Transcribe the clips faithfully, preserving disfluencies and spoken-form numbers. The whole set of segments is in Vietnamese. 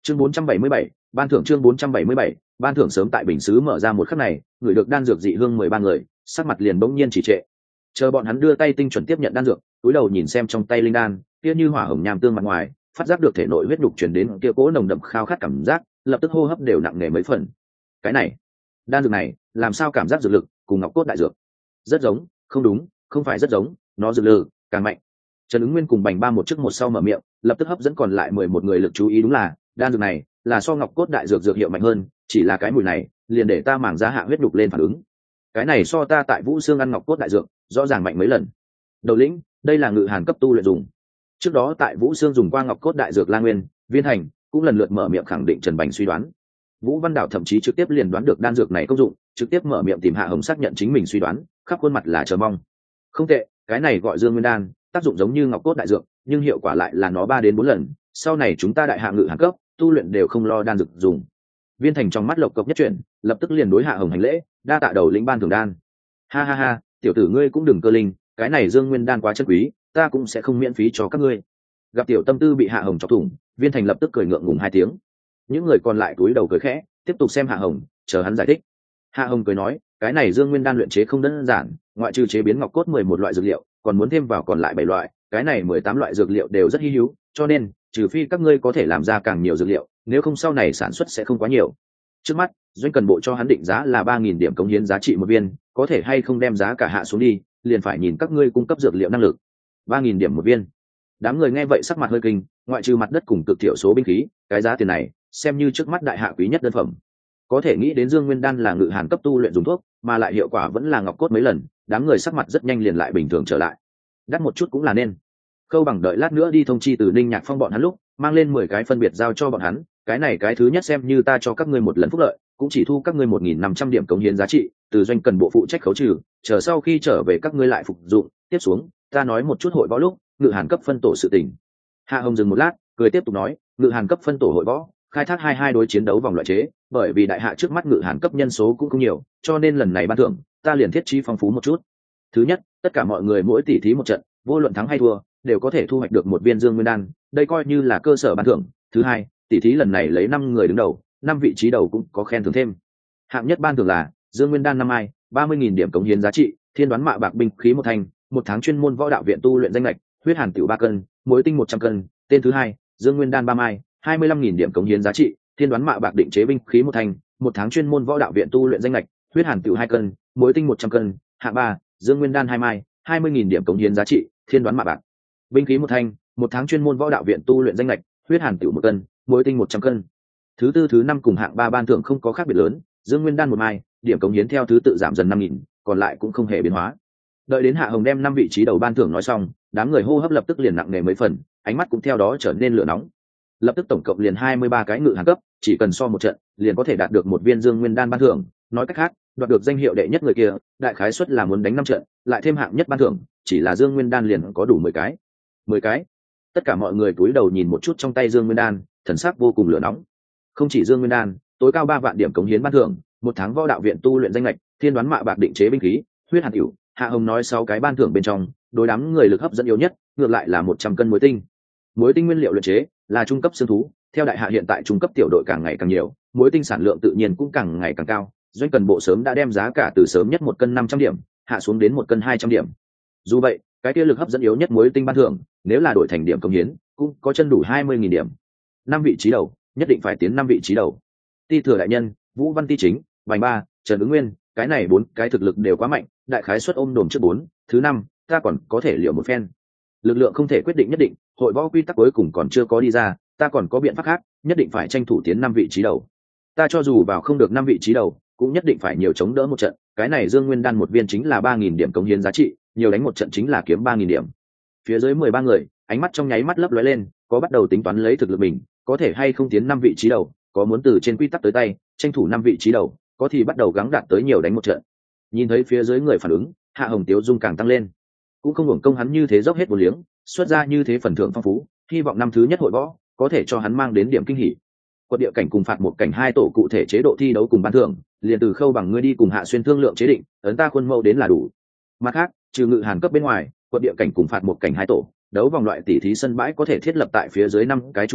chương bốn trăm bảy mươi bảy, ban thưởng chương bốn trăm bảy mươi bảy, ban thưởng. Sớm tại bình sứ mở ra một khắc này, người được đan dược dị hương mười ba người sắc mặt liền bỗng nhiên chỉ trệ. Chờ bọn hắn đưa tay tinh chuẩn tiếp nhận đan dược, cúi đầu nhìn xem trong tay linh đan kia như hỏa hồng nham tương mặt ngoài, phát giác được thể nội huyết đục chuyển đến kia cố nồng đậm khao khát cảm giác, lập tức hô hấp đều nặng nề mấy phần. Cái này đan dược này làm sao cảm giác dược lực cùng ngọc cốt đại dược rất giống? Không đúng, không phải rất giống, nó dược lực càng mạnh. Trần Ứng Nguyên cùng Bành Ba một trước một sau mở miệng, lập tức hấp dẫn còn lại mười một người lực chú ý. Đúng là đan dược này là so ngọc cốt đại dược dược hiệu mạnh hơn, chỉ là cái mùi này liền để ta màng giá hạ huyết đục lên phản ứng. Cái này so ta tại Vũ Xương ăn ngọc cốt đại dược rõ ràng mạnh mấy lần. Đầu lĩnh, đây là ngự hàn cấp tu luyện dùng. Trước đó tại Vũ Xương dùng qua ngọc cốt đại dược La Nguyên, Viên Hành cũng lần lượt mở miệng khẳng định Trần Bành suy đoán. Vũ Văn Đảo thậm chí trực tiếp liền đoán được đan dược này công dụng, trực tiếp mở miệng tìm Hạ Hồng xác nhận chính mình suy đoán, khắp khuôn mặt là chờ mong. Không tệ, cái này gọi Dương Nguyên đan, tác dụng giống như ngọc cốt đại dược, nhưng hiệu quả lại là nó ba đến bốn lần, sau này chúng ta đại hạ ngự hàn cấp tu luyện đều không lo đan dược dùng. Viên Thành trong mắt lộc cộc nhất chuyển, lập tức liền đối Hạ Hồng hành lễ, đa tạ đầu lĩnh ban thưởng đan. Ha ha ha, tiểu tử ngươi cũng đừng cơ linh, cái này Dương Nguyên đan quá chân quý, ta cũng sẽ không miễn phí cho các ngươi. Gặp tiểu tâm tư bị Hạ Hồng chọc thủng, Viên Thành lập tức cười ngượng ngùng hai tiếng. Những người còn lại cúi đầu cười khẽ, tiếp tục xem Hạ Hồng, chờ hắn giải thích. Hạ Hồng cười nói, cái này Dương Nguyên đan luyện chế không đơn giản, ngoại trừ chế biến ngọc cốt mười một loại dược liệu, còn muốn thêm vào còn lại bảy loại, cái này mười tám loại dược liệu đều rất hi hữu, cho nên trừ phi các ngươi có thể làm ra càng nhiều dược liệu, nếu không sau này sản xuất sẽ không quá nhiều. Trước mắt, doanh cần bộ cho hắn định giá là ba nghìn điểm cống hiến giá trị một viên, có thể hay không đem giá cả hạ xuống đi, liền phải nhìn các ngươi cung cấp dược liệu năng lực. ba nghìn điểm một viên. Đám người nghe vậy sắc mặt hơi kinh, ngoại trừ mặt đất cùng cực thiểu số binh khí, cái giá tiền này xem như trước mắt đại hạ quý nhất đơn phẩm. Có thể nghĩ đến Dương Nguyên đan là ngự hàn cấp tu luyện dùng thuốc, mà lại hiệu quả vẫn là ngọc cốt mấy lần, đám người sắc mặt rất nhanh liền lại bình thường trở lại. Đắt một chút cũng là nên. Khâu Bằng đợi lát nữa đi thông chi từ Ninh Nhạc Phong bọn hắn lúc, mang lên mười cái phân biệt giao cho bọn hắn, cái này cái thứ nhất xem như ta cho các ngươi một lần phúc lợi, cũng chỉ thu các ngươi một nghìn năm trăm điểm cống hiến giá trị, từ doanh cần bộ phụ trách khấu trừ, chờ sau khi trở về các ngươi lại phục dụng. Tiếp xuống, ta nói một chút hội võ lúc, ngự hàn cấp phân tổ sự tình. Hạ Hồng dừng một lát, cười tiếp tục nói, ngự hàn cấp phân tổ hội võ, khai thác hai hai đối chiến đấu vòng loại chế, bởi vì đại hạ trước mắt ngự hàn cấp nhân số cũng không nhiều, cho nên lần này ban thưởng, ta liền thiết trí phong phú một chút. Thứ nhất, tất cả mọi người mỗi tỷ thí một trận, vô luận thắng hay thua, đều có thể thu hoạch được một viên Dương Nguyên đan, đây coi như là cơ sở ban thưởng. Thứ hai, tỷ thí lần này lấy năm người đứng đầu, năm vị trí đầu cũng có khen thưởng thêm. Hạng nhất ban thưởng là Dương Nguyên đan năm ai, ba mươi nghìn điểm cống hiến giá trị, thiên đoán mạ bạc binh khí một thanh, một tháng chuyên môn võ đạo viện tu luyện danh lệch, huyết hàn tiểu ba cân, muối tinh một trăm cân. Tên thứ hai, Dương Nguyên đan ba mai, hai mươi lăm nghìn điểm cống hiến giá trị, thiên đoán mạ bạc định chế binh khí một thanh, một tháng chuyên môn võ đạo viện tu luyện danh lệch, huyết hàn tiểu hai cân, muối tinh một trăm cân. Hạng ba, Dương Nguyên đan hai mai, hai mươi nghìn điểm cống hiến giá trị, thiên đoán mạ bạc binh khí một thanh, một tháng chuyên môn võ đạo viện tu luyện danh lệch, huyết hàn tiểu một cân, muối tinh một trăm cân. Thứ tư thứ năm cùng hạng ba ban thưởng không có khác biệt lớn, Dương Nguyên đan một mai, điểm cống hiến theo thứ tự giảm dần năm nghìn, còn lại cũng không hề biến hóa. Đợi đến Hạ Hồng đem năm vị trí đầu ban thưởng nói xong, đám người hô hấp lập tức liền nặng nề mấy phần, ánh mắt cũng theo đó trở nên lửa nóng. Lập tức tổng cộng liền hai mươi ba cái ngự hàn cấp, chỉ cần so một trận, liền có thể đạt được một viên Dương Nguyên đan ban thưởng, nói cách khác, đoạt được danh hiệu đệ nhất người kia, đại khái suất là muốn đánh năm trận, lại thêm hạng nhất ban thưởng, chỉ là Dương Nguyên đan liền có đủ mười cái. mười cái. Tất cả mọi người cúi đầu nhìn một chút trong tay Dương Nguyên đan, thần sắc vô cùng lửa nóng. Không chỉ Dương Nguyên đan, tối cao ba vạn điểm cống hiến ban thưởng, một tháng võ đạo viện tu luyện danh lệch, thiên đoán mạ bạc định chế binh khí, huyết hàn tiểu. Hạ Hồng nói sáu cái ban thưởng bên trong, đối đám người lực hấp dẫn yếu nhất, ngược lại là một trăm cân muối tinh. Muối tinh nguyên liệu luyện chế là trung cấp xương thú, theo đại hạ hiện tại trung cấp tiểu đội càng ngày càng nhiều, muối tinh sản lượng tự nhiên cũng càng ngày càng cao. Doanh cần bộ sớm đã đem giá cả từ sớm nhất một cân năm trăm điểm, hạ xuống đến một cân hai trăm điểm. Dù vậy, cái kia lực hấp dẫn yếu nhất muối tinh ban thưởng, nếu là đổi thành điểm công hiến, cũng có chân đủ hai mươi nghìn điểm. Năm vị trí đầu, nhất định phải tiến năm vị trí đầu. Ti thừa đại nhân, Vũ Văn Ti chính, Bành Ba, Trần Ứng Nguyên, cái này bốn cái thực lực đều quá mạnh, đại khái suất ôm đồm trước bốn. Thứ năm, ta còn có thể liệu một phen. Lực lượng không thể quyết định nhất định, hội võ quy tắc cuối cùng còn chưa có đi ra, ta còn có biện pháp khác, nhất định phải tranh thủ tiến năm vị trí đầu. Ta cho dù vào không được năm vị trí đầu, cũng nhất định phải nhiều chống đỡ một trận, cái này Dương Nguyên đan một viên chính là ba nghìn điểm cống hiến giá trị, nhiều đánh một trận chính là kiếm ba nghìn điểm. Phía dưới mười ba người, ánh mắt trong nháy mắt lấp lóe lên, có bắt đầu tính toán lấy thực lực mình, có thể hay không tiến năm vị trí đầu, có muốn từ trên quy tắc tới tay, tranh thủ năm vị trí đầu, có thì bắt đầu gắng đạt tới nhiều đánh một trận. Nhìn thấy phía dưới người phản ứng, Hạ Hồng tiếu dung càng tăng lên. Cũng không hưởng công hắn như thế dốc hết một liếng, xuất ra như thế phần thưởng phong phú, hy vọng năm thứ nhất hội võ có thể cho hắn mang đến điểm kinh hỉ. Quật địa cảnh cùng phạt một cảnh hai tổ cụ thể chế độ thi đấu cùng ban thưởng, liền từ Khâu Bằng ngươi đi cùng Hạ Xuyên thương lượng chế định, ấn ta khuôn mẫu đến là đủ. Mặt khác, trừ ngự hàn cấp bên ngoài, quật địa cảnh cùng phạt một cảnh hai tổ, đấu vòng loại tỷ thí sân bãi có thể thiết lập tại phía dưới năm cái chú điểm,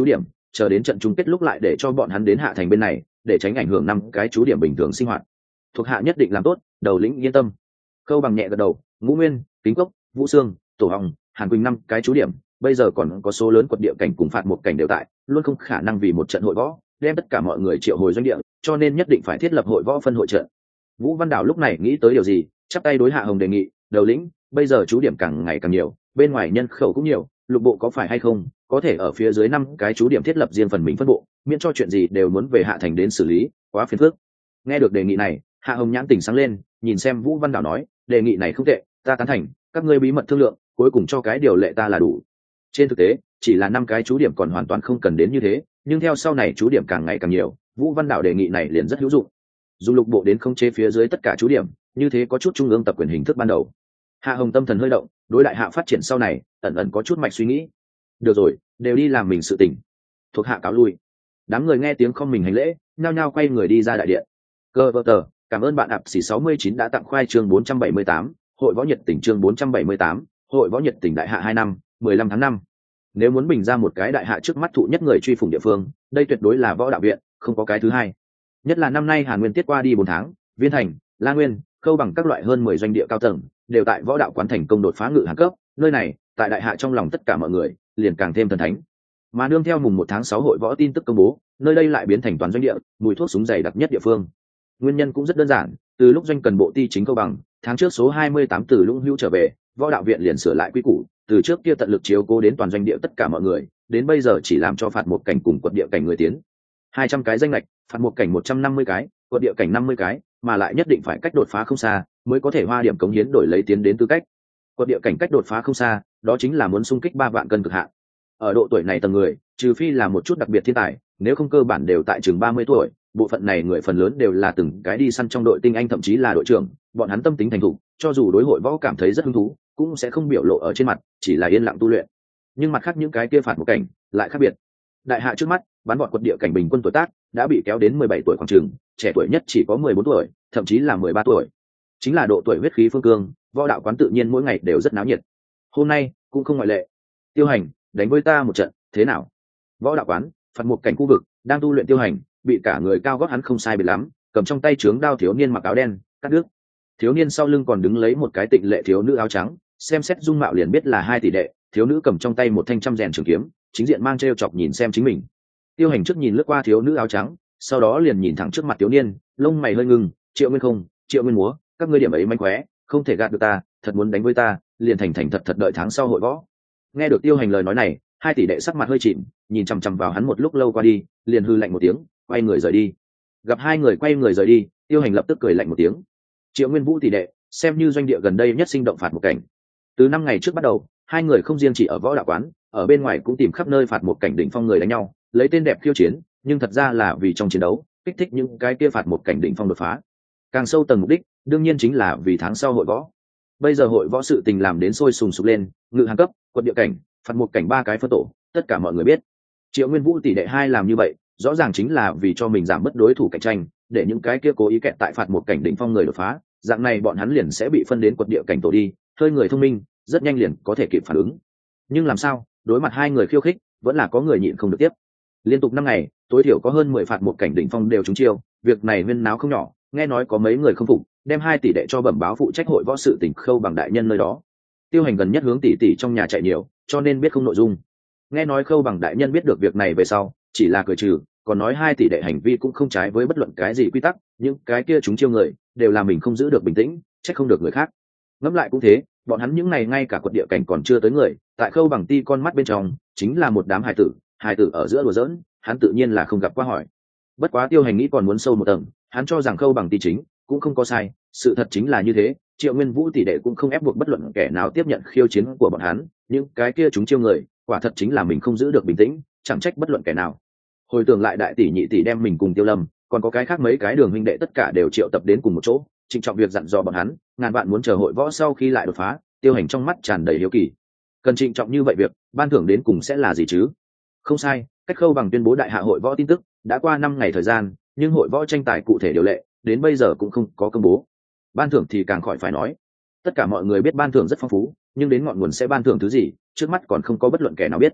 chờ đến trận chung kết lúc lại để cho bọn hắn đến hạ thành bên này để tránh ảnh hưởng năm cái chú điểm bình thường sinh hoạt. Thuộc hạ nhất định làm tốt, đầu lĩnh yên tâm. Khâu Bằng nhẹ gật đầu. Ngũ Nguyên, Kính Cốc, Vũ Sương, Tổ Hồng, Hàn Quỳnh năm cái chú điểm bây giờ còn có số lớn quật địa cảnh cùng phạt một cảnh đều tại, luôn không khả năng vì một trận hội võ đem tất cả mọi người triệu hồi doanh địa, cho nên nhất định phải thiết lập hội võ phân hội trận. Vũ Văn Đảo lúc này nghĩ tới điều gì, chắp tay đối Hạ Hồng đề nghị, đầu lĩnh, bây giờ chú điểm càng ngày càng nhiều, bên ngoài nhân khẩu cũng nhiều, lục bộ có phải hay không có thể ở phía dưới năm cái chú điểm thiết lập riêng phần mình phân bộ, miễn cho chuyện gì đều muốn về hạ thành đến xử lý, quá phiền phức. Nghe được đề nghị này, Hạ Hồng nhãn tỉnh sáng lên, nhìn xem Vũ Văn Đảo nói, đề nghị này không tệ, ta tán thành, các ngươi bí mật thương lượng, cuối cùng cho cái điều lệ ta là đủ. Trên thực tế, chỉ là năm cái chú điểm còn hoàn toàn không cần đến như thế, nhưng theo sau này chú điểm càng ngày càng nhiều, Vũ Văn Đảo đề nghị này liền rất hữu dụng. Dùng lục bộ đến khống chế phía dưới tất cả chú điểm, như thế có chút trung ương tập quyền hình thức ban đầu. Hạ Hồng tâm thần hơi động, đối đại hạ phát triển sau này ẩn ẩn có chút mạch suy nghĩ. Được rồi, đều đi làm mình sự tình. Thuộc hạ cáo lui. Đám người nghe tiếng không mình hành lễ, nhao nhao quay người đi ra đại điện. Cơ vợ tờ, cảm ơn bạn ạp xỉ sáu mươi chín đã tặng khoai chương bốn trăm bảy mươi tám, hội võ nhiệt tình chương bốn trăm bảy mươi tám, hội võ nhiệt tình đại hạ hai năm, mười lăm tháng năm. Nếu muốn bình ra một cái đại hạ trước mắt thụ nhất người truy phủng địa phương, đây tuyệt đối là võ đạo viện, không có cái thứ hai. Nhất là năm nay Hàn Nguyên tiết qua đi bốn tháng, Viên Thành, La Nguyên, Khâu Bằng các loại hơn mười doanh địa cao tầng đều tại võ đạo quán thành công đột phá ngự hàng cấp, nơi này, tại đại hạ trong lòng tất cả mọi người, liền càng thêm thần thánh. Mà nương theo mùng một tháng sáu hội võ tin tức công bố, nơi đây lại biến thành toàn doanh địa, mùi thuốc súng dày đặc nhất địa phương. Nguyên nhân cũng rất đơn giản, từ lúc doanh cần bộ ti chính Khâu Bằng, tháng trước số hai mươi tám từ Lũng Hữu trở về, võ đạo viện liền sửa lại quy củ, từ trước kia tận lực chiếu cố đến toàn doanh địa tất cả mọi người, đến bây giờ chỉ làm cho phạt một cảnh cùng quật địa cảnh người tiến. hai trăm cái danh lệch, phạt một cảnh một trăm năm mươi cái, quật địa cảnh năm mươi cái, mà lại nhất định phải cách đột phá không xa, mới có thể hoa điểm cống hiến đổi lấy tiến đến tư cách. Quật địa cảnh cách đột phá không xa, đó chính là muốn xung kích ba vạn cân cực hạn. Ở độ tuổi này tầng người, trừ phi là một chút đặc biệt thiên tài, nếu không cơ bản đều tại chừng ba mươi tuổi, bộ phận này người phần lớn đều là từng cái đi săn trong đội tinh anh thậm chí là đội trưởng, bọn hắn tâm tính thành thục, cho dù đối hội võ cảm thấy rất hứng thú, cũng sẽ không biểu lộ ở trên mặt, chỉ là yên lặng tu luyện. Nhưng mặt khác những cái kia phạt một cảnh lại khác biệt. Đại hạ trước mắt, bắn bọn quật địa cảnh bình quân tuổi tác đã bị kéo đến mười bảy tuổi khoảng chừng, trẻ tuổi nhất chỉ có mười bốn tuổi, thậm chí là mười ba tuổi. Chính là độ tuổi huyết khí phương cương, võ đạo quán tự nhiên mỗi ngày đều rất náo nhiệt. Hôm nay cũng không ngoại lệ. Tiêu Hành, đánh với ta một trận, thế nào? Võ đạo quán, phạt một cảnh khu vực, đang tu luyện Tiêu Hành, bị cả người cao gót hắn không sai biệt lắm, cầm trong tay trướng đao thiếu niên mặc áo đen, cắt đứt. Thiếu niên sau lưng còn đứng lấy một cái tịnh lệ thiếu nữ áo trắng, xem xét dung mạo liền biết là hai tỷ đệ, thiếu nữ cầm trong tay một thanh trăm rèn trường kiếm, chính diện mang trêu chọc nhìn xem chính mình. Tiêu Hành trước nhìn lướt qua thiếu nữ áo trắng, sau đó liền nhìn thẳng trước mặt thiếu niên, lông mày hơi ngưng, Triệu Nguyên không, Triệu Nguyên múa, các ngươi điểm ấy manh khóe, không thể gạt được ta, thật muốn đánh với ta, liền thành thành thật thật đợi tháng sau hội võ. Nghe được Tiêu Hành lời nói này, hai tỷ đệ sắc mặt hơi chìm, nhìn chằm chằm vào hắn một lúc lâu qua đi, liền hư lạnh một tiếng, quay người rời đi. Gặp hai người quay người rời đi, Tiêu Hành lập tức cười lạnh một tiếng. Triệu Nguyên Vũ tỷ đệ, xem như doanh địa gần đây nhất sinh động phạt một cảnh. Từ năm ngày trước bắt đầu, hai người không riêng chỉ ở võ đạo quán, ở bên ngoài cũng tìm khắp nơi phạt một cảnh đỉnh phong người đánh nhau, lấy tên đẹp khiêu chiến, nhưng thật ra là vì trong chiến đấu, kích thích những cái kia phạt một cảnh đỉnh phong đột phá. Càng sâu tầng mục đích, đương nhiên chính là vì tháng sau hội võ. Bây giờ hội võ sự tình làm đến sôi sùng sục lên, ngự hàng cấp, quật địa cảnh, phạt một cảnh ba cái phân tổ, tất cả mọi người biết. Triệu Nguyên Vũ tỷ đệ hai làm như vậy, rõ ràng chính là vì cho mình giảm bớt đối thủ cạnh tranh, để những cái kia cố ý kẹt tại phạt một cảnh đỉnh phong người đột phá, dạng này bọn hắn liền sẽ bị phân đến quật địa cảnh tổ đi, hơi người thông minh, rất nhanh liền có thể kịp phản ứng. Nhưng làm sao, đối mặt hai người khiêu khích, vẫn là có người nhịn không được tiếp. Liên tục năm ngày, tối thiểu có hơn mười phạt một cảnh đỉnh phong đều trúng chiêu, việc này huyên náo không nhỏ, nghe nói có mấy người không phục, đem hai tỷ đệ cho bẩm báo phụ trách hội võ sự tình Khâu Bằng đại nhân nơi đó. Tiêu Hành gần nhất hướng tỷ tỷ trong nhà chạy nhiều, cho nên biết không nội dung. Nghe nói Khâu Bằng đại nhân biết được việc này về sau, chỉ là cười trừ, còn nói hai tỷ đệ hành vi cũng không trái với bất luận cái gì quy tắc, những cái kia chúng chiêu người đều là mình không giữ được bình tĩnh, trách không được người khác. Ngẫm lại cũng thế, bọn hắn những ngày ngay cả quật địa cảnh còn chưa tới người, tại Khâu Bằng ti con mắt bên trong chính là một đám hài tử, hài tử ở giữa đùa giỡn, hắn tự nhiên là không gặp qua hỏi. Bất quá Tiêu Hành nghĩ còn muốn sâu một tầng, hắn cho rằng Khâu Bằng ti chính cũng không có sai, sự thật chính là như thế, Triệu Nguyên Vũ tỷ đệ cũng không ép buộc bất luận kẻ nào tiếp nhận khiêu chiến của bọn hắn, những cái kia chúng chiêu người, quả thật chính là mình không giữ được bình tĩnh, chẳng trách bất luận kẻ nào. Hồi tưởng lại đại tỷ nhị tỷ đem mình cùng Tiêu Lâm, còn có cái khác mấy cái đường huynh đệ tất cả đều triệu tập đến cùng một chỗ, trịnh trọng việc dặn dò bọn hắn, ngàn vạn muốn chờ hội võ sau khi lại đột phá. Tiêu Hành trong mắt tràn đầy hiếu kỳ, cần trịnh trọng như vậy việc, ban thưởng đến cùng sẽ là gì chứ? Không sai, cách Khâu Bằng tuyên bố đại hạ hội võ tin tức đã qua năm ngày thời gian, nhưng hội võ tranh tài cụ thể điều lệ đến bây giờ cũng không có công bố. Ban thưởng thì càng khỏi phải nói, tất cả mọi người biết ban thưởng rất phong phú, nhưng đến ngọn nguồn sẽ ban thưởng thứ gì, trước mắt còn không có bất luận kẻ nào biết.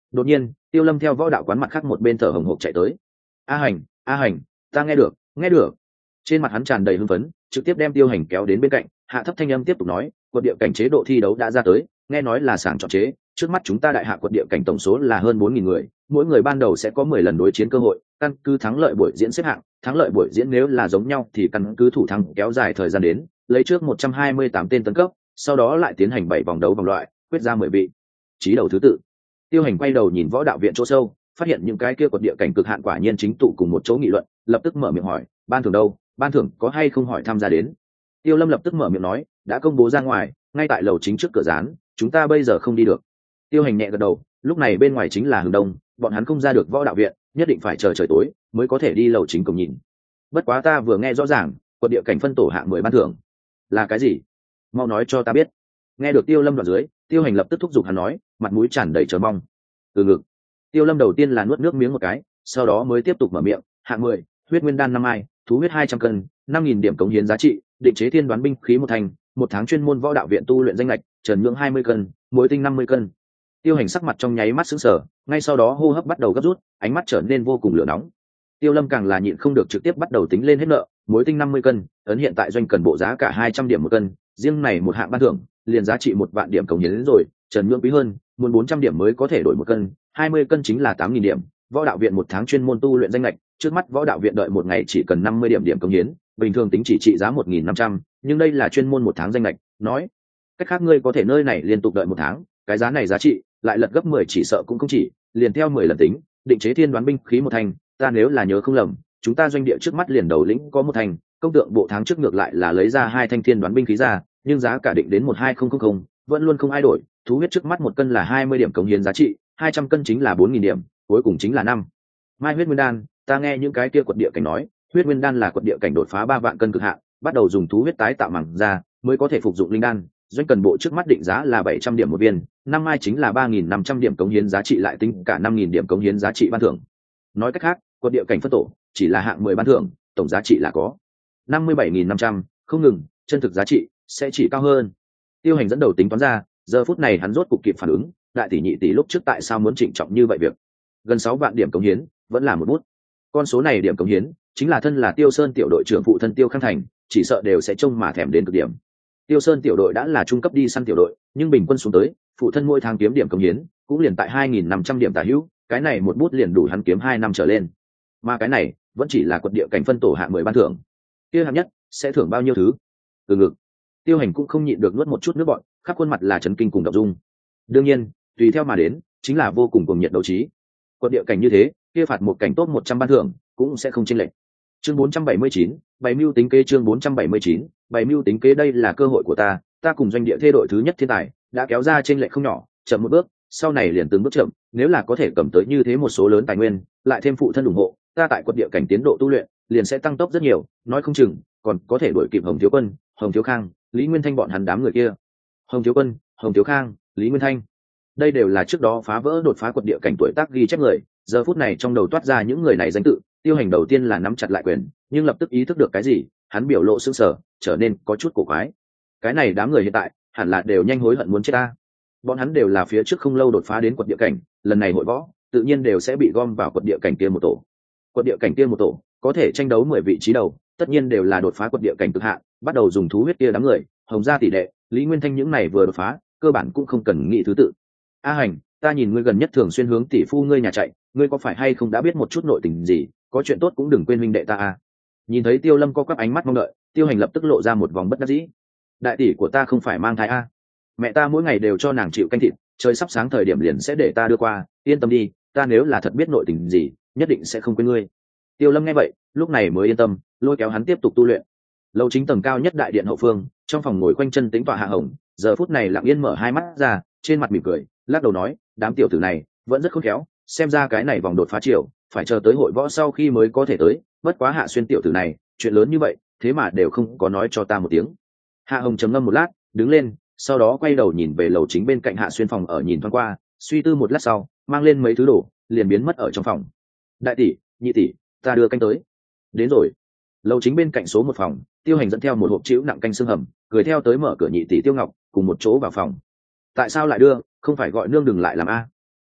Đột nhiên Tiêu Lâm theo võ đạo quán mặt khác một bên thở hồng hộc chạy tới. A Hành, A Hành, ta nghe được, nghe được. Trên mặt hắn tràn đầy hưng phấn, trực tiếp đem Tiêu Hành kéo đến bên cạnh, hạ thấp thanh âm tiếp tục nói, quật địa cảnh chế độ thi đấu đã ra tới, nghe nói là sảng chọn chế, trước mắt chúng ta đại hạ quật địa cảnh tổng số là hơn bốn nghìn người, mỗi người ban đầu sẽ có mười lần đối chiến cơ hội, căn cứ thắng lợi buổi diễn xếp hạng, thắng lợi buổi diễn nếu là giống nhau thì căn cứ thủ thắng kéo dài thời gian đến, lấy trước một trăm hai mươi tám tên tấn cấp, sau đó lại tiến hành bảy vòng đấu vòng loại, quyết ra mười vị trí đầu thứ tự. Tiêu Hành quay đầu nhìn võ đạo viện chỗ sâu, phát hiện những cái kia quật địa cảnh cực hạn quả nhiên chính tụ cùng một chỗ nghị luận, lập tức mở miệng hỏi, ban thưởng đâu, ban thưởng có hay không hỏi tham gia đến. Tiêu Lâm lập tức mở miệng nói, đã công bố ra ngoài, ngay tại lầu chính trước cửa rán, chúng ta bây giờ không đi được. Tiêu Hành nhẹ gật đầu, lúc này bên ngoài chính là hướng đông, bọn hắn không ra được võ đạo viện, nhất định phải chờ trời tối mới có thể đi lầu chính cùng nhìn. Bất quá ta vừa nghe rõ ràng, quật địa cảnh phân tổ hạng mười ban thưởng là cái gì, mau nói cho ta biết. Nghe được Tiêu Lâm đoạn dưới, Tiêu Hành lập tức thúc giục hắn nói, mặt mũi tràn đầy chờ mong. Từ ngực. Tiêu Lâm đầu tiên là nuốt nước miếng một cái, sau đó mới tiếp tục mở miệng, hạng mười, huyết nguyên đan năm ai, thú huyết hai trăm cân, năm nghìn điểm cống hiến giá trị, định chế thiên đoán binh khí một thành, một tháng chuyên môn võ đạo viện tu luyện danh lệch, trần nhưỡng hai mươi cân, muối tinh năm mươi cân. Tiêu Hành sắc mặt trong nháy mắt sững sờ, ngay sau đó hô hấp bắt đầu gấp rút, ánh mắt trở nên vô cùng lửa nóng. Tiêu Lâm càng là nhịn không được trực tiếp bắt đầu tính lên hết nợ, muối tinh năm mươi cân, ấn hiện tại doanh cần bộ giá cả hai trăm điểm một cân, riêng này một hạng ban thưởng, liền giá trị một vạn điểm cống hiến rồi, trần nhưỡng quý hơn, muốn bốn trăm điểm mới có thể đổi một cân, hai mươi cân chính là tám nghìn điểm, võ đạo viện một tháng chuyên môn tu luyện danh lệch, trước mắt võ đạo viện đợi một ngày chỉ cần năm mươi điểm điểm cống hiến, bình thường tính chỉ trị giá một nghìn năm trăm, nhưng đây là chuyên môn một tháng danh lệch, nói cách khác ngươi có thể nơi này liên tục đợi một tháng, cái giá này giá trị lại lật gấp mười chỉ sợ cũng không chỉ, liền theo mười lần tính, định chế thiên đoán binh khí một thành, ta nếu là nhớ không lầm, chúng ta doanh địa trước mắt liền đầu lĩnh có một thành, công tượng bộ tháng trước ngược lại là lấy ra hai thanh thiên đoán binh khí ra, nhưng giá cả định đến một hai không không không, vẫn luôn không ai đổi, thú huyết trước mắt một cân là hai mươi điểm cống hiến giá trị, hai trăm cân chính là bốn nghìn điểm, cuối cùng chính là năm mai huyết nguyên đan. Ta nghe những cái kia quật địa cảnh nói, huyết nguyên đan là quật địa cảnh đột phá ba vạn cân cực hạn, bắt đầu dùng thú huyết tái tạo màng ra mới có thể phục dụng linh đan, doanh cần bộ trước mắt định giá là bảy trăm điểm một viên, năm mai chính là ba nghìn năm trăm điểm cống hiến giá trị, lại tính cả năm nghìn điểm cống hiến giá trị ban thưởng. Nói cách khác, quật địa cảnh phân tổ chỉ là hạng mười ban thưởng, tổng giá trị là có năm mươi bảy nghìn năm trăm, không ngừng, chân thực giá trị sẽ chỉ cao hơn. Tiêu Hành dẫn đầu tính toán ra, giờ phút này hắn rốt cục kịp phản ứng, đại tỷ nhị tỷ lúc trước tại sao muốn trịnh trọng như vậy việc. Gần sáu vạn điểm cống hiến, vẫn là một bút. Con số này điểm cống hiến, chính là thân là Tiêu Sơn tiểu đội trưởng phụ thân Tiêu Khang Thành, chỉ sợ đều sẽ trông mà thèm đến cực điểm. Tiêu Sơn tiểu đội đã là trung cấp đi săn tiểu đội, nhưng bình quân xuống tới, phụ thân mỗi tháng kiếm điểm cống hiến, cũng liền tại hai nghìn năm trăm điểm tả hữu, cái này một bút liền đủ hắn kiếm hai năm trở lên. Mà cái này, vẫn chỉ là quật địa cảnh phân tổ hạng mười ban thưởng. Kia hạng nhất sẽ thưởng bao nhiêu thứ? Từ ngực. Tiêu Hành cũng không nhịn được nuốt một chút nước bọt, khắp khuôn mặt là chấn kinh cùng động dung. Đương nhiên, tùy theo mà đến, chính là vô cùng cuồng nhiệt đấu trí. Quật địa cảnh như thế, kia phạt một cảnh tốt một trăm ban thưởng, cũng sẽ không chênh lệch. Chương bốn trăm bảy mươi chín, bày mưu tính kế. Chương bốn trăm bảy mươi chín, bày mưu tính kế. Đây là cơ hội của ta, ta cùng doanh địa thê đội thứ nhất thiên tài, đã kéo ra chênh lệch không nhỏ, chậm một bước, sau này liền từng bước chậm, nếu là có thể cầm tới như thế một số lớn tài nguyên, lại thêm phụ thân ủng hộ, ta tại quật địa cảnh tiến độ tu luyện liền sẽ tăng tốc rất nhiều, nói không chừng còn có thể đuổi kịp Hồng Thiếu Quân, Hồng Thiếu Khang, Lý Nguyên Thanh bọn hắn đám người kia. Hồng Thiếu Quân, Hồng Thiếu Khang, Lý Nguyên Thanh, đây đều là trước đó phá vỡ đột phá quật địa cảnh tuổi tác ghi chép người, giờ phút này trong đầu toát ra những người này danh tự. Tiêu Hành đầu tiên là nắm chặt lại quyền, nhưng lập tức ý thức được cái gì, hắn biểu lộ sững sờ, trở nên có chút cổ quái. Cái này đám người hiện tại hẳn là đều nhanh hối hận muốn chết ta. Bọn hắn đều là phía trước không lâu đột phá đến quật địa cảnh, lần này hội võ tự nhiên đều sẽ bị gom vào quật địa cảnh kia một tổ. Quật địa cảnh kia một tổ có thể tranh đấu mười vị trí đầu, tất nhiên đều là đột phá quật địa cảnh cực hạn, bắt đầu dùng thú huyết kia đám người, Hồng gia tỷ đệ, Lý Nguyên Thanh những này vừa đột phá, cơ bản cũng không cần nghĩ thứ tự. A Hành, ta nhìn ngươi gần nhất thường xuyên hướng tỷ phu ngươi nhà chạy, ngươi có phải hay không đã biết một chút nội tình gì, có chuyện tốt cũng đừng quên huynh đệ ta a. Nhìn thấy Tiêu Lâm co quắp ánh mắt mong đợi, Tiêu Hành lập tức lộ ra một vòng bất đắc dĩ. Đại tỷ của ta không phải mang thai a, mẹ ta mỗi ngày đều cho nàng chịu canh thịt, trời sắp sáng thời điểm liền sẽ để ta đưa qua, yên tâm đi, ta nếu là thật biết nội tình gì, nhất định sẽ không quên ngươi. Tiêu Lâm nghe vậy, lúc này mới yên tâm, lôi kéo hắn tiếp tục tu luyện. Lầu chính tầng cao nhất đại điện hậu phương, trong phòng ngồi quanh chân tĩnh tọa Hạ Hồng, giờ phút này lặng yên mở hai mắt ra, trên mặt mỉm cười, lắc đầu nói, đám tiểu tử này vẫn rất khôn khéo, xem ra cái này vòng đột phá chiều, phải chờ tới hội võ sau khi mới có thể tới, bất quá Hạ Xuyên tiểu tử này, chuyện lớn như vậy, thế mà đều không có nói cho ta một tiếng. Hạ Hồng trầm ngâm một lát, đứng lên, sau đó quay đầu nhìn về lầu chính bên cạnh Hạ Xuyên phòng ở, nhìn thoáng qua, suy tư một lát sau, mang lên mấy thứ đồ, liền biến mất ở trong phòng. Đại tỷ, nhị tỷ, ta đưa canh tới. Đến rồi. Lầu chính bên cạnh số một phòng, Tiêu Hành dẫn theo một hộp chịu nặng canh xương hầm, cười theo tới mở cửa nhị tỷ Tiêu Ngọc cùng một chỗ vào phòng. Tại sao lại đưa, không phải gọi nương đừng lại làm a?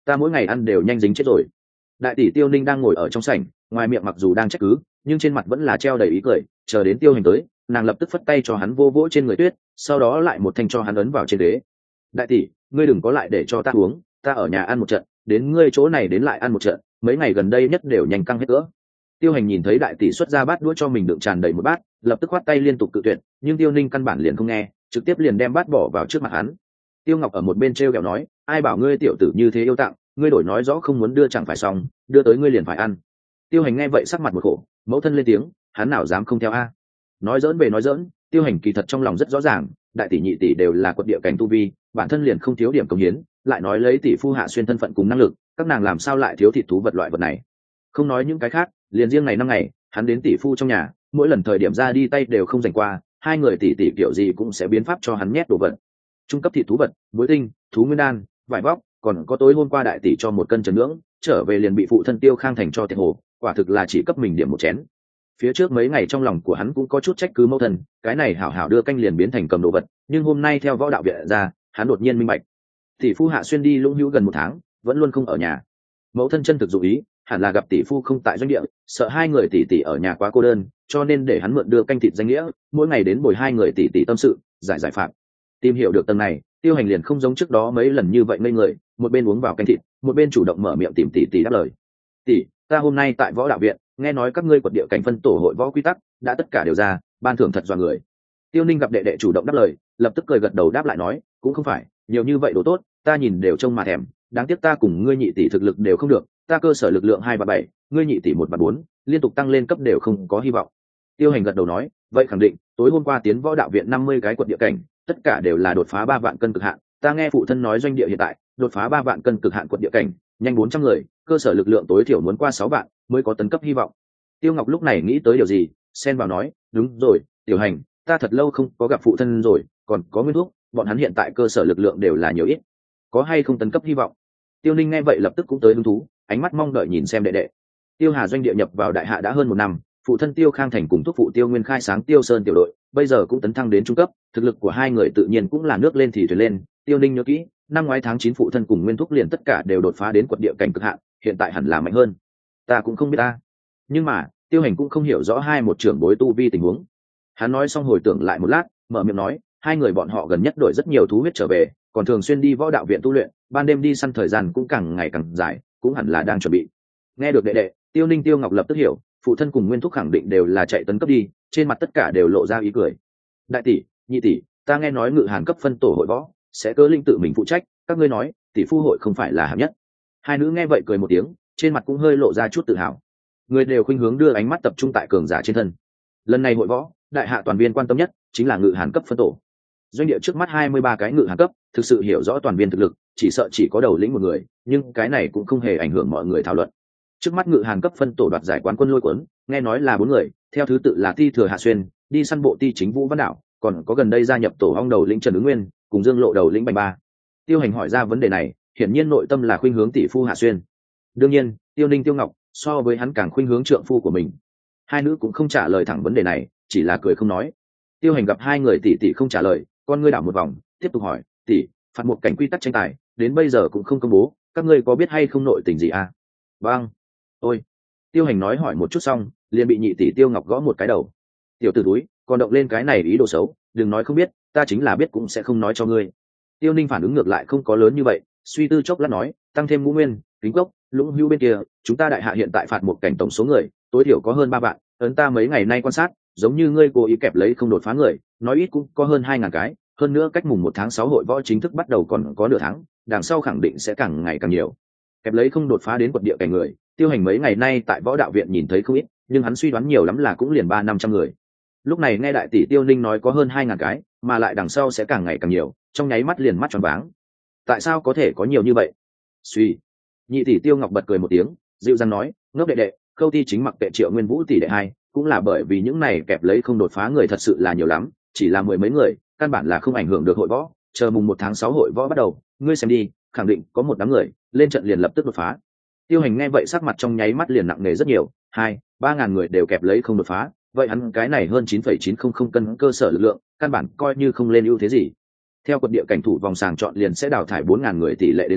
ta mỗi ngày ăn đều nhanh dính chết rồi. Đại tỷ Tiêu Ninh đang ngồi ở trong sảnh, ngoài miệng mặc dù đang trách cứ, nhưng trên mặt vẫn là treo đầy ý cười. Chờ đến Tiêu Hành tới, nàng lập tức phất tay cho hắn vô vỗ trên người tuyết, sau đó lại một thanh cho hắn ấn vào trên ghế. Đại tỷ, ngươi đừng có lại để cho ta uống, ta ở nhà ăn một trận, đến ngươi chỗ này đến lại ăn một trận, mấy ngày gần đây nhất đều nhanh căng hết cỡ. Tiêu Hành nhìn thấy đại tỷ xuất ra bát đũa cho mình đựng tràn đầy một bát, lập tức khoát tay liên tục cự tuyệt, nhưng Tiêu Ninh căn bản liền không nghe, trực tiếp liền đem bát bỏ vào trước mặt hắn. Tiêu Ngọc ở một bên treo kẹo nói, ai bảo ngươi tiểu tử như thế yêu tặng, ngươi đổi nói rõ không muốn đưa chẳng phải xong, đưa tới ngươi liền phải ăn. Tiêu Hành nghe vậy sắc mặt một khổ, mẫu thân lên tiếng, hắn nào dám không theo a. Nói dỡn về nói dỡn, Tiêu Hành kỳ thật trong lòng rất rõ ràng, đại tỷ nhị tỷ đều là quật địa cảnh tu vi, bản thân liền không thiếu điểm công hiến, lại nói lấy tỷ phu Hạ Xuyên thân phận cùng năng lực, các nàng làm sao lại thiếu thịt thú vật loại vật này. Không nói những cái khác, liền riêng ngày năm ngày, hắn đến tỷ phu trong nhà, mỗi lần thời điểm ra đi tay đều không dành qua, hai người tỷ tỷ kiểu gì cũng sẽ biến pháp cho hắn nhét đồ vật. Trung cấp thịt thú vật, muối tinh, thú nguyên đan, vải vóc, còn có tối hôm qua đại tỷ cho một cân trần nướng, trở về liền bị phụ thân Tiêu Khang Thành cho tiệt hồ, quả thực là chỉ cấp mình điểm một chén. Phía trước mấy ngày trong lòng của hắn cũng có chút trách cứ mẫu thân, cái này hảo hảo đưa canh liền biến thành cầm đồ vật, nhưng hôm nay theo võ đạo viện ra, hắn đột nhiên minh bạch. Tỷ phu Hạ Xuyên đi Lũng Hữu gần một tháng, vẫn luôn không ở nhà. Mẫu thân chân thực dụng ý, hẳn là gặp tỷ phu không tại doanh địa, sợ hai người tỷ tỷ ở nhà quá cô đơn, cho nên để hắn mượn đưa canh thịt danh nghĩa, mỗi ngày đến bồi hai người tỷ tỷ tâm sự, giải giải phạm. Tìm hiểu được tầng này, Tiêu Hành liền không giống trước đó mấy lần như vậy ngây người, một bên uống vào canh thịt, một bên chủ động mở miệng tìm tỷ tỷ đáp lời. Tỷ, ta hôm nay tại võ đạo viện, nghe nói các ngươi quật địa cảnh phân tổ hội võ quy tắc đã tất cả đều ra, ban thưởng thật dọa người. Tiêu Ninh gặp đệ đệ chủ động đáp lời, lập tức cười gật đầu đáp lại nói, cũng không phải, nhiều như vậy đồ tốt, ta nhìn đều trông mà thèm, đáng tiếc ta cùng ngươi nhị tỷ thực lực đều không được, ta cơ sở lực lượng hai và bảy, ngươi nhị tỷ một và bốn, liên tục tăng lên cấp đều không có hy vọng. Tiêu Hành gật đầu nói, vậy khẳng định, tối hôm qua tiến võ đạo viện năm mươi cái quật địa cảnh, tất cả đều là đột phá ba vạn cân cực hạn, ta nghe phụ thân nói doanh địa hiện tại đột phá ba vạn cân cực hạn quật địa cảnh, nhanh bốn trăm người, cơ sở lực lượng tối thiểu muốn qua sáu vạn mới có tấn cấp hy vọng. Tiêu Ngọc lúc này nghĩ tới điều gì, xen vào nói, đúng rồi, Tiểu Hành, ta thật lâu không có gặp phụ thân rồi, còn có Nguyên Thúc, bọn hắn hiện tại cơ sở lực lượng đều là nhiều ít, có hay không tấn cấp hy vọng. Tiêu Ninh nghe vậy lập tức cũng tới hứng thú, ánh mắt mong đợi nhìn xem đệ đệ. Tiêu Hà doanh địa nhập vào đại hạ đã hơn một năm, phụ thân Tiêu Khang Thành cùng thúc phụ Tiêu Nguyên khai sáng Tiêu Sơn tiểu đội, bây giờ cũng tấn thăng đến trung cấp, thực lực của hai người tự nhiên cũng là nước lên thì thuyền lên. Tiêu Ninh nhớ kỹ, năm ngoái tháng chín phụ thân cùng Nguyên Thúc liền tất cả đều đột phá đến quật địa cảnh cực hạn, hiện tại hẳn là mạnh hơn. Ta cũng không biết ta. Nhưng mà, Tiêu Hành cũng không hiểu rõ hai một trưởng bối tu vi tình huống. Hắn nói xong hồi tưởng lại một lát, mở miệng nói, hai người bọn họ gần nhất đổi rất nhiều thú huyết trở về, còn thường xuyên đi võ đạo viện tu luyện, ban đêm đi săn thời gian cũng càng ngày càng dài, cũng hẳn là đang chuẩn bị. Nghe được đệ đệ, Tiêu Ninh Tiêu Ngọc lập tức hiểu, phụ thân cùng Nguyên Thúc khẳng định đều là chạy tấn cấp đi, trên mặt tất cả đều lộ ra ý cười. Đại tỷ, nhị tỷ, ta nghe nói Ngự Hàn cấp phân tổ hội võ sẽ cơ linh tự mình phụ trách, các ngươi nói tỷ phu hội không phải là hạng nhất. Hai nữ nghe vậy cười một tiếng, trên mặt cũng hơi lộ ra chút tự hào. Người đều khuynh hướng đưa ánh mắt tập trung tại cường giả trên thân. Lần này hội võ, đại hạ toàn viên quan tâm nhất chính là Ngự Hàn cấp phân tổ. Doanh địa trước mắt hai mươi ba cái Ngự Hàn cấp, thực sự hiểu rõ toàn viên thực lực, chỉ sợ chỉ có đầu lĩnh một người, nhưng cái này cũng không hề ảnh hưởng mọi người thảo luận. Trước mắt Ngự Hàn cấp phân tổ đoạt giải quán quân lôi cuốn, nghe nói là bốn người, theo thứ tự là Ti Thừa Hạ Xuyên, đi săn bộ Ti Chính Vũ Văn Đạo, còn có gần đây gia nhập tổ ong đầu lĩnh Trần Ứng Nguyên, cùng Dương Lộ đầu lĩnh Bành Ba. Tiêu Hành hỏi ra vấn đề này, hiển nhiên nội tâm là khuynh hướng tỷ phu Hạ Xuyên. Đương nhiên, Tiêu Ninh Tiêu Ngọc so với hắn càng khuynh hướng trượng phu của mình. Hai nữ cũng không trả lời thẳng vấn đề này, chỉ là cười không nói. Tiêu Hành gặp hai người tỷ tỷ không trả lời, con ngươi đảo một vòng, tiếp tục hỏi, tỷ, phạt một cảnh quy tắc tranh tài, đến bây giờ cũng không công bố, các ngươi có biết hay không nội tình gì à? Vâng. Ôi. Tiêu Hành nói hỏi một chút xong, liền bị nhị tỷ Tiêu Ngọc gõ một cái đầu. Tiểu tử túi, còn động lên cái này ý đồ xấu, đừng nói không biết, ta chính là biết cũng sẽ không nói cho ngươi. Tiêu Ninh phản ứng ngược lại không có lớn như vậy, suy tư chốc lát nói, tăng thêm Ngũ Nguyên, Kính Cốc, Lũng Hữu bên kia, chúng ta đại hạ hiện tại phạt một cảnh tổng số người, tối thiểu có hơn ba vạn, ấn ta mấy ngày nay quan sát, giống như ngươi cố ý kẹp lấy không đột phá người, nói ít cũng có hơn hai ngàn cái, hơn nữa cách mùng một tháng sáu hội võ chính thức bắt đầu còn có nửa tháng, đằng sau khẳng định sẽ càng ngày càng nhiều. Kẹp lấy không đột phá đến quật địa cảnh người, Tiêu Hành mấy ngày nay tại võ đạo viện nhìn thấy không ít, nhưng hắn suy đoán nhiều lắm là cũng liền ba năm trăm người. Lúc này nghe đại tỷ Tiêu Ninh nói có hơn hai ngàn cái, mà lại đằng sau sẽ càng ngày càng nhiều, trong nháy mắt liền mắt tròn váng. Tại sao có thể có nhiều như vậy? Suy. Nhị tỷ Tiêu Ngọc bật cười một tiếng, dịu dàng nói, ngốc đệ đệ, Khâu Ti chính mặc kệ Triệu Nguyên Vũ tỷ đệ hai, cũng là bởi vì những này kẹp lấy không đột phá người thật sự là nhiều lắm, chỉ là mười mấy người, căn bản là không ảnh hưởng được hội võ. Chờ mùng một tháng sáu hội võ bắt đầu, ngươi xem đi, khẳng định có một đám người lên trận liền lập tức đột phá. Tiêu Hành nghe vậy sắc mặt trong nháy mắt liền nặng nề rất nhiều, hai ba ngàn người đều kẹp lấy không đột phá, vậy hắn cái này hơn chín phẩy chín không không cân cơ sở lực lượng, căn bản coi như không lên ưu thế gì. Theo quật địa cảnh thủ vòng sàng chọn liền sẽ đào thải bốn ngàn người tỷ lệ đến xem,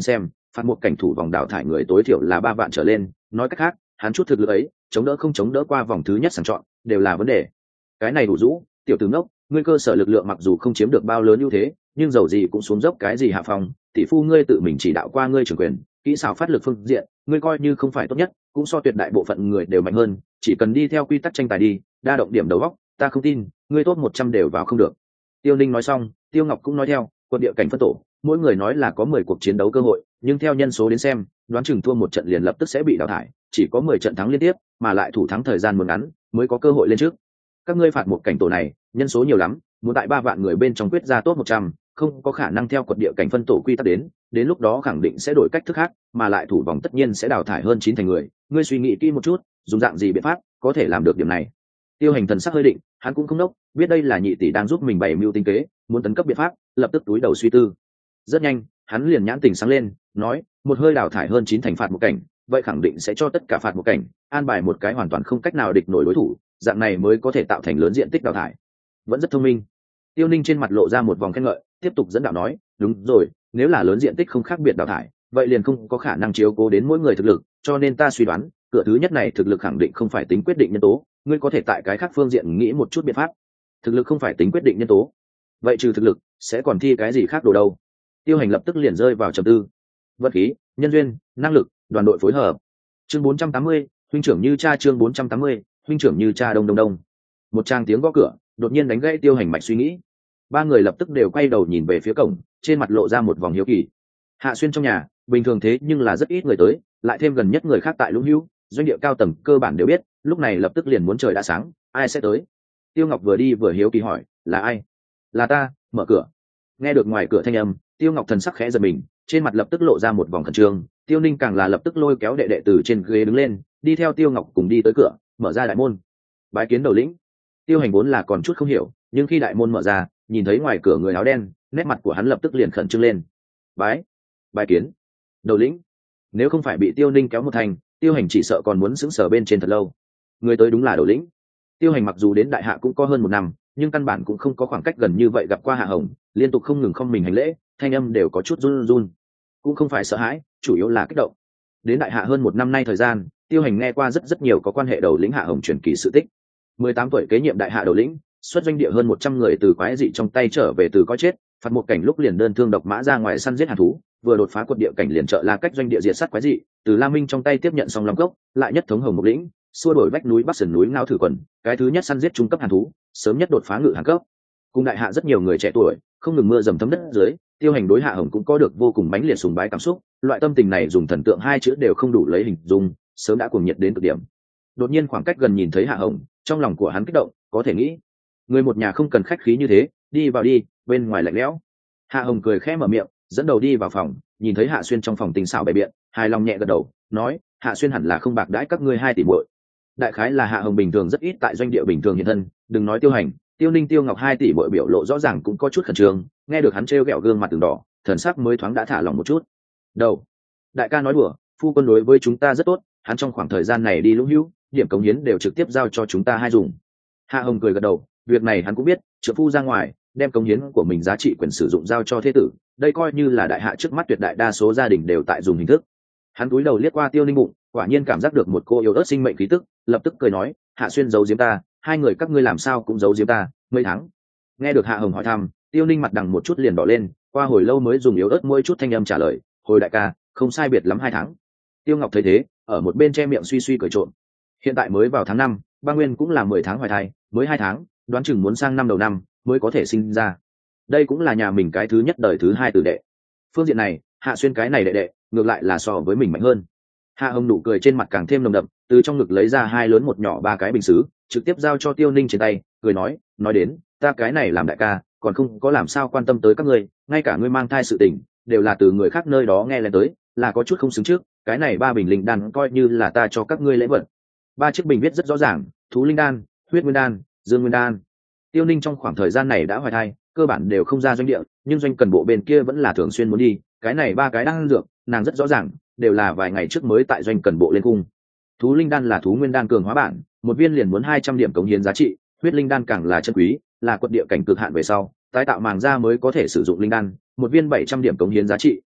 phạt một cảnh thủ vòng đào thải người tối thiểu là ba vạn trở lên, nói cách khác hắn chút thực lực ấy chống đỡ không chống đỡ qua vòng thứ nhất sàng chọn đều là vấn đề. Cái này đủ rũ, tiểu tử ngốc, ngươi cơ sở lực lượng mặc dù không chiếm được bao lớn ưu thế, nhưng dầu gì cũng xuống dốc cái gì hạ phòng, tỷ phu ngươi tự mình chỉ đạo qua ngươi trưởng quyền, kỹ xảo phát lực phương diện ngươi coi như không phải tốt nhất cũng so tuyệt đại bộ phận người đều mạnh hơn, chỉ cần đi theo quy tắc tranh tài đi, đa động điểm đầu góc, ta không tin ngươi tốt một trăm đều vào không được. Tiêu Ninh nói xong, Tiêu Ngọc cũng nói theo, quân địa cảnh phân tổ mỗi người nói là có mười cuộc chiến đấu cơ hội, nhưng theo nhân số đến xem đoán chừng thua một trận liền lập tức sẽ bị đào thải, chỉ có mười trận thắng liên tiếp mà lại thủ thắng thời gian muốn ngắn mới có cơ hội lên trước. Các ngươi phạt một cảnh tổ này nhân số nhiều lắm, muốn tại ba vạn người bên trong quyết ra tốt một trăm, không có khả năng theo quật địa cảnh phân tổ quy tắc đến, đến lúc đó khẳng định sẽ đổi cách thức khác, mà lại thủ vòng tất nhiên sẽ đào thải hơn chín thành người, ngươi suy nghĩ kỹ một chút, dùng dạng gì biện pháp có thể làm được điểm này. Tiêu Hành thần sắc hơi định, hắn cũng không nốc, biết đây là nhị tỷ đang giúp mình bày mưu tinh kế, muốn tấn cấp biện pháp, lập tức túi đầu suy tư. Rất nhanh, hắn liền nhãn tình sáng lên, nói, một hơi đào thải hơn chín thành phạt một cảnh, vậy khẳng định sẽ cho tất cả phạt một cảnh an bài một cái hoàn toàn không cách nào địch nổi đối thủ, dạng này mới có thể tạo thành lớn diện tích đào thải. Vẫn rất thông minh. Tiêu Ninh trên mặt lộ ra một vòng khen ngợi, tiếp tục dẫn đạo nói, đúng rồi, nếu là lớn diện tích không khác biệt đào thải, vậy liền không có khả năng chiếu cố đến mỗi người thực lực, cho nên ta suy đoán cửa thứ nhất này thực lực khẳng định không phải tính quyết định nhân tố, ngươi có thể tại cái khác phương diện nghĩ một chút biện pháp. Thực lực không phải tính quyết định nhân tố, vậy trừ thực lực sẽ còn thi cái gì khác đồ đâu? Tiêu Hành lập tức liền rơi vào trầm tư. Vật khí, nhân duyên, năng lực, đoàn đội phối hợp. Chương bốn trăm tám mươi, huynh trưởng như cha. Chương bốn trăm tám mươi, huynh trưởng như cha. Đông đông đông. Một tràng tiếng gõ cửa đột nhiên đánh gãy Tiêu Hành mạch suy nghĩ. Ba người lập tức đều quay đầu nhìn về phía cổng, trên mặt lộ ra một vòng hiếu kỳ. Hạ Xuyên trong nhà bình thường thế nhưng là rất ít người tới, lại thêm gần nhất người khác tại Lũng Hữu, doanh địa cao tầng cơ bản đều biết, lúc này lập tức liền muốn trời đã sáng, ai sẽ tới? Tiêu Ngọc vừa đi vừa hiếu kỳ hỏi, là ai? Là ta, mở cửa. Nghe được ngoài cửa thanh âm, Tiêu Ngọc thần sắc khẽ giật mình, trên mặt lập tức lộ ra một vòng khẩn trương. Tiêu Ninh càng là lập tức lôi kéo đệ đệ từ trên ghế đứng lên, đi theo Tiêu Ngọc cùng đi tới cửa, mở ra đại môn. Bái kiến đầu lĩnh. Tiêu Hành vốn là còn chút không hiểu, nhưng khi đại môn mở ra, nhìn thấy ngoài cửa người áo đen, nét mặt của hắn lập tức liền khẩn trương lên. Bái, bái kiến, đầu lĩnh. Nếu không phải bị Tiêu Ninh kéo một thành, Tiêu Hành chỉ sợ còn muốn sững sờ bên trên thật lâu. Người tới đúng là đầu lĩnh. Tiêu Hành mặc dù đến đại hạ cũng có hơn một năm, nhưng căn bản cũng không có khoảng cách gần như vậy gặp qua Hạ Hồng, liên tục không ngừng không mình hành lễ, thanh âm đều có chút run run. Cũng không phải sợ hãi, chủ yếu là kích động. Đến đại hạ hơn một năm nay thời gian, Tiêu Hành nghe qua rất rất nhiều có quan hệ đầu lĩnh Hạ Hồng truyền kỳ sự tích. mười tám tuổi kế nhiệm đại hạ đầu lĩnh, xuất doanh địa hơn một trăm người từ quái dị trong tay trở về từ có chết, phạt một cảnh lúc liền đơn thương độc mã ra ngoài săn giết hàn thú, vừa đột phá quật địa cảnh liền trợ La Cách doanh địa diệt sát quái dị, từ La Minh trong tay tiếp nhận xong long gốc, lại nhất thống Hồng Mục lĩnh, xua đổi vách núi Bắc sườn núi Ngao Thử Quần, cái thứ nhất săn giết trung cấp hàn thú, sớm nhất đột phá ngự hàn cấp. Cùng đại hạ rất nhiều người trẻ tuổi, không ngừng mưa dầm thấm đất dưới, Tiêu Hành đối Hạ Hồng cũng có được vô cùng mãnh liệt sùng bái cảm xúc, loại tâm tình này dùng thần tượng hai chữ đều không đủ lấy hình dung, sớm đã cuồng nhiệt đến cực điểm. Đột nhiên khoảng cách gần nhìn thấy Hạ Hồng, trong lòng của hắn kích động, có thể nghĩ, người một nhà không cần khách khí như thế, đi vào đi, bên ngoài lạnh lẽo. Hạ Hồng cười khẽ mở miệng, dẫn đầu đi vào phòng, nhìn thấy Hạ Xuyên trong phòng tình xảo bày biện, hài lòng nhẹ gật đầu, nói, Hạ Xuyên hẳn là không bạc đãi các ngươi hai tỷ muội. Đại khái là Hạ Hồng bình thường rất ít tại doanh địa bình thường hiện thân, đừng nói Tiêu Hành, Tiêu Ninh, Tiêu Ngọc hai tỷ muội biểu lộ rõ ràng cũng có chút khẩn trương, nghe được hắn trêu ghẹo gương mặt từng đỏ, thần sắc mới thoáng đã thả lòng một chút. Đầu, đại ca nói đùa, phu quân đối với chúng ta rất tốt, hắn trong khoảng thời gian này đi Lũng Hữu, điểm cống hiến đều trực tiếp giao cho chúng ta hai dùng. Hạ Hồng cười gật đầu, việc này hắn cũng biết, trợ phu ra ngoài, đem cống hiến của mình giá trị quyền sử dụng giao cho thế tử, đây coi như là đại hạ trước mắt tuyệt đại đa số gia đình đều tại dùng hình thức. Hắn cúi đầu liếc qua Tiêu Ninh bụng, quả nhiên cảm giác được một cô yêu ớt sinh mệnh khí tức, lập tức cười nói, Hạ Xuyên giấu giếm ta, hai người các ngươi làm sao cũng giấu giếm ta, mấy tháng. Nghe được Hạ Hồng hỏi thăm, Tiêu Ninh mặt đằng một chút liền đỏ lên, qua hồi lâu mới dùng yếu ớt môi chút thanh âm trả lời, hồi đại ca, không sai biệt lắm hai tháng. Tiêu Ngọc thấy thế, ở một bên che miệng suy suy cười trộm. Hiện tại mới vào tháng năm, Ba Nguyên cũng là mười tháng hoài thai, mới hai tháng, đoán chừng muốn sang năm đầu năm mới có thể sinh ra. Đây cũng là nhà mình cái thứ nhất đời thứ hai tử đệ. Phương diện này, Hạ Xuyên cái này đệ đệ, ngược lại là so với mình mạnh hơn. Hạ Hồng nụ cười trên mặt càng thêm nồng đậm, từ trong ngực lấy ra hai lớn một nhỏ ba cái bình sứ, trực tiếp giao cho Tiêu Ninh trên tay, cười nói, nói đến, ta cái này làm đại ca, còn không có làm sao quan tâm tới các ngươi, ngay cả ngươi mang thai sự tình, đều là từ người khác nơi đó nghe lên tới, là có chút không xứng trước, cái này ba bình linh đan coi như là ta cho các ngươi lễ vật. Ba chiếc bình viết rất rõ ràng, thú linh đan, huyết nguyên đan, dương nguyên đan. Tiêu Ninh trong khoảng thời gian này đã hoài thai, cơ bản đều không ra doanh địa, nhưng doanh cần bộ bên kia vẫn là thường xuyên muốn đi, cái này ba cái đan dược, nàng rất rõ ràng, đều là vài ngày trước mới tại doanh cần bộ lên cung. Thú linh đan là thú nguyên đan cường hóa bản, một viên liền muốn hai trăm điểm cống hiến giá trị, huyết linh đan càng là chân quý, là quật địa cảnh cực hạn về sau, tái tạo màng da mới có thể sử dụng linh đan, một viên bảy trăm điểm cống hiến giá trị,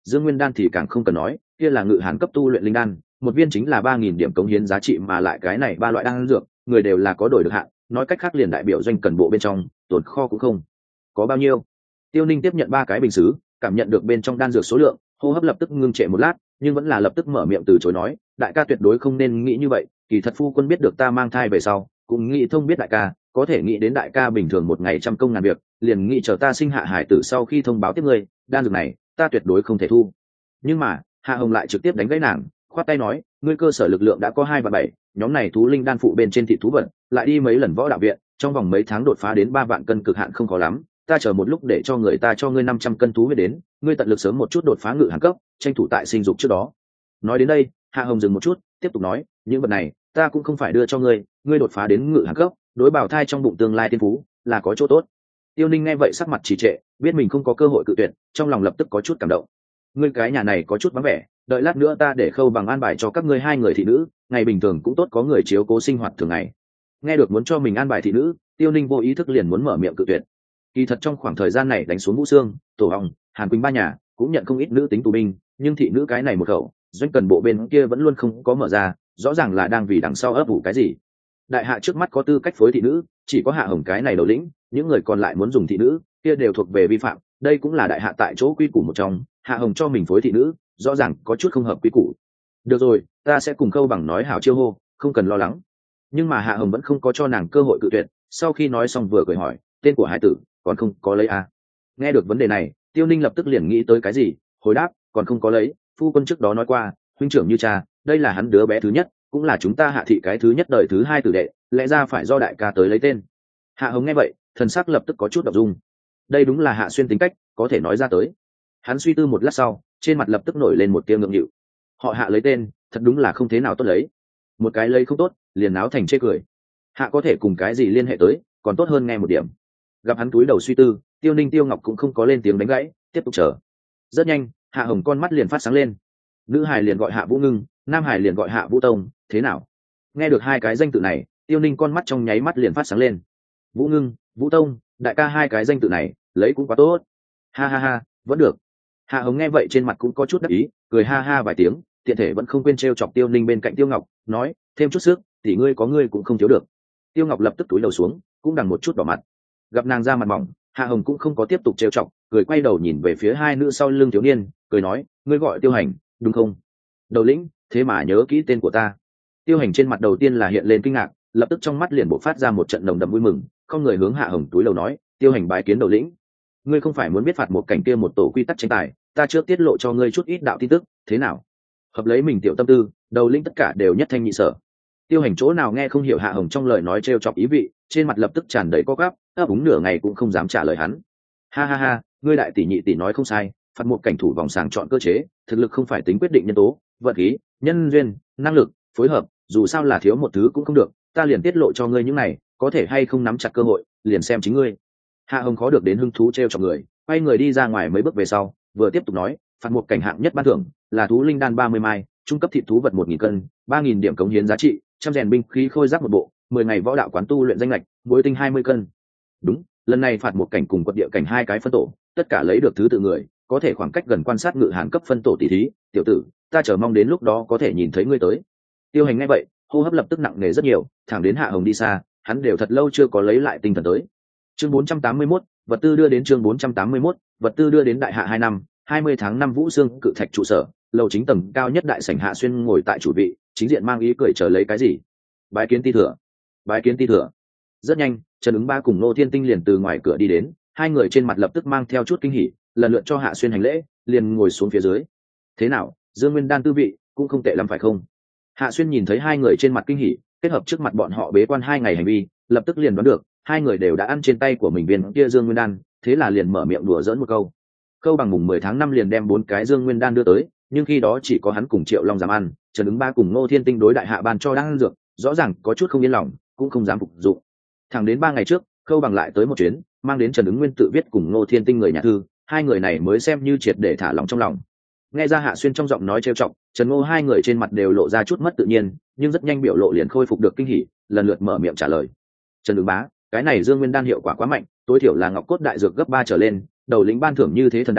Dương Nguyên đan thì càng không cần nói, kia là ngự hàn cấp tu luyện linh đan, một viên chính là ba nghìn điểm cống hiến giá trị, mà lại cái này ba loại đan dược người đều là có đổi được hạn, nói cách khác liền đại biểu doanh cần bộ bên trong tồn kho cũng không có bao nhiêu. Tiêu Ninh tiếp nhận ba cái bình sứ, cảm nhận được bên trong đan dược số lượng, hô hấp lập tức ngưng trệ một lát, nhưng vẫn là lập tức mở miệng từ chối nói, đại ca tuyệt đối không nên nghĩ như vậy, kỳ thật phu quân biết được ta mang thai về sau cũng nghĩ thông biết đại ca, có thể nghĩ đến đại ca bình thường một ngày trăm công ngàn việc, liền nghĩ chờ ta sinh hạ hải tử sau khi thông báo tiếp ngươi, đan dược này ta tuyệt đối không thể thu. Nhưng mà Hạ Hồng lại trực tiếp đánh gãy nàng, khoát tay nói, ngươi cơ sở lực lượng đã có hai và bảy, nhóm này thú linh đan phụ bên trên thị thú vật, lại đi mấy lần võ đạo viện, trong vòng mấy tháng đột phá đến ba vạn cân cực hạn không khó lắm, ta chờ một lúc để cho người ta cho ngươi năm trăm cân thú huyết đến, ngươi tận lực sớm một chút đột phá ngự hàn cấp, tranh thủ tại sinh dục trước đó. Nói đến đây, Hạ Hồng dừng một chút, tiếp tục nói, những vật này ta cũng không phải đưa cho ngươi, ngươi đột phá đến ngự hàn cấp, đối bảo thai trong bụng tương lai tiên phú là có chỗ tốt. Tiêu Ninh nghe vậy sắc mặt trì trệ, biết mình không có cơ hội cự tuyệt, trong lòng lập tức có chút cảm động. Ngươi cái nhà này có chút vắng vẻ, đợi lát nữa ta để Khâu Bằng an bài cho các ngươi hai người thị nữ, ngày bình thường cũng tốt có người chiếu cố sinh hoạt thường ngày. Nghe được muốn cho mình an bài thị nữ, Tiêu Ninh vô ý thức liền muốn mở miệng cự tuyệt. Kỳ thật trong khoảng thời gian này đánh xuống Vũ Xương, Tổ Hồng, Hàn Quỳnh ba nhà cũng nhận không ít nữ tính tù binh, nhưng thị nữ cái này một khẩu, doanh cần bộ bên kia vẫn luôn không có mở ra, rõ ràng là đang vì đằng sau ấp ủ cái gì. Đại hạ trước mắt có tư cách phối thị nữ, chỉ có Hạ Hồng cái này đầu lĩnh, những người còn lại muốn dùng thị nữ, kia đều thuộc về vi phạm, đây cũng là đại hạ tại chỗ quy củ một trong, Hạ Hồng cho mình phối thị nữ, rõ ràng có chút không hợp quy củ. Được rồi, ta sẽ cùng Khâu Bằng nói hảo chiêu hô, không cần lo lắng. Nhưng mà Hạ Hồng vẫn không có cho nàng cơ hội cự tuyệt, sau khi nói xong vừa cười hỏi, tên của hải tử còn không có lấy à? Nghe được vấn đề này, Tiêu Ninh lập tức liền nghĩ tới cái gì, hồi đáp, còn không có lấy, phu quân trước đó nói qua, huynh trưởng như cha, đây là hắn đứa bé thứ nhất, cũng là chúng ta Hạ thị cái thứ nhất đời thứ hai tử đệ, lẽ ra phải do đại ca tới lấy tên. Hạ Hồng nghe vậy, thần sắc lập tức có chút động dung. Đây đúng là Hạ Xuyên tính cách, có thể nói ra tới. Hắn suy tư một lát sau, trên mặt lập tức nổi lên một tia ngượng nghịu. Họ Hạ lấy tên, thật đúng là không thế nào tốt lấy. Một cái lấy không tốt, liền náo thành chê cười. Hạ có thể cùng cái gì liên hệ tới, còn tốt hơn nghe một điểm. Gặp hắn túi đầu suy tư, Tiêu Ninh Tiêu Ngọc cũng không có lên tiếng đánh gãy, tiếp tục chờ. Rất nhanh, Hạ Hồng con mắt liền phát sáng lên. Nữ hài liền gọi Hạ Vũ Ngưng, nam hài liền gọi Hạ Vũ Tông, thế nào? Nghe được hai cái danh tự này, Tiêu Ninh con mắt trong nháy mắt liền phát sáng lên. Vũ Ngưng, Vũ Tông, đại ca hai cái danh tự này, lấy cũng quá tốt. Ha ha ha, vẫn được. Hạ Hồng nghe vậy trên mặt cũng có chút đắc ý, cười ha ha vài tiếng, tiện thể vẫn không quên trêu chọc Tiêu Ninh bên cạnh Tiêu Ngọc, nói, thêm chút sức, thì ngươi có ngươi cũng không thiếu được. Tiêu Ngọc lập tức túi đầu xuống, cũng đằng một chút đỏ mặt. Gặp nàng ra mặt mỏng, Hạ Hồng cũng không có tiếp tục trêu chọc, cười quay đầu nhìn về phía hai nữ sau lưng thiếu niên, cười nói, ngươi gọi Tiêu Hành, đúng không? Đầu lĩnh, thế mà nhớ kỹ tên của ta. Tiêu Hành trên mặt đầu tiên là hiện lên kinh ngạc, lập tức trong mắt liền bộc phát ra một trận nồng đậm vui mừng, không người hướng Hạ Hồng túi đầu nói, Tiêu Hành bái kiến đầu lĩnh. Ngươi không phải muốn biết phạt một cảnh kia một tổ quy tắc tranh tài, ta chưa tiết lộ cho ngươi chút ít đạo tin tức, thế nào? Hợp lấy mình tiểu tâm tư, đầu lĩnh tất cả đều nhất thanh nhị sở. Tiêu Hành chỗ nào nghe không hiểu Hạ Hồng trong lời nói trêu chọc ý vị, trên mặt lập tức tràn đầy co gắp, ấp úng nửa ngày cũng không dám trả lời hắn. Ha ha ha, ngươi đại tỷ nhị tỷ nói không sai, phạt một cảnh thủ vòng sàng chọn cơ chế, thực lực không phải tính quyết định nhân tố, vận khí, nhân duyên, năng lực, phối hợp, dù sao là thiếu một thứ cũng không được, ta liền tiết lộ cho ngươi những này, có thể hay không nắm chặt cơ hội, liền xem chính ngươi. Hạ Hồng khó được đến hứng thú trêu chọc người, quay người đi ra ngoài mấy bước về sau, vừa tiếp tục nói, phạt một cảnh hạng nhất ban thưởng là thú linh đan ba mươi mai, trung cấp thịt thú vật một nghìn cân, ba nghìn điểm cống hiến giá trị, trăm rèn binh khí khôi giáp một bộ, mười ngày võ đạo quán tu luyện danh lệch, muối tinh hai mươi cân. Đúng, lần này phạt một cảnh cùng quật địa cảnh hai cái phân tổ, tất cả lấy được thứ tự người, có thể khoảng cách gần quan sát ngự hàn cấp phân tổ tỷ thí, tiểu tử, ta chờ mong đến lúc đó có thể nhìn thấy ngươi tới. Tiêu Hành nghe vậy, hô hấp lập tức nặng nề rất nhiều, thẳng đến Hạ Hồng đi xa, hắn đều thật lâu chưa có lấy lại tinh thần tới. Chương bốn trăm tám mươi mốt, vật tư đưa đến chương bốn trăm tám mươi mốt, vật tư đưa đến đại hạ hai năm, hai mươi tháng năm Vũ Xương cự thạch trụ sở, lầu chính tầng cao nhất đại sảnh Hạ Xuyên ngồi tại chủ vị, chính diện mang ý cười chờ lấy cái gì? Bái kiến ti thừa. Bái kiến ti thừa. Rất nhanh, Trần Ứng Ba cùng Nô Thiên Tinh liền từ ngoài cửa đi đến, hai người trên mặt lập tức mang theo chút kinh hỉ, lần lượt cho Hạ Xuyên hành lễ, liền ngồi xuống phía dưới. Thế nào, Dương Nguyên Đan tư vị cũng không tệ lắm phải không? Hạ Xuyên nhìn thấy hai người trên mặt kinh hỉ, kết hợp trước mặt bọn họ bế quan hai ngày hành vi, lập tức liền đoán được hai người đều đã ăn trên tay của mình viên kia Dương Nguyên Đan, thế là liền mở miệng đùa giỡn một câu. Khâu Bằng mùng mười tháng năm liền đem bốn cái Dương Nguyên Đan đưa tới, nhưng khi đó chỉ có hắn cùng Triệu Long dám ăn, Trần Ứng Ba cùng Ngô Thiên Tinh đối đại hạ ban cho đang ăn dược, rõ ràng có chút không yên lòng, cũng không dám phục dụng. Thẳng đến ba ngày trước, Khâu Bằng lại tới một chuyến, mang đến Trần Ứng Nguyên tự viết cùng Ngô Thiên Tinh người nhà thư, hai người này mới xem như triệt để thả lòng trong lòng. Nghe ra Hạ Xuyên trong giọng nói trêu chọc, Trần Ngô hai người trên mặt đều lộ ra chút mất tự nhiên, nhưng rất nhanh biểu lộ liền khôi phục được kinh hỉ, lần lượt mở miệng trả lời. Trần Ứng Bá, cái này Dương Nguyên Đan hiệu quả quá mạnh, tối thiểu là ngọc cốt đại dược gấp ba trở lên, đầu lĩnh ban thưởng như thế thần đan,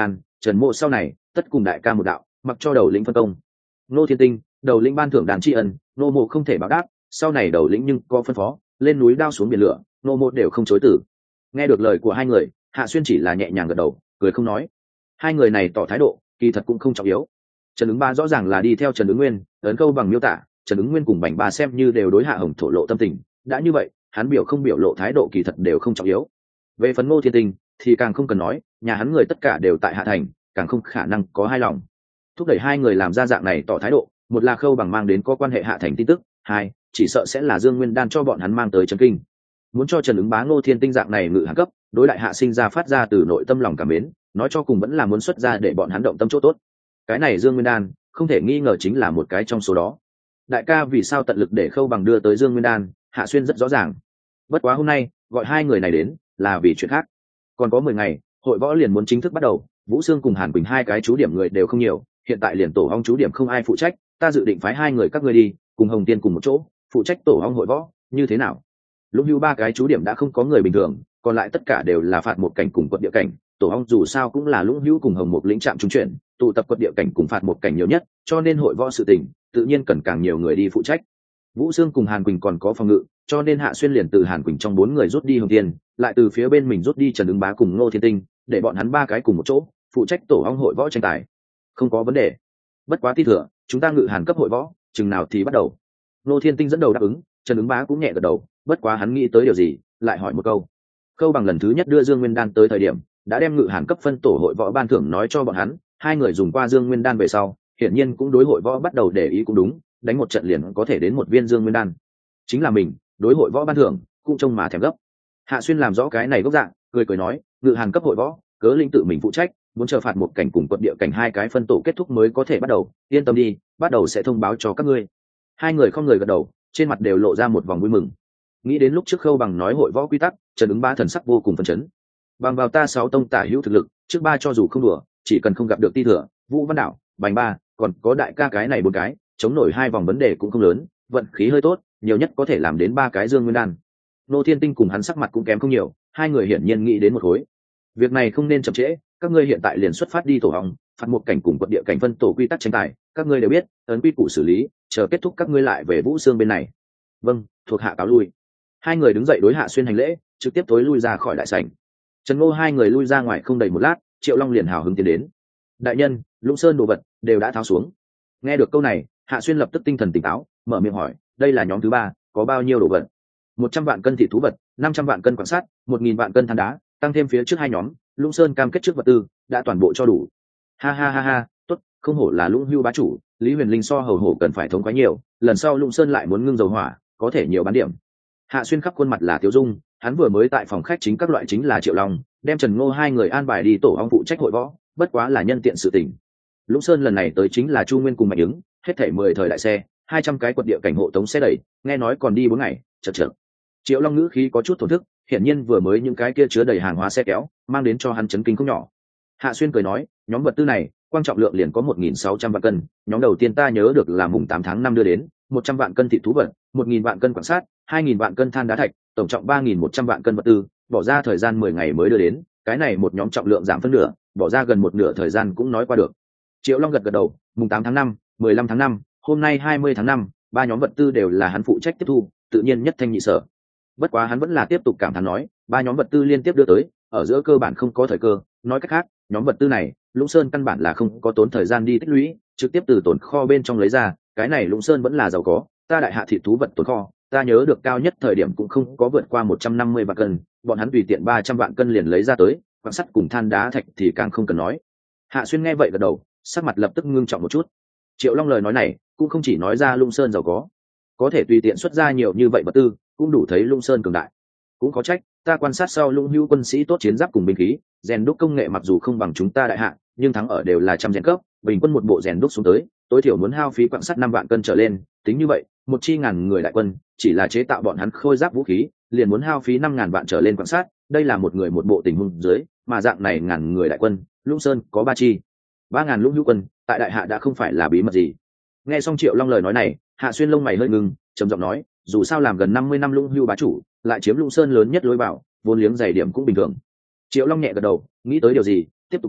Trần Mộ sau này tất cùng đại ca một đạo, mặc cho đầu lĩnh phân công. Ngô Thiên Tinh, đầu lĩnh ban thưởng đàn tri ân, Ngô Mộ không thể báo đáp, sau này đầu lĩnh nhưng có phân phó, lên núi đao xuống biển lửa, Ngô Mộ đều không chối từ. Nghe được lời của hai người, Hạ Xuyên chỉ là nhẹ nhàng gật đầu, cười không nói. Hai người này tỏ thái độ, kỳ thật cũng không trọng yếu. Trần Ứng Ba rõ ràng là đi theo Trần Ứng Nguyên, ấn câu bằng miêu tả, Trần Ứng Nguyên cùng Bành Ba xem như đều đối Hạ Hồng thổ lộ tâm tình, đã như vậy, hắn biểu không biểu lộ thái độ kỳ thật đều không trọng yếu. Về phần Ngô Thiên Tinh thì càng không cần nói, nhà hắn người tất cả đều tại Hạ Thành, càng không khả năng có hai lòng. Thúc đẩy hai người làm ra dạng này tỏ thái độ, một là khâu bằng mang đến có quan hệ Hạ Thành tin tức, hai chỉ sợ sẽ là Dương Nguyên Đan cho bọn hắn mang tới chấn kinh. Muốn cho Trần Ứng Bá Ngô Thiên Tinh dạng này ngự hạ cấp, đối đại hạ sinh ra phát ra từ nội tâm lòng cảm mến, nói cho cùng vẫn là muốn xuất ra để bọn hắn động tâm chỗ tốt. Cái này Dương Nguyên Đan không thể nghi ngờ chính là một cái trong số đó. Đại ca vì sao tận lực để khâu bằng đưa tới Dương Nguyên Đan, Hạ Xuyên rất rõ ràng. Bất quá hôm nay gọi hai người này đến là vì chuyện khác. Còn có mười ngày hội võ liền muốn chính thức bắt đầu, Vũ Sương cùng Hàn Quỳnh hai cái chú điểm người đều không nhiều, hiện tại liền tổ hong chú điểm không ai phụ trách, ta dự định phái hai người các ngươi đi cùng Hồng Tiên cùng một chỗ phụ trách tổ hong hội võ, như thế nào? Lũng Hưu ba cái chú điểm đã không có người bình thường, còn lại tất cả đều là phạt một cảnh cùng quận địa cảnh, tổ hong dù sao cũng là Lũng Hưu cùng Hồng Mục lĩnh trạm trung chuyển, tụ tập quận địa cảnh cùng phạt một cảnh nhiều nhất, cho nên hội võ sự tình tự nhiên cần càng nhiều người đi phụ trách. Vũ Sương cùng Hàn Quỳnh còn có phòng ngự, cho nên Hạ Xuyên liền từ Hàn Quỳnh trong bốn người rút đi Hồng Tiên, lại từ phía bên mình rút đi Trần Ứng Bá cùng Ngô Thiên Tinh, để bọn hắn ba cái cùng một chỗ phụ trách tổ hong hội võ tranh tài. Không có vấn đề. Bất quá ti thừa, chúng ta ngự Hàn cấp hội võ, chừng nào thì bắt đầu? Ngô Thiên Tinh dẫn đầu đáp ứng, Trần Ứng Bá cũng nhẹ gật đầu, bất quá hắn nghĩ tới điều gì, lại hỏi một câu. Khâu bằng lần thứ nhất đưa Dương Nguyên Đan tới thời điểm, đã đem ngự Hàn cấp phân tổ hội võ ban thưởng nói cho bọn hắn, hai người dùng qua Dương Nguyên Đan về sau, hiển nhiên cũng đối hội võ bắt đầu để ý cũng đúng, đánh một trận liền có thể đến một viên Dương Nguyên Đan. Chính là mình, đối hội võ ban thưởng cũng trông mà thèm gấp. Hạ Xuyên làm rõ cái này gốc dạng, cười cười nói, ngự Hàn cấp hội võ, cớ linh tự mình phụ trách, muốn chờ phạt một cảnh cùng quận địa cảnh hai cái phân tổ kết thúc mới có thể bắt đầu, yên tâm đi, bắt đầu sẽ thông báo cho các ngươi. Hai người không người gật đầu, trên mặt đều lộ ra một vòng vui mừng. Nghĩ đến lúc trước Khâu bằng nói hội võ quy tắc, Trần Ứng Bá thần sắc vô cùng phấn chấn. Bằng vào ta sáu tông tả hữu thực lực, trước ba cho dù không đùa, chỉ cần không gặp được Ti Thừa, Vũ Văn Đạo, Bành Ba, còn có đại ca cái này bốn cái, chống nổi hai vòng vấn đề cũng không lớn, vận khí hơi tốt, nhiều nhất có thể làm đến ba cái Dương Nguyên Đan. Nô Thiên Tinh cùng hắn sắc mặt cũng kém không nhiều, hai người hiển nhiên nghĩ đến một khối. Việc này không nên chậm trễ, các ngươi hiện tại liền xuất phát đi tổ hong, phạt một cảnh cùng quận địa cảnh phân tổ quy tắc tranh tài, các ngươi đều biết, ấn quy củ xử lý, chờ kết thúc các ngươi lại về Vũ Sương bên này. Vâng, thuộc hạ cáo lui. Hai người đứng dậy đối Hạ Xuyên hành lễ, trực tiếp tối lui ra khỏi đại sảnh. Trần Ngô hai người lui ra ngoài không đầy một lát, Triệu Long liền hào hứng tiến đến. Đại nhân, Lũng Sơn đồ vật đều đã tháo xuống. Nghe được câu này, Hạ Xuyên lập tức tinh thần tỉnh táo, mở miệng hỏi, đây là nhóm thứ ba, có bao nhiêu đồ vật? Một trăm vạn cân thịt thú vật, năm trăm vạn cân quan sát, một nghìn vạn cân than đá, tăng thêm phía trước hai nhóm, Lũng Sơn cam kết trước vật tư đã toàn bộ cho đủ. Ha ha ha ha, tốt, không hổ là Lũng Hưu bá chủ, Lý Huyền Linh so hầu hổ cần phải thống quá nhiều, lần sau Lũng Sơn lại muốn ngưng dầu hỏa, có thể nhiều bán điểm. Hạ Xuyên khắp khuôn mặt là tiêu dung, hắn vừa mới tại phòng khách chính các loại chính là Triệu Long, đem Trần Ngô hai người an bài đi tổ ong phụ trách hội võ, bất quá là nhân tiện sự tình. Lũng Sơn lần này tới chính là Chu Nguyên cùng Mạnh Ứng, hết thảy mười thời đại xe, hai trăm cái quật địa cảnh hộ tống xe đẩy, nghe nói còn đi bốn ngày, chật chật. Triệu Long ngữ khí có chút thổn thức, hiển nhiên vừa mới những cái kia chứa đầy hàng hóa xe kéo, mang đến cho hắn chấn kinh không nhỏ. Hạ Xuyên cười nói, nhóm vật tư này, quan trọng lượng liền có một nghìn sáu trăm vạn cân, nhóm đầu tiên ta nhớ được là mùng tám tháng năm đưa đến, một trăm vạn cân thịt thú vật, một nghìn vạn cân quan sát, hai nghìn vạn cân than đá thạch, tổng trọng ba nghìn một trăm vạn cân vật tư, bỏ ra thời gian mười ngày mới đưa đến, cái này một nhóm trọng lượng giảm phân nửa, bỏ ra gần một nửa thời gian cũng nói qua được. Triệu Long gật gật đầu, mùng tám tháng năm, mười lăm tháng năm, hôm nay hai mươi tháng năm, ba nhóm vật tư đều là hắn phụ trách tiếp thu, tự nhiên nhất thanh nhị sở. Bất quá hắn vẫn là tiếp tục cảm thán nói, ba nhóm vật tư liên tiếp đưa tới, ở giữa cơ bản không có thời cơ, nói cách khác, nhóm vật tư này, Lũng Sơn căn bản là không có tốn thời gian đi tích lũy, trực tiếp từ tồn kho bên trong lấy ra, cái này Lũng Sơn vẫn là giàu có, ta đại hạ thịt thú vật tồn kho, ta nhớ được cao nhất thời điểm cũng không có vượt qua một trăm năm mươi vạn cân, bọn hắn tùy tiện ba trăm vạn cân liền lấy ra tới, quan sắt cùng than đá thạch thì càng không cần nói. Hạ Xuyên nghe vậy gật đầu, sắc mặt lập tức ngưng trọng một chút. Triệu Long lời nói này, cũng không chỉ nói ra Lũng Sơn giàu có, có thể tùy tiện xuất ra nhiều như vậy vật tư, cũng đủ thấy Lũng Sơn cường đại. Cũng có trách, ta quan sát sau Lũng Hưu quân sĩ tốt chiến giáp cùng binh khí, rèn đúc công nghệ mặc dù không bằng chúng ta đại hạ, nhưng thắng ở đều là trăm rèn cấp, bình quân một bộ rèn đúc xuống tới, tối thiểu muốn hao phí quặng sắt năm vạn cân trở lên, tính như vậy, một chi ngàn người đại quân, chỉ là chế tạo bọn hắn khôi giáp vũ khí, liền muốn hao phí năm ngàn vạn trở lên quặng sắt, đây là một người một bộ tình huống dưới, mà dạng này ngàn người đại quân, Lũng Sơn có ba chi, ba ngàn Lũng Hưu quân, tại đại hạ đã không phải là bí mật gì. Nghe xong Triệu Long lời nói này, Hạ Xuyên lông mày hơi ngưng, trầm giọng nói, dù sao làm gần năm mươi năm Lũng Hưu bá chủ, lại chiếm Lũng Sơn lớn nhất lối vào, vốn liếng dày điểm cũng bình thường. Triệu Long nhẹ gật đầu, nghĩ tới điều gì, tiếp tục nói,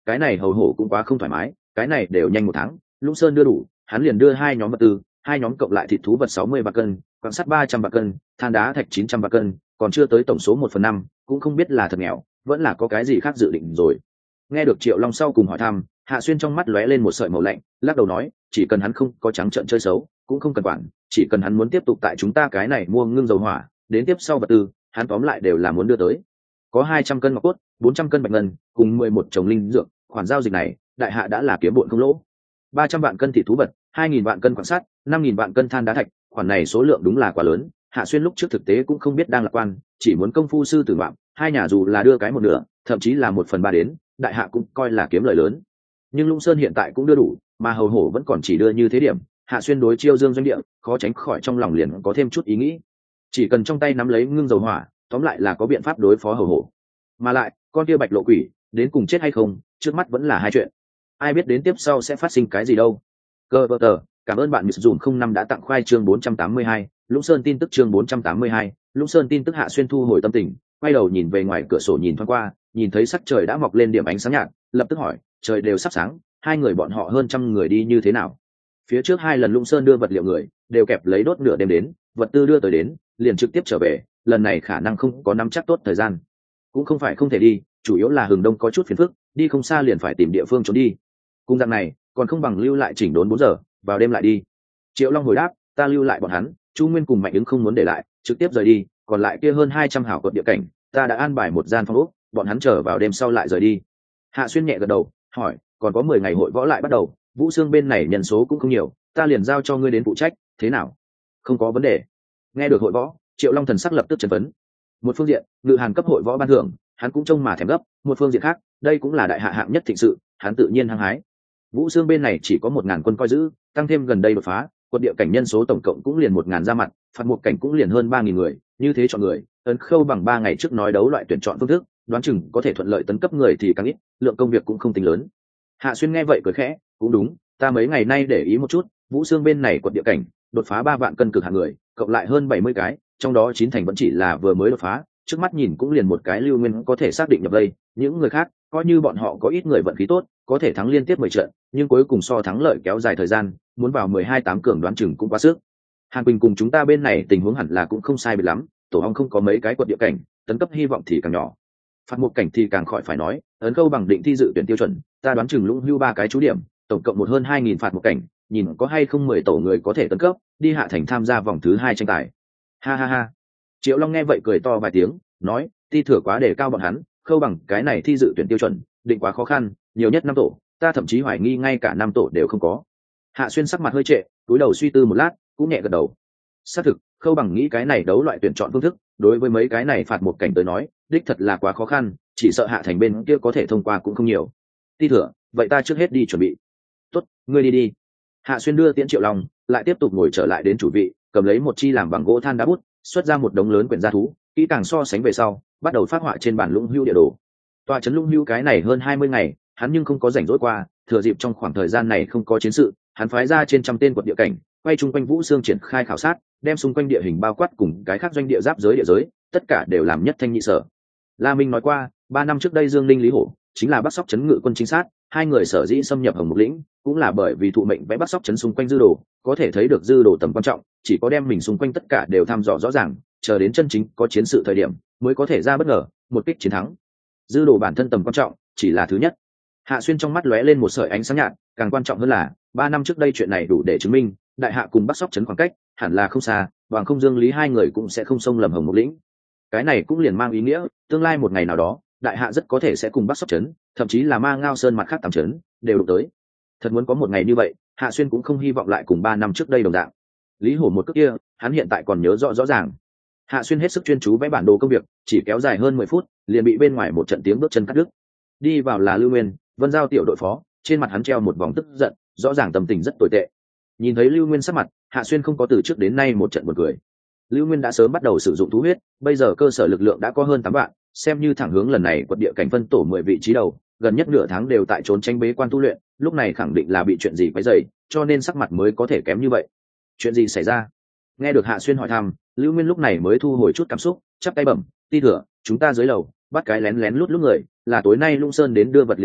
cái này hầu hổ cũng quá không thoải mái, cái này đều nhanh một tháng, Lũng Sơn đưa đủ, hắn liền đưa hai nhóm vật tư, hai nhóm cộng lại thịt thú vật sáu mươi bạc cân, quặng sắt ba trăm bạc cân, than đá thạch chín trăm bạc cân, còn chưa tới tổng số một phần năm, cũng không biết là thật nghèo, vẫn là có cái gì khác dự định rồi. Nghe được Triệu Long sau cùng hỏi thăm, Hạ Xuyên trong mắt lóe lên một sợi màu lạnh, lắc đầu nói, chỉ cần hắn không có trắng trợn chơi xấu, cũng không cần quản, chỉ cần hắn muốn tiếp tục tại chúng ta cái này mua ngưng dầu hỏa, đến tiếp sau vật tư, hắn tóm lại đều là muốn đưa tới. Có hai trăm cân ngọc cốt, bốn trăm cân bạch ngân, cùng mười một chồng linh dược, khoản giao dịch này, đại hạ đã là kiếm bộn không lỗ. ba trăm vạn cân thịt thú vật, hai nghìn vạn cân quặng sắt, năm nghìn vạn cân than đá thạch, khoản này số lượng đúng là quá lớn. Hạ Xuyên lúc trước thực tế cũng không biết đang lạc quan, chỉ muốn công phu sư tử ngoạm, hai nhà dù là đưa cái một nửa, thậm chí là một phần ba đến, đại hạ cũng coi là kiếm lời lớn. Nhưng Lũng Sơn hiện tại cũng đưa đủ, mà hầu hổ vẫn còn chỉ đưa như thế điểm, Hạ Xuyên đối chiêu dương doanh địa, khó tránh khỏi trong lòng liền có thêm chút ý nghĩ. Chỉ cần trong tay nắm lấy ngưng dầu hỏa, tóm lại là có biện pháp đối phó hầu hổ. Mà lại, con kia bạch lộ quỷ, đến cùng chết hay không, trước mắt vẫn là hai chuyện. Ai biết đến tiếp sau sẽ phát sinh cái gì đâu. Cơ vợ tờ, cảm ơn bạn Mr. Dùm không năm đã tặng khoai chương bốn trăm tám mươi hai, Lũng Sơn tin tức chương bốn trăm tám mươi hai, Lũng Sơn tin tức. Hạ Xuyên thu hồi tâm tình, quay đầu nhìn về ngoài cửa sổ nhìn thoáng qua, nhìn thấy sắc trời đã mọc lên điểm ánh sáng nhạt, lập tức hỏi, trời đều sắp sáng, hai người bọn họ hơn trăm người đi như thế nào? Phía trước hai lần Lũng Sơn đưa vật liệu người, đều kẹp lấy đốt nửa đêm đến, vật tư đưa tới đến, liền trực tiếp trở về, lần này khả năng không có nắm chắc tốt thời gian. Cũng không phải không thể đi, chủ yếu là Hừng Đông có chút phiền phức, đi không xa liền phải tìm địa phương trốn đi. Cùng dạng này, còn không bằng lưu lại chỉnh đốn bốn giờ, vào đêm lại đi. Triệu Long hồi đáp, ta lưu lại bọn hắn, Chu Nguyên cùng Mạnh Ứng không muốn để lại, trực tiếp rời đi, còn lại kia hơn hai trăm hảo cột địa cảnh, ta đã an bài một gian phòng ốc, bọn hắn chờ vào đêm sau lại rời đi. Hạ Xuyên nhẹ gật đầu, hỏi, còn có mười ngày hội võ lại bắt đầu, Vũ Xương bên này nhân số cũng không nhiều, ta liền giao cho ngươi đến phụ trách, thế nào? Không có vấn đề. Nghe được hội võ, Triệu Long thần sắc lập tức chấn vấn. Một phương diện, Ngự Hàn cấp hội võ ban thưởng, hắn cũng trông mà thèm gấp, một phương diện khác, đây cũng là đại hạ hạng nhất thịnh sự, hắn tự nhiên hăng hái. Vũ Xương bên này chỉ có một ngàn quân coi giữ, tăng thêm gần đây đột phá, quận địa cảnh nhân số tổng cộng cũng liền một ngàn ra mặt, phạt một cảnh cũng liền hơn ba nghìn người, như thế chọn người, Ấn Khâu bằng ba ngày trước nói đấu loại tuyển chọn phương thức, đoán chừng có thể thuận lợi tấn cấp người thì càng ít, lượng công việc cũng không tính lớn. Hạ Xuyên nghe vậy cười khẽ, cũng đúng, ta mấy ngày nay để ý một chút, Vũ Xương bên này quận địa cảnh, đột phá ba vạn cân cực hạng người, cộng lại hơn bảy mươi cái, trong đó chín thành vẫn chỉ là vừa mới đột phá, trước mắt nhìn cũng liền một cái Lưu Nguyên có thể xác định nhập đây, những người khác, coi như bọn họ có ít người vận khí tốt, có thể thắng liên tiếp mười trận, nhưng cuối cùng so thắng lợi kéo dài thời gian, muốn vào mười hai tám cường đoán chừng cũng quá sức. Hàn Quỳnh cùng chúng ta bên này tình huống hẳn là cũng không sai biệt lắm, tổ ong không có mấy cái quận địa cảnh, tấn cấp hy vọng thì càng nhỏ. Phạt một cảnh thì càng khỏi phải nói, Ấn Câu bằng định thi dự tuyển tiêu chuẩn, ta đoán chừng Lũng Hưu ba cái chú điểm, tổng cộng một hơn hai nghìn phạt một cảnh, nhìn có hay không mười tổ người có thể tấn cấp, đi hạ thành tham gia vòng thứ hai tranh tài. Ha ha ha. Triệu Long nghe vậy cười to vài tiếng, nói, ti thừa quá đề cao bọn hắn, Khâu bằng cái này thi dự tuyển tiêu chuẩn, định quá khó khăn, nhiều nhất năm tổ, ta thậm chí hoài nghi ngay cả năm tổ đều không có. Hạ Xuyên sắc mặt hơi trệ, cúi đầu suy tư một lát, cũng nhẹ gật đầu. Xác thực, Khâu bằng nghĩ cái này đấu loại tuyển chọn phương thức, đối với mấy cái này phạt một cảnh tới nói, đích thật là quá khó khăn, chỉ sợ hạ thành bên kia có thể thông qua cũng không nhiều. Ti thừa, vậy ta trước hết đi chuẩn bị. Tốt, ngươi đi đi. Hạ Xuyên đưa tiễn Triệu Long, lại tiếp tục ngồi trở lại đến chủ vị, cầm lấy một chi làm bằng gỗ than đá bút, xuất ra một đống lớn quyển gia thú, kỹ càng so sánh về sau, bắt đầu phát họa trên bản Lũng Hưu địa đồ. Tòa trấn Lũng Hưu cái này hơn hai mươi ngày, hắn nhưng không có rảnh rỗi qua, thừa dịp trong khoảng thời gian này không có chiến sự, hắn phái ra trên trăm tên quận địa cảnh, quay chung quanh Vũ Xương triển khai khảo sát, đem xung quanh địa hình bao quát cùng cái khác doanh địa giáp giới địa giới, tất cả đều làm nhất thanh nhị sở. La Minh nói qua, ba năm trước đây Dương Ninh Lý Hổ chính là Bắc Sóc trấn ngự quân chính sát, hai người sở dĩ xâm nhập Hồng Mục lĩnh, cũng là bởi vì thụ mệnh vẽ Bắc Sóc trấn xung quanh dư đồ, có thể thấy được dư đồ tầm quan trọng, chỉ có đem mình xung quanh tất cả đều thăm dò rõ ràng, chờ đến chân chính có chiến sự thời điểm, mới có thể ra bất ngờ, một kích chiến thắng. Dư đồ bản thân tầm quan trọng, chỉ là thứ nhất. Hạ Xuyên trong mắt lóe lên một sợi ánh sáng nhạt, càng quan trọng hơn là, ba năm trước đây chuyện này đủ để chứng minh, đại hạ cùng Bắc Sóc trấn khoảng cách, hẳn là không xa, bằng không Dương Lý hai người cũng sẽ không xông lầm Hồng Mục lĩnh. Cái này cũng liền mang ý nghĩa, tương lai một ngày nào đó, đại hạ rất có thể sẽ cùng Bắc Sóc trấn, thậm chí là Ma Ngao Sơn mặt khác tám trấn, đều đụng tới. Thật muốn có một ngày như vậy, Hạ Xuyên cũng không hy vọng lại cùng ba năm trước đây đồng dạng. Lý Hổ một cước kia, hắn hiện tại còn nhớ rõ rõ ràng. Hạ Xuyên hết sức chuyên chú vẽ bản đồ công việc, chỉ kéo dài hơn mười phút, liền bị bên ngoài một trận tiếng bước chân cắt đứt. Đi vào là Lưu Nguyên, Vân Giao tiểu đội phó, trên mặt hắn treo một vòng tức giận, rõ ràng tâm tình rất tồi tệ. Nhìn thấy Lưu Nguyên sắc mặt, Hạ Xuyên không có từ trước đến nay một trận buồn cười. Lưu Nguyên đã sớm bắt đầu sử dụng thú huyết, bây giờ cơ sở lực lượng đã có hơn tám vạn, xem như thẳng hướng lần này quật địa cảnh phân tổ mười vị trí đầu, gần nhất nửa tháng đều tại trốn tranh bế quan tu luyện, lúc này khẳng định là bị chuyện gì quấy rầy, cho nên sắc mặt mới có thể kém như vậy. Chuyện gì xảy ra? Nghe được Hạ Xuyên hỏi thăm, Lưu Nguyên lúc này mới thu hồi chút cảm xúc, chắp tay bẩm, ti thừa, chúng ta dưới lầu bắt cái lén lén lút lút người, là tối nay Lũng Sơn đến đưa vật liệu người,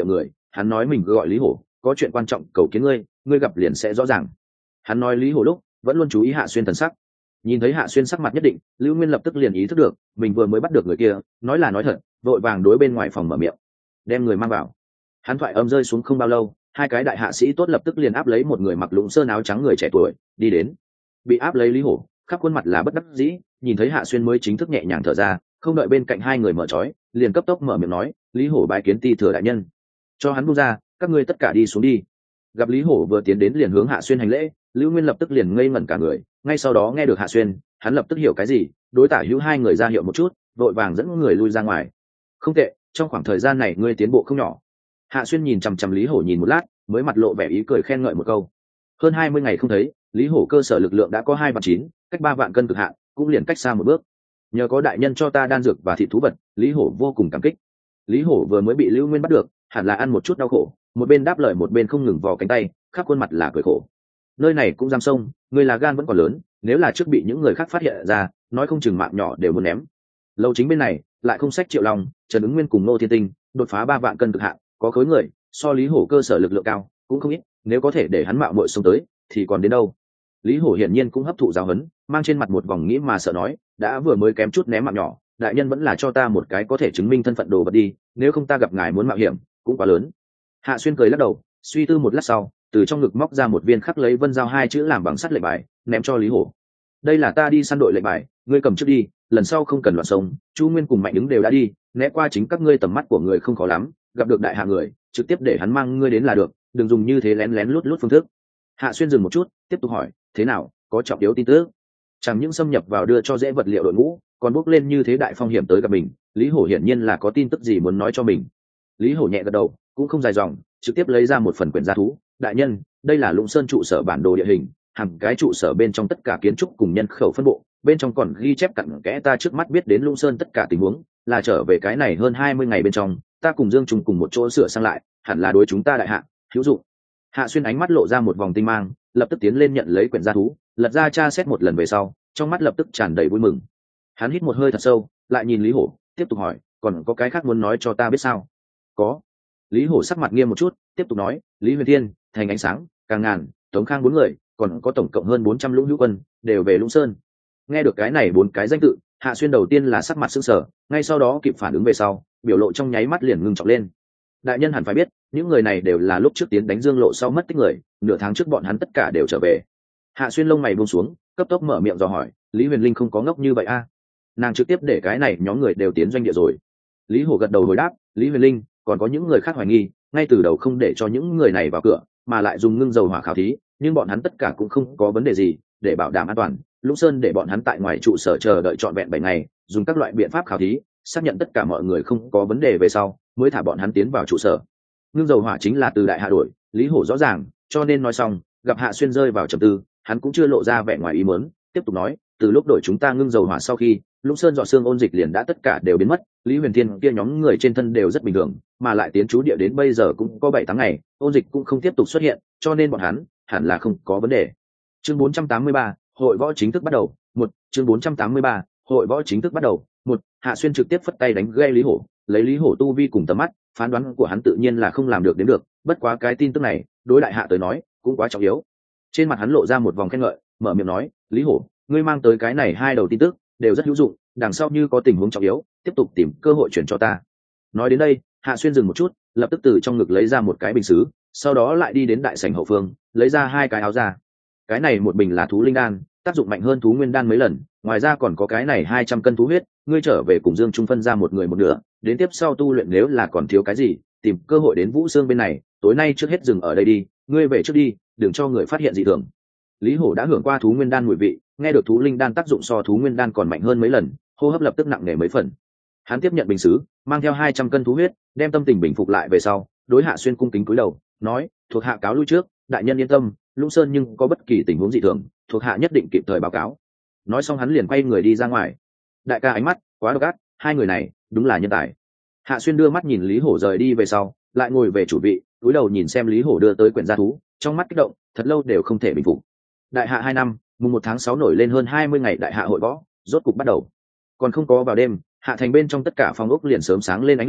hắn nói mình gọi Lý Hổ, có chuyện quan trọng cầu kiến ngươi, ngươi gặp liền sẽ rõ ràng. Hắn nói Lý Hổ lúc vẫn luôn chú ý Hạ Xuyên thần sắc, nhìn thấy Hạ Xuyên sắc mặt nhất định, Lưu Nguyên lập tức liền ý thức được mình vừa mới bắt được người kia nói là nói thật, vội vàng đối bên ngoài phòng mở miệng đem người mang vào. Hắn thoại âm rơi xuống không bao lâu, hai cái đại hạ sĩ tốt lập tức liền áp lấy một người mặc lũng sơn áo trắng người trẻ tuổi đi đến. Bị áp lấy Lý Hổ khắp khuôn mặt là bất đắc dĩ, nhìn thấy Hạ Xuyên mới chính thức nhẹ nhàng thở ra, không đợi bên cạnh hai người mở trói, liền cấp tốc mở miệng nói, Lý Hổ bái kiến ti thừa đại nhân. Cho hắn buông ra, các ngươi tất cả đi xuống đi. Gặp Lý Hổ vừa tiến đến liền hướng Hạ Xuyên hành lễ, Lưu Nguyên lập tức liền ngây ngẩn cả người, ngay sau đó nghe được Hạ Xuyên, hắn lập tức hiểu cái gì, đối tả hữu hai người ra hiệu một chút, vội vàng dẫn người lui ra ngoài. Không tệ, trong khoảng thời gian này ngươi tiến bộ không nhỏ. Hạ Xuyên nhìn chằm chằm Lý Hổ nhìn một lát, mới mặt lộ vẻ ý cười khen ngợi một câu. Hơn hai mươi ngày không thấy, Lý Hổ cơ sở lực lượng đã có hai vạn chín, cách ba vạn cân cực hạn, cũng liền cách xa một bước. Nhờ có đại nhân cho ta đan dược và thịt thú vật, Lý Hổ vô cùng cảm kích. Lý Hổ vừa mới bị Lưu Nguyên bắt được, hẳn là ăn một chút đau khổ, một bên đáp lời một bên không ngừng vò cánh tay, khắp khuôn mặt là cười khổ. Nơi này cũng giam sông, người là gan vẫn còn lớn, nếu là trước bị những người khác phát hiện ra, nói không chừng mạng nhỏ đều muốn ném. Lâu chính bên này lại không sách Triệu Long, Trần Ứng Nguyên cùng Nô Thiên Tinh đột phá ba vạn cân cực hạn, có khối người so Lý Hổ cơ sở lực lượng cao cũng không ít, nếu có thể để hắn mạo muội xông tới thì còn đến đâu. Lý Hổ hiển nhiên cũng hấp thụ giáo huấn, mang trên mặt một vòng nghĩ mà sợ nói, đã vừa mới kém chút ném mạng nhỏ, đại nhân vẫn là cho ta một cái có thể chứng minh thân phận đồ vật đi, nếu không ta gặp ngài muốn mạo hiểm cũng quá lớn. Hạ Xuyên cười lắc đầu, suy tư một lát sau, từ trong ngực móc ra một viên khắc lấy vân giao hai chữ làm bằng sắt lệnh bài, ném cho Lý Hổ. Đây là ta đi săn đội lệnh bài, ngươi cầm trước đi, lần sau không cần loạn sông, Chu Nguyên cùng Mạnh Đứng đều đã đi, né qua chính các ngươi tầm mắt của người không khó lắm, gặp được đại hạ người, trực tiếp để hắn mang ngươi đến là được, đừng dùng như thế lén lén lút lút phương thức. Hạ Xuyên dừng một chút, tiếp tục hỏi, thế nào, có trọng yếu tin tức? Chẳng những xâm nhập vào đưa cho dễ vật liệu đội ngũ, còn bước lên như thế đại phong hiểm tới gặp mình, Lý Hổ hiển nhiên là có tin tức gì muốn nói cho mình. Lý Hổ nhẹ gật đầu, cũng không dài dòng, trực tiếp lấy ra một phần quyển gia thú. Đại nhân, đây là Lũng Sơn trụ sở bản đồ địa hình, hàng cái trụ sở bên trong tất cả kiến trúc cùng nhân khẩu phân bộ, bên trong còn ghi chép cặn kẽ ta trước mắt biết đến Lũng Sơn tất cả tình huống, là trở về cái này hơn hai mươi ngày bên trong, ta cùng Dương Trung cùng một chỗ sửa sang lại, hẳn là đối chúng ta đại hạ hữu dụng. Hạ Xuyên ánh mắt lộ ra một vòng tinh mang, lập tức tiến lên nhận lấy quyển gia thú, lật ra tra xét một lần về sau, trong mắt lập tức tràn đầy vui mừng. Hắn hít một hơi thật sâu, lại nhìn Lý Hổ, tiếp tục hỏi, còn có cái khác muốn nói cho ta biết sao? Có. Lý Hổ sắc mặt nghiêm một chút, tiếp tục nói, Lý Huyền Thiên, Thành Ánh Sáng, Càng Ngàn, Tống Khang bốn người, còn có tổng cộng hơn bốn trăm lũng hữu quân, đều về Lũng Sơn. Nghe được cái này bốn cái danh tự, Hạ Xuyên đầu tiên là sắc mặt sững sờ, ngay sau đó kịp phản ứng về sau, biểu lộ trong nháy mắt liền ngưng trọng lên. Đại nhân hẳn phải biết, những người này đều là lúc trước tiến đánh Dương Lộ sau mất tích người, nửa tháng trước bọn hắn tất cả đều trở về. Hạ Xuyên lông mày buông xuống, cấp tốc mở miệng dò hỏi, Lý Huyền Linh không có ngốc như vậy a? À? Nàng trực tiếp để cái này nhóm người đều tiến doanh địa rồi. Lý Hổ gật đầu hồi đáp, Lý Huyền Linh, còn có những người khác hoài nghi, ngay từ đầu không để cho những người này vào cửa, mà lại dùng ngưng dầu hỏa khảo thí, nhưng bọn hắn tất cả cũng không có vấn đề gì, để bảo đảm an toàn, Lũng Sơn để bọn hắn tại ngoài trụ sở chờ đợi trọn vẹn bảy ngày, dùng các loại biện pháp khảo thí, xác nhận tất cả mọi người không có vấn đề về sau, mới thả bọn hắn tiến vào trụ sở. Ngưng dầu hỏa chính là từ đại hạ đổi, Lý Hổ rõ ràng, cho nên nói xong, gặp Hạ Xuyên rơi vào trầm tư, hắn cũng chưa lộ ra vẻ ngoài ý muốn, tiếp tục nói, từ lúc đổi chúng ta ngưng dầu hỏa sau khi, Lũng Sơn dọ xương ôn dịch liền đã tất cả đều biến mất, Lý Huyền Thiên kia nhóm người trên thân đều rất bình thường, mà lại tiến trú địa đến bây giờ cũng có bảy tháng ngày, ôn dịch cũng không tiếp tục xuất hiện, cho nên bọn hắn hẳn là không có vấn đề. Chương bốn trăm tám mươi ba, hội võ chính thức bắt đầu. Một, chương bốn trăm tám mươi ba, hội võ chính thức bắt đầu. Một, Hạ Xuyên trực tiếp phất tay đánh gây Lý Hổ, lấy Lý Hổ tu vi cùng tầm mắt, phán đoán của hắn tự nhiên là không làm được đến được, bất quá cái tin tức này, đối đại hạ tới nói, cũng quá trọng yếu. Trên mặt hắn lộ ra một vòng khen ngợi, mở miệng nói, Lý Hổ, ngươi mang tới cái này hai đầu tin tức, đều rất hữu dụng, đằng sau như có tình huống trọng yếu, tiếp tục tìm cơ hội chuyển cho ta. Nói đến đây, Hạ Xuyên dừng một chút, lập tức từ trong ngực lấy ra một cái bình sứ, sau đó lại đi đến đại sảnh hậu phương, lấy ra hai cái áo ra. Cái này một bình là thú linh đan, tác dụng mạnh hơn thú nguyên đan mấy lần, ngoài ra còn có cái này hai trăm cân thú huyết, ngươi trở về cùng Dương Trung phân ra một người một nửa, đến tiếp sau tu luyện nếu là còn thiếu cái gì, tìm cơ hội đến Vũ Xương bên này, tối nay trước hết dừng ở đây đi, ngươi về trước đi, đừng cho người phát hiện dị thường. Lý Hổ đã hưởng qua thú nguyên đan mùi vị, nghe được thú linh đan tác dụng so thú nguyên đan còn mạnh hơn mấy lần, hô hấp lập tức nặng nề mấy phần. Hắn tiếp nhận bình sứ, mang theo hai trăm cân thú huyết, đem tâm tình bình phục lại về sau, đối Hạ Xuyên cung kính cúi đầu, nói, thuộc hạ cáo lui trước, đại nhân yên tâm, Lũng Sơn nhưng có bất kỳ tình huống dị thường, thuộc hạ nhất định kịp thời báo cáo. Nói xong hắn liền quay người đi ra ngoài. Đại ca ánh mắt quá độc ác, hai người này đúng là nhân tài. Hạ Xuyên đưa mắt nhìn Lý Hổ rời đi về sau, lại ngồi về chủ vị, cúi đầu nhìn xem Lý Hổ đưa tới quyển gia thú, trong mắt kích động, thật lâu đều không thể bình phục. Đại hạ hai năm, mùng một tháng sáu nổi lên hơn hai mươi ngày đại hạ hội võ, rốt cục bắt đầu. Còn không có vào đêm, hạ thành bên trong tất cả phòng ốc liền sớm sáng lên ánh lửa,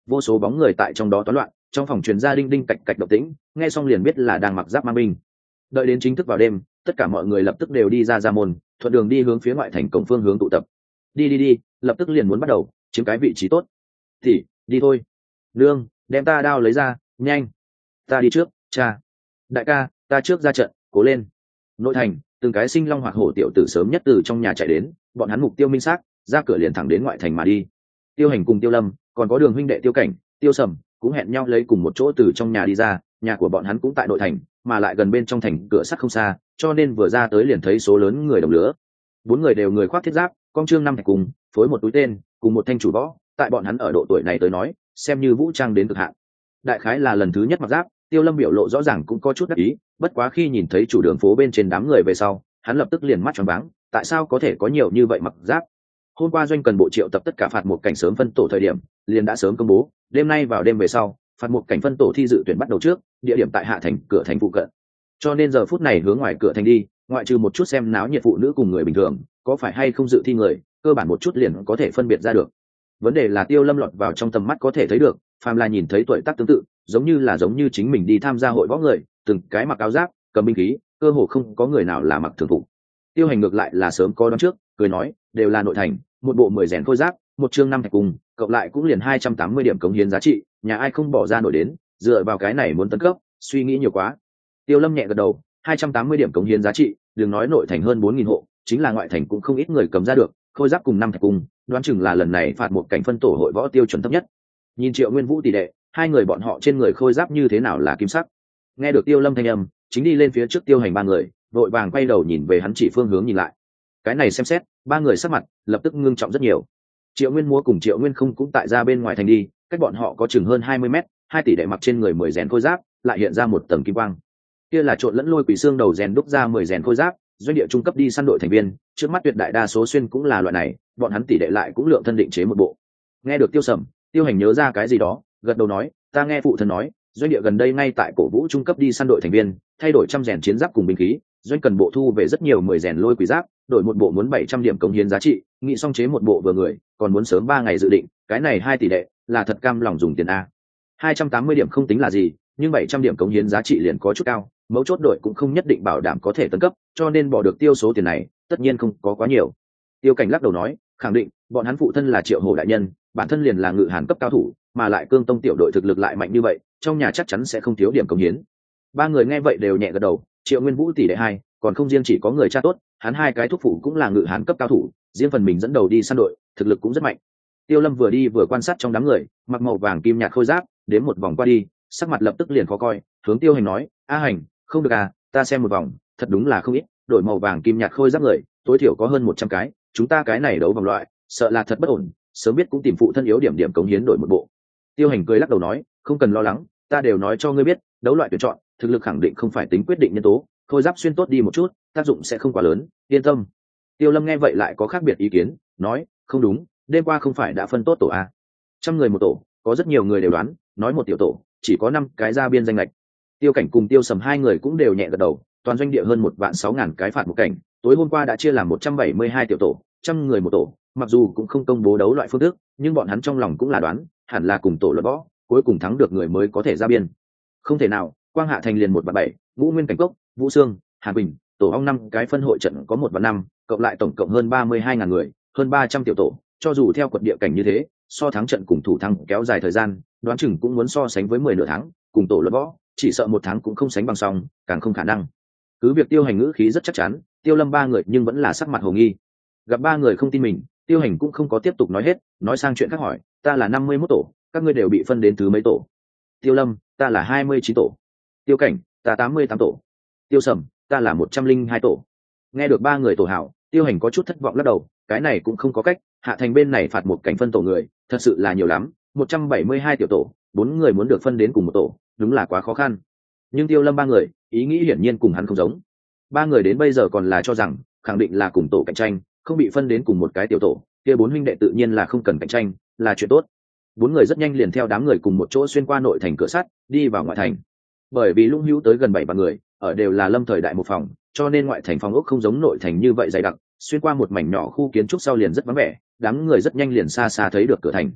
vô số bóng người tại trong đó toán loạn, trong phòng truyền ra đinh đinh cạch cạch động tĩnh, nghe xong liền biết là đang mặc giáp mang binh. Đợi đến chính thức vào đêm, tất cả mọi người lập tức đều đi ra ra môn, thuận đường đi hướng phía ngoại thành cổng phương hướng tụ tập. Đi đi đi, lập tức liền muốn bắt đầu, chiếm cái vị trí tốt. Thì đi thôi. Nương, đem ta đao lấy ra, nhanh. Ta đi trước, cha. Đại ca, ta trước ra trận, cố lên. Nội thành, từng cái sinh long hoạt hổ tiểu tử sớm nhất từ trong nhà chạy đến, bọn hắn mục tiêu minh xác, ra cửa liền thẳng đến ngoại thành mà đi. Tiêu Hành cùng Tiêu Lâm, còn có Đường huynh đệ Tiêu Cảnh, Tiêu Sầm, cũng hẹn nhau lấy cùng một chỗ từ trong nhà đi ra, nhà của bọn hắn cũng tại nội thành, mà lại gần bên trong thành cửa sắt không xa, cho nên vừa ra tới liền thấy số lớn người đồng lứa. Bốn người đều người khoác thiết giáp, con trương năm thạch cùng, phối một túi tên, cùng một thanh chủ võ, tại bọn hắn ở độ tuổi này tới nói, xem như vũ trang đến cực hạn. Đại khái là lần thứ nhất mặc giáp, Tiêu Lâm biểu lộ rõ ràng cũng có chút đắc ý, bất quá khi nhìn thấy chủ đường phố bên trên đám người về sau, hắn lập tức liền mắt tròn váng, tại sao có thể có nhiều như vậy mặc giáp? Hôm qua doanh cần bộ triệu tập tất cả phạt một cảnh sớm phân tổ thời điểm, liền đã sớm công bố, đêm nay vào đêm về sau, phạt một cảnh phân tổ thi dự tuyển bắt đầu trước, địa điểm tại hạ thành cửa thành phụ cận. Cho nên giờ phút này hướng ngoài cửa thành đi, ngoại trừ một chút xem náo nhiệt phụ nữ cùng người bình thường, có phải hay không dự thi người, cơ bản một chút liền có thể phân biệt ra được. Vấn đề là Tiêu Lâm lọt vào trong tầm mắt có thể thấy được, phàm là nhìn thấy tuổi tác tương tự, giống như là giống như chính mình đi tham gia hội võ người, từng cái mặc áo giáp, cầm binh khí, cơ hồ không có người nào là mặc thường phục. Tiêu Hành ngược lại là sớm có đoán trước, cười nói, đều là nội thành, một bộ mười rèn khôi giáp, một chương năm thạch cùng, cộng lại cũng liền hai trăm tám mươi điểm cống hiến giá trị, nhà ai không bỏ ra nổi đến, dựa vào cái này muốn tấn cấp, suy nghĩ nhiều quá. Tiêu Lâm nhẹ gật đầu, hai trăm tám mươi điểm cống hiến giá trị, đừng nói nội thành hơn bốn nghìn hộ, chính là ngoại thành cũng không ít người cầm ra được, khôi giáp cùng năm thạch cùng, đoán chừng là lần này phạt một cảnh phân tổ hội võ tiêu chuẩn thấp nhất. Nhìn Triệu Nguyên Vũ tỷ đệ, hai người bọn họ trên người khôi giáp như thế nào là kim sắc. Nghe được Tiêu Lâm thanh âm, chính đi lên phía trước Tiêu Hành ba người, vội vàng quay đầu nhìn về hắn chỉ phương hướng nhìn lại. Cái này xem xét, ba người sắc mặt lập tức ngưng trọng rất nhiều. Triệu Nguyên Múa cùng Triệu Nguyên Không cũng tại ra bên ngoài thành đi, cách bọn họ có chừng hơn hai mươi mét, hai tỷ đệ mặc trên người mười rèn khôi giáp, lại hiện ra một tầng kim quang. Kia là trộn lẫn lôi quỷ xương đầu rèn đúc ra mười rèn khôi giáp, doanh địa trung cấp đi săn đội thành viên, trước mắt tuyệt đại đa số xuyên cũng là loại này, bọn hắn tỷ đệ lại cũng lượng thân định chế một bộ. Nghe được Tiêu Sầm, Tiêu Hành nhớ ra cái gì đó, gật đầu nói, ta nghe phụ thân nói, doanh địa gần đây ngay tại cổ vũ trung cấp đi săn đội thành viên, thay đổi trăm rèn chiến giáp cùng binh khí, doanh cần bộ thu về rất nhiều mười rèn lôi quỷ giáp, đổi một bộ muốn bảy trăm điểm cống hiến giá trị, nghị xong chế một bộ vừa người, còn muốn sớm ba ngày dự định, cái này hai tỷ đệ, là thật cam lòng dùng tiền a. hai trăm tám mươi điểm không tính là gì, nhưng bảy trăm điểm cống hiến giá trị liền có chút cao, mấu chốt đội cũng không nhất định bảo đảm có thể tấn cấp, cho nên bỏ được tiêu số tiền này, tất nhiên không có quá nhiều. Tiêu Cảnh lắc đầu nói, khẳng định, bọn hắn phụ thân là Triệu Hổ đại nhân, bản thân liền là ngự hàn cấp cao thủ, mà lại Cương Tông tiểu đội thực lực lại mạnh như vậy, trong nhà chắc chắn sẽ không thiếu điểm cống hiến. Ba người nghe vậy đều nhẹ gật đầu, Triệu Nguyên Vũ tỷ đệ hai, còn không riêng chỉ có người cha tốt, hắn hai cái thúc phụ cũng là ngự hàn cấp cao thủ, riêng phần mình dẫn đầu đi săn đội, thực lực cũng rất mạnh. Tiêu Lâm vừa đi vừa quan sát trong đám người, mặc màu vàng kim nhạt khôi giáp, đến một vòng qua đi, sắc mặt lập tức liền khó coi, hướng Tiêu Hành nói, "A Hành, không được à, ta xem một vòng, thật đúng là không ít, đổi màu vàng kim nhạt khôi giáp người, tối thiểu có hơn một trăm cái, chúng ta cái này đấu vòng loại, sợ là thật bất ổn, sớm biết cũng tìm phụ thân yếu điểm điểm cống hiến đổi một bộ." Tiêu Hành cười lắc đầu nói, "Không cần lo lắng, ta đều nói cho ngươi biết, đấu loại tuyển chọn, thực lực khẳng định không phải tính quyết định nhân tố, khôi giáp xuyên tốt đi một chút, tác dụng sẽ không quá lớn, yên tâm." Tiêu Lâm nghe vậy lại có khác biệt ý kiến, nói, "Không đúng, đêm qua không phải đã phân tốt tổ à? Trăm người một tổ, có rất nhiều người đều đoán, nói một tiểu tổ, chỉ có năm cái ra biên danh lệch." Tiêu Cảnh cùng Tiêu Sầm hai người cũng đều nhẹ gật đầu, toàn doanh địa hơn một vạn sáu ngàn cái phạt một cảnh, tối hôm qua đã chia làm một trăm bảy mươi hai tiểu tổ, trăm người một tổ, mặc dù cũng không công bố đấu loại phương thức, nhưng bọn hắn trong lòng cũng là đoán, hẳn là cùng tổ luận võ, cuối cùng thắng được người mới có thể ra biên. Không thể nào, Quang Hạ thành liền một vạn bảy, Ngũ Nguyên Cảnh Cốc, Vũ Sương, Hà Bình, tổ ong năm cái phân hội trận có một vạn năm, cộng lại tổng cộng hơn ba mươi hai ngàn người, hơn ba trăm tiểu tổ, cho dù theo quật địa cảnh như thế, so thắng trận cùng thủ thắng kéo dài thời gian, đoán chừng cũng muốn so sánh với mười nửa tháng, cùng tổ luận võ, chỉ sợ một tháng cũng không sánh bằng song, càng không khả năng. Cứ việc Tiêu Hành ngữ khí rất chắc chắn, Tiêu Lâm ba người nhưng vẫn là sắc mặt hồ nghi. Gặp ba người không tin mình, Tiêu Hành cũng không có tiếp tục nói hết, nói sang chuyện khác hỏi, "Ta là năm mươi mốt tổ, các ngươi đều bị phân đến thứ mấy tổ?" Tiêu Lâm, "Ta là hai mươi chín tổ." Tiêu Cảnh, "Ta tám mươi tám tổ." Tiêu Sầm, "Ta là một trăm linh hai tổ." Nghe được ba người tổ hảo, Tiêu Hành có chút thất vọng lắc đầu, cái này cũng không có cách, hạ thành bên này phạt một cảnh phân tổ người, thật sự là nhiều lắm, một trăm bảy mươi hai tiểu tổ, bốn người muốn được phân đến cùng một tổ, đúng là quá khó khăn. Nhưng Tiêu Lâm ba người, ý nghĩ hiển nhiên cùng hắn không giống. Ba người đến bây giờ còn là cho rằng, khẳng định là cùng tổ cạnh tranh, không bị phân đến cùng một cái tiểu tổ, kia bốn huynh đệ tự nhiên là không cần cạnh tranh, là chuyện tốt. Bốn người rất nhanh liền theo đám người cùng một chỗ xuyên qua nội thành cửa sắt, đi vào ngoại thành. Bởi vì Lũng Hữu tới gần bảy vạn người, ở đều là lâm thời đại một phòng, cho nên ngoại thành phòng ốc không giống nội thành như vậy dày đặc, xuyên qua một mảnh nhỏ khu kiến trúc sau liền rất vắng vẻ, đám người rất nhanh liền xa xa thấy được cửa thành.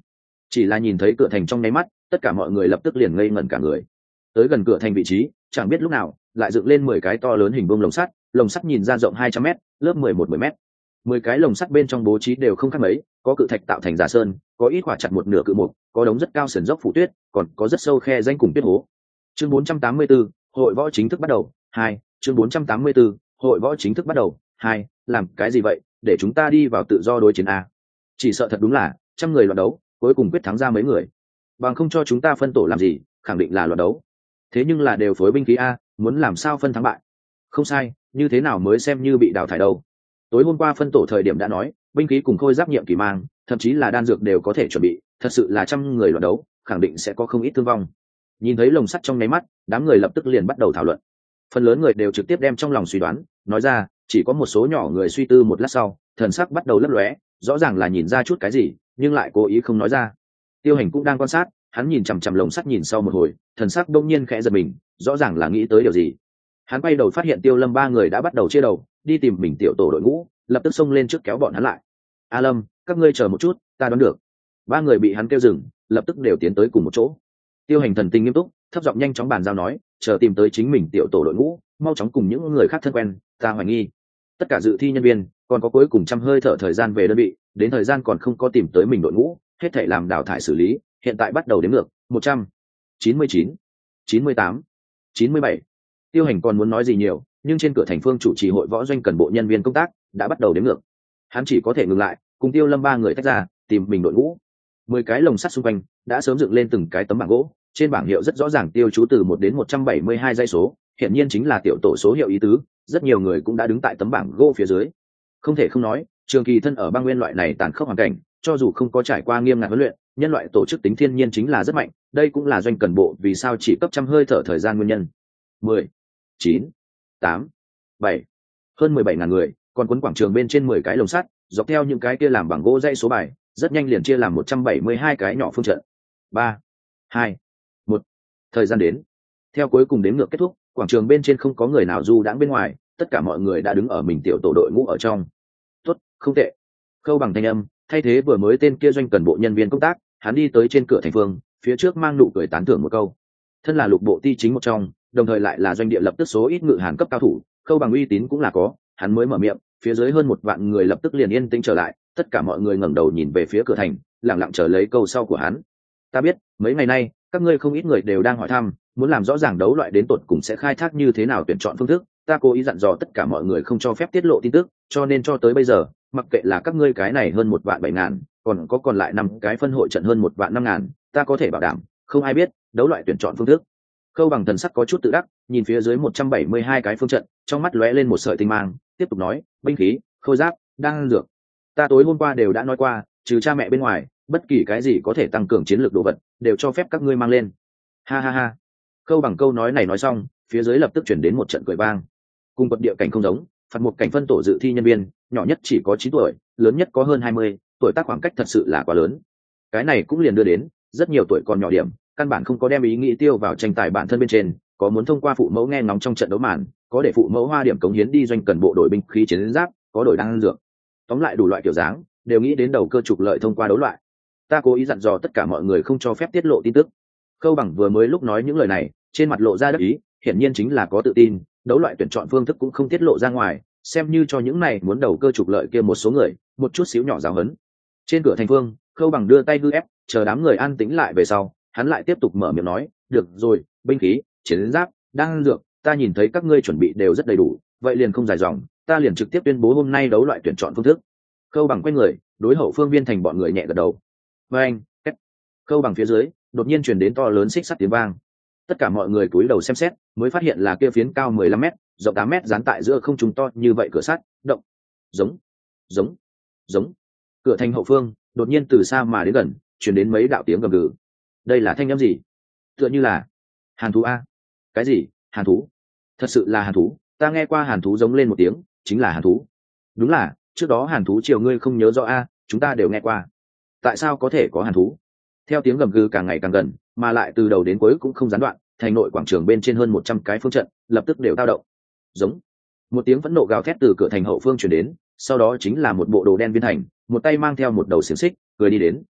chỉ là nhìn thấy cửa thành trong nháy mắt, tất cả mọi người lập tức liền ngây ngẩn cả người. Tới gần cửa thành vị trí, chẳng biết lúc nào lại dựng lên mười cái to lớn hình vuông lồng sắt, lồng sắt nhìn ra rộng hai trăm mét, lớp mười một mười mét. Mười cái lồng sắt bên trong bố trí đều không khác mấy, có cự thạch tạo thành giả sơn, có ít quả chặt một nửa cự mục, có đống rất cao sườn dốc phủ tuyết, còn có rất sâu khe danh cùng tuyết hố. Chương bốn trăm tám mươi tư, hội võ chính thức bắt đầu. Hai, chương bốn trăm tám mươi tư, hội võ chính thức bắt đầu. Hai, làm cái gì vậy, để chúng ta đi vào tự do đối chiến a. Chỉ sợ thật đúng là trăm người loạn đấu, cuối cùng quyết thắng ra mấy người. Bằng không cho chúng ta phân tổ làm gì, khẳng định là loạn đấu. Thế nhưng là đều phối binh khí a, muốn làm sao phân thắng bại? Không sai, như thế nào mới xem như bị đào thải đâu? Tối hôm qua phân tổ thời điểm đã nói, binh khí cùng khôi giáp nhiệm kỳ mang, thậm chí là đan dược đều có thể chuẩn bị, thật sự là trăm người loạn đấu, khẳng định sẽ có không ít thương vong. Nhìn thấy lồng sắt trong nháy mắt, đám người lập tức liền bắt đầu thảo luận. Phần lớn người đều trực tiếp đem trong lòng suy đoán nói ra, chỉ có một số nhỏ người suy tư một lát sau, thần sắc bắt đầu lấp lóe, rõ ràng là nhìn ra chút cái gì, nhưng lại cố ý không nói ra. Tiêu Hành cũng đang quan sát, hắn nhìn chằm chằm lồng sắt nhìn sau một hồi, thần sắc đông nhiên khẽ giật mình, rõ ràng là nghĩ tới điều gì. Hắn quay đầu phát hiện Tiêu Lâm ba người đã bắt đầu chia đầu đi tìm mình tiểu tổ đội ngũ, lập tức xông lên trước kéo bọn hắn lại. A Lâm, các ngươi chờ một chút, ta đoán được. Ba người bị hắn kêu dừng, lập tức đều tiến tới cùng một chỗ. Tiêu Hành thần tình nghiêm túc, thấp giọng nhanh chóng bàn giao nói, chờ tìm tới chính mình tiểu tổ đội ngũ, mau chóng cùng những người khác thân quen, ta hoài nghi tất cả dự thi nhân viên còn có cuối cùng trăm hơi thở thời gian về đơn vị, đến thời gian còn không có tìm tới mình đội ngũ, hết thảy làm đào thải xử lý, hiện tại bắt đầu đếm ngược. Một trăm chín mươi chín, chín mươi tám, chín mươi bảy. Tiêu Hành còn muốn nói gì nhiều, nhưng trên cửa thành phương chủ trì hội võ doanh cần bộ nhân viên công tác đã bắt đầu đếm ngược. Hắn chỉ có thể ngừng lại, cùng Tiêu Lâm ba người tách ra, tìm mình đội ngũ. Mười cái lồng sắt xung quanh đã sớm dựng lên từng cái tấm bảng gỗ, trên bảng hiệu rất rõ ràng tiêu chú từ một đến một trăm bảy mươi hai dãy số, hiện nhiên chính là tiểu tổ số hiệu ý tứ, rất nhiều người cũng đã đứng tại tấm bảng gỗ phía dưới. Không thể không nói, trường kỳ thân ở băng nguyên loại này tàn khốc hoàn cảnh, cho dù không có trải qua nghiêm ngặt huấn luyện, nhân loại tổ chức tính thiên nhiên chính là rất mạnh, đây cũng là doanh cần bộ vì sao chỉ cấp trăm hơi thở thời gian nguyên nhân. Mười, chín, tám, bảy, hơn mười bảy ngàn người, còn quấn quảng trường bên trên mười cái lồng sắt, dọc theo những cái kia làm bằng gỗ dãy số bài, rất nhanh liền chia làm một trăm bảy mươi hai cái nhỏ phương trận. Ba, hai, một, thời gian đến. Theo cuối cùng đếm ngược kết thúc, quảng trường bên trên không có người nào du đãng bên ngoài, tất cả mọi người đã đứng ở mình tiểu tổ đội ngũ ở trong. Tốt, không tệ. Khâu Bằng thanh âm thay thế vừa mới tên kia doanh cần bộ nhân viên công tác, hắn đi tới trên cửa thành phương, phía trước mang nụ cười tán thưởng một câu. Thân là lục bộ ti chính một trong, đồng thời lại là doanh địa lập tức số ít ngự hàn cấp cao thủ, Khâu Bằng uy tín cũng là có, hắn mới mở miệng, phía dưới hơn một vạn người lập tức liền yên tĩnh trở lại, tất cả mọi người ngẩng đầu nhìn về phía cửa thành, lặng lặng chờ lấy câu sau của hắn. Ta biết, mấy ngày nay, các ngươi không ít người đều đang hỏi thăm, muốn làm rõ ràng đấu loại đến tột cùng sẽ khai thác như thế nào tuyển chọn phương thức, ta cố ý dặn dò tất cả mọi người không cho phép tiết lộ tin tức, cho nên cho tới bây giờ, mặc kệ là các ngươi cái này hơn một vạn bảy ngàn, còn có còn lại năm cái phân hội trận hơn một vạn năm ngàn, ta có thể bảo đảm, không ai biết đấu loại tuyển chọn phương thức. Khâu Bằng thần sắc có chút tự đắc, nhìn phía dưới một trăm bảy mươi hai cái phương trận, trong mắt lóe lên một sợi tinh mang, tiếp tục nói, binh khí, khôi giáp, đan dược, ta tối hôm qua đều đã nói qua, trừ cha mẹ bên ngoài, bất kỳ cái gì có thể tăng cường chiến lược đồ vật, đều cho phép các ngươi mang lên. Ha ha ha. Khâu Bằng câu nói này nói xong, phía dưới lập tức chuyển đến một trận cười vang. Cùng quật địa cảnh không giống, phạt một cảnh phân tổ dự thi nhân viên, nhỏ nhất chỉ có chín tuổi, lớn nhất có hơn hai mươi, tuổi tác khoảng cách thật sự là quá lớn. Cái này cũng liền đưa đến rất nhiều tuổi còn nhỏ điểm, căn bản không có đem ý nghĩ tiêu vào tranh tài bản thân bên trên, có muốn thông qua phụ mẫu nghe ngóng trong trận đấu màn, có để phụ mẫu hoa điểm cống hiến đi doanh cần bộ đội binh khí chiến giáp, có đổi đan dược. Tóm lại đủ loại kiểu dáng, đều nghĩ đến đầu cơ trục lợi thông qua đấu loại. Ta cố ý dặn dò tất cả mọi người không cho phép tiết lộ tin tức. Khâu Bằng vừa mới lúc nói những lời này, trên mặt lộ ra đắc ý, hiển nhiên chính là có tự tin, đấu loại tuyển chọn phương thức cũng không tiết lộ ra ngoài, xem như cho những này muốn đầu cơ trục lợi kia một số người, một chút xíu nhỏ giáo huấn. Trên cửa thành phương, Khâu Bằng đưa tay hư ép, chờ đám người an tĩnh lại về sau, hắn lại tiếp tục mở miệng nói, "Được rồi, binh khí, chiến giáp, đan dược, ta nhìn thấy các ngươi chuẩn bị đều rất đầy đủ, vậy liền không dài dòng, ta liền trực tiếp tuyên bố hôm nay đấu loại tuyển chọn phương thức." Khâu Bằng quay người, đối hậu phương viên thành bọn người nhẹ gật đầu. Và anh, cách. Khâu Bằng phía dưới, đột nhiên truyền đến to lớn xích sắt tiếng vang. Tất cả mọi người cúi đầu xem xét, mới phát hiện là kia phiến cao mười lăm mét, rộng tám mét dán tại giữa không trung to như vậy cửa sắt, động. Giống, giống, giống. Cửa thành hậu phương, đột nhiên từ xa mà đến gần, truyền đến mấy đạo tiếng gầm gừ. Đây là thanh âm gì? Tựa như là hàn thú a. Cái gì? Hàn thú? Thật sự là hàn thú, ta nghe qua hàn thú giống lên một tiếng, chính là hàn thú. Đúng là, trước đó hàn thú chiều ngươi không nhớ rõ a, chúng ta đều nghe qua. Tại sao có thể có hàn thú? Theo tiếng gầm gừ càng ngày càng gần, mà lại từ đầu đến cuối cũng không gián đoạn, thành nội quảng trường bên trên hơn một trăm cái phương trận lập tức đều tao động. Giống. Một tiếng phẫn nộ gào thét từ cửa thành hậu phương truyền đến, sau đó chính là một bộ đồ đen viên thành, một tay mang theo một đầu xiềng xích, cười đi đến.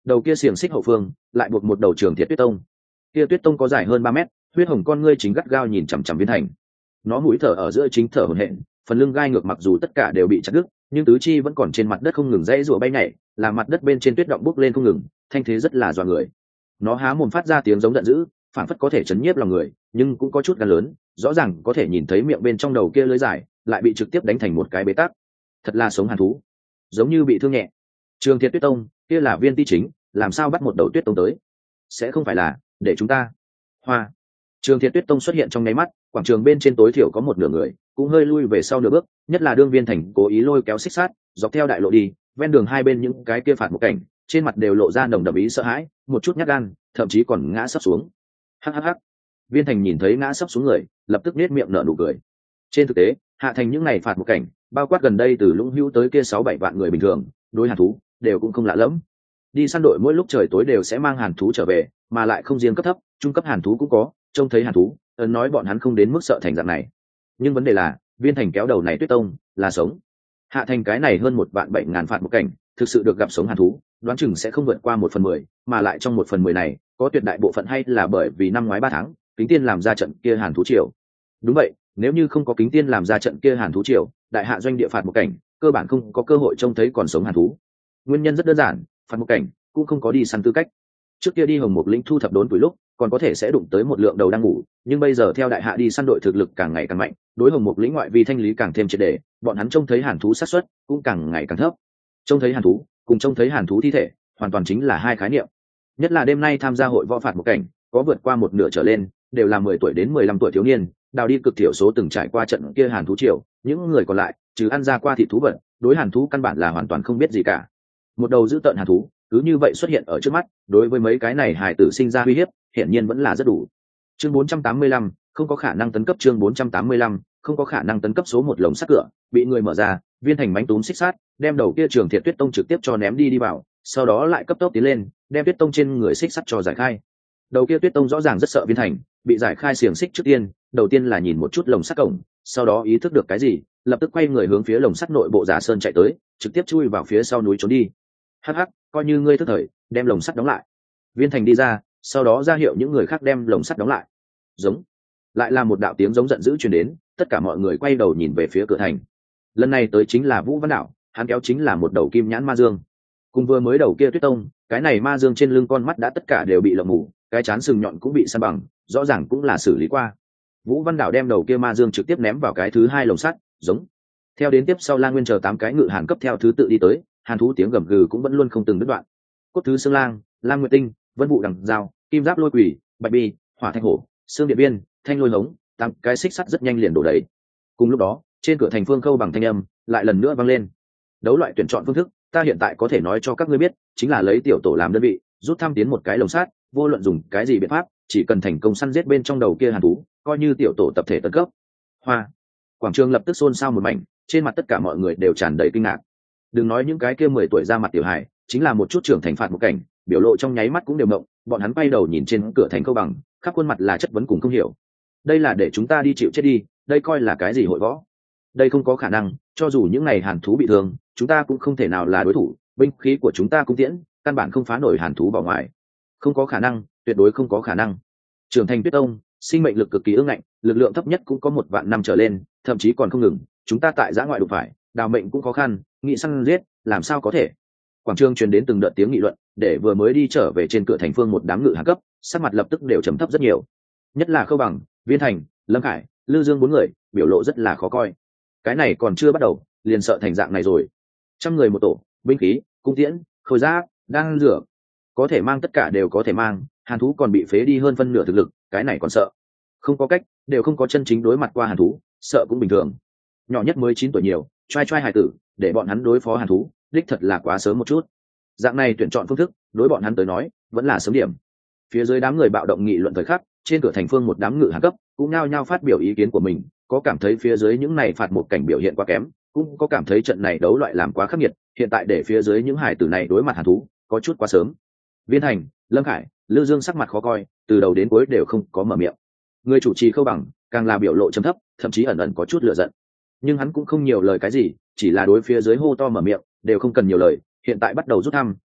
đầu kia xiềng xích hậu phương lại buộc một đầu trường thiệt tuyết tông. Kia tuyết tông có dài hơn ba mét, huyết hồng con ngươi chính gắt gao nhìn chằm chằm Viên Thành. Nó mũi thở ở giữa chính thở hổn hển, phần lưng gai ngược mặc dù tất cả đều bị chặt đứt, nhưng tứ chi vẫn còn trên mặt đất không ngừng dãy rủa bay nhảy, làm mặt đất bên trên tuyết động bốc lên không ngừng, thanh thế rất là dọa người. Nó há mồm phát ra tiếng giống giận dữ, phản phất có thể chấn nhiếp lòng người, nhưng cũng có chút gan lớn, rõ ràng có thể nhìn thấy miệng bên trong đầu kia lưới dài, lại bị trực tiếp đánh thành một cái bế tắc. Thật là sống hàn thú, giống như bị thương nhẹ. Trường Thiệt Tuyết Tông, kia là Viên Ti chính, làm sao bắt một đầu tuyết tông tới? Sẽ không phải là để chúng ta? Hoa. Trường Thiệt Tuyết Tông xuất hiện trong nháy mắt, quảng trường bên trên tối thiểu có một nửa người, cũng hơi lui về sau nửa bước, nhất là đương Viên Thành cố ý lôi kéo xích sát, dọc theo đại lộ đi, ven đường hai bên những cái kia phạt một cảnh, trên mặt đều lộ ra nồng đậm ý sợ hãi, một chút nhát gan, thậm chí còn ngã sấp xuống. Hắc hắc hắc. Viên Thành nhìn thấy ngã sấp xuống người, lập tức nét miệng nở nụ cười. Trên thực tế, hạ thành những ngày phạt một cảnh, bao quát gần đây từ Lũng Hữu tới kia sáu bảy vạn người bình thường, đối hàn thú đều cũng không lạ lẫm. Đi săn đội mỗi lúc trời tối đều sẽ mang hàn thú trở về, mà lại không riêng cấp thấp, trung cấp hàn thú cũng có, trông thấy hàn thú, ấn nói bọn hắn không đến mức sợ thành dạng này. Nhưng vấn đề là, Viên Thành kéo đầu này tuyết tông, là sống. Hạ thành cái này hơn một vạn bảy ngàn phạt một cảnh, thực sự được gặp sống hàn thú, đoán chừng sẽ không vượt qua một phần mười, mà lại trong một phần mười này, có tuyệt đại bộ phận hay là bởi vì năm ngoái ba tháng, Kính Tiên làm ra trận kia hàn thú triều. Đúng vậy, nếu như không có Kính Tiên làm ra trận kia hàn thú triều, đại hạ doanh địa phạt một cảnh, cơ bản không có cơ hội trông thấy còn sống hàn thú. Nguyên nhân rất đơn giản, phạt một cảnh cũng không có đi săn tư cách. Trước kia đi Hồng Mục lĩnh thu thập đốn tuổi lúc, còn có thể sẽ đụng tới một lượng đầu đang ngủ, nhưng bây giờ theo đại hạ đi săn đội thực lực càng ngày càng mạnh, đối Hồng Mục lĩnh ngoại vi thanh lý càng thêm triệt để, bọn hắn trông thấy hàn thú xác suất cũng càng ngày càng thấp. Trông thấy hàn thú, cùng trông thấy hàn thú thi thể, hoàn toàn chính là hai khái niệm. Nhất là đêm nay tham gia hội võ phạt một cảnh, có vượt qua một nửa trở lên, đều là mười tuổi đến mười lăm tuổi thiếu niên, đào đi cực thiểu số từng trải qua trận kia hàn thú triều, những người còn lại, trừ ăn ra qua thị thú vật, đối hàn thú căn bản là hoàn toàn không biết gì cả. Một đầu dữ tợn hàn thú, cứ như vậy xuất hiện ở trước mắt, đối với mấy cái này hài tử sinh ra uy hiếp, hiển nhiên vẫn là rất đủ. Chương bốn trăm tám mươi lăm, không có khả năng tấn cấp. Chương bốn trăm tám mươi lăm, không có khả năng tấn cấp. Số một lồng sắt cửa bị người mở ra, Viên Thành mánh túm xích sát, đem đầu kia Trường Thiệt Tuyết Tông trực tiếp cho ném đi đi vào, sau đó lại cấp tốc tiến lên, đem Tuyết Tông trên người xích sắt cho giải khai. Đầu kia Tuyết Tông rõ ràng rất sợ Viên Thành, bị giải khai xiềng xích trước tiên, đầu tiên là nhìn một chút lồng sắt cổng, sau đó ý thức được cái gì, lập tức quay người hướng phía lồng sắt nội bộ giả sơn chạy tới, trực tiếp chui vào phía sau núi trốn đi. Hắc hắc, coi như ngươi thức thời, đem lồng sắt đóng lại. Viên Thành đi ra, sau đó ra hiệu những người khác đem lồng sắt đóng lại. Giống. Lại là một đạo tiếng giống giận dữ truyền đến, tất cả mọi người quay đầu nhìn về phía cửa thành. Lần này tới chính là Vũ Văn Đạo, hắn kéo chính là một đầu kim nhãn ma dương. Cùng vừa mới đầu kia Tuyết Tông, cái này ma dương trên lưng con mắt đã tất cả đều bị lộng mù, cái chán sừng nhọn cũng bị san bằng, rõ ràng cũng là xử lý qua. Vũ Văn Đạo đem đầu kia ma dương trực tiếp ném vào cái thứ hai lồng sắt, giống. Theo đến tiếp sau La Nguyên chờ tám cái ngự hàn cấp theo thứ tự đi tới, hàn thú tiếng gầm gừ cũng vẫn luôn không từng đứt đoạn. Cốt thứ xương lang, lam nguyệt tinh, vân vụ đằng dao, kim giáp lôi quỷ, bạch bi, hỏa thanh hổ, xương điện biên, thanh lôi hống, tám cái xích sắt rất nhanh liền đổ đầy. Cùng lúc đó, trên cửa thành phương khâu bằng thanh âm lại lần nữa vang lên. Đấu loại tuyển chọn phương thức, ta hiện tại có thể nói cho các ngươi biết, chính là lấy tiểu tổ làm đơn vị, rút thăm tiến một cái lồng sắt, vô luận dùng cái gì biện pháp, chỉ cần thành công săn giết bên trong đầu kia hàn thú, coi như tiểu tổ tập thể tấn cấp. Hoa. Quảng trường lập tức xôn xao một mảnh, trên mặt tất cả mọi người đều tràn đầy kinh ngạc. Đừng nói những cái kia mười tuổi ra mặt tiểu hài, chính là một chút trưởng thành phạt một cảnh, biểu lộ trong nháy mắt cũng đều mộng, bọn hắn bay đầu nhìn trên cửa thành câu bằng, khắp khuôn mặt là chất vấn cùng không hiểu. Đây là để chúng ta đi chịu chết đi, đây coi là cái gì hội võ? Đây không có khả năng, cho dù những ngày hàn thú bị thương, chúng ta cũng không thể nào là đối thủ, binh khí của chúng ta cũng tiễn, căn bản không phá nổi hàn thú vào ngoài. Không có khả năng, tuyệt đối không có khả năng. Trưởng thành Tuyết Tông, sinh mệnh lực cực kỳ ương ngạnh, lực lượng thấp nhất cũng có một vạn năm trở lên, thậm chí còn không ngừng, chúng ta tại giã ngoại đụng phải, đào mệnh cũng khó khăn, nghị săn giết, làm sao có thể? Quảng trường truyền đến từng đợt tiếng nghị luận, để vừa mới đi trở về trên cửa thành phương một đám ngự hạ cấp, sắc mặt lập tức đều trầm thấp rất nhiều. Nhất là Khâu Bằng, Viên Thành, Lâm Khải, Lư Dương bốn người, biểu lộ rất là khó coi. Cái này còn chưa bắt đầu, liền sợ thành dạng này rồi. Trăm người một tổ, binh khí, cung tiễn, khôi giáp, đang rửa, có thể mang tất cả đều có thể mang, hàn thú còn bị phế đi hơn phân nửa thực lực, cái này còn sợ. Không có cách, đều không có chân chính đối mặt qua hàn thú, sợ cũng bình thường. Nhỏ nhất mới chín tuổi nhiều, trai trai hài tử, để bọn hắn đối phó hàn thú, đích thật là quá sớm một chút. Dạng này tuyển chọn phương thức, đối bọn hắn tới nói, vẫn là sớm điểm. Phía dưới đám người bạo động nghị luận thời khắc, trên cửa thành phương một đám ngự hạ cấp cũng nhao nhao phát biểu ý kiến của mình, có cảm thấy phía dưới những này phạt một cảnh biểu hiện quá kém, cũng có cảm thấy trận này đấu loại làm quá khắc nghiệt, hiện tại để phía dưới những hải tử này đối mặt hàn thú, có chút quá sớm. Viên Thành, Lâm Khải, Lư Dương sắc mặt khó coi, từ đầu đến cuối đều không có mở miệng. Người chủ trì Khâu Bằng càng là biểu lộ trầm thấp, thậm chí ẩn ẩn có chút lửa giận. Nhưng hắn cũng không nhiều lời cái gì, chỉ là đối phía dưới hô to mở miệng, đều không cần nhiều lời, hiện tại bắt đầu rút thăm,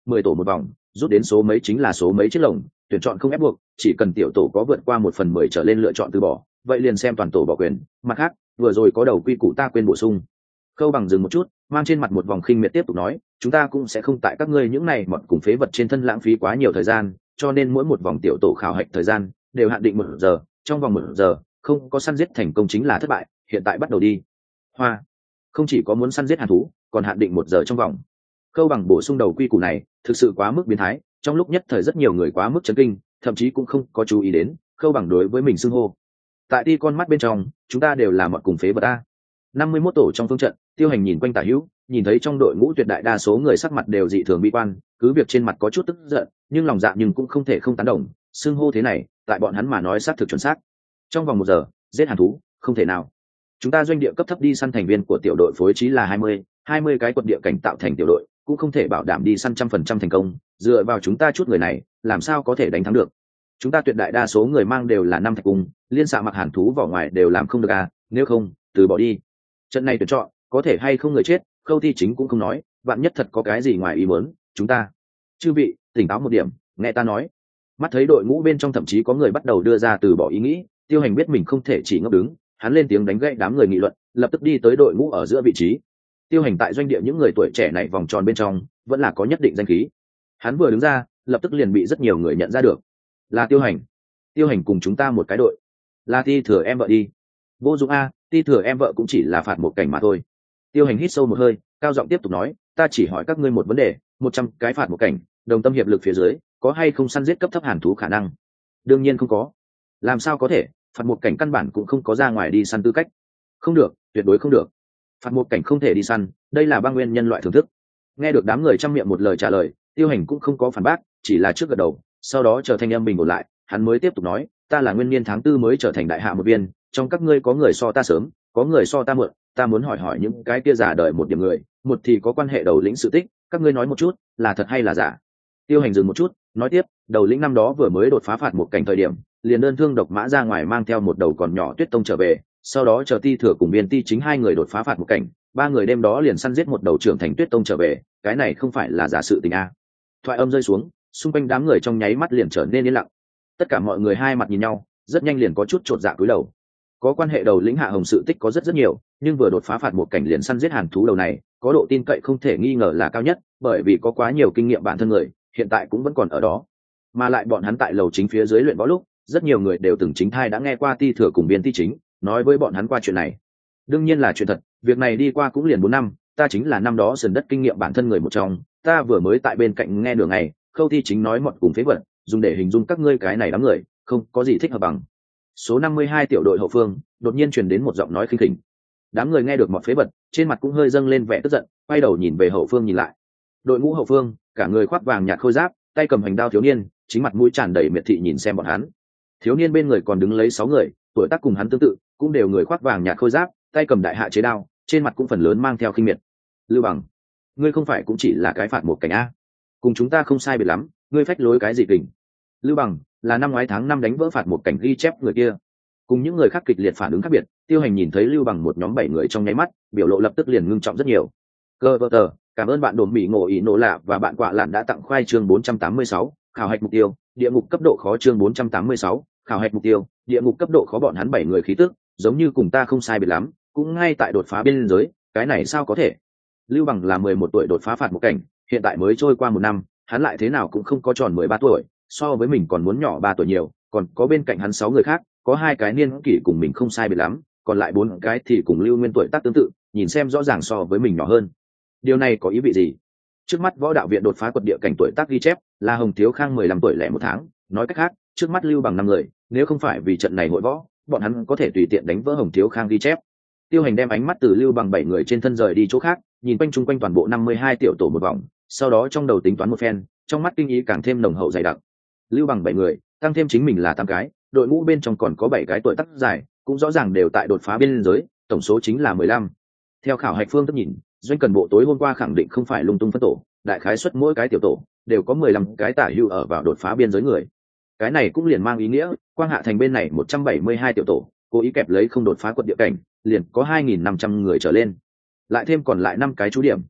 mười tổ một vòng, rút đến số mấy chính là số mấy chiếc lồng, tuyển chọn không ép buộc, chỉ cần tiểu tổ có vượt qua một phần mười trở lên lựa chọn từ bỏ, vậy liền xem toàn tổ bỏ quyền. Mặt khác, vừa rồi có đầu quy củ ta quên bổ sung. Khâu Bằng dừng một chút, mang trên mặt một vòng khinh miệt tiếp tục nói, chúng ta cũng sẽ không tại các ngươi những này mọn cùng phế vật trên thân lãng phí quá nhiều thời gian, cho nên mỗi một vòng tiểu tổ khảo hạch thời gian đều hạn định một giờ, trong vòng một giờ không có săn giết thành công chính là thất bại, hiện tại bắt đầu đi. Hoa, không chỉ có muốn săn giết hàn thú, còn hạn định một giờ trong vòng. Khâu Bằng bổ sung đầu quy củ này, thực sự quá mức biến thái, trong lúc nhất thời rất nhiều người quá mức chấn kinh, thậm chí cũng không có chú ý đến Khâu Bằng đối với mình xưng hô. Tại ti con mắt bên trong, chúng ta đều là mọn cùng phế vật a. năm mươi mốt tổ trong phương trận, Tiêu Hành nhìn quanh tả hữu, nhìn thấy trong đội ngũ tuyệt đại đa số người sắc mặt đều dị thường bi quan, cứ việc trên mặt có chút tức giận, nhưng lòng dạ nhưng cũng không thể không tán đồng, xưng hô thế này, tại bọn hắn mà nói xác thực chuẩn xác. Trong vòng một giờ, giết hàn thú, không thể nào. Chúng ta doanh địa cấp thấp đi săn thành viên của tiểu đội phối trí là hai mươi, hai mươi cái quận địa cảnh tạo thành tiểu đội, cũng không thể bảo đảm đi săn trăm phần trăm thành công, dựa vào chúng ta chút người này, làm sao có thể đánh thắng được. Chúng ta tuyệt đại đa số người mang đều là năm thạch cung, liên xạ mặc hàn thú vỏ ngoài đều làm không được à, nếu không, từ bỏ đi. Trận này tuyển chọn, có thể hay không người chết, Khâu Thi chính cũng không nói, vạn nhất thật có cái gì ngoài ý muốn, chúng ta. Chư vị, tỉnh táo một điểm, nghe ta nói. Mắt thấy đội ngũ bên trong thậm chí có người bắt đầu đưa ra từ bỏ ý nghĩ, Tiêu Hành biết mình không thể chỉ ngốc đứng, hắn lên tiếng đánh gãy đám người nghị luận, lập tức đi tới đội ngũ ở giữa vị trí. Tiêu Hành tại doanh địa những người tuổi trẻ này vòng tròn bên trong, vẫn là có nhất định danh khí. Hắn vừa đứng ra, lập tức liền bị rất nhiều người nhận ra được. Là Tiêu Hành. Tiêu Hành cùng chúng ta một cái đội. Là Ti Thừa em vợ đi. Vô dụng a, Ti Thừa em vợ cũng chỉ là phạt một cảnh mà thôi. Tiêu Hành hít sâu một hơi, cao giọng tiếp tục nói, ta chỉ hỏi các ngươi một vấn đề, một trăm cái phạt một cảnh, đồng tâm hiệp lực phía dưới, có hay không săn giết cấp thấp hàn thú khả năng? Đương nhiên không có. Làm sao có thể, phạt một cảnh căn bản cũng không có ra ngoài đi săn tư cách. Không được, tuyệt đối không được. Phạt một cảnh không thể đi săn, đây là băng nguyên nhân loại thưởng thức. Nghe được đám người trăm miệng một lời trả lời, Tiêu Hành cũng không có phản bác, chỉ là trước gật đầu, sau đó chờ thanh âm bình ổn lại, hắn mới tiếp tục nói, ta là nguyên niên tháng tư mới trở thành đại hạ một viên, trong các ngươi có người so ta sớm, có người so ta muộn, ta muốn hỏi hỏi những cái kia giả đời một điểm người, một thì có quan hệ đầu lĩnh sự tích, các ngươi nói một chút, là thật hay là giả? Tiêu Hành dừng một chút, nói tiếp, đầu lĩnh năm đó vừa mới đột phá phạt một cảnh thời điểm, liền đơn thương độc mã ra ngoài mang theo một đầu còn nhỏ Tuyết Tông trở về, sau đó chờ Ti Thừa cùng Biên Ti chính hai người đột phá phạt một cảnh, ba người đêm đó liền săn giết một đầu trưởng thành Tuyết Tông trở về, cái này không phải là giả sự tình a. Thoại âm rơi xuống, xung quanh đám người trong nháy mắt liền trở nên yên lặng. Tất cả mọi người hai mặt nhìn nhau, rất nhanh liền có chút chột dạ cúi đầu. Có quan hệ đầu lĩnh Hạ Hồng sự tích có rất rất nhiều, nhưng vừa đột phá phạt một cảnh liền săn giết hàn thú đầu này, có độ tin cậy không thể nghi ngờ là cao nhất, bởi vì có quá nhiều kinh nghiệm bản thân người, hiện tại cũng vẫn còn ở đó. Mà lại bọn hắn tại lầu chính phía dưới luyện võ lúc, rất nhiều người đều từng chính thai đã nghe qua Ti Thừa cùng Biên Ti chính nói với bọn hắn qua chuyện này. Đương nhiên là chuyện thật, việc này đi qua cũng liền bốn năm, ta chính là năm đó sườn đất kinh nghiệm bản thân người một trong, ta vừa mới tại bên cạnh nghe đường này, Khâu Thi chính nói mọt cùng phế vật, dùng để hình dung các ngươi cái này đám người, không có gì thích hợp bằng. Số năm mươi hai tiểu đội hậu phương, đột nhiên truyền đến một giọng nói khinh khỉnh. Đám người nghe được mọt phế vật, trên mặt cũng hơi dâng lên vẻ tức giận, quay đầu nhìn về hậu phương nhìn lại. Đội ngũ hậu phương, cả người khoác vàng nhạt khôi giáp, tay cầm hành đao thiếu niên, chính mặt mũi tràn đầy miệt thị nhìn xem bọn hắn. Thiếu niên bên người còn đứng lấy sáu người, tuổi tác cùng hắn tương tự, cũng đều người khoác vàng nhạt khôi giáp, tay cầm đại hạ chế đao, trên mặt cũng phần lớn mang theo khinh miệt. Lưu Bằng, ngươi không phải cũng chỉ là cái phạt một cảnh a? Cùng chúng ta không sai biệt lắm, ngươi phách lối cái gì kình? Lưu Bằng là năm ngoái tháng năm đánh vỡ phạt một cảnh ghi chép người kia. Cùng những người khác kịch liệt phản ứng khác biệt, Tiêu Hành nhìn thấy Lưu Bằng một nhóm bảy người trong nháy mắt, biểu lộ lập tức liền ngưng trọng rất nhiều. Cơ vợ tờ, cảm ơn bạn đồn bị ngộ ý nộ lạ và bạn quạ lạn đã tặng khoai chương bốn trăm tám mươi sáu, khảo hạch mục tiêu, địa ngục cấp độ khó chương bốn trăm tám mươi sáu, khảo hạch mục tiêu, địa ngục cấp độ khó bọn hắn bảy người khí tức, giống như cùng ta không sai biệt lắm, cũng ngay tại đột phá biên giới, cái này sao có thể? Lưu Bằng là mười một tuổi đột phá phạt một cảnh, hiện tại mới trôi qua một năm, hắn lại thế nào cũng không có tròn mười ba tuổi, so với mình còn muốn nhỏ ba tuổi nhiều, còn có bên cạnh hắn sáu người khác, có hai cái niên kỷ cùng mình không sai biệt lắm, còn lại bốn cái thì cùng Lưu Nguyên tuổi tác tương tự, nhìn xem rõ ràng so với mình nhỏ hơn. Điều này có ý vị gì? Trước mắt võ đạo viện đột phá quật địa cảnh tuổi tác ghi chép là Hồng Thiếu Khang mười lăm tuổi lẻ một tháng, nói cách khác, trước mắt Lưu Bằng năm người, nếu không phải vì trận này hội võ, bọn hắn có thể tùy tiện đánh vỡ Hồng Thiếu Khang ghi chép. Tiêu Hành đem ánh mắt từ Lưu Bằng bảy người trên thân rời đi chỗ khác, nhìn quanh chung quanh toàn bộ năm mươi hai tiểu tổ một vòng, sau đó trong đầu tính toán một phen, trong mắt kinh ý càng thêm nồng hậu dày đặc. Lưu Bằng bảy người, tăng thêm chính mình là tám cái, đội ngũ bên trong còn có bảy cái tuổi tác dài, cũng rõ ràng đều tại đột phá biên giới, tổng số chính là mười lăm. Theo khảo hạch phương thức nhìn, doanh cần bộ tối hôm qua khẳng định không phải lung tung phân tổ, đại khái suất mỗi cái tiểu tổ đều có mười lăm cái tả hữu ở vào đột phá biên giới người. Cái này cũng liền mang ý nghĩa, Quang Hạ thành bên này một trăm bảy mươi hai tiểu tổ, cố ý kẹp lấy không đột phá quận địa cảnh, liền có hai nghìn năm trăm người trở lên. Lại thêm còn lại năm cái chú điểm.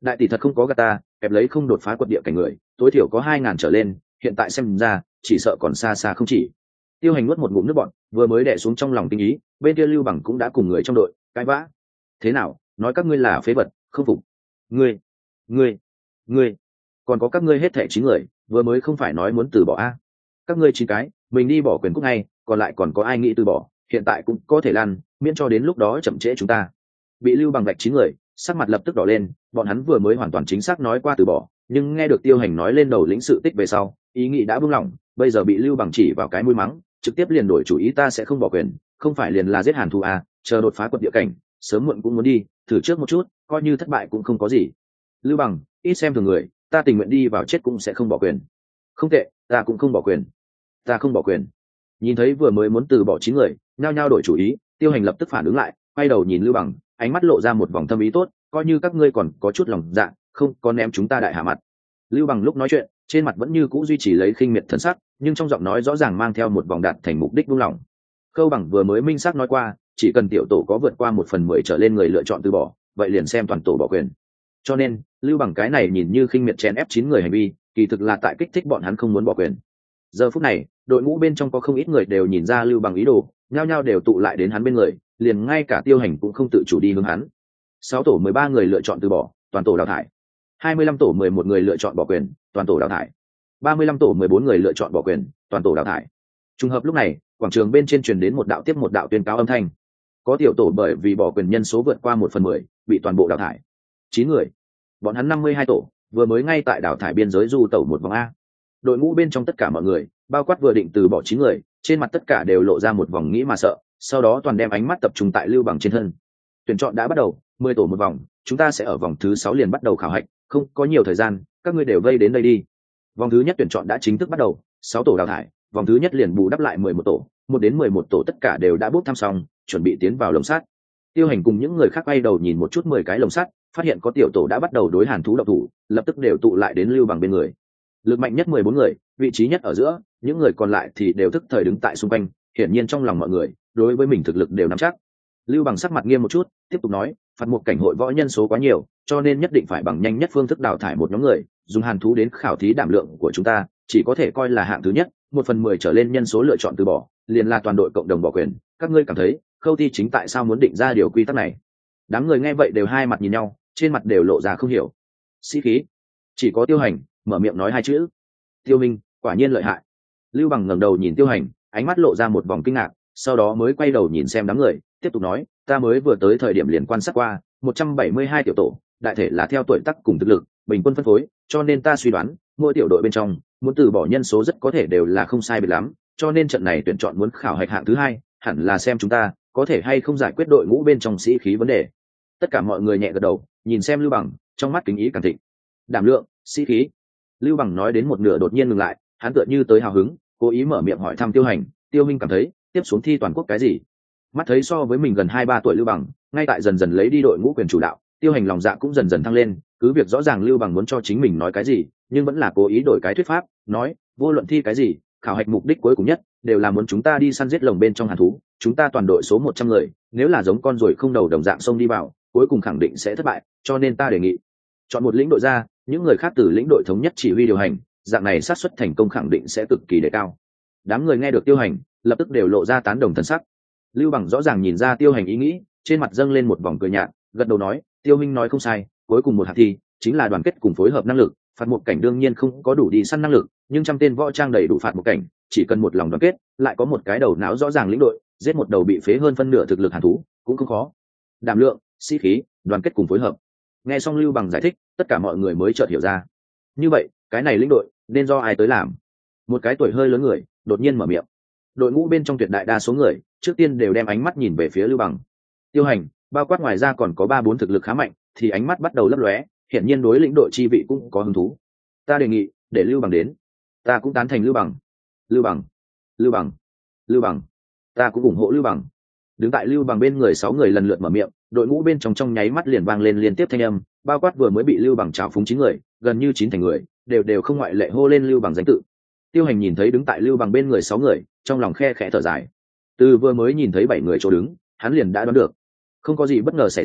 đại tỷ thật không có gà ta, kẹp lấy không đột phá quật địa cảnh người tối thiểu có hai ngàn trở lên, hiện tại xem ra chỉ sợ còn xa xa không chỉ. Tiêu Hành nuốt một ngụm nước bọt, vừa mới đè xuống trong lòng tinh ý, bên kia Lưu Bằng cũng đã cùng người trong đội cãi vã. Thế nào, nói các ngươi là phế vật, không phục? Ngươi, ngươi, ngươi, còn có các ngươi hết thảy chín người, vừa mới không phải nói muốn từ bỏ a? Các ngươi chín cái, mình đi bỏ quyền cúc ngay, còn lại còn có ai nghĩ từ bỏ, hiện tại cũng có thể lăn, miễn cho đến lúc đó chậm trễ chúng ta. Bị Lưu Bằng gạch chín người, sắc mặt lập tức đỏ lên, bọn hắn vừa mới hoàn toàn chính xác nói qua từ bỏ, nhưng nghe được Tiêu Hành nói lên đầu lĩnh sự tích về sau, ý nghĩ đã buông lỏng, bây giờ bị Lưu Bằng chỉ vào cái mũi mắng, trực tiếp liền đổi chủ ý, ta sẽ không bỏ quyền, không phải liền là giết Hàn Thu à, chờ đột phá quật địa cảnh, sớm muộn cũng muốn đi, thử trước một chút, coi như thất bại cũng không có gì. Lưu Bằng, ít xem thường người, ta tình nguyện đi vào chết cũng sẽ không bỏ quyền. Không tệ, ta cũng không bỏ quyền. Ta không bỏ quyền. Nhìn thấy vừa mới muốn từ bỏ chín người, nhao nhao đổi chủ ý, Tiêu Hành lập tức phản ứng lại, quay đầu nhìn Lưu Bằng, ánh mắt lộ ra một vòng thâm ý tốt, coi như các ngươi còn có chút lòng dạ, không có ném chúng ta đại hạ mặt. Lưu Bằng lúc nói chuyện, trên mặt vẫn như cũ duy trì lấy khinh miệt thần sắc, nhưng trong giọng nói rõ ràng mang theo một vòng đạt thành mục đích buông lỏng. Khâu Bằng vừa mới minh xác nói qua, chỉ cần tiểu tổ có vượt qua một phần mười trở lên người lựa chọn từ bỏ, vậy liền xem toàn tổ bỏ quyền. Cho nên, Lưu Bằng cái này nhìn như khinh miệt chèn ép chín người hành vi, kỳ thực là tại kích thích bọn hắn không muốn bỏ quyền. Giờ phút này, đội ngũ bên trong có không ít người đều nhìn ra Lưu Bằng ý đồ, nhao nhao đều tụ lại đến hắn bên người, liền ngay cả Tiêu Hành cũng không tự chủ đi hướng hắn. Sáu tổ mười ba người lựa chọn từ bỏ, toàn tổ đào thải. Hai mươi lăm tổ mười một người lựa chọn bỏ quyền, toàn tổ đào thải. Ba mươi lăm tổ mười bốn người lựa chọn bỏ quyền, toàn tổ đào thải. Trùng hợp lúc này, quảng trường bên trên truyền đến một đạo tiếp một đạo tuyên cáo âm thanh. Có tiểu tổ bởi vì bỏ quyền nhân số vượt qua một phần mười, bị toàn bộ đào thải. Chín người. Bọn hắn năm mươi hai tổ, vừa mới ngay tại đào thải biên giới du tẩu một vòng a. Đội ngũ bên trong tất cả mọi người, bao quát vừa định từ bỏ chín người, trên mặt tất cả đều lộ ra một vòng nghĩ mà sợ, sau đó toàn đem ánh mắt tập trung tại Lưu Bằng trên thân. Tuyển chọn đã bắt đầu, mười tổ một vòng, chúng ta sẽ ở vòng thứ sáu liền bắt đầu khảo hạch, không có nhiều thời gian, các ngươi đều vây đến đây đi. Vòng thứ nhất tuyển chọn đã chính thức bắt đầu, sáu tổ đào thải, vòng thứ nhất liền bù đắp lại mười một tổ, một đến mười một tổ tất cả đều đã bốc thăm xong, chuẩn bị tiến vào lồng sắt. Tiêu Hành cùng những người khác quay đầu nhìn một chút mười cái lồng sắt, phát hiện có tiểu tổ đã bắt đầu đối Hàn Thú động thủ, lập tức đều tụ lại đến Lưu Bằng bên người. Lực mạnh nhất mười bốn người, vị trí nhất ở giữa, những người còn lại thì đều thức thời đứng tại xung quanh, hiển nhiên trong lòng mọi người, đối với mình thực lực đều nắm chắc. Lưu Bằng sắc mặt nghiêm một chút, tiếp tục nói, phạt một cảnh hội võ nhân số quá nhiều, cho nên nhất định phải bằng nhanh nhất phương thức đào thải một nhóm người, dùng Hàn Thú đến khảo thí đảm lượng của chúng ta, chỉ có thể coi là hạng thứ nhất, một phần mười trở lên nhân số lựa chọn từ bỏ, liền là toàn đội cộng đồng bỏ quyền. Các ngươi cảm thấy, Khâu Thi chính tại sao muốn định ra điều quy tắc này? Đám người nghe vậy đều hai mặt nhìn nhau, trên mặt đều lộ ra không hiểu. Sĩ khí. Chỉ có Tiêu Hành mở miệng nói hai chữ. Tiêu Minh, quả nhiên lợi hại. Lưu Bằng ngẩng đầu nhìn Tiêu Hành, ánh mắt lộ ra một vòng kinh ngạc, sau đó mới quay đầu nhìn xem đám người, tiếp tục nói, ta mới vừa tới thời điểm liền quan sát qua, một trăm bảy mươi hai tiểu tổ, đại thể là theo tuổi tác cùng thực lực, bình quân phân phối, cho nên ta suy đoán, mỗi tiểu đội bên trong, muốn từ bỏ nhân số rất có thể đều là không sai biệt lắm, cho nên trận này tuyển chọn muốn khảo hạch hạng thứ hai, hẳn là xem chúng ta có thể hay không giải quyết đội ngũ bên trong sĩ khí vấn đề. Tất cả mọi người nhẹ gật đầu, nhìn xem Lưu Bằng, trong mắt kính ý càng thịnh. Đảm lượng, sĩ khí. Lưu Bằng nói đến một nửa đột nhiên ngừng lại, hắn tựa như tới hào hứng, cố ý mở miệng hỏi thăm Tiêu Hành. Tiêu Minh cảm thấy, tiếp xuống thi toàn quốc cái gì? Mắt thấy so với mình gần hai ba tuổi Lưu Bằng, ngay tại dần dần lấy đi đội ngũ quyền chủ đạo, Tiêu Hành lòng dạ cũng dần dần thăng lên, cứ việc rõ ràng Lưu Bằng muốn cho chính mình nói cái gì, nhưng vẫn là cố ý đổi cái thuyết pháp, nói, vô luận thi cái gì, khảo hạch mục đích cuối cùng nhất đều là muốn chúng ta đi săn giết lồng bên trong Hàn Thú, chúng ta toàn đội số một trăm người, nếu là giống con ruồi không đầu đồng dạng xông đi vào, cuối cùng khẳng định sẽ thất bại, cho nên ta đề nghị chọn một lĩnh đội ra, những người khác từ lĩnh đội thống nhất chỉ huy điều hành, dạng này xác suất thành công khẳng định sẽ cực kỳ đề cao. Đám người nghe được Tiêu Hành, lập tức đều lộ ra tán đồng thần sắc. Lưu Bằng rõ ràng nhìn ra Tiêu Hành ý nghĩ, trên mặt dâng lên một vòng cười nhạt, gật đầu nói, Tiêu Minh nói không sai, cuối cùng một hạng thi chính là đoàn kết cùng phối hợp năng lực, phạt một cảnh đương nhiên không có đủ đi săn năng lực, nhưng trăm tên võ trang đầy đủ phạt một cảnh, chỉ cần một lòng đoàn kết, lại có một cái đầu não rõ ràng lĩnh đội, giết một đầu bị phế hơn phân nửa thực lực Hàn Thú, cũng không khó. Đảm lượng, sĩ khí, đoàn kết cùng phối hợp. Nghe xong Lưu Bằng giải thích, tất cả mọi người mới chợt hiểu ra. Như vậy, cái này lĩnh đội nên do ai tới làm? Một cái tuổi hơi lớn người đột nhiên mở miệng. Đội ngũ bên trong tuyệt đại đa số người trước tiên đều đem ánh mắt nhìn về phía Lưu Bằng. Tiêu Hành, bao quát ngoài ra còn có ba bốn thực lực khá mạnh, thì ánh mắt bắt đầu lấp lóe, hiển nhiên đối lĩnh đội chi vị cũng có hứng thú. Ta đề nghị để Lưu Bằng đến. Ta cũng tán thành Lưu Bằng. Lưu Bằng, Lưu Bằng, Lưu Bằng. Ta cũng ủng hộ Lưu Bằng. Đứng tại Lưu Bằng bên người sáu người lần lượt mở miệng, đội ngũ bên trong trong nháy mắt liền vang lên liên tiếp thanh âm, bao quát vừa mới bị Lưu Bằng trào phúng chín người, gần như chín thành người đều đều không ngoại lệ hô lên Lưu Bằng danh tự. Tiêu Hành nhìn thấy đứng tại Lưu Bằng bên người sáu người, trong lòng khe khẽ thở dài. Từ vừa mới nhìn thấy bảy người chỗ đứng, hắn liền đã đoán được, không có gì bất ngờ xảy ra,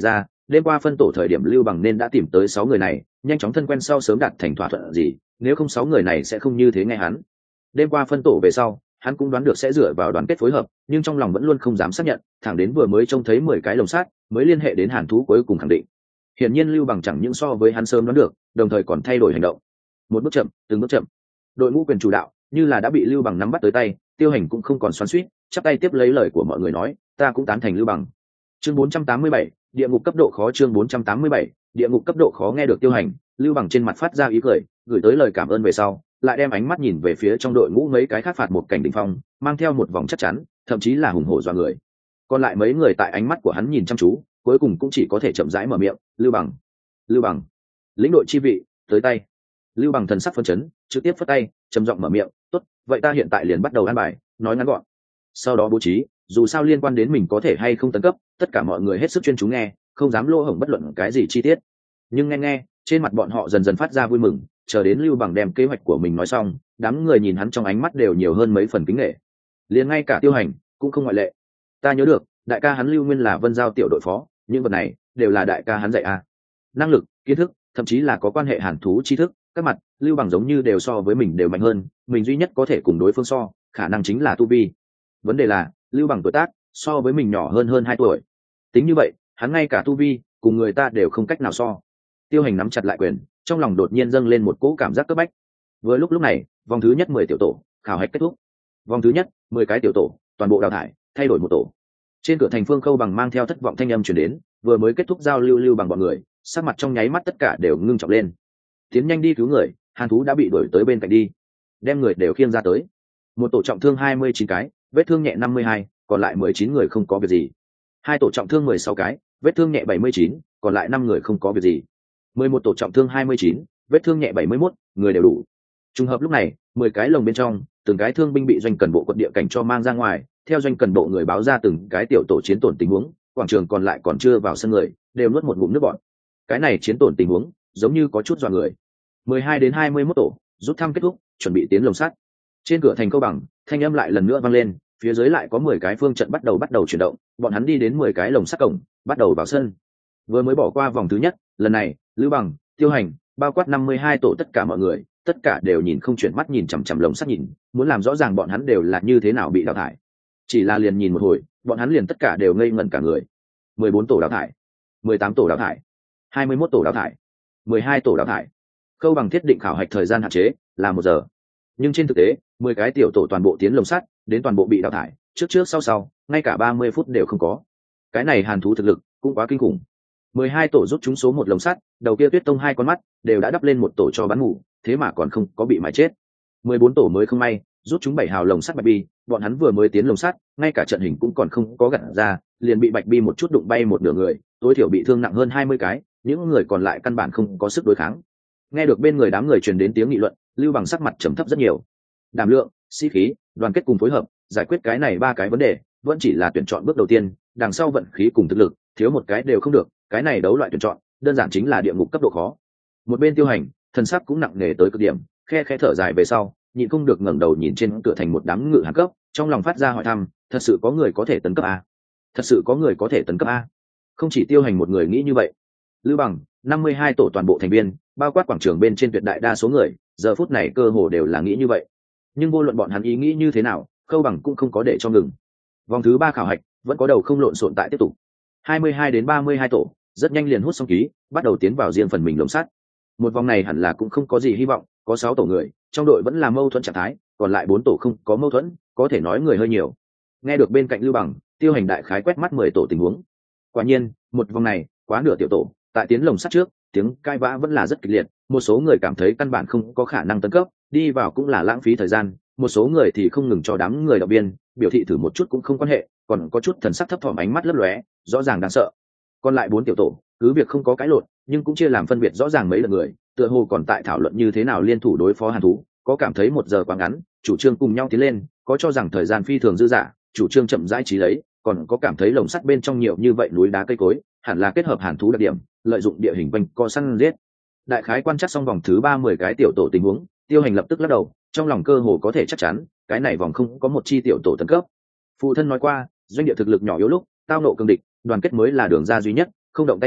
đêm qua phân tổ thời điểm Lưu Bằng nên đã tìm tới sáu người này, nhanh chóng thân quen sau sớm đạt thành thỏa thuận gì, nếu không sáu người này sẽ không như thế nghe hắn. Đêm qua phân tổ về sau, hắn cũng đoán được sẽ dựa vào đoàn kết phối hợp, nhưng trong lòng vẫn luôn không dám xác nhận, thẳng đến vừa mới trông thấy mười cái lồng sắt, mới liên hệ đến Hàn Thú cuối cùng khẳng định. Hiển nhiên Lưu Bằng chẳng những so với hắn sớm đoán được, đồng thời còn thay đổi hành động. Một bước chậm, từng bước chậm. Đội ngũ quyền chủ đạo, như là đã bị Lưu Bằng nắm bắt tới tay, Tiêu Hành cũng không còn xoắn xuýt, chắp tay tiếp lấy lời của mọi người nói, ta cũng tán thành Lưu Bằng. Chương bốn trăm tám mươi bảy, địa ngục cấp độ khó. Chương bốn trăm tám mươi bảy, địa ngục cấp độ khó. Nghe được Tiêu Hành, Lưu Bằng trên mặt phát ra ý cười, gửi tới lời cảm ơn về sau, lại đem ánh mắt nhìn về phía trong đội ngũ mấy cái khác phạt một cảnh đỉnh phong, mang theo một vòng chắc chắn, thậm chí là hùng hổ dọa người. Còn lại mấy người tại ánh mắt của hắn nhìn chăm chú, cuối cùng cũng chỉ có thể chậm rãi mở miệng, Lưu Bằng, Lưu Bằng, lĩnh đội chi vị, tới tay. Lưu Bằng thần sắc phấn chấn, trực tiếp phất tay, trầm giọng mở miệng, tốt, vậy ta hiện tại liền bắt đầu an bài, nói ngắn gọn. Sau đó bố trí, dù sao liên quan đến mình có thể hay không tấn cấp, tất cả mọi người hết sức chuyên chú nghe, không dám lỗ hổng bất luận cái gì chi tiết. Nhưng nghe nghe, trên mặt bọn họ dần dần phát ra vui mừng, chờ đến Lưu Bằng đem kế hoạch của mình nói xong, đám người nhìn hắn trong ánh mắt đều nhiều hơn mấy phần kính nể. Liền ngay cả Tiêu Hành cũng không ngoại lệ. Ta nhớ được, đại ca hắn Lưu Nguyên là Vân Giao tiểu đội phó, những vật này đều là đại ca hắn dạy a. Năng lực, kiến thức, thậm chí là có quan hệ hàn thú tri thức, các mặt, Lưu Bằng giống như đều so với mình đều mạnh hơn, mình duy nhất có thể cùng đối phương so, khả năng chính là tu vi. Vấn đề là, Lưu Bằng tuổi tác so với mình nhỏ hơn hơn hai tuổi. Tính như vậy, hắn ngay cả tu vi cùng người ta đều không cách nào so. Tiêu Hành nắm chặt lại quyền, trong lòng đột nhiên dâng lên một cỗ cảm giác cấp bách. Vừa lúc lúc này, vòng thứ nhất mười tiểu tổ khảo hạch kết thúc. Vòng thứ nhất, mười cái tiểu tổ, toàn bộ đào thải, thay đổi một tổ. Trên cửa thành Phương Khâu Bằng mang theo thất vọng thanh âm truyền đến, vừa mới kết thúc giao lưu Lưu Bằng bọn người, sắc mặt trong nháy mắt tất cả đều ngưng trọng lên. Tiến nhanh đi cứu người, Hàn Thú đã bị đuổi tới bên cạnh đi. Đem người đều khiêng ra tới. Một tổ trọng thương hai mươi chín cái, vết thương nhẹ năm mươi hai, còn lại mười chín người không có việc gì. Hai tổ trọng thương mười sáu cái, vết thương nhẹ bảy mươi chín, còn lại năm người không có việc gì. Mười một tổ trọng thương hai mươi chín, vết thương nhẹ bảy mươi mốt, người đều đủ. Trùng hợp lúc này, mười cái lồng bên trong, từng cái thương binh bị doanh cần bộ quận địa cảnh cho mang ra ngoài, theo doanh cần bộ người báo ra từng cái tiểu tổ chiến tổn tình huống, quảng trường còn lại còn chưa vào sân người, đều nuốt một ngụm nước bọt. Cái này chiến tổn tình huống, giống như có chút dọa người. mười hai đến hai mươi mốt tổ, rút thăm kết thúc, chuẩn bị tiến lồng sắt. Trên cửa thành Câu Bằng, thanh âm lại lần nữa vang lên, phía dưới lại có mười cái phương trận bắt đầu bắt đầu chuyển động, bọn hắn đi đến mười cái lồng sắt cổng, bắt đầu vào sân. Vừa mới bỏ qua vòng thứ nhất, lần này, Lưu Bằng, Tiêu Hành, bao quát năm mươi hai tổ tất cả mọi người, tất cả đều nhìn không chuyển mắt nhìn chằm chằm lồng sắt nhìn, muốn làm rõ ràng bọn hắn đều là như thế nào bị đào thải. Chỉ là liền nhìn một hồi, bọn hắn liền tất cả đều ngây ngẩn cả người. mười bốn tổ đào thải, mười tám tổ đào thải, hai mươi mốt tổ đào thải, mười hai tổ đào thải. Khâu Bằng thiết định khảo hạch thời gian hạn chế là một giờ, nhưng trên thực tế, mười cái tiểu tổ toàn bộ tiến lồng sắt, đến toàn bộ bị đào thải, trước trước sau sau, ngay cả ba mươi phút đều không có. Cái này Hàn Thú thực lực cũng quá kinh khủng. mười hai tổ rút trúng số một lồng sắt, đầu kia Tuyết Tông hai con mắt đều đã đắp lên một tổ cho bắn ngủ, thế mà còn không có bị mài chết. mười bốn tổ mới không may, rút trúng bảy hào lồng sắt Bạch Bi, bọn hắn vừa mới tiến lồng sắt, ngay cả trận hình cũng còn không có gặt ra, liền bị Bạch Bi một chút đụng bay một nửa người, tối thiểu bị thương nặng hơn hai mươi cái, những người còn lại căn bản không có sức đối kháng. Nghe được bên người đám người truyền đến tiếng nghị luận, Lưu Bằng sắc mặt trầm thấp rất nhiều. Đảm lượng, sĩ khí, đoàn kết cùng phối hợp, giải quyết cái này ba cái vấn đề, vẫn chỉ là tuyển chọn bước đầu tiên, đằng sau vận khí cùng thực lực, thiếu một cái đều không được, cái này đấu loại tuyển chọn, đơn giản chính là địa ngục cấp độ khó. Một bên Tiêu Hành, thần sắc cũng nặng nề tới cực điểm, khe khẽ thở dài về sau, nhịn không được ngẩng đầu nhìn trên cửa thành một đám ngự hạng cấp, trong lòng phát ra hỏi thăm, thật sự có người có thể tấn cấp a? Thật sự có người có thể tấn cấp a? Không chỉ Tiêu Hành một người nghĩ như vậy. Lưu Bằng, năm mươi hai tổ toàn bộ thành viên, bao quát quảng trường bên trên tuyệt đại đa số người, giờ phút này cơ hồ đều là nghĩ như vậy. Nhưng vô luận bọn hắn ý nghĩ như thế nào, Khâu Bằng cũng không có để cho ngừng. Vòng thứ ba khảo hạch vẫn có đầu không lộn xộn tại tiếp tục. hai mươi hai đến ba mươi hai tổ, rất nhanh liền hút xong ký, bắt đầu tiến vào riêng phần mình lồng sắt. Một vòng này hẳn là cũng không có gì hy vọng, có sáu tổ người, trong đội vẫn là mâu thuẫn trạng thái, còn lại bốn tổ không có mâu thuẫn, có thể nói người hơi nhiều. Nghe được bên cạnh Lưu Bằng, Tiêu Hành đại khái quét mắt mười tổ tình huống. Quả nhiên, một vòng này, quá nửa tiểu tổ, tại tiến lồng sắt trước, tiếng cãi vã vẫn là rất kịch liệt, một số người cảm thấy căn bản không có khả năng tấn cấp, đi vào cũng là lãng phí thời gian, một số người thì không ngừng cho đám người động viên, biểu thị thử một chút cũng không quan hệ, còn có chút thần sắc thấp thỏm ánh mắt lấp lóe, rõ ràng đáng sợ. Còn lại bốn tiểu tổ, cứ việc không có cãi lộn, nhưng cũng chia làm phân biệt rõ ràng mấy lượt người, tựa hồ còn tại thảo luận như thế nào liên thủ đối phó Hàn Thú, có cảm thấy một giờ quá ngắn, chủ trương cùng nhau tiến lên, có cho rằng thời gian phi thường dư dả, chủ trương chậm rãi trí lấy, còn có cảm thấy lồng sắt bên trong nhiều như vậy núi đá cây cối, hẳn là kết hợp Hàn Thú đặc điểm, lợi dụng địa hình quanh co săn giết. Đại khái quan chắc xong vòng thứ ba mười cái tiểu tổ tình huống, Tiêu Hành lập tức lắc đầu, trong lòng cơ hồ có thể chắc chắn, cái này vòng không có một chi tiểu tổ tấn cấp. Phụ thân nói qua, doanh địa thực lực nhỏ yếu lúc, tao nộ cường địch, đoàn kết mới là đường ra duy nhất, không động tay trước,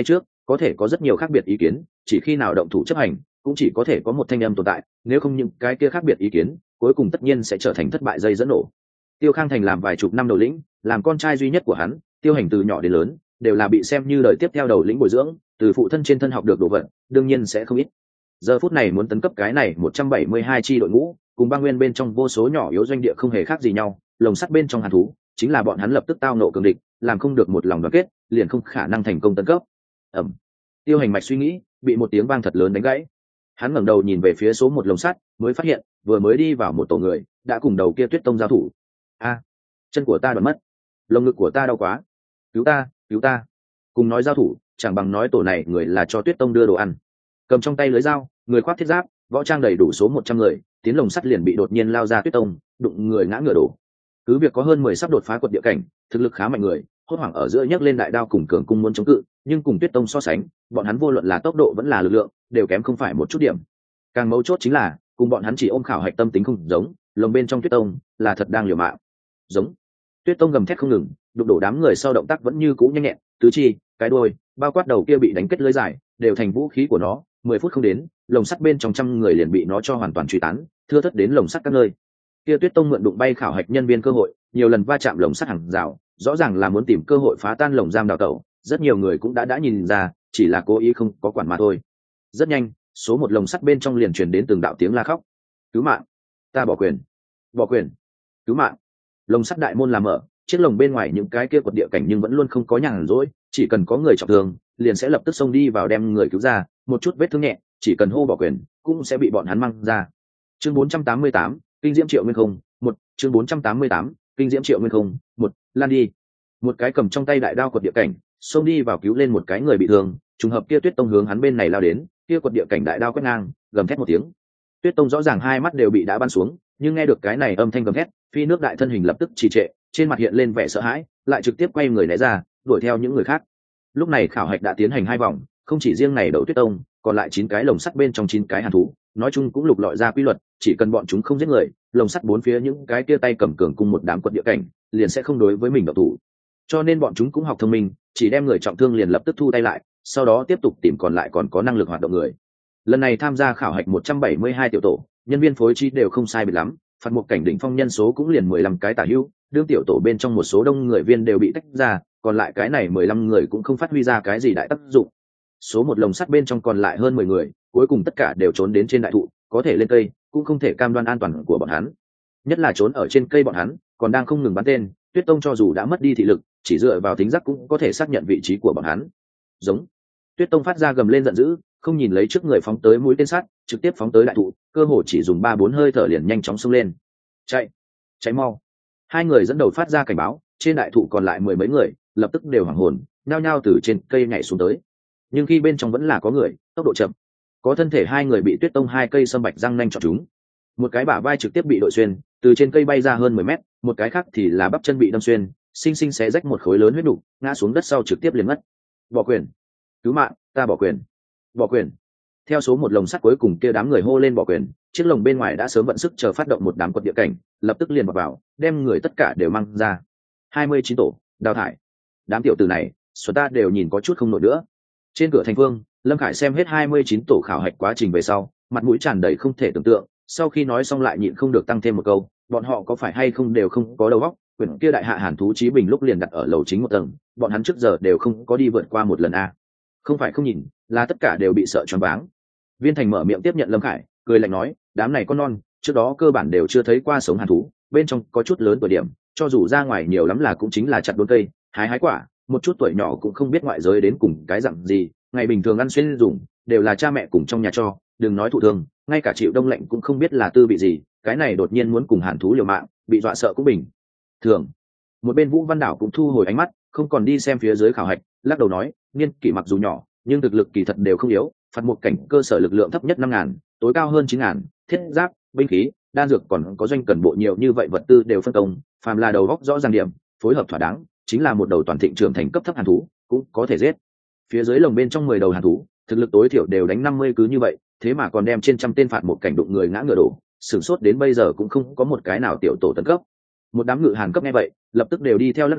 có thể có rất nhiều khác biệt ý kiến, chỉ khi nào động thủ chấp hành cũng chỉ có thể có một thanh âm tồn tại, nếu không những cái kia khác biệt ý kiến cuối cùng tất nhiên sẽ trở thành thất bại dây dẫn nổ. Tiêu Khang Thành làm vài chục năm đầu lĩnh, làm con trai duy nhất của hắn, Tiêu Hành từ nhỏ đến lớn đều là bị xem như đời tiếp theo đầu lĩnh bồi dưỡng, từ phụ thân trên thân học được đồ vật đương nhiên sẽ không ít. Giờ phút này muốn tấn cấp cái này một trăm bảy mươi hai chi đội ngũ, cùng băng nguyên bên trong vô số nhỏ yếu doanh địa không hề khác gì nhau, lồng sắt bên trong hàn thú chính là bọn hắn lập tức tao nộ cường địch, làm không được một lòng đoàn kết liền không khả năng thành công tấn cấp. Ẩm. Tiêu Hành mạch suy nghĩ bị một tiếng vang thật lớn đánh gãy. Hắn ngẩng đầu nhìn về phía số một lồng sắt, mới phát hiện vừa mới đi vào một tổ người đã cùng đầu kia Tuyết Tông giao thủ. A, chân của ta đoạn mất, lồng ngực của ta đau quá, cứu ta, cứu ta. Cùng nói giao thủ chẳng bằng nói tổ này người là cho Tuyết Tông đưa đồ ăn. Cầm trong tay lưới dao, người khoác thiết giáp, võ trang đầy đủ số một trăm người, tiến lồng sắt liền bị đột nhiên lao ra Tuyết Tông, đụng người ngã ngửa đổ. Cứ việc có hơn mười sắp đột phá quật địa cảnh, thực lực khá mạnh người, hốt hoảng ở giữa nhấc lên đại đao cùng cường cung muốn chống cự, nhưng cùng Tuyết Tông so sánh, bọn hắn vô luận là tốc độ vẫn là lực lượng, đều kém không phải một chút điểm. Càng mấu chốt chính là, cùng bọn hắn chỉ ôm khảo hạch tâm tính không giống, lồng bên trong Tuyết Tông là thật đang liều mạng. Giống. Tuyết Tông gầm thét không ngừng, đụng đổ đám người sau động tác vẫn như cũ nhanh nhẹn, tứ chi, cái đuôi, bao quát đầu kia bị đánh kết lưới dài, đều thành vũ khí của nó. Mười phút không đến, lồng sắt bên trong trăm người liền bị nó cho hoàn toàn truy tán, thưa thớt đến lồng sắt các nơi. Kia Tuyết Tông mượn đụng bay khảo hạch nhân viên cơ hội, nhiều lần va chạm lồng sắt hàng rào, rõ ràng là muốn tìm cơ hội phá tan lồng giam đào tẩu. Rất nhiều người cũng đã đã nhìn ra, chỉ là cố ý không có quản mà thôi. Rất nhanh, số một lồng sắt bên trong liền truyền đến từng đạo tiếng la khóc. Cứu mạng, ta bỏ quyền, bỏ quyền, cứu mạng. Lồng sắt đại môn làm mở, chiếc lồng bên ngoài những cái kia quật địa cảnh nhưng vẫn luôn không có nhàn rỗi, chỉ cần có người trọng thương liền sẽ lập tức xông đi vào đem người cứu ra, một chút vết thương nhẹ chỉ cần hô bỏ quyền cũng sẽ bị bọn hắn mang ra. Chương bốn trăm tám mươi tám, kinh diễm Triệu Nguyên Không, một. Chương bốn trăm tám mươi tám, kinh diễm Triệu Nguyên Không, một. Lan đi. Một cái cầm trong tay đại đao quật địa cảnh xông đi vào cứu lên một cái người bị thương, trùng hợp kia Tuyết Tông hướng hắn bên này lao đến, kia quật địa cảnh đại đao quét ngang, gầm thét một tiếng. Tuyết Tông rõ ràng hai mắt đều bị đã bắn xuống, nhưng nghe được cái này âm thanh gầm thét, phi nước đại thân hình lập tức trì trệ, trên mặt hiện lên vẻ sợ hãi, lại trực tiếp quay người né ra, đuổi theo những người khác. Lúc này khảo hạch đã tiến hành hai vòng, không chỉ riêng này đậu Tuyết Tông, còn lại chín cái lồng sắt bên trong chín cái hàn thú, nói chung cũng lục lọi ra quy luật, chỉ cần bọn chúng không giết người, lồng sắt bốn phía những cái kia tay cầm cường cùng một đám quật địa cảnh, liền sẽ không đối với mình động thủ. Cho nên bọn chúng cũng học thông minh, chỉ đem người trọng thương liền lập tức thu tay lại, sau đó tiếp tục tìm còn lại còn có năng lực hoạt động người. Lần này tham gia khảo hạch một trăm bảy mươi hai tiểu tổ, nhân viên phối trí đều không sai biệt lắm, phạt một cảnh đỉnh phong nhân số cũng liền mười lăm cái tả hữu, đương tiểu tổ bên trong một số đông người viên đều bị tách ra, còn lại cái này mười lăm người cũng không phát huy ra cái gì đại tác dụng. Số một lồng sắt bên trong còn lại hơn mười người, cuối cùng tất cả đều trốn đến trên đại thụ, có thể lên cây, cũng không thể cam đoan an toàn của bọn hắn. Nhất là trốn ở trên cây bọn hắn, còn đang không ngừng bắn tên, Tuyết Tông cho dù đã mất đi thị lực, chỉ dựa vào thính giác cũng có thể xác nhận vị trí của bọn hắn. Giống. Tuyết Tông phát ra gầm lên giận dữ, không nhìn lấy trước người phóng tới mũi tên sắt, trực tiếp phóng tới đại thụ, cơ hồ chỉ dùng ba bốn hơi thở liền nhanh chóng xông lên. Chạy, cháy mau. Hai người dẫn đầu phát ra cảnh báo, trên đại thụ còn lại mười mấy người, lập tức đều hoảng hồn, nhao nhao từ trên cây nhảy xuống tới. Nhưng khi bên trong vẫn là có người, tốc độ chậm. Có thân thể hai người bị Tuyết Tông hai cây sâm bạch răng nanh chọn chúng. Một cái bả vai trực tiếp bị đội xuyên, từ trên cây bay ra hơn mười mét, một cái khác thì là bắp chân bị đâm xuyên, sinh sinh xé rách một khối lớn huyết đủ, ngã xuống đất sau trực tiếp liền mất. Bỏ quyền, cứu mạng, ta bỏ quyền, bỏ quyền. Theo số một lồng sắt cuối cùng kia đám người hô lên bỏ quyền, chiếc lồng bên ngoài đã sớm vận sức chờ phát động một đám quật địa cảnh, lập tức liền vào, vào đem người tất cả đều mang ra. hai mươi chín tổ, đào thải. Đám tiểu tử này, số ta đều nhìn có chút không nổi nữa. Trên cửa thành phương, Lâm Khải xem hết hai mươi chín tổ khảo hạch quá trình về sau, mặt mũi tràn đầy không thể tưởng tượng, sau khi nói xong lại nhịn không được tăng thêm một câu, bọn họ có phải hay không đều không có đầu óc, quyển kia đại hạ hàn thú chí bình lúc liền đặt ở lầu chính một tầng, bọn hắn trước giờ đều không có đi vượt qua một lần a. Không phải không nhìn, là tất cả đều bị sợ choáng váng. Viên Thành mở miệng tiếp nhận Lâm Khải, cười lạnh nói, đám này con non, trước đó cơ bản đều chưa thấy qua sống hàn thú, bên trong có chút lớn tuổi điểm, cho dù ra ngoài nhiều lắm là cũng chính là chặt đốn cây, hái hái quả, một chút tuổi nhỏ cũng không biết ngoại giới đến cùng cái dạng gì, ngày bình thường ăn xuyên dùng, đều là cha mẹ cùng trong nhà cho, đừng nói thụ thương, ngay cả chịu đông lạnh cũng không biết là tư vị gì, cái này đột nhiên muốn cùng hàn thú liều mạng, bị dọa sợ cũng bình thường. Một bên Vũ Văn Đảo cũng thu hồi ánh mắt, không còn đi xem phía dưới khảo hạch, lắc đầu nói, niên kỷ mặc dù nhỏ, nhưng thực lực kỳ thật đều không yếu, phạt một cảnh cơ sở lực lượng thấp nhất năm ngàn, tối cao hơn chín ngàn, thiết giáp, binh khí, đan dược còn có doanh cần bộ nhiều như vậy vật tư đều phân công, phàm là đầu góc rõ ràng điểm, phối hợp thỏa đáng, chính là một đầu toàn thịnh trưởng thành cấp thấp hàn thú, cũng có thể giết. Phía dưới lồng bên trong mười đầu hàn thú, thực lực tối thiểu đều đánh năm mươi cứ như vậy, thế mà còn đem trên trăm tên phạt một cảnh đụng người ngã ngựa đổ, sửng sốt đến bây giờ cũng không có một cái nào tiểu tổ tấn cấp. Một đám ngự hàn cấp nghe vậy, lập tức đều đi theo lắc đầu,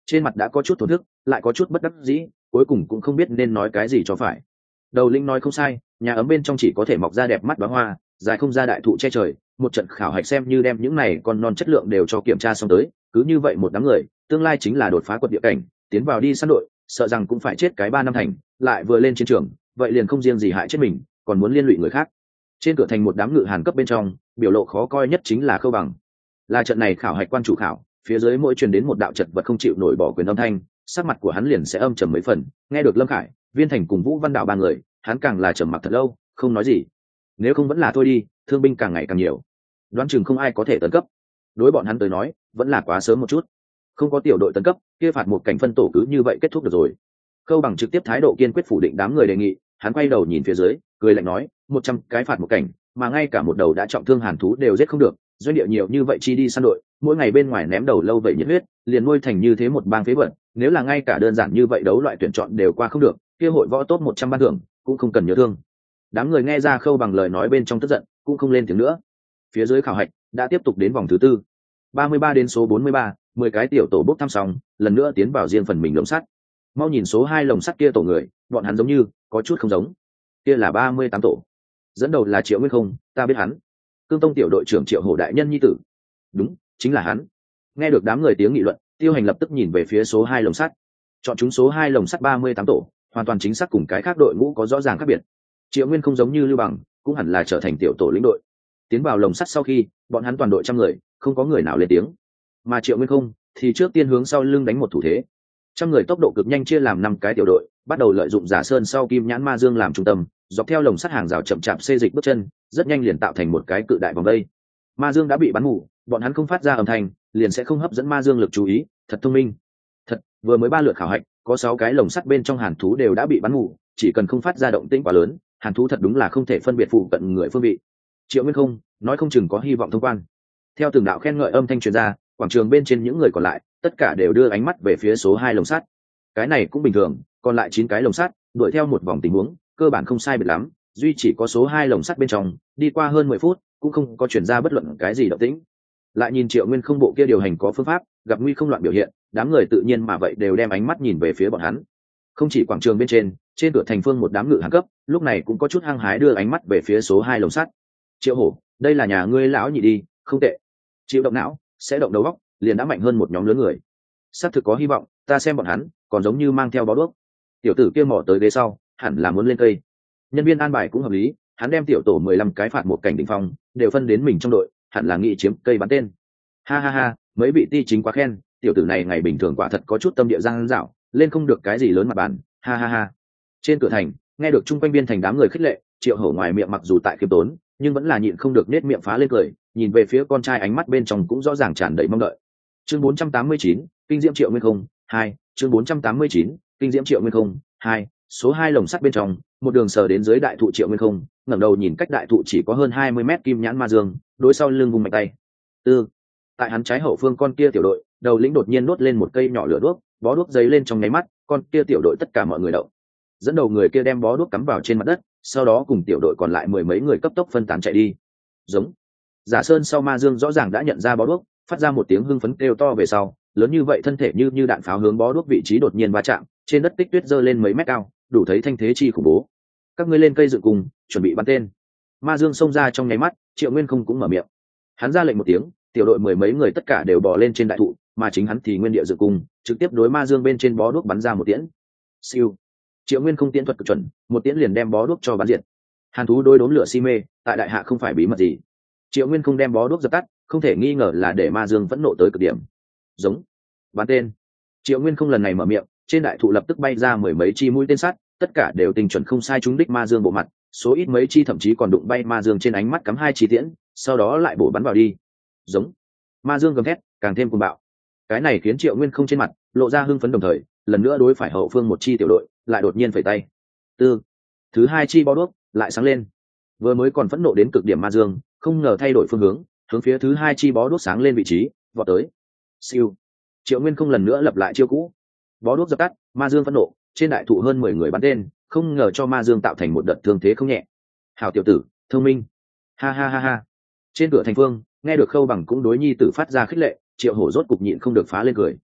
trên mặt đã có chút thổn thức, lại có chút bất đắc dĩ, cuối cùng cũng không biết nên nói cái gì cho phải. Đầu linh nói không sai, nhà ấm bên trong chỉ có thể mọc ra đẹp mắt đóa hoa, dài không ra đại thụ che trời. Một trận khảo hạch xem như đem những này con non chất lượng đều cho kiểm tra xong tới, cứ như vậy một đám người tương lai chính là đột phá quật địa cảnh, tiến vào đi săn đội, sợ rằng cũng phải chết cái ba năm thành, lại vừa lên chiến trường vậy liền không riêng gì hại chết mình, còn muốn liên lụy người khác. Trên cửa thành một đám ngự hàn cấp bên trong, biểu lộ khó coi nhất chính là Khâu Bằng. Là trận này khảo hạch quan chủ khảo, phía dưới mỗi truyền đến một đạo chật vật không chịu nổi bỏ quyền âm thanh, sắc mặt của hắn liền sẽ âm trầm mấy phần. Nghe được Lâm Khải, Viên Thành cùng Vũ Văn Đạo ba người, hắn càng là trầm mặc thật lâu, không nói gì. Nếu không vẫn là thôi đi, thương binh càng ngày càng nhiều, đoán chừng không ai có thể tấn cấp. Đối bọn hắn tới nói, vẫn là quá sớm một chút. Không có tiểu đội tấn cấp, kia phạt một cảnh phân tổ cứ như vậy kết thúc được rồi. Khâu Bằng trực tiếp thái độ kiên quyết phủ định đám người đề nghị, hắn quay đầu nhìn phía dưới, cười lạnh nói, một trăm cái phạt một cảnh, mà ngay cả một đầu đã trọng thương hàn thú đều giết không được, doanh địa nhiều như vậy chi đi săn đội, mỗi ngày bên ngoài ném đầu lâu vậy nhiệt huyết, liền nuôi thành như thế một bang phế vật, nếu là ngay cả đơn giản như vậy đấu loại tuyển chọn đều qua không được, kia hội võ top một trăm ban thưởng, cũng không cần nhớ thương. Đám người nghe ra Khâu Bằng lời nói bên trong tức giận, cũng không lên tiếng nữa. Phía dưới khảo hạch đã tiếp tục đến vòng thứ tư. ba mươi ba đến số bốn mươi ba, mười cái tiểu tổ bốc thăm xong, lần nữa tiến vào riêng phần mình lồng sắt. Mau nhìn số hai lồng sắt kia tổ người, bọn hắn giống như có chút không giống. Kia là ba mươi tám tổ. Dẫn đầu là Triệu Nguyên Không, ta biết hắn. Cương Tông tiểu đội trưởng Triệu Hổ đại nhân nhi tử. Đúng, chính là hắn. Nghe được đám người tiếng nghị luận, Tiêu Hành lập tức nhìn về phía số hai lồng sắt. Chọn chúng số hai lồng sắt ba mươi tám tổ, hoàn toàn chính xác cùng cái khác đội ngũ có rõ ràng khác biệt. Triệu Nguyên không giống như Lưu Bằng, cũng hẳn là trở thành tiểu tổ lĩnh đội. Tiến vào lồng sắt sau khi, bọn hắn toàn đội trăm người, không có người nào lên tiếng. Mà Triệu Nguyên không thì trước tiên hướng sau lưng đánh một thủ thế. Trăm người tốc độ cực nhanh chia làm năm cái tiểu đội, bắt đầu lợi dụng Giả Sơn sau Kim Nhãn Ma Dương làm trung tâm, dọc theo lồng sắt hàng rào chậm chạp xê dịch bước chân, rất nhanh liền tạo thành một cái cự đại vòng vây. Ma Dương đã bị bắn mù, bọn hắn không phát ra âm thanh, liền sẽ không hấp dẫn Ma Dương lực chú ý, thật thông minh. Thật, vừa mới ba lượt khảo hạch, có sáu cái lồng sắt bên trong hàn thú đều đã bị bắn mù, chỉ cần không phát ra động tĩnh quá lớn, hàn thú thật đúng là không thể phân biệt phụ cận người phương vị. Triệu Nguyên không nói không chừng có hy vọng thông quan. Theo từng đạo khen ngợi âm thanh truyền ra, quảng trường bên trên những người còn lại, tất cả đều đưa ánh mắt về phía số hai lồng sắt. Cái này cũng bình thường, còn lại chín cái lồng sắt, đuổi theo một vòng tình huống, cơ bản không sai biệt lắm, duy chỉ có số hai lồng sắt bên trong, đi qua hơn mười phút, cũng không có chuyển ra bất luận cái gì động tĩnh. Lại nhìn Triệu Nguyên không bộ kia điều hành có phương pháp, gặp nguy không loạn biểu hiện, đám người tự nhiên mà vậy đều đem ánh mắt nhìn về phía bọn hắn. Không chỉ quảng trường bên trên, trên cửa thành phương một đám ngự hàng cấp, lúc này cũng có chút hăng hái đưa ánh mắt về phía số hai lồng sắt. Triệu Hổ, đây là nhà ngươi lão nhị đi, không tệ. Chịu động não, sẽ động đầu óc, liền đã mạnh hơn một nhóm lớn người. Xác thực có hy vọng, ta xem bọn hắn, còn giống như mang theo bó đuốc. Tiểu tử kia mò tới ghế sau, hẳn là muốn lên cây. Nhân viên an bài cũng hợp lý, hắn đem tiểu tổ mười lăm cái phạt một cảnh đỉnh phong, đều phân đến mình trong đội, hẳn là nghị chiếm cây bắn tên. Ha ha ha, mấy vị ti chính quá khen, tiểu tử này ngày bình thường quả thật có chút tâm địa giang dạo, lên không được cái gì lớn mặt bàn. Ha ha ha. Trên cửa thành, nghe được chung quanh biên thành đám người khích lệ, Triệu Hổ ngoài miệng mặc dù tại khiêm tốn, nhưng vẫn là nhịn không được nết miệng phá lên cười, nhìn về phía con trai ánh mắt bên trong cũng rõ ràng tràn đầy mong đợi. Chương bốn trăm tám mươi chín, kinh diễm Triệu Nguyên không, hai, chương bốn trăm tám mươi chín, kinh diễm Triệu Nguyên không, hai, số hai lồng sắt bên trong, một đường sờ đến dưới đại thụ Triệu Nguyên không, ngẩng đầu nhìn cách đại thụ chỉ có hơn hai mươi mét Kim Nhãn Ma Dương, đối sau lưng vùng mạnh tay. Tư, tại hắn trái hậu phương con kia tiểu đội, đầu lĩnh đột nhiên đốt lên một cây nhỏ lửa đuốc, bó đuốc giấy lên trong nháy mắt, con kia tiểu đội tất cả mọi người động. Dẫn đầu người kia đem bó đuốc cắm vào trên mặt đất, sau đó cùng tiểu đội còn lại mười mấy người cấp tốc phân tán chạy đi. Giống. Giả Sơn sau Ma Dương rõ ràng đã nhận ra bó đuốc, phát ra một tiếng hưng phấn kêu to về sau, lớn như vậy thân thể như như đạn pháo hướng bó đuốc vị trí đột nhiên va chạm, trên đất tích tuyết dơ lên mấy mét cao, đủ thấy thanh thế chi khủng bố. Các ngươi lên cây dựng cùng, chuẩn bị bắn tên. Ma Dương xông ra trong nháy mắt, Triệu Nguyên không cũng mở miệng. Hắn ra lệnh một tiếng, tiểu đội mười mấy người tất cả đều bò lên trên đại thụ, mà chính hắn thì nguyên địa dựng cùng, trực tiếp đối Ma Dương bên trên bó đuốc bắn ra một tiễn. Siêu. Triệu Nguyên không tiễn thuật cực chuẩn, một tiễn liền đem bó đuốc cho bắn diệt. Hàn thú đôi đốm lửa si mê, tại đại hạ không phải bí mật gì. Triệu Nguyên không đem bó đuốc dập tắt, không thể nghi ngờ là để Ma Dương vẫn nộ tới cực điểm. Giống. Bắn tên. Triệu Nguyên không lần này mở miệng, trên đại thụ lập tức bay ra mười mấy chi mũi tên sắt, tất cả đều tinh chuẩn không sai trúng đích Ma Dương bộ mặt, số ít mấy chi thậm chí còn đụng bay Ma Dương trên ánh mắt cắm hai chi tiễn, sau đó lại bổ bắn vào đi. Giống. Ma Dương gầm thét, càng thêm cuồng bạo. Cái này khiến Triệu Nguyên không trên mặt lộ ra hưng phấn, đồng thời lần nữa đối phải hậu phương một chi tiểu đội, lại đột nhiên phẩy tay. Tư. Thứ hai chi bó đuốc lại sáng lên. Vừa mới còn phẫn nộ đến cực điểm Ma Dương, không ngờ thay đổi phương hướng, hướng phía thứ hai chi bó đuốc sáng lên vị trí, vọt tới. Siêu. Triệu Nguyên không lần nữa lập lại chiêu cũ. Bó đuốc dập tắt, Ma Dương phẫn nộ, trên đại thụ hơn mười người bắn tên, không ngờ cho Ma Dương tạo thành một đợt thương thế không nhẹ. Hảo tiểu tử, thông minh. Ha ha ha ha. Trên cửa thành phương, nghe được Khâu Bằng cũng đối nhi tử phát ra khích lệ, Triệu Hổ rốt cục nhịn không được phá lên cười.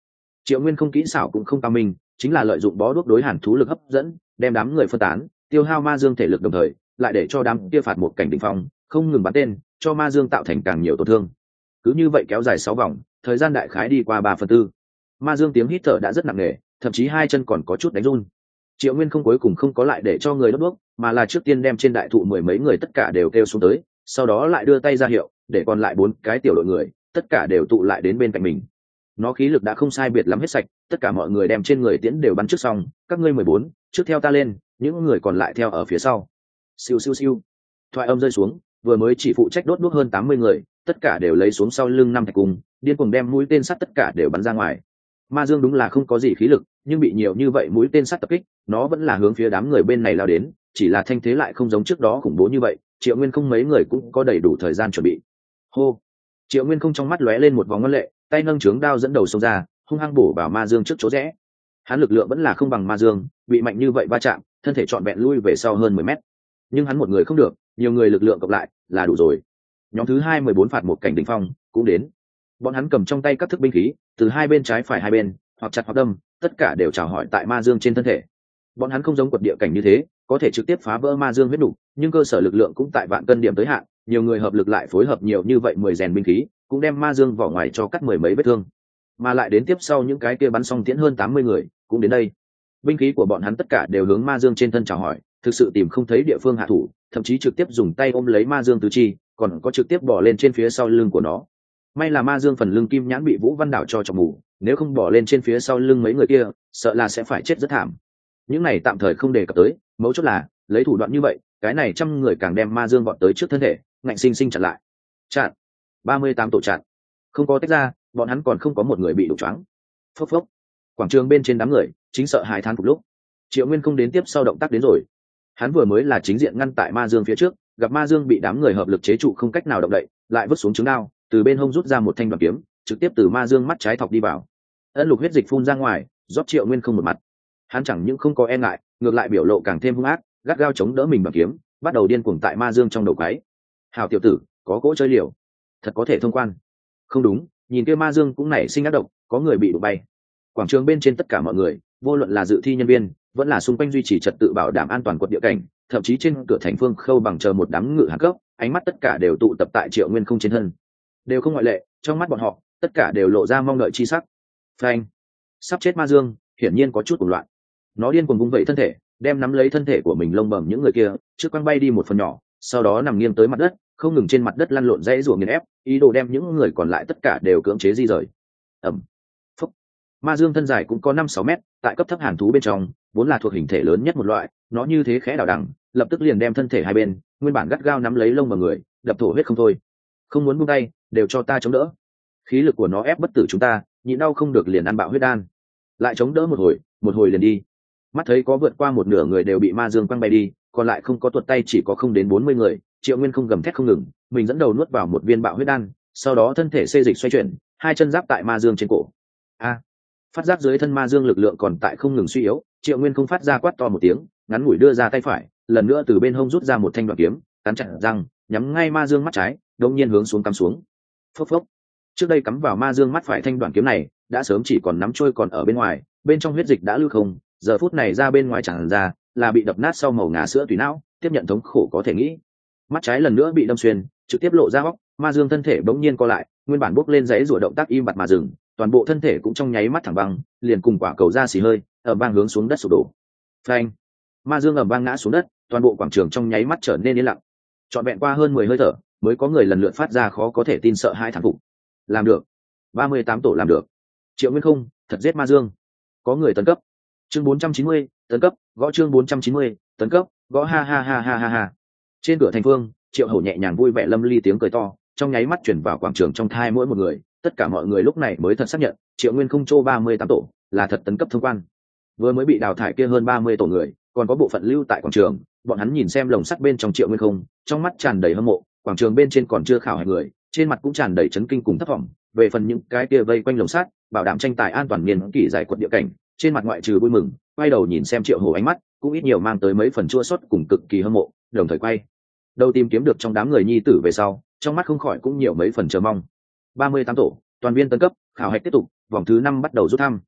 Triệu Nguyên không kỹ xảo cũng không cao minh, chính là lợi dụng bó đuốc đối hàn thú lực hấp dẫn, đem đám người phân tán, tiêu hao ma dương thể lực, đồng thời lại để cho đám kia phạt một cảnh đỉnh phong không ngừng bắn tên, cho ma dương tạo thành càng nhiều tổn thương. Cứ như vậy kéo dài sáu vòng, thời gian đại khái đi qua ba phần tư. Ma dương tiếng hít thở đã rất nặng nề, thậm chí hai chân còn có chút đánh run. Triệu Nguyên không cuối cùng không có lại để cho người đốt đuốc, mà là trước tiên đem trên đại thụ mười mấy người tất cả đều kêu xuống tới, sau đó lại đưa tay ra hiệu để còn lại bốn cái tiểu đội người tất cả đều tụ lại đến bên cạnh mình. Nó khí lực đã không sai biệt lắm hết sạch, tất cả mọi người đem trên người tiễn đều bắn trước xong, các ngươi mười bốn trước theo ta lên, những người còn lại theo ở phía sau. Siêu siêu siêu. Thoại âm rơi xuống, vừa mới chỉ phụ trách đốt đuốc hơn tám mươi người tất cả đều lấy xuống sau lưng năm thạch cung, điên cuồng đem mũi tên sắt tất cả đều bắn ra ngoài. Ma dương đúng là không có gì khí lực, nhưng bị nhiều như vậy mũi tên sắt tập kích, nó vẫn là hướng phía đám người bên này lao đến, chỉ là thanh thế lại không giống trước đó khủng bố như vậy. Triệu Nguyên không mấy người cũng có đầy đủ thời gian chuẩn bị. Hô. Triệu Nguyên không trong mắt lóe lên một vòng ngân lệ, tay nâng trướng đao dẫn đầu xông ra, hung hăng bổ vào ma dương trước chỗ rẽ. Hắn lực lượng vẫn là không bằng ma dương, bị mạnh như vậy va chạm, thân thể trọn vẹn lui về sau hơn mười mét. Nhưng hắn một người không được, nhiều người lực lượng cộng lại là đủ rồi. Nhóm thứ hai mười bốn phạt một cảnh đỉnh phong cũng đến. Bọn hắn cầm trong tay các thức binh khí, từ hai bên trái phải hai bên, hoặc chặt hoặc đâm, tất cả đều chào hỏi tại ma dương trên thân thể. Bọn hắn không giống quật địa cảnh như thế, có thể trực tiếp phá vỡ ma dương huyết đủ, nhưng cơ sở lực lượng cũng tại vạn cân điểm tới hạn, nhiều người hợp lực lại phối hợp nhiều như vậy mười rèn binh khí, cũng đem ma dương vỏ ngoài cho cắt mười mấy vết thương. Mà lại đến tiếp sau những cái kia bắn xong tiễn hơn tám mươi người cũng đến đây. Binh khí của bọn hắn tất cả đều hướng ma dương trên thân chào hỏi, thực sự tìm không thấy địa phương hạ thủ, thậm chí trực tiếp dùng tay ôm lấy ma dương tứ chi, còn có trực tiếp bỏ lên trên phía sau lưng của nó. May là ma dương phần lưng kim nhãn bị Vũ Văn Đảo cho chọc mù, nếu không bỏ lên trên phía sau lưng mấy người kia, sợ là sẽ phải chết rất thảm. Những này tạm thời không đề cập tới, mấu chốt là lấy thủ đoạn như vậy, cái này trăm người càng đem ma dương vọt tới trước thân thể, ngạnh sinh sinh chặn lại. Chặn. ba mươi tám tổ chặn. Không có tách ra, bọn hắn còn không có một người bị đụng choáng. Phốc phốc. Quảng trường bên trên đám người chính sợ hãi than phục lúc. Triệu Nguyên không đến tiếp sau động tác đến rồi. Hắn vừa mới là chính diện ngăn tại ma dương phía trước, gặp ma dương bị đám người hợp lực chế trụ không cách nào động đậy, lại vứt xuống trứng đao, từ bên hông rút ra một thanh đoàn kiếm, trực tiếp từ ma dương mắt trái thọc đi vào. Ân lục huyết dịch phun ra ngoài, rót Triệu Nguyên không một mặt. Hắn chẳng những không có e ngại, ngược lại biểu lộ càng thêm hung ác, gắt gao chống đỡ mình bằng kiếm, bắt đầu điên cuồng tại ma dương trong đầu quái. Hảo tiểu tử, có cỗ chơi liều, thật có thể thông quan. Không đúng, nhìn kia ma dương cũng nảy sinh ác độc, có người bị đụng bay. Quảng trường bên trên tất cả mọi người, vô luận là dự thi nhân viên, vẫn là xung quanh duy trì trật tự bảo đảm an toàn quận địa cảnh, thậm chí trên cửa thành phương khâu bằng chờ một đám ngự hạ cấp, ánh mắt tất cả đều tụ tập tại Triệu Nguyên không trên thân. Đều không ngoại lệ, trong mắt bọn họ, tất cả đều lộ ra mong đợi chi sắc. Phanh. Sắp chết ma dương, hiển nhiên có chút cuồng loạn. Nó điên cuồng vung vẩy thân thể, đem nắm lấy thân thể của mình lông bầm những người kia, trước quăng bay đi một phần nhỏ, sau đó nằm nghiêng tới mặt đất, không ngừng trên mặt đất lăn lộn dãy rủa nghiền ép, ý đồ đem những người còn lại tất cả đều cưỡng chế di rời. Ầm. Phúc. Ma dương thân dài cũng có năm sáu mét, tại cấp thấp hàn thú bên trong, vốn là thuộc hình thể lớn nhất một loại, nó như thế khẽ đảo đẳng, lập tức liền đem thân thể hai bên, nguyên bản gắt gao nắm lấy lông vào người, đập thổ huyết không thôi. Không muốn buông tay, đều cho ta chống đỡ. Khí lực của nó ép bất tử chúng ta, nhịn đau không được liền ăn bạo huyết đan. Lại chống đỡ một hồi, một hồi liền đi. Mắt thấy có vượt qua một nửa người đều bị ma dương quăng bay đi, còn lại không có tuột tay chỉ có không đến bốn mươi người. Triệu Nguyên không gầm thét không ngừng, mình dẫn đầu nuốt vào một viên bạo huyết đan, sau đó thân thể xê dịch xoay chuyển, hai chân giáp tại ma dương trên cổ. A! Phát giác dưới thân ma dương lực lượng còn tại không ngừng suy yếu, Triệu Nguyên không phát ra quát to một tiếng, ngắn ngủi đưa ra tay phải, lần nữa từ bên hông rút ra một thanh đoạn kiếm, cắn chặt răng, nhắm ngay ma dương mắt trái, đột nhiên hướng xuống cắm xuống. Phốc phốc. Trước đây cắm vào ma dương mắt phải thanh đoạn kiếm này, đã sớm chỉ còn nắm trôi còn ở bên ngoài, bên trong huyết dịch đã lưu không, giờ phút này ra bên ngoài tràn ra, là bị đập nát sau màu ngà sữa tùy não, tiếp nhận thống khổ có thể nghĩ. Mắt trái lần nữa bị đâm xuyên, trực tiếp lộ ra óc, ma dương thân thể bỗng nhiên co lại, nguyên bản bốc lên giấy rủa động tác im bặt mà dừng, toàn bộ thân thể cũng trong nháy mắt thẳng băng, liền cùng quả cầu ra xì hơi, ở bang hướng xuống đất sụp đổ. Phanh! Ma dương ầm vang ngã xuống đất, toàn bộ quảng trường trong nháy mắt trở nên yên lặng. Trọn vẹn qua hơn mười hơi thở, mới có người lần lượt phát ra khó có thể tin sợ hãi thán phục. Làm được! ba mươi tám tổ làm được. Triệu Nguyên không, thật giết ma dương. Có người tấn cấp. Chương bốn trăm chín mươi, tấn cấp, gõ chương bốn trăm chín mươi, tấn cấp, gõ ha ha ha ha ha ha. Trên cửa thành phương, Triệu Hầu nhẹ nhàng vui vẻ lâm ly tiếng cười to, trong nháy mắt truyền vào quảng trường trong thai mỗi một người, tất cả mọi người lúc này mới thật xác nhận, Triệu Nguyên không chô ba mươi tám tổ, là thật tấn cấp thông quan. Vừa mới bị đào thải kia hơn ba mươi tổ người, còn có bộ phận lưu tại quảng trường, bọn hắn nhìn xem lồng sắt bên trong Triệu Nguyên không, trong mắt tràn đầy hâm mộ, quảng trường bên trên còn chưa khảo hạch người, trên mặt cũng tràn đầy chấn kinh cùng thất vọng. Về phần những cái kia vây quanh lồng sắt, bảo đảm tranh tài an toàn niên kỷ giải quật địa cảnh, trên mặt ngoại trừ vui mừng, quay đầu nhìn xem Triệu Hổ ánh mắt, cũng ít nhiều mang tới mấy phần chua xót cùng cực kỳ hâm mộ, đồng thời quay đầu tìm kiếm được trong đám người nhi tử về sau, trong mắt không khỏi cũng nhiều mấy phần chờ mong. ba mươi tám tổ, toàn viên tấn cấp, khảo hạch tiếp tục, vòng thứ năm bắt đầu rút thăm.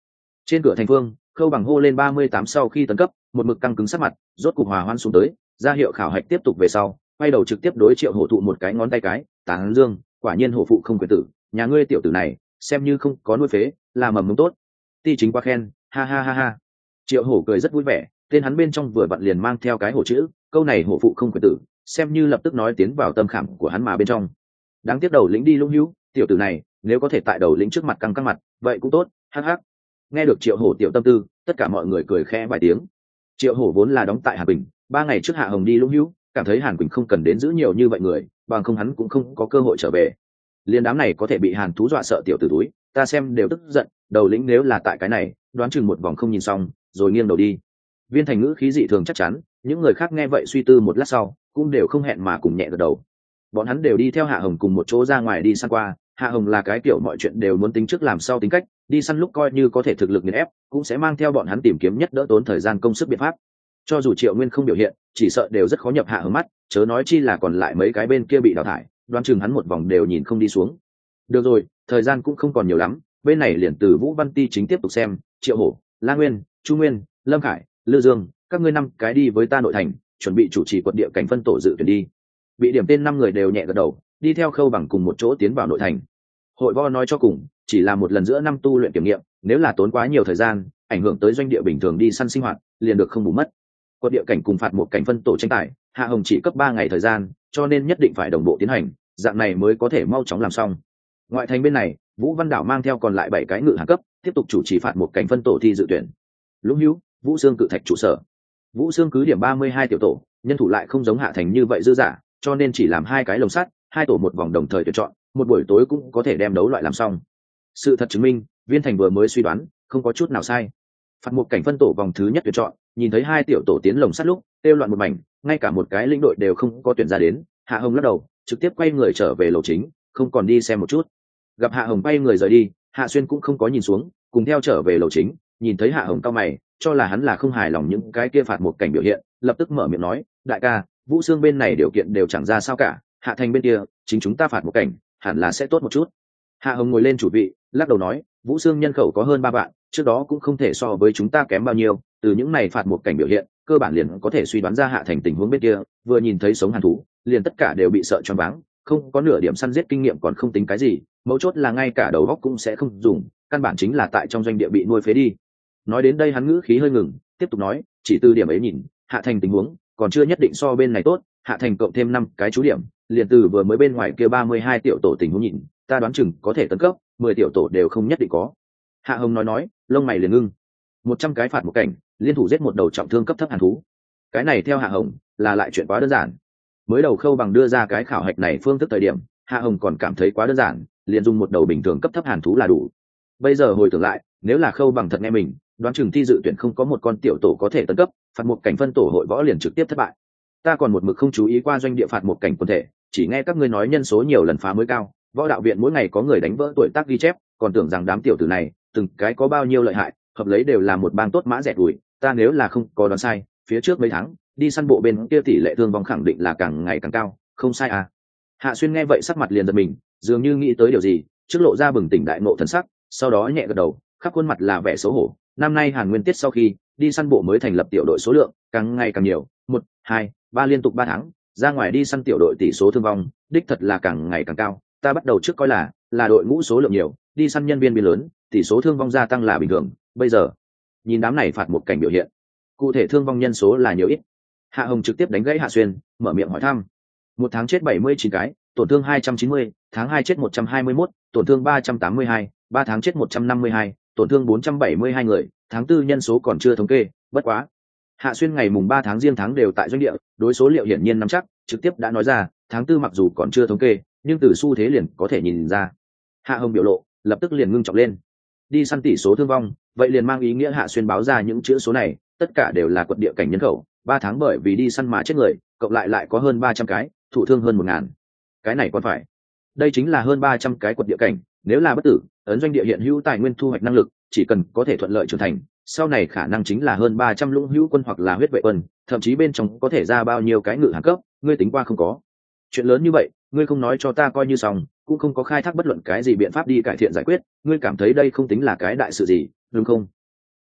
Trên cửa thành phương, Khâu Bằng hô lên ba mươi tám sau khi tấn cấp, một mực căng cứng sắc mặt, rốt cục hòa hoan xuống tới, ra hiệu khảo hạch tiếp tục về sau, quay đầu trực tiếp đối Triệu Hổ thụ một cái ngón tay cái, tán dương, quả nhiên hổ phụ không quyền tử, nhà ngươi tiểu tử này, xem như không có nuôi phế, là mầm mống tốt. Ti chính quá khen, ha ha ha ha. Triệu Hổ cười rất vui vẻ, tên hắn bên trong vừa vặn liền mang theo cái hổ chữ, câu này hổ phụ không quyền tử, xem như lập tức nói tiến vào tâm khảm của hắn mà bên trong. Đáng tiếc đầu lĩnh đi lũng hữu, tiểu tử này, nếu có thể tại đầu lĩnh trước mặt căng căng mặt, vậy cũng tốt, hắc hắc. Nghe được Triệu Hổ tiểu tâm tư, tất cả mọi người cười khẽ vài tiếng. Triệu Hổ vốn là đóng tại Hàn Bình, ba ngày trước Hạ Hồng đi lũng hữu, cảm thấy Hàn Quỳnh không cần đến giữ nhiều như vậy người, bằng không hắn cũng không có cơ hội trở về. Liên đám này có thể bị Hàn thú dọa sợ tiểu tử túi, ta xem đều tức giận, đầu lĩnh nếu là tại cái này, đoán chừng một vòng không nhìn xong, rồi nghiêng đầu đi. Viên Thành ngữ khí dị thường chắc chắn, những người khác nghe vậy suy tư một lát sau, cũng đều không hẹn mà cùng nhẹ gật đầu. Bọn hắn đều đi theo Hạ Hồng cùng một chỗ ra ngoài đi săn qua, Hạ Hồng là cái kiểu mọi chuyện đều muốn tính trước làm sau tính cách, đi săn lúc coi như có thể thực lực nghiền ép, cũng sẽ mang theo bọn hắn tìm kiếm nhất đỡ tốn thời gian công sức biện pháp. Cho dù Triệu Nguyên không biểu hiện, chỉ sợ đều rất khó nhập Hạ Hồng mắt, chớ nói chi là còn lại mấy cái bên kia bị đào thải, đoán chừng hắn một vòng đều nhìn không đi xuống. Được rồi, thời gian cũng không còn nhiều lắm, bên này liền từ Vũ Văn Ti chính tiếp tục xem, Triệu Hổ, La Nguyên, Chu Nguyên, Lâm Khải, Lư Dương, các ngươi năm cái đi với ta nội thành, chuẩn bị chủ trì quận địa cảnh phân tổ dự tuyển đi. Bị điểm tên năm người đều nhẹ gật đầu, đi theo Khâu Bằng cùng một chỗ tiến vào nội thành. Hội võ nói cho cùng, chỉ là một lần giữa năm tu luyện kiểm nghiệm, nếu là tốn quá nhiều thời gian, ảnh hưởng tới doanh địa bình thường đi săn sinh hoạt, liền được không bù mất. Quận địa cảnh cùng phạt một cảnh phân tổ tranh tài, Hạ Hồng chỉ cấp ba ngày thời gian, cho nên nhất định phải đồng bộ tiến hành, dạng này mới có thể mau chóng làm xong. Ngoại thành bên này, Vũ Văn Đảo mang theo còn lại bảy cái ngự hạ cấp, tiếp tục chủ trì phạt một cảnh phân tổ thi dự tuyển. Lũng Hữu, Vũ Xương cự thạch trụ sở. Vũ Xương cứ điểm ba mươi hai tiểu tổ, nhân thủ lại không giống Hạ Thành như vậy dư dả, cho nên chỉ làm hai cái lồng sắt, hai tổ một vòng đồng thời tuyển chọn, một buổi tối cũng có thể đem đấu loại làm xong. Sự thật chứng minh, Viên Thành vừa mới suy đoán, không có chút nào sai. Phạt một cảnh phân tổ vòng thứ nhất tuyển chọn, nhìn thấy hai tiểu tổ tiến lồng sắt lúc, tiêu loạn một mảnh, ngay cả một cái lĩnh đội đều không có tuyển ra đến. Hạ Hồng lắc đầu, trực tiếp quay người trở về lầu chính, không còn đi xem một chút. Gặp Hạ Hồng quay người rời đi, Hạ Xuyên cũng không có nhìn xuống, cùng theo trở về lầu chính, nhìn thấy Hạ Hồng cao mày, cho là hắn là không hài lòng những cái kia phạt một cảnh biểu hiện, lập tức mở miệng nói, đại ca, Vũ Xương bên này điều kiện đều chẳng ra sao cả, Hạ Thành bên kia, chính chúng ta phạt một cảnh, hẳn là sẽ tốt một chút. Hạ Hồng ngồi lên chủ vị, lắc đầu nói, Vũ Xương nhân khẩu có hơn ba vạn, trước đó cũng không thể so với chúng ta kém bao nhiêu, từ những này phạt một cảnh biểu hiện, cơ bản liền có thể suy đoán ra Hạ Thành tình huống bên kia, vừa nhìn thấy sống hàn thú, liền tất cả đều bị sợ choáng váng, không có nửa điểm săn giết kinh nghiệm còn không tính cái gì, mấu chốt là ngay cả đầu óc cũng sẽ không dùng, căn bản chính là tại trong doanh địa bị nuôi phế đi. Nói đến đây hắn ngữ khí hơi ngừng, tiếp tục nói, chỉ từ điểm ấy nhìn, Hạ Thành tình huống còn chưa nhất định so bên này tốt, Hạ Thành cộng thêm năm cái chú điểm, liền từ vừa mới bên ngoài kia ba mươi hai tiểu tổ tình huống nhìn, ta đoán chừng có thể tấn cấp, mười tiểu tổ đều không nhất định có. Hạ Hồng nói nói, lông mày liền ngưng. một trăm cái phạt một cảnh, liên thủ giết một đầu trọng thương cấp thấp hàn thú. Cái này theo Hạ Hồng, là lại chuyện quá đơn giản. Mới đầu Khâu Bằng đưa ra cái khảo hạch này phương thức thời điểm, Hạ Hồng còn cảm thấy quá đơn giản, liền dùng một đầu bình thường cấp thấp hàn thú là đủ. Bây giờ hồi tưởng lại, nếu là Khâu Bằng thật nghe mình, đoán chừng thi dự tuyển không có một con tiểu tổ có thể tấn cấp, phạt một cảnh phân tổ hội võ liền trực tiếp thất bại. Ta còn một mực không chú ý qua doanh địa phạt một cảnh quân thể, chỉ nghe các ngươi nói nhân số nhiều lần phá mới cao, võ đạo viện mỗi ngày có người đánh vỡ tuổi tác ghi chép, còn tưởng rằng đám tiểu tử này từng cái có bao nhiêu lợi hại, hợp lấy đều là một bang tốt mã rẻ đuổi. Ta nếu là không có đoán sai, phía trước mấy tháng đi săn bộ bên kia tỷ lệ thương vong khẳng định là càng ngày càng cao, không sai à? Hạ Xuyên nghe vậy sắc mặt liền giật mình, dường như nghĩ tới điều gì, trước lộ ra bừng tỉnh đại ngộ thần sắc, sau đó nhẹ gật đầu, khắp khuôn mặt là vẻ xấu hổ. Năm nay Hàn Nguyên tiết sau khi đi săn bộ mới thành lập tiểu đội số lượng càng ngày càng nhiều, một, hai, ba liên tục ba tháng, ra ngoài đi săn tiểu đội tỷ số thương vong đích thật là càng ngày càng cao. Ta bắt đầu trước coi là là đội ngũ số lượng nhiều, đi săn nhân viên biến lớn, tỷ số thương vong gia tăng là bình thường. Bây giờ nhìn đám này phạt một cảnh biểu hiện, cụ thể thương vong nhân số là nhiều ít. Hạ Hồng trực tiếp đánh gãy Hạ Xuyên, mở miệng hỏi thăm. Một tháng chết bảy mươi chín cái, tổn thương hai trăm chín mươi, tháng hai chết một trăm hai mươi mốt, tổn thương ba trăm tám mươi hai, ba tháng chết một trăm năm mươi hai, tổn thương bốn trăm bảy mươi hai người, tháng tư nhân số còn chưa thống kê, bất quá. Hạ Xuyên ngày mùng ba tháng riêng tháng đều tại doanh địa, đối số liệu hiển nhiên nắm chắc, trực tiếp đã nói ra, tháng tư mặc dù còn chưa thống kê, nhưng từ xu thế liền có thể nhìn ra. Hạ Hồng biểu lộ, lập tức liền ngưng trọng lên. Đi săn tỷ số thương vong, vậy liền mang ý nghĩa Hạ Xuyên báo ra những chữ số này, tất cả đều là quận địa cảnh nhân khẩu, ba tháng bởi vì đi săn mà chết người, cộng lại lại có hơn ba trăm cái, thụ thương hơn một ngàn. Cái này còn phải. Đây chính là hơn ba trăm cái quận địa cảnh, nếu là bất tử, ấn doanh địa hiện hữu tài nguyên thu hoạch năng lực, chỉ cần có thể thuận lợi trưởng thành, sau này khả năng chính là hơn ba trăm lũng hữu quân hoặc là huyết vệ quân, thậm chí bên trong có thể ra bao nhiêu cái ngự hàng cấp, ngươi tính qua không có. Chuyện lớn như vậy, ngươi không nói cho ta coi như xong, cũng không có khai thác bất luận cái gì biện pháp đi cải thiện giải quyết, ngươi cảm thấy đây không tính là cái đại sự gì, đúng không?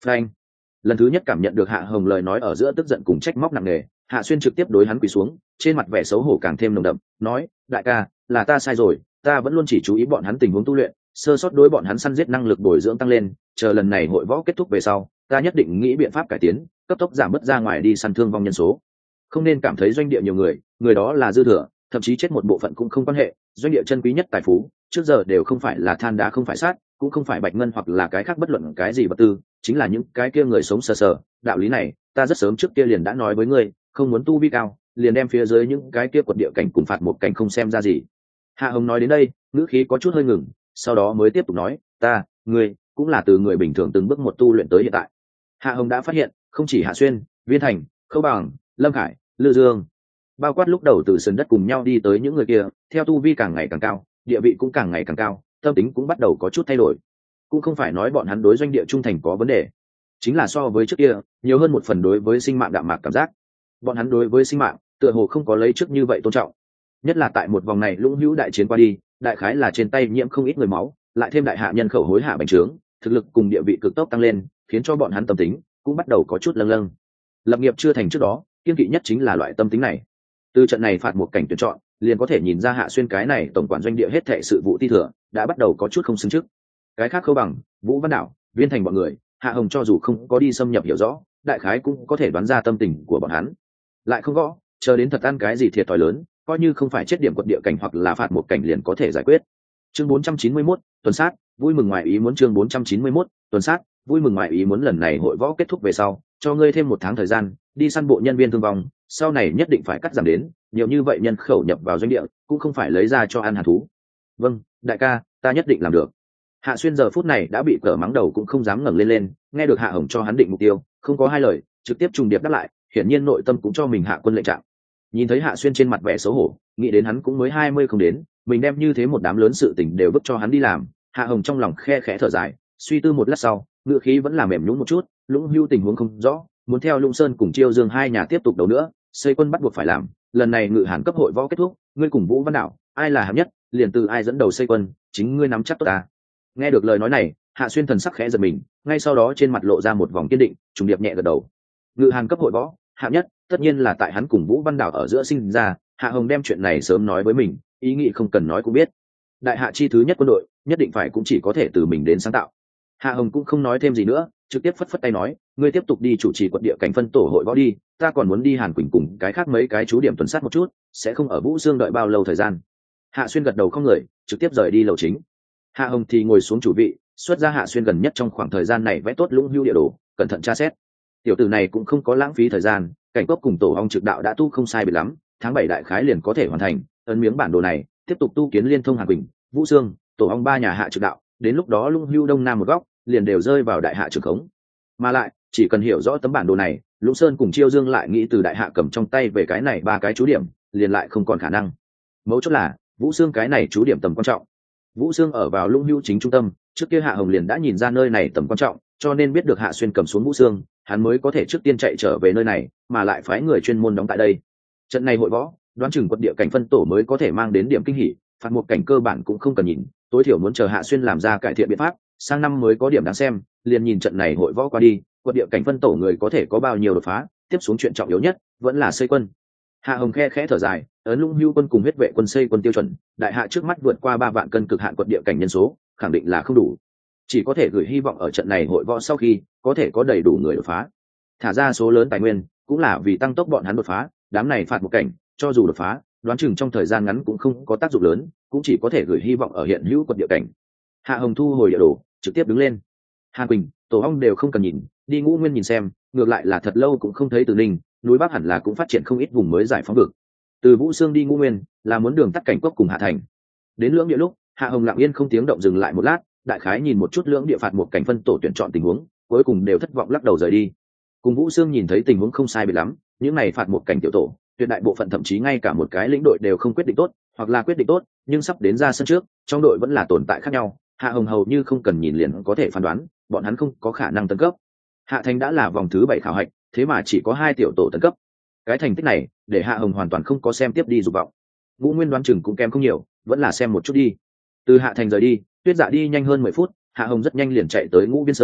Frank. Lần thứ nhất cảm nhận được Hạ Hồng lời nói ở giữa tức giận cùng trách móc nặng nề, Hạ Xuyên trực tiếp đối hắn quỳ xuống, trên mặt vẻ xấu hổ càng thêm nồng đậm, nói: đại ca, là ta sai rồi, ta vẫn luôn chỉ chú ý bọn hắn tình huống tu luyện, sơ sót đối bọn hắn săn giết năng lực bồi dưỡng tăng lên, chờ lần này hội võ kết thúc về sau, ta nhất định nghĩ biện pháp cải tiến, cấp tốc giảm bớt ra ngoài đi săn thương vong nhân số. Không nên cảm thấy doanh địa nhiều người, người đó là dư thừa, thậm chí chết một bộ phận cũng không quan hệ, doanh địa chân quý nhất tài phú, trước giờ đều không phải là than đá không phải sát, cũng không phải bạch ngân hoặc là cái khác bất luận cái gì vật tư, chính là những cái kia người sống sờ sờ. Đạo lý này, ta rất sớm trước kia liền đã nói với ngươi, không muốn tu vi cao, liền đem phía dưới những cái kia quật địa cảnh cùng phạt một cảnh không xem ra gì. Hạ Hồng nói đến đây, ngữ khí có chút hơi ngừng, sau đó mới tiếp tục nói: ta, ngươi, cũng là từ người bình thường từng bước một tu luyện tới hiện tại. Hạ Hồng đã phát hiện, không chỉ Hạ Xuyên, Viên Thành, Khâu Bằng, Lâm Khải, Lư Dương, bao quát lúc đầu từ sườn đất cùng nhau đi tới những người kia, theo tu vi càng ngày càng cao, địa vị cũng càng ngày càng cao, tâm tính cũng bắt đầu có chút thay đổi. Cũng không phải nói bọn hắn đối doanh địa trung thành có vấn đề, chính là so với trước kia, nhiều hơn một phần đối với sinh mạng đạm mạc cảm giác. Bọn hắn đối với sinh mạng, tựa hồ không có lấy trước như vậy tôn trọng. Nhất là tại một vòng này lũng hữu đại chiến qua đi, đại khái là trên tay nhiễm không ít người máu, lại thêm đại hạ nhân khẩu hối hạ bành trướng, thực lực cùng địa vị cực tốc tăng lên, khiến cho bọn hắn tâm tính cũng bắt đầu có chút lâng lâng. Lập nghiệp chưa thành trước đó, kiên kỵ nhất chính là loại tâm tính này. Từ trận này phạt một cảnh tuyển chọn, liền có thể nhìn ra Hạ Xuyên cái này tổng quản doanh địa hết thệ sự vụ ti thừa, đã bắt đầu có chút không xứng trước. Cái khác Khâu Bằng, Vũ Văn Đạo, Viên Thành bọn người, Hạ Hồng cho dù không có đi xâm nhập hiểu rõ, đại khái cũng có thể đoán ra tâm tình của bọn hắn. Lại không gõ, chờ đến thật ăn cái gì thiệt thòi lớn, coi như không phải chết điểm quật địa cảnh hoặc là phạt một cảnh liền có thể giải quyết. Chương bốn trăm chín mươi mốt, tuần sát, vui mừng ngoài ý muốn. Chương bốn trăm chín mươi mốt, tuần sát, vui mừng ngoài ý muốn. Lần này hội võ kết thúc về sau, cho ngươi thêm một tháng thời gian, đi săn bộ nhân viên thương vong, sau này nhất định phải cắt giảm đến, nhiều như vậy nhân khẩu nhập vào doanh địa, cũng không phải lấy ra cho ăn hàn thú. Vâng, đại ca, ta nhất định làm được. Hạ Xuyên giờ phút này đã bị cỡ mắng đầu cũng không dám ngẩng lên lên, nghe được Hạ Hồng cho hắn định mục tiêu, không có hai lời, trực tiếp trùng điệp đáp lại, hiển nhiên nội tâm cũng cho mình hạ quân lệnh trạng. Nhìn thấy Hạ Xuyên trên mặt vẻ xấu hổ, nghĩ đến hắn cũng mới hai mươi không đến, mình đem như thế một đám lớn sự tình đều vứt cho hắn đi làm, Hạ Hồng trong lòng khe khẽ thở dài, suy tư một lát sau, ngữ khí vẫn là mềm nhũn một chút, Lũng Hưu tình huống không rõ, muốn theo Lũng Sơn cùng Chiêu Dương hai nhà tiếp tục đấu nữa, xây quân bắt buộc phải làm, lần này Ngự Hàn cấp hội võ kết thúc, ngươi cùng Vũ Văn Đạo, ai là hạng nhất, liền từ ai dẫn đầu xây quân, chính ngươi nắm chắc tốt ta. Nghe được lời nói này, Hạ Xuyên thần sắc khẽ giật mình, ngay sau đó trên mặt lộ ra một vòng kiên định, trùng điệp nhẹ gật đầu. Ngự Hàn cấp hội võ, hạng nhất, tất nhiên là tại hắn cùng Vũ Văn Đạo ở giữa sinh ra, Hạ Hồng đem chuyện này sớm nói với mình, ý nghĩ không cần nói cũng biết. Đại hạ chi thứ nhất quân đội, nhất định phải cũng chỉ có thể từ mình đến sáng tạo. Hạ Hồng cũng không nói thêm gì nữa, trực tiếp phất phất tay nói, ngươi tiếp tục đi chủ trì quận địa cảnh phân tổ hội võ đi, ta còn muốn đi Hàn Quỳnh cùng cái khác mấy cái chú điểm tuần sát một chút, sẽ không ở Vũ Dương đợi bao lâu thời gian. Hạ Xuyên gật đầu không người, trực tiếp rời đi lầu chính. Hạ Hồng thì ngồi xuống chủ vị, xuất ra Hạ Xuyên gần nhất trong khoảng thời gian này vẽ tốt Lũng Hưu địa đồ, cẩn thận tra xét. Tiểu tử này cũng không có lãng phí thời gian, cảnh cốc cùng tổ ong trực đạo đã tu không sai biệt lắm, tháng bảy đại khái liền có thể hoàn thành, ấn miếng bản đồ này, tiếp tục tu kiến liên thông Hàn Quỳnh, Vũ Dương, tổ ong ba nhà hạ trực đạo, đến lúc đó Lũng Hưu đông nam một góc, liền đều rơi vào đại hạ trường khống. Mà lại, chỉ cần hiểu rõ tấm bản đồ này, Lũng Sơn cùng Chiêu Dương lại nghĩ từ đại hạ cầm trong tay về cái này ba cái chú điểm, liền lại không còn khả năng. Mấu chốt là, Vũ Dương cái này chú điểm tầm quan trọng. Vũ Dương ở vào Lũng Hưu chính trung tâm, trước kia Hạ Hồng liền đã nhìn ra nơi này tầm quan trọng, cho nên biết được Hạ Xuyên cầm xuống Vũ Dương, hắn mới có thể trước tiên chạy trở về nơi này, mà lại phái người chuyên môn đóng tại đây. Trận này hội võ, đoán chừng quật địa cảnh phân tổ mới có thể mang đến điểm kinh hỉ, phạt một cảnh cơ bản cũng không cần nhìn, tối thiểu muốn chờ Hạ Xuyên làm ra cải thiện biện pháp, sang năm mới có điểm đáng xem, liền nhìn trận này hội võ qua đi, quật địa cảnh phân tổ người có thể có bao nhiêu đột phá, tiếp xuống chuyện trọng yếu nhất vẫn là xây quân. Hạ Hồng khe khẽ thở dài, ấn Lũng Hưu quân cùng huyết vệ quân xây quân tiêu chuẩn, đại hạ trước mắt vượt qua ba vạn cân cực hạn quật địa cảnh nhân số, khẳng định là không đủ. Chỉ có thể gửi hy vọng ở trận này hội võ sau khi có thể có đầy đủ người đột phá. Thả ra số lớn tài nguyên, cũng là vì tăng tốc bọn hắn đột phá, đám này phạt một cảnh, cho dù đột phá, đoán chừng trong thời gian ngắn cũng không có tác dụng lớn, cũng chỉ có thể gửi hy vọng ở hiện hữu quật địa cảnh. Hạ Hồng thu hồi địa đồ, trực tiếp đứng lên. Hàn Quỳnh, tổ ong đều không cần nhìn, đi Ngũ Nguyên nhìn xem, ngược lại là thật lâu cũng không thấy Từ Ninh, núi Bắc hẳn là cũng phát triển không ít vùng mới giải phóng vực. Từ Vũ Xương đi Ngũ Nguyên, là muốn đường tắt cảnh cốc cùng Hạ Thành. Đến Lưỡng Địa lúc, Hạ Hồng lặng yên không tiếng động dừng lại một lát, đại khái nhìn một chút Lưỡng Địa phạt một cảnh phân tổ tuyển chọn tình huống, cuối cùng đều thất vọng lắc đầu rời đi. Cùng Vũ Xương nhìn thấy tình huống không sai biệt lắm, những này phạt một cảnh tiểu tổ, tuyệt đại bộ phận thậm chí ngay cả một cái lĩnh đội đều không quyết định tốt, hoặc là quyết định tốt, nhưng sắp đến ra sân trước, trong đội vẫn là tồn tại khác nhau. Hạ Hồng hầu như không cần nhìn liền có thể phán đoán, bọn hắn không có khả năng tấn cấp. Hạ Thành đã là vòng thứ bảy khảo hạch, thế mà chỉ có hai tiểu tổ tấn cấp. Cái thành tích này, để Hạ Hồng hoàn toàn không có xem tiếp đi dục vọng. Ngũ Nguyên đoán chừng cũng kém không nhiều, vẫn là xem một chút đi. Từ Hạ Thành rời đi, Tuyết Dạ đi nhanh hơn mười phút, Hạ Hồng rất nhanh liền chạy tới Ngũ Viên Sơn,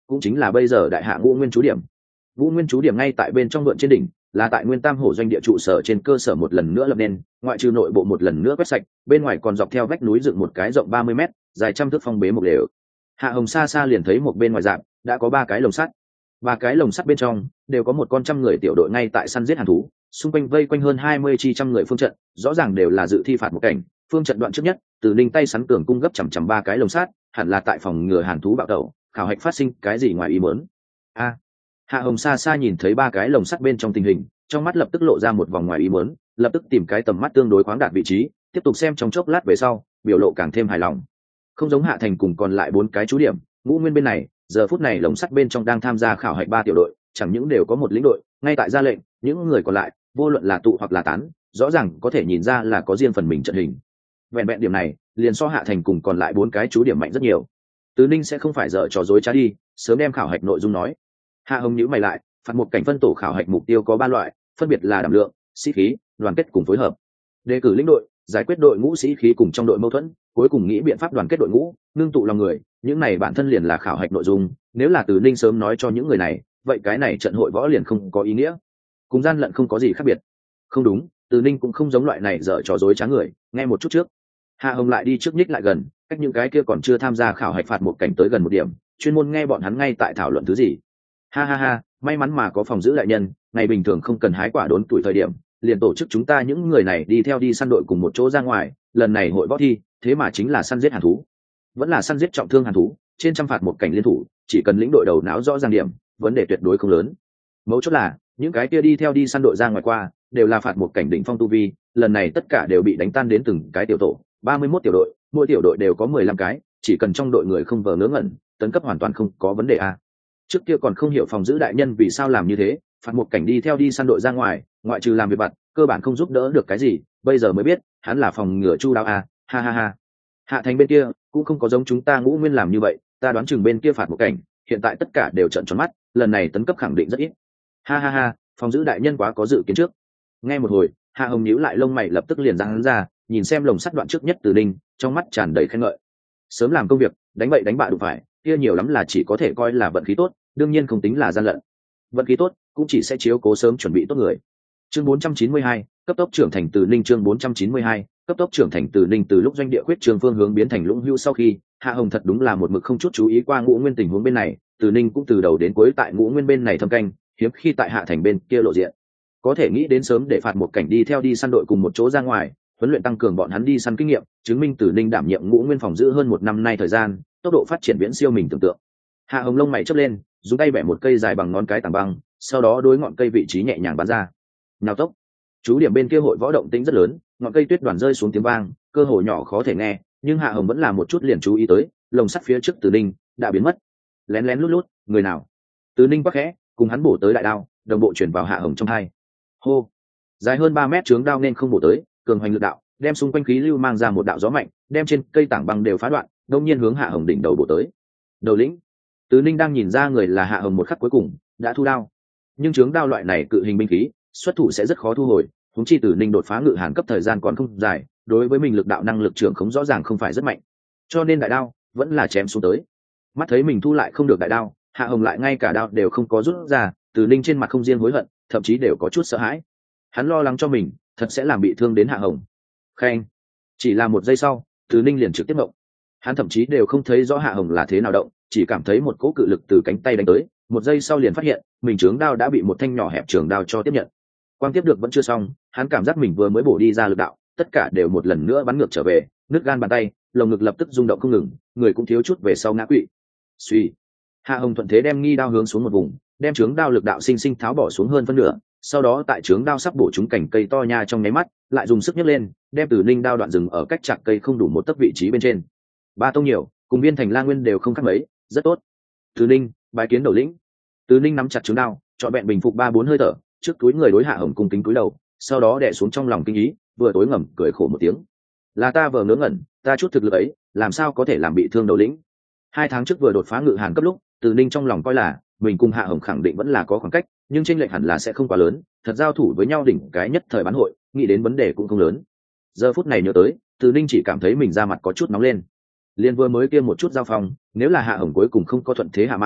cũng chính là bây giờ đại hạ ngũ nguyên chú điểm. Ngũ nguyên chú điểm ngay tại bên trong vượn trên đỉnh, là tại nguyên tam hổ doanh địa trụ sở trên cơ sở một lần nữa lập nên, ngoại trừ nội bộ một lần nữa quét sạch, bên ngoài còn dọc theo vách núi dựng một cái rộng ba mươi mét, dài trăm thước phong bế một lều. Hạ Hồng xa xa liền thấy một bên ngoài dạng đã có ba cái lồng sắt, ba cái lồng sắt bên trong đều có một con trăm người tiểu đội ngay tại săn giết hàn thú, xung quanh vây quanh hơn hai mươi chi trăm người phương trận, rõ ràng đều là dự thi phạt một cảnh. Phương trận đoạn trước nhất, Từ Ninh tay sắn cường cung gấp chằm chằm ba cái lồng sắt, hẳn là tại phòng ngừa hàn thú bạo tẩu, khảo hạch phát sinh cái gì ngoài ý muốn. A. Hạ Hồng xa xa nhìn thấy ba cái lồng sắt bên trong tình hình, trong mắt lập tức lộ ra một vòng ngoài ý muốn, lập tức tìm cái tầm mắt tương đối khoáng đạt vị trí, tiếp tục xem trong chốc lát về sau, biểu lộ càng thêm hài lòng. Không giống Hạ Thành cùng còn lại bốn cái chú điểm, ngũ nguyên bên này, giờ phút này lồng sắt bên trong đang tham gia khảo hạch ba tiểu đội, chẳng những đều có một lĩnh đội, ngay tại ra lệnh, những người còn lại, vô luận là tụ hoặc là tán, rõ ràng có thể nhìn ra là có riêng phần mình trận hình. Vẹn vẹn điểm này, liền so Hạ Thành cùng còn lại bốn cái chú điểm mạnh rất nhiều. Tứ Ninh sẽ không phải dở trò dối trá đi, sớm đem khảo hạch nội dung nói. Hạ Hồng nhíu mày lại, phạt một cảnh phân tổ khảo hạch mục tiêu có ba loại, phân biệt là đảm lượng, sĩ khí, đoàn kết cùng phối hợp. Đề cử lĩnh đội, giải quyết đội ngũ sĩ khí cùng trong đội mâu thuẫn, cuối cùng nghĩ biện pháp đoàn kết đội ngũ, ngưng tụ lòng người, những này bản thân liền là khảo hạch nội dung, nếu là Từ Ninh sớm nói cho những người này, vậy cái này trận hội võ liền không có ý nghĩa. Cùng gian lận không có gì khác biệt. Không đúng, Từ Ninh cũng không giống loại này dở trò dối trá người, nghe một chút trước. Hạ Hồng lại đi trước nhích lại gần, cách những cái kia còn chưa tham gia khảo hạch phạt một cảnh tới gần một điểm, chuyên môn nghe bọn hắn ngay tại thảo luận thứ gì. Ha ha ha, may mắn mà có phòng giữ đại nhân, ngày bình thường không cần hái quả đốn tuổi thời điểm, liền tổ chức chúng ta những người này đi theo đi săn đội cùng một chỗ ra ngoài, lần này hội võ thi, thế mà chính là săn giết hàn thú. Vẫn là săn giết trọng thương hàn thú, trên trăm phạt một cảnh liên thủ, chỉ cần lĩnh đội đầu não rõ ràng điểm, vấn đề tuyệt đối không lớn. Mấu chốt là, những cái kia đi theo đi săn đội ra ngoài qua, đều là phạt một cảnh đỉnh phong tu vi, lần này tất cả đều bị đánh tan đến từng cái tiểu tổ, ba mươi mốt tiểu đội, mỗi tiểu đội đều có mười lăm cái, chỉ cần trong đội người không vờ ngớ ngẩn, tấn cấp hoàn toàn không có vấn đề a. Trước kia còn không hiểu phòng giữ đại nhân vì sao làm như thế, phạt một cảnh đi theo đi săn đội ra ngoài, ngoại trừ làm việc vặt, cơ bản không giúp đỡ được cái gì, bây giờ mới biết, hắn là phòng ngừa chu đáo a, ha ha ha. Hạ Thành bên kia cũng không có giống chúng ta ngũ nguyên làm như vậy, ta đoán chừng bên kia phạt một cảnh, hiện tại tất cả đều trợn tròn mắt, lần này tấn cấp khẳng định rất ít. Ha ha ha, phòng giữ đại nhân quá có dự kiến trước. Nghe một hồi, Hạ Hồng nhíu lại lông mày lập tức liền giang hắn ra, nhìn xem lồng sắt đoạn trước nhất Từ Ninh, trong mắt tràn đầy khen ngợi. Sớm làm công việc, đánh bậy đánh bạ đụng phải, kia nhiều lắm là chỉ có thể coi là vận khí tốt, đương nhiên không tính là gian lận. Vận khí tốt cũng chỉ sẽ chiếu cố sớm chuẩn bị tốt người. Chương bốn trăm chín mươi hai, cấp tốc trưởng thành Từ Ninh chương bốn trăm chín mươi hai, cấp tốc trưởng thành Từ Ninh từ lúc doanh địa khuyết trường phương hướng biến thành Lũng Hưu sau khi, Hạ Hồng thật đúng là một mực không chút chú ý qua ngũ nguyên tình huống bên này, Từ Ninh cũng từ đầu đến cuối tại ngũ nguyên bên này thâm canh, hiếm khi tại Hạ Thành bên kia lộ diện. Có thể nghĩ đến sớm để phạt một cảnh đi theo đi săn đội cùng một chỗ ra ngoài, huấn luyện tăng cường bọn hắn đi săn kinh nghiệm, chứng minh Từ Ninh đảm nhiệm ngũ nguyên phòng giữ hơn một năm nay thời gian, tốc độ phát triển viễn siêu mình tưởng tượng. Hạ Hồng lông mày chớp lên, dùng tay bẻ một cây dài bằng ngón cái tảng băng, sau đó đối ngọn cây vị trí nhẹ nhàng bắn ra. Nào tốc, chú điểm bên kia hội võ động tĩnh rất lớn, ngọn cây tuyết đoàn rơi xuống tiếng vang, cơ hồ nhỏ khó thể nghe, nhưng Hạ Hồng vẫn là một chút liền chú ý tới, lồng sắt phía trước Từ Ninh đã biến mất. Lén lén lút lút, người nào? Từ Ninh quắc khẽ, cùng hắn bổ tới đại đao, đồng bộ chuyển vào Hạ Hồng trong hai. Hô, dài hơn ba mét trướng đao nên không bổ tới, cường hoành lực đạo, đem xung quanh khí lưu mang ra một đạo gió mạnh, đem trên cây tảng băng đều phá đoạn, đột nhiên hướng Hạ Hồng đỉnh đầu bổ tới. Đầu lĩnh. Từ Ninh đang nhìn ra người là Hạ Hồng một khắc cuối cùng đã thu đao, nhưng trướng đao loại này cự hình binh khí, xuất thủ sẽ rất khó thu hồi, huống chi Từ Ninh đột phá ngự hàn cấp thời gian còn không dài, đối với mình lực đạo năng lực trưởng không rõ ràng không phải rất mạnh, cho nên đại đao vẫn là chém xuống tới. Mắt thấy mình thu lại không được đại đao, Hạ Hồng lại ngay cả đao đều không có rút ra, Từ Ninh trên mặt không riêng hối hận, thậm chí đều có chút sợ hãi. Hắn lo lắng cho mình thật sẽ làm bị thương đến Hạ Hồng. Khen, chỉ là một giây sau, Từ Ninh liền trực tiếp động. Hắn thậm chí đều không thấy rõ Hạ Hồng là thế nào động, chỉ cảm thấy một cỗ cự lực từ cánh tay đánh tới, một giây sau liền phát hiện mình trướng đao đã bị một thanh nhỏ hẹp trường đao cho tiếp nhận. Quang tiếp được vẫn chưa xong, hắn cảm giác mình vừa mới bổ đi ra lực đạo, tất cả đều một lần nữa bắn ngược trở về, nứt gan bàn tay, lồng ngực lập tức rung động không ngừng, người cũng thiếu chút về sau ngã quỵ. Suy, Hạ Hồng thuận thế đem nghi đao hướng xuống một vùng, đem trướng đao lực đạo sinh sinh tháo bỏ xuống hơn phân nửa, sau đó tại trướng đao sắp bổ trúng cành cây to nha trong nháy mắt, lại dùng sức nhấc lên, đem Từ Ninh đao đoạn dừng ở cách chặt cây không đủ một tấc vị trí bên trên. Ba tông nhiều, cùng Viên Thành La Nguyên đều không khác mấy, rất tốt. Từ Ninh, bái kiến đầu lĩnh. Từ Ninh nắm chặt trướng đao, chọn bẹn bình phục ba bốn hơi thở, trước túi người đối Hạ Hồng cung kính cúi đầu, sau đó đè xuống trong lòng kinh ý, vừa tối ngầm cười khổ một tiếng. Là ta vờ ngớ ngẩn, ta chút thực lực ấy, làm sao có thể làm bị thương đầu lĩnh? Hai tháng trước vừa đột phá ngự hàn cấp lúc, Từ Ninh trong lòng coi là mình cùng Hạ Hồng khẳng định vẫn là có khoảng cách, nhưng chênh lệch hẳn là sẽ không quá lớn, thật giao thủ với nhau đỉnh cái nhất thời bán hội, nghĩ đến vấn đề cũng không lớn. Giờ phút này nhớ tới, Từ Ninh chỉ cảm thấy mình da mặt có chút nóng lên. Liên vừa mới kia một chút giao phong, nếu là Hạ Hồng cuối cùng không có thuận thế hạ mang,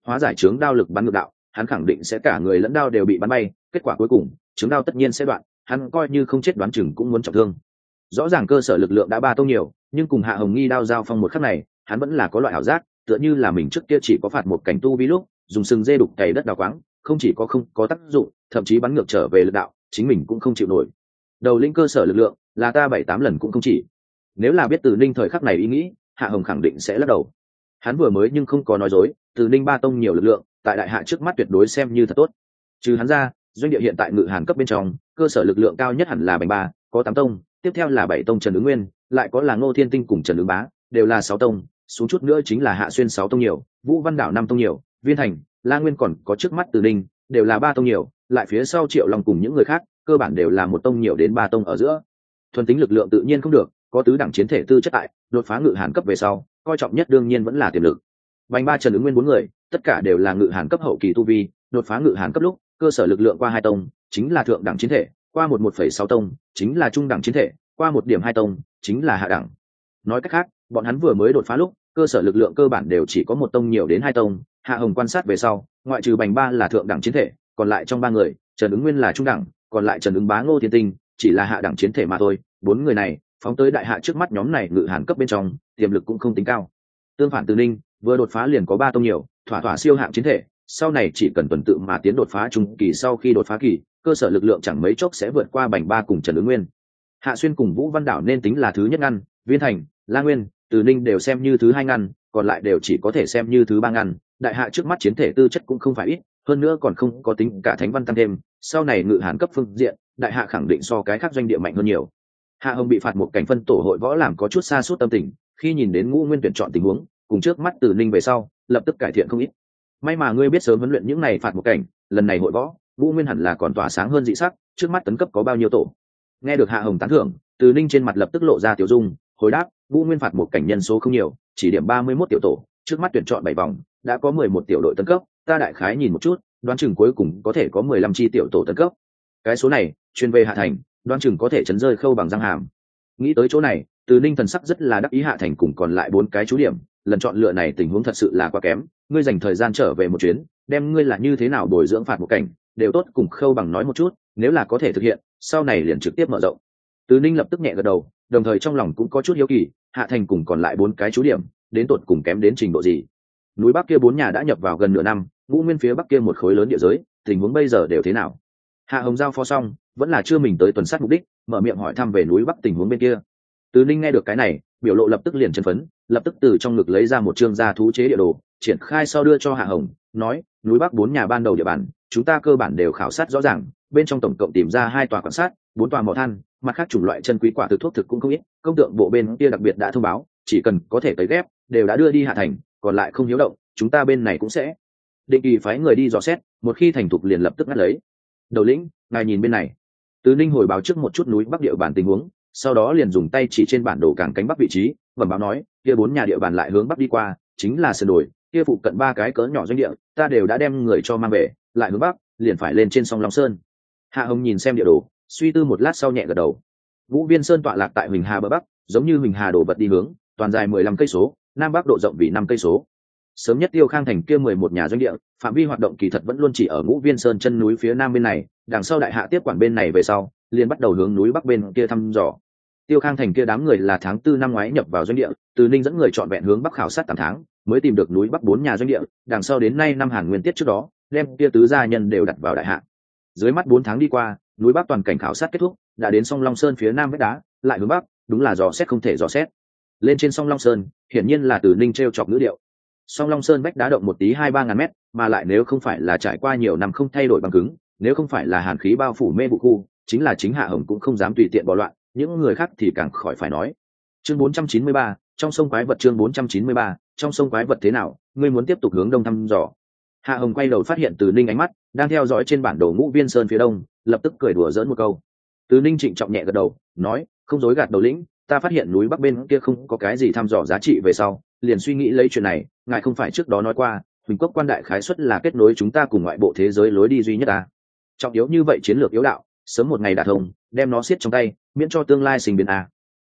hóa giải chướng đao lực bắn ngược đạo, hắn khẳng định sẽ cả người lẫn đao đều bị bắn bay, kết quả cuối cùng chướng đao tất nhiên sẽ đoạn, hắn coi như không chết đoán chừng cũng muốn trọng thương. Rõ ràng cơ sở lực lượng đã ba tông nhiều, nhưng cùng Hạ Hồng Nghi đao giao phong một khắc này, hắn vẫn là có loại ảo giác, tựa như là mình trước kia chỉ có phạt một cảnh tu vi lúc dùng sừng dê đục cày đất đào quáng, không chỉ có không có tác dụng, thậm chí bắn ngược trở về lực đạo, chính mình cũng không chịu nổi. Đầu linh cơ sở lực lượng là ta bảy tám lần cũng không chỉ. Nếu là biết Từ Ninh thời khắc này ý nghĩ, Hạ Hồng khẳng định sẽ lắc đầu. Hắn vừa mới nhưng không có nói dối, Từ Ninh ba tông nhiều lực lượng, tại đại hạ trước mắt tuyệt đối xem như thật tốt. Trừ hắn ra, doanh địa hiện tại ngự hàn cấp bên trong, cơ sở lực lượng cao nhất hẳn là Bành Ba, có tám tông, tiếp theo là bảy tông Trần Ứng Nguyên, lại có là Ngô Thiên Tinh cùng Trần Ứng Bá, đều là sáu tông, xuống chút nữa chính là Hạ Xuyên sáu tông nhiều, Vũ Văn Đảo năm tông nhiều, Viên Thành, La Nguyên còn có trước mắt Từ Ninh, đều là ba tông nhiều, lại phía sau Triệu Long cùng những người khác, cơ bản đều là một tông nhiều đến ba tông ở giữa. Thuần tính lực lượng tự nhiên không được, có tứ đẳng chiến thể tư chất tại, đột phá ngự hàn cấp về sau, coi trọng nhất đương nhiên vẫn là tiềm lực. Bành Ba Trần Ứng Nguyên bốn người, tất cả đều là ngự hàn cấp hậu kỳ tu vi, đột phá ngự hàn cấp lúc, cơ sở lực lượng qua hai tông, chính là thượng đẳng chiến thể, qua một một phẩy sáu tông, chính là trung đẳng chiến thể, qua một điểm hai tông, chính là hạ đẳng. Nói cách khác, bọn hắn vừa mới đột phá lúc, cơ sở lực lượng cơ bản đều chỉ có một tông nhiều đến hai tông. Hạ Hồng quan sát về sau, ngoại trừ Bành Ba là thượng đẳng chiến thể, còn lại trong ba người, Trần Ứng Nguyên là trung đẳng, còn lại Trần Ứng Bá Ngô Thiên Tinh chỉ là hạ đẳng chiến thể mà thôi. Bốn người này phóng tới đại hạ trước mắt nhóm này ngự hàn cấp bên trong, tiềm lực cũng không tính cao. Tương phản Từ Ninh vừa đột phá liền có ba tông nhiều, thỏa thỏa siêu hạng chiến thể, sau này chỉ cần tuần tự mà tiến đột phá trung kỳ, sau khi đột phá kỳ, cơ sở lực lượng chẳng mấy chốc sẽ vượt qua Bành Ba cùng Trần Ứng Nguyên. Hạ Xuyên cùng Vũ Văn Đảo nên tính là thứ nhất ngăn, Viên Thành, La Nguyên, Từ Ninh đều xem như thứ hai ngăn, còn lại đều chỉ có thể xem như thứ ba ngăn. Đại hạ trước mắt chiến thể tư chất cũng không phải ít, hơn nữa còn không có tính cả thánh văn tăng thêm, sau này ngự hàn cấp phương diện, đại hạ khẳng định so cái khác doanh địa mạnh hơn nhiều. Hạ Hồng bị phạt một cảnh phân tổ hội võ làm có chút xa suốt tâm tình, khi nhìn đến Ngũ Nguyên tuyển chọn tình huống, cùng trước mắt Từ Ninh về sau, lập tức cải thiện không ít. May mà ngươi biết sớm huấn luyện những này phạt một cảnh, lần này hội võ, Ngũ Nguyên hẳn là còn tỏa sáng hơn dị sắc, trước mắt tấn cấp có bao nhiêu tổ. Nghe được Hạ Hồng tán thưởng, Từ Ninh trên mặt lập tức lộ ra tiểu dung, hồi đáp, Ngũ Nguyên phạt một cảnh nhân số không nhiều, chỉ điểm ba mươi mốt tiểu tổ, trước mắt tuyển chọn bảy vòng, đã có mười một tiểu đội tấn cấp, ta đại khái nhìn một chút, đoán chừng cuối cùng có thể có mười lăm chi tiểu tổ tấn cấp. Cái số này, chuyên về Hạ Thành, đoán chừng có thể chấn rơi Khâu Bằng răng hàm. Nghĩ tới chỗ này, Từ Ninh thần sắc rất là đắc ý. Hạ Thành cùng còn lại bốn cái chú điểm, lần chọn lựa này tình huống thật sự là quá kém, ngươi dành thời gian trở về một chuyến, đem ngươi là như thế nào bồi dưỡng phạt một cảnh, đều tốt cùng Khâu Bằng nói một chút, nếu là có thể thực hiện, sau này liền trực tiếp mở rộng. Từ Ninh lập tức nhẹ gật đầu, đồng thời trong lòng cũng có chút hiếu kỳ, Hạ Thành cùng còn lại bốn cái chú điểm, đến tột cùng kém đến trình độ gì? Núi Bắc kia bốn nhà đã nhập vào gần nửa năm, Ngũ Nguyên phía Bắc kia một khối lớn địa giới, tình huống bây giờ đều thế nào? Hạ Hồng giao phó xong, vẫn là chưa mình tới tuần sát mục đích, mở miệng hỏi thăm về núi Bắc tình huống bên kia. Từ Ninh nghe được cái này, biểu lộ lập tức liền chấn phấn, lập tức từ trong ngực lấy ra một chương gia thú chế địa đồ, triển khai sau đưa cho Hạ Hồng, nói: núi Bắc bốn nhà ban đầu địa bàn, chúng ta cơ bản đều khảo sát rõ ràng, bên trong tổng cộng tìm ra hai tòa quan sát, bốn tòa mỏ than, mặt khác chủng loại chân quý quả thực thuốc thực cũng không ít, công tượng bộ bên kia đặc biệt đã thông báo, chỉ cần có thể tới ghép, đều đã đưa đi Hạ Thành, còn lại không hiếu động, chúng ta bên này cũng sẽ định kỳ phái người đi dò xét, một khi thành thục liền lập tức ngắt lấy. Đầu lĩnh, ngài nhìn bên này. Từ Ninh hồi báo trước một chút núi Bắc địa bàn tình huống, sau đó liền dùng tay chỉ trên bản đồ cảng cánh Bắc vị trí, bẩm báo nói, kia bốn nhà địa bàn lại hướng Bắc đi qua, chính là sườn đồi, kia phụ cận ba cái cỡ nhỏ doanh địa, ta đều đã đem người cho mang về, lại hướng Bắc, liền phải lên trên sông Long Sơn. Hạ Hồng nhìn xem địa đồ, suy tư một lát sau nhẹ gật đầu. Vũ Viên Sơn tọa lạc tại Huỳnh Hà bờ Bắc, giống như Huỳnh Hà đổ vật đi hướng, toàn dài mười lăm cây số, nam bắc độ rộng vì năm cây số. Sớm nhất Tiêu Khang thành kia mười một nhà doanh địa, phạm vi hoạt động kỳ thật vẫn luôn chỉ ở Ngũ Viên Sơn chân núi phía nam bên này, đằng sau đại hạ tiếp quản bên này về sau, liền bắt đầu hướng núi bắc bên kia thăm dò. Tiêu Khang thành kia đám người là tháng tư năm ngoái nhập vào doanh địa, Từ Ninh dẫn người chọn vẹn hướng bắc khảo sát tám tháng, mới tìm được núi bắc bốn nhà doanh địa, đằng sau đến nay năm Hàn Nguyên tiết trước đó, đem kia tứ gia nhân đều đặt vào đại hạ. Dưới mắt bốn tháng đi qua, núi bắc toàn cảnh khảo sát kết thúc, đã đến sông Long Sơn phía nam vách đá, lại hướng bắc, đúng là dò xét không thể dò xét. Lên trên sông Long Sơn, hiển nhiên là Từ Ninh treo chọc ngữ điệu. Sông Long Sơn vách đá động một tí hai ba ngàn mét, mà lại nếu không phải là trải qua nhiều năm không thay đổi bằng cứng, nếu không phải là hàn khí bao phủ mê vụ khu, chính là chính Hạ Hồng cũng không dám tùy tiện bỏ loạn, những người khác thì càng khỏi phải nói. Chương bốn trăm chín mươi ba, trong sông quái vật. Chương bốn trăm chín mươi ba, trong sông quái vật thế nào, ngươi muốn tiếp tục hướng đông thăm dò? Hạ Hồng quay đầu phát hiện Từ Ninh ánh mắt đang theo dõi trên bản đồ Ngũ Viên Sơn phía đông, lập tức cười đùa giỡn một câu. Từ Ninh trịnh trọng nhẹ gật đầu, nói: không dối gạt đầu lĩnh, ta phát hiện núi bắc bên kia không có cái gì thăm dò giá trị về sau, liền suy nghĩ lấy chuyện này, ngài không phải trước đó nói qua, Huỳnh Quốc quan đại khái suất là kết nối chúng ta cùng ngoại bộ thế giới lối đi duy nhất à? Trọng yếu như vậy chiến lược yếu đạo, sớm một ngày đạt thông, đem nó siết trong tay, miễn cho tương lai sinh biến à?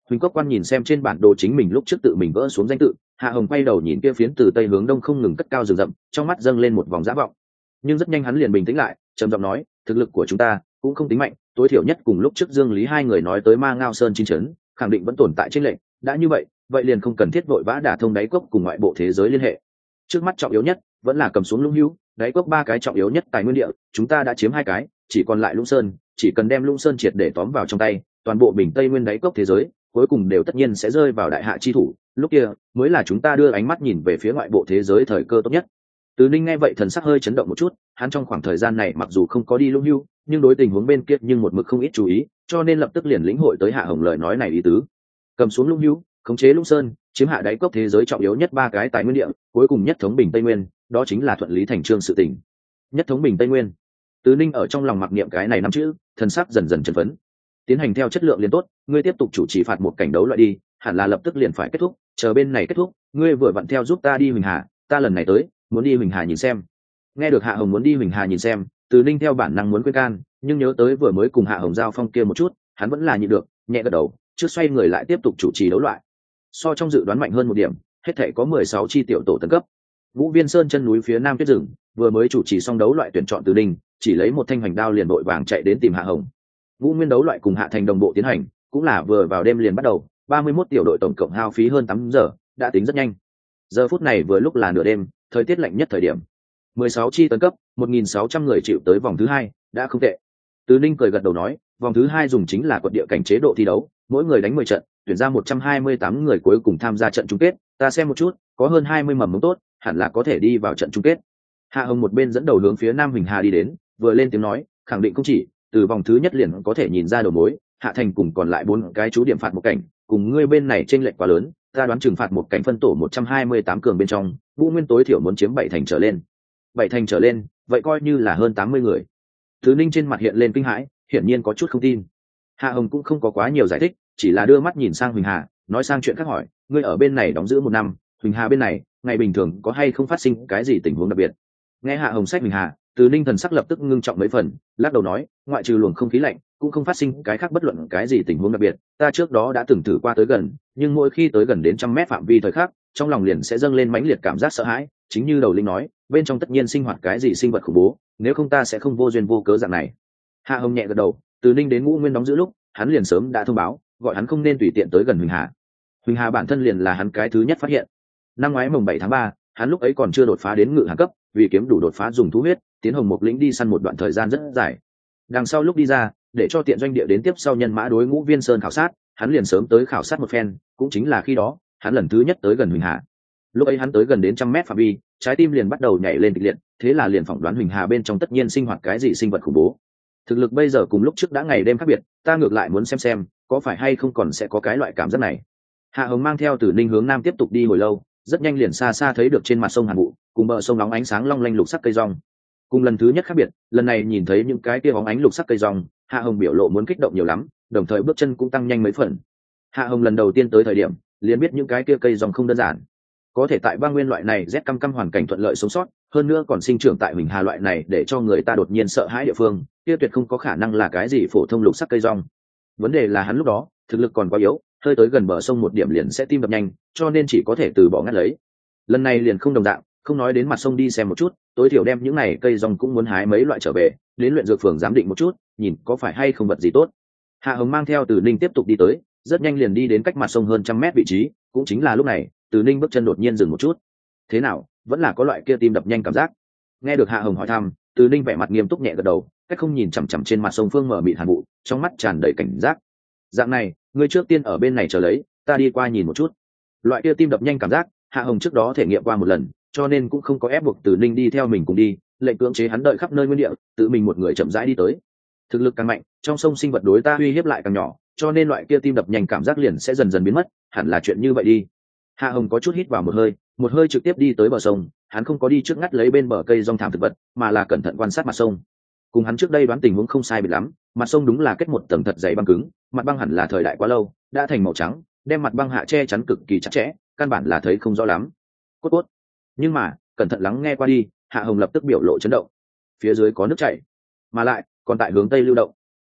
Huỳnh Cốc Quan nhìn xem trên bản đồ chính mình lúc trước tự mình vỡ xuống danh tự, Hạ Hồng quay đầu nhìn kia phiến từ tây hướng đông không ngừng cất cao rừng rậm, trong mắt dâng lên một vòng dã vọng. Nhưng rất nhanh hắn liền bình tĩnh lại, trầm giọng nói, thực lực của chúng ta cũng không tính mạnh, tối thiểu nhất cùng lúc trước Dương Lý hai người nói tới Ma Ngao Sơn chín trấn, khẳng định vẫn tồn tại trên lệnh. Đã như vậy, vậy liền không cần thiết vội vã đả thông đáy cốc cùng ngoại bộ thế giới liên hệ. Trước mắt trọng yếu nhất vẫn là cầm xuống Lũng Hữu, đáy cốc ba cái trọng yếu nhất tài nguyên địa, chúng ta đã chiếm hai cái, chỉ còn lại Lũng Sơn, chỉ cần đem Lũng Sơn triệt để tóm vào trong tay, toàn bộ bình tây nguyên đáy cốc thế giới cuối cùng đều tất nhiên sẽ rơi vào đại hạ chi thủ, lúc kia mới là chúng ta đưa ánh mắt nhìn về phía ngoại bộ thế giới thời cơ tốt nhất. Từ Ninh nghe vậy thần sắc hơi chấn động một chút, hắn trong khoảng thời gian này mặc dù không có đi Lũng Hữu, nhưng đối tình huống bên kia nhưng một mực không ít chú ý, cho nên lập tức liền lĩnh hội tới Hạ Hồng lời nói này ý tứ. Cầm xuống Lũng Hữu, khống chế Lũng Sơn, chiếm hạ đáy cốc thế giới trọng yếu nhất ba cái tài nguyên địa, cuối cùng nhất thống bình tây nguyên, đó chính là thuận lý thành trương sự tình. Nhất thống bình tây nguyên. Từ Ninh ở trong lòng mặc niệm cái này năm chữ, thần sắc dần dần chấn phấn. Tiến hành theo chất lượng liền tốt, ngươi tiếp tục chủ trì phạt một cảnh đấu loại đi, hẳn là lập tức liền phải kết thúc, chờ bên này kết thúc, ngươi vừa vặn theo giúp ta đi Huỳnh Hà, ta lần này tới, muốn đi Huỳnh Hà nhìn xem. Nghe được Hạ Hồng muốn đi Huỳnh Hà nhìn xem, Từ Ninh theo bản năng muốn khuyên can, nhưng nhớ tới vừa mới cùng Hạ Hồng giao phong kia một chút, hắn vẫn là nhịn được, nhẹ gật đầu, trước xoay người lại tiếp tục chủ trì đấu loại. So trong dự đoán mạnh hơn một điểm, hết thảy có mười sáu chi tiểu tổ tấn cấp. Vũ Viên Sơn chân núi phía nam tuyết rừng, vừa mới chủ trì xong đấu loại tuyển chọn Từ Ninh, chỉ lấy một thanh hoành đao liền đội vàng chạy đến tìm Hạ Hồng. Vũ Nguyên đấu loại cùng Hạ Thành đồng bộ tiến hành, cũng là vừa vào đêm liền bắt đầu, ba mươi mốt tiểu đội tổng cộng hao phí hơn tám giờ, đã tính rất nhanh. Giờ phút này vừa lúc là nửa đêm, thời tiết lạnh nhất thời điểm. mười sáu chi tấn cấp, một nghìn sáu trăm người chịu tới vòng thứ hai, đã không tệ. Từ Ninh cười gật đầu nói, vòng thứ hai dùng chính là quận địa cảnh chế độ thi đấu, mỗi người đánh mười trận, tuyển ra một trăm hai mươi tám người cuối cùng tham gia trận chung kết, ta xem một chút, có hơn hai mươi mầm mống tốt, hẳn là có thể đi vào trận chung kết. Hạ Hồng một bên dẫn đầu hướng phía Nam Huỳnh Hà đi đến, vừa lên tiếng nói, khẳng định không chỉ, từ vòng thứ nhất liền có thể nhìn ra đầu mối, Hạ Thành cùng còn lại bốn cái chú điểm phạt một cảnh, cùng ngươi bên này chênh lệch quá lớn, ta đoán trừng phạt một cảnh phân tổ một trăm hai mươi tám cường bên trong, Vũ Nguyên tối thiểu muốn chiếm bảy thành trở lên. Bảy thành trở lên, vậy coi như là hơn tám mươi người. Thứ Ninh trên mặt hiện lên kinh hãi, hiển nhiên có chút không tin. Hạ Hồng cũng không có quá nhiều giải thích, chỉ là đưa mắt nhìn sang Huỳnh Hà, nói sang chuyện khác hỏi, ngươi ở bên này đóng giữ một năm, Huỳnh Hà bên này, ngày bình thường có hay không phát sinh cái gì tình huống đặc biệt? Nghe Hạ Hồng sách Huỳnh Hà, Từ Ninh thần sắc lập tức ngưng trọng mấy phần, lắc đầu nói, ngoại trừ luồng không khí lạnh, cũng không phát sinh cái khác bất luận cái gì tình huống đặc biệt, ta trước đó đã từng thử qua tới gần, nhưng mỗi khi tới gần đến trăm mét phạm vi thời khắc, trong lòng liền sẽ dâng lên mãnh liệt cảm giác sợ hãi, chính như đầu linh nói, bên trong tất nhiên sinh hoạt cái gì sinh vật khủng bố, nếu không ta sẽ không vô duyên vô cớ dạng này. Hạ Hồng nhẹ gật đầu, Từ Ninh đến Ngũ Nguyên đóng giữ lúc, hắn liền sớm đã thông báo, gọi hắn không nên tùy tiện tới gần Huỳnh Hà. Huỳnh Hà bản thân liền là hắn cái thứ nhất phát hiện. Năm ngoái mồng bảy tháng ba, hắn lúc ấy còn chưa đột phá đến ngự hạng cấp, vì kiếm đủ đột phá dùng thú huyết, tiến Hồng Mục lĩnh đi săn một đoạn thời gian rất dài. Đằng sau lúc đi ra, để cho tiện doanh địa đến tiếp sau nhân mã đối Ngũ Viên Sơn khảo sát, hắn liền sớm tới khảo sát một phen, cũng chính là khi đó, hắn lần thứ nhất tới gần Huỳnh Hà. Lúc ấy hắn tới gần đến trăm mét phạm vi, trái tim liền bắt đầu nhảy lên kịch liệt, thế là liền phỏng đoán Huỳnh Hà bên trong tất nhiên sinh hoạt cái gì sinh vật khủng bố. Thực lực bây giờ cùng lúc trước đã ngày đêm khác biệt, ta ngược lại muốn xem xem, có phải hay không còn sẽ có cái loại cảm giác này. Hạ Hồng mang theo Từ Ninh hướng nam tiếp tục đi hồi lâu, rất nhanh liền xa xa thấy được trên mặt sông Hàn Vũ, cùng bờ sông nóng ánh sáng long lanh lục sắc cây rong. Cùng lần thứ nhất khác biệt, lần này nhìn thấy những cái kia bóng ánh lục sắc cây rong, Hạ Hồng biểu lộ muốn kích động nhiều lắm, đồng thời bước chân cũng tăng nhanh mấy phần. Hạ Hồng lần đầu tiên tới thời điểm, liền biết những cái kia cây rong không đơn giản. Có thể tại băng nguyên loại này rét căm căm hoàn cảnh thuận lợi sống sót, hơn nữa còn sinh trưởng tại Huỳnh Hà loại này để cho người ta đột nhiên sợ hãi địa phương, kia tuyệt không có khả năng là cái gì phổ thông lục sắc cây rong. Vấn đề là hắn lúc đó, thực lực còn quá yếu, hơi tới gần bờ sông một điểm liền sẽ tim đập nhanh, cho nên chỉ có thể từ bỏ ngắt lấy. Lần này liền không đồng dạng, không nói đến mặt sông đi xem một chút, tối thiểu đem những này cây rong cũng muốn hái mấy loại trở về, đến luyện dược phường giám định một chút, nhìn có phải hay không vật gì tốt. Hạ Hồng mang theo Từ Ninh tiếp tục đi tới, rất nhanh liền đi đến cách mặt sông hơn trăm mét vị trí, cũng chính là lúc này, Từ Ninh bước chân đột nhiên dừng một chút. Thế nào, vẫn là có loại kia tim đập nhanh cảm giác? Nghe được Hạ Hồng hỏi thăm, Từ Ninh vẻ mặt nghiêm túc nhẹ gật đầu, cách không nhìn chằm chằm trên mặt sông phương mở mịt Hàn Vũ, trong mắt tràn đầy cảnh giác. Dạng này, ngươi trước tiên ở bên này chờ lấy, ta đi qua nhìn một chút. Loại kia tim đập nhanh cảm giác, Hạ Hồng trước đó thể nghiệm qua một lần, cho nên cũng không có ép buộc Từ Ninh đi theo mình cùng đi, lệnh cưỡng chế hắn đợi khắp nơi nguyên địa, tự mình một người chậm rãi đi tới. Thực lực càng mạnh, trong sông sinh vật đối ta uy hiếp lại càng nhỏ, cho nên loại kia tim đập nhanh cảm giác liền sẽ dần dần biến mất, hẳn là chuyện như vậy đi. Hạ Hồng có chút hít vào một hơi, một hơi trực tiếp đi tới bờ sông, hắn không có đi trước ngắt lấy bên bờ cây rong thảm thực vật, mà là cẩn thận quan sát mặt sông. Cùng hắn trước đây đoán tình huống không sai biệt lắm, mặt sông đúng là kết một tầng thật dày băng cứng, mặt băng hẳn là thời đại quá lâu, đã thành màu trắng, đem mặt băng hạ che chắn cực kỳ chặt chẽ, căn bản là thấy không rõ lắm. Cốt cốt. Nhưng mà, cẩn thận lắng nghe qua đi, Hạ Hồng lập tức biểu lộ chấn động. Phía dưới có nước chảy, mà lại còn tại hướng tây lưu động.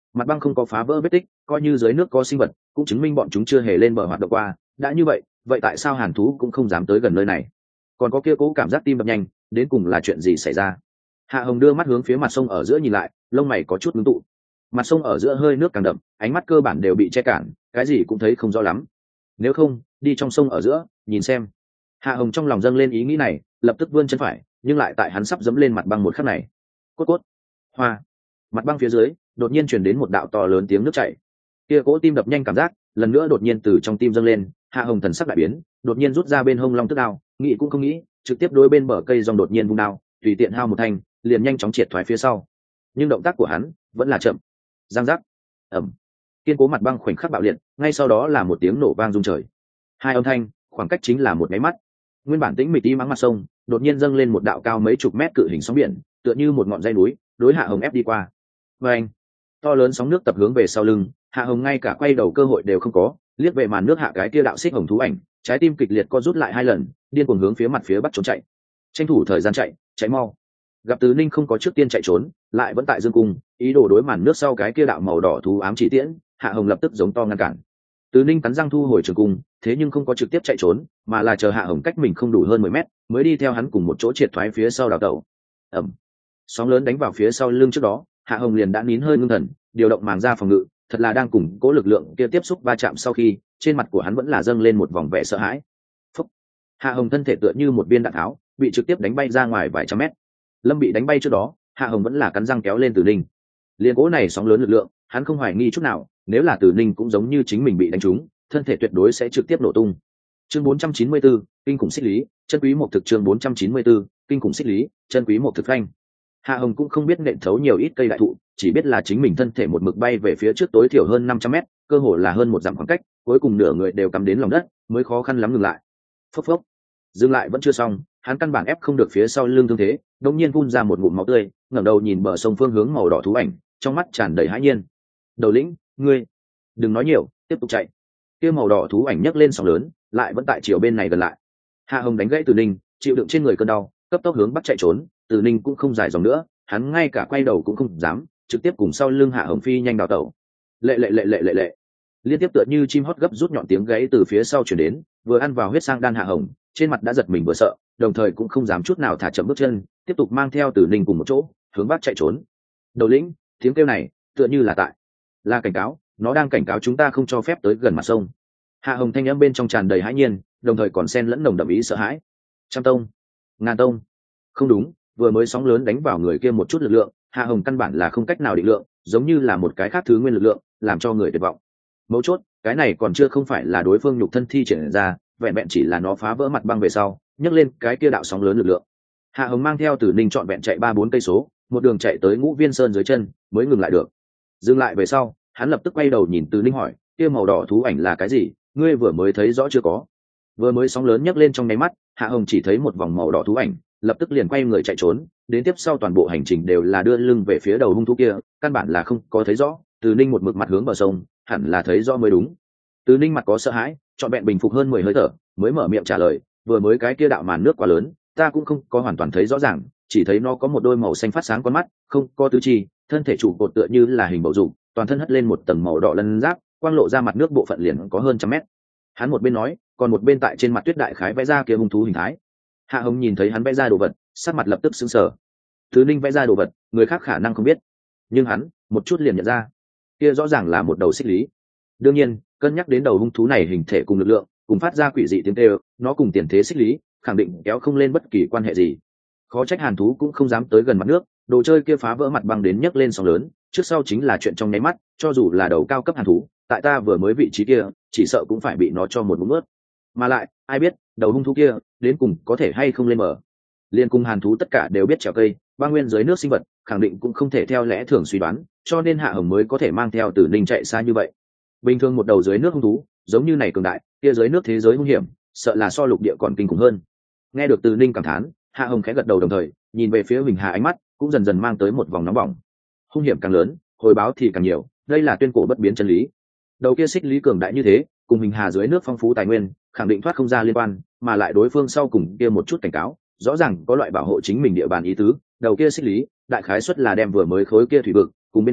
Mặt băng không có phá vỡ vết tích, coi như dưới nước có sinh vật cũng chứng minh bọn chúng chưa hề lên bờ hoạt động qua. Đã như vậy vậy tại sao hàn thú cũng không dám tới gần nơi này? Còn có kia cố cảm giác tim đập nhanh, đến cùng là chuyện gì xảy ra? Hạ Hồng đưa mắt hướng phía mặt sông ở giữa nhìn lại, lông mày có chút ngưng tụ. Mặt sông ở giữa hơi nước càng đậm, ánh mắt cơ bản đều bị che cản, cái gì cũng thấy không rõ lắm. Nếu không đi trong sông ở giữa nhìn xem. Hạ Hồng trong lòng dâng lên ý nghĩ này, lập tức vươn chân phải, nhưng lại tại hắn sắp dẫm lên mặt băng một khắc này, cốt cốt hoa, mặt băng phía dưới đột nhiên truyền đến một đạo to lớn tiếng nước chảy. Kia cỗ tim đập nhanh cảm giác lần nữa đột nhiên từ trong tim dâng lên. Hạ Hồng thần sắc đại biến, đột nhiên rút ra bên hông long tức đao, nghĩ cũng không nghĩ, trực tiếp đối bên bờ cây dòng đột nhiên vung đao, tùy tiện hao một thanh, liền nhanh chóng triệt thoái phía sau. Nhưng động tác của hắn vẫn là chậm. Giang giác, ẩm, kiên cố mặt băng khoảnh khắc bạo liệt, ngay sau đó là một tiếng nổ vang rung trời. Hai âm thanh, khoảng cách chính là một máy mắt. Nguyên bản tĩnh mịch im ắng mặt sông đột nhiên dâng lên một đạo cao mấy chục mét cự hình sóng biển, tựa như một ngọn dây núi đối Hạ Hồng ép đi qua. Và anh, to lớn sóng nước tập hướng về sau lưng, Hạ Hồng ngay cả quay đầu cơ hội đều không có, liếc về màn nước hạ cái kia đạo xích hồng thú ảnh, trái tim kịch liệt co rút lại hai lần, điên cuồng hướng phía mặt phía bắc trốn chạy. Tranh thủ thời gian chạy, chạy mau. Gặp Từ Ninh không có trước tiên chạy trốn, lại vẫn tại dương cung, ý đồ đối màn nước sau cái kia đạo màu đỏ thú ám chỉ tiễn, Hạ Hồng lập tức giống to ngăn cản. Từ Ninh cắn răng thu hồi trường cung, thế nhưng không có trực tiếp chạy trốn, mà là chờ Hạ Hồng cách mình không đủ hơn mười mét, mới đi theo hắn cùng một chỗ triệt thoái phía sau đào tẩu. Ẩm, sóng lớn đánh vào phía sau lưng trước đó, Hạ Hồng liền đã nín hơi ngưng thần, điều động màng ra phòng ngự, thật là đang cùng cố lực lượng kia tiếp xúc va chạm sau khi, trên mặt của hắn vẫn là dâng lên một vòng vẻ sợ hãi. Phúc. Hạ Hồng thân thể tựa như một viên đạn tháo, bị trực tiếp đánh bay ra ngoài vài trăm mét. Lâm bị đánh bay trước đó, Hạ Hồng vẫn là cắn răng kéo lên Từ Ninh. Liên cố này sóng lớn lực lượng, hắn không hoài nghi chút nào, nếu là Từ Ninh cũng giống như chính mình bị đánh trúng, thân thể tuyệt đối sẽ trực tiếp nổ tung. Chương bốn trăm chín mươi tư, kinh khủng xích lý, chân quý một thực chương bốn trăm chín mươi tư, kinh khủng xích lý, chân quý một thực phanh. Hạ Hồng cũng không biết nện thấu nhiều ít cây đại thụ, chỉ biết là chính mình thân thể một mực bay về phía trước tối thiểu hơn năm trăm mét, cơ hồ là hơn một dặm khoảng cách, cuối cùng nửa người đều cắm đến lòng đất, mới khó khăn lắm ngừng lại. Phốc phốc. Dừng lại vẫn chưa xong, hắn căn bản ép không được phía sau lưng thương thế, đột nhiên phun ra một ngụm máu tươi, ngẩng đầu nhìn bờ sông phương hướng màu đỏ thú ảnh, trong mắt tràn đầy hãi nhiên. Đầu lĩnh, ngươi, đừng nói nhiều, tiếp tục chạy. Kia màu đỏ thú ảnh nhấc lên sóng lớn, lại vẫn tại chiều bên này gần lại. Hạ Hồng đánh gãy Từ Ninh, chịu đựng trên người cơn đau, cấp tốc hướng bắc chạy trốn. Từ Ninh cũng không dài dòng nữa, hắn ngay cả quay đầu cũng không dám, trực tiếp cùng sau lưng Hạ Hồng phi nhanh đào tẩu. Lệ lệ lệ lệ lệ lệ, liên tiếp tựa như chim hót gấp rút nhọn tiếng gáy từ phía sau chuyển đến, vừa ăn vào huyết sang đan Hạ Hồng, trên mặt đã giật mình vừa sợ, đồng thời cũng không dám chút nào thả chậm bước chân, tiếp tục mang theo Từ Ninh cùng một chỗ hướng bắc chạy trốn. Đầu lĩnh, tiếng kêu này tựa như là tại là cảnh cáo, nó đang cảnh cáo chúng ta không cho phép tới gần mặt sông. Hạ Hồng thanh âm bên trong tràn đầy hãi nhiên, đồng thời còn xen lẫn nồng đậm ý sợ hãi. Trăm tông, ngàn tông, không đúng, vừa mới sóng lớn đánh vào người kia một chút lực lượng, Hạ Hồng căn bản là không cách nào định lượng, giống như là một cái khác thứ nguyên lực lượng, làm cho người tuyệt vọng. Mấu chốt, cái này còn chưa không phải là đối phương nhục thân thi triển ra, vẹn vẹn chỉ là nó phá vỡ mặt băng về sau, nhấc lên cái kia đạo sóng lớn lực lượng. Hạ Hồng mang theo Từ Ninh trọn vẹn chạy ba bốn cây số, một đường chạy tới Ngũ Viên Sơn dưới chân, mới ngừng lại được. Dừng lại về sau, hắn lập tức quay đầu nhìn Từ Ninh hỏi, kia màu đỏ thú ảnh là cái gì, ngươi vừa mới thấy rõ chưa có? Vừa mới sóng lớn nhấc lên trong nháy mắt, Hạ Hồng chỉ thấy một vòng màu đỏ thú ảnh, lập tức liền quay người chạy trốn, đến tiếp sau toàn bộ hành trình đều là đưa lưng về phía đầu hung thú kia, căn bản là không có thấy rõ. Từ Ninh một mực mặt hướng bờ sông, hẳn là thấy rõ mới đúng. Từ Ninh mặt có sợ hãi, trọn vẹn bình phục hơn mười hơi thở, mới mở miệng trả lời, vừa mới cái kia đạo màn nước quá lớn, ta cũng không có hoàn toàn thấy rõ ràng, chỉ thấy nó có một đôi màu xanh phát sáng con mắt, không có tứ chi, thân thể trụ cột tựa như là hình bầu dục, toàn thân hất lên một tầng màu đỏ lân giáp, quang lộ ra mặt nước bộ phận liền có hơn trăm mét. Hắn một bên nói, còn một bên tại trên mặt tuyết đại khái vẽ ra kia hung thú hình thái. Hạ Hồng nhìn thấy hắn vẽ ra đồ vật, sắc mặt lập tức sững sờ. Thứ Ninh vẽ ra đồ vật, người khác khả năng không biết, nhưng hắn một chút liền nhận ra, kia rõ ràng là một đầu xích lý. Đương nhiên, cân nhắc đến đầu hung thú này hình thể cùng lực lượng, cùng phát ra quỷ dị tiếng kêu, nó cùng tiền thế xích lý, khẳng định kéo không lên bất kỳ quan hệ gì. Khó trách hàn thú cũng không dám tới gần mặt nước, đồ chơi kia phá vỡ mặt băng đến nhấc lên sóng lớn, trước sau chính là chuyện trong nháy mắt, cho dù là đầu cao cấp hàn thú, tại ta vừa mới vị trí kia, chỉ sợ cũng phải bị nó cho một ngụm ướt. Mà lại, ai biết, đầu hung thú kia, đến cùng có thể hay không lên mở. Liên cung hàn thú tất cả đều biết trèo cây, băng nguyên dưới nước sinh vật, khẳng định cũng không thể theo lẽ thường suy đoán, cho nên Hạ Hồng mới có thể mang theo Tử Ninh chạy xa như vậy. Bình thường một đầu dưới nước hung thú, giống như này cường đại, kia dưới nước thế giới hung hiểm, sợ là so lục địa còn kinh khủng hơn. Nghe được Tử Ninh cảm thán, Hạ Hồng khẽ gật đầu đồng thời, nhìn về phía Huỳnh Hà ánh mắt cũng dần dần mang tới một vòng nóng bỏng. Hung hiểm càng lớn, hồi báo thì càng nhiều, đây là tuyên cổ bất biến chân lý. Đầu kia xích lý cường đại như thế, cùng Huỳnh Hà dưới nước phong phú tài nguyên, khẳng định thoát không ra liên quan, mà lại đối phương sau cùng kia một chút cảnh cáo, rõ ràng có loại bảo hộ chính mình địa bàn ý tứ. Đầu kia xích lý, đại khái suất là đem vừa mới khối kia thủy vực cùng bên bờ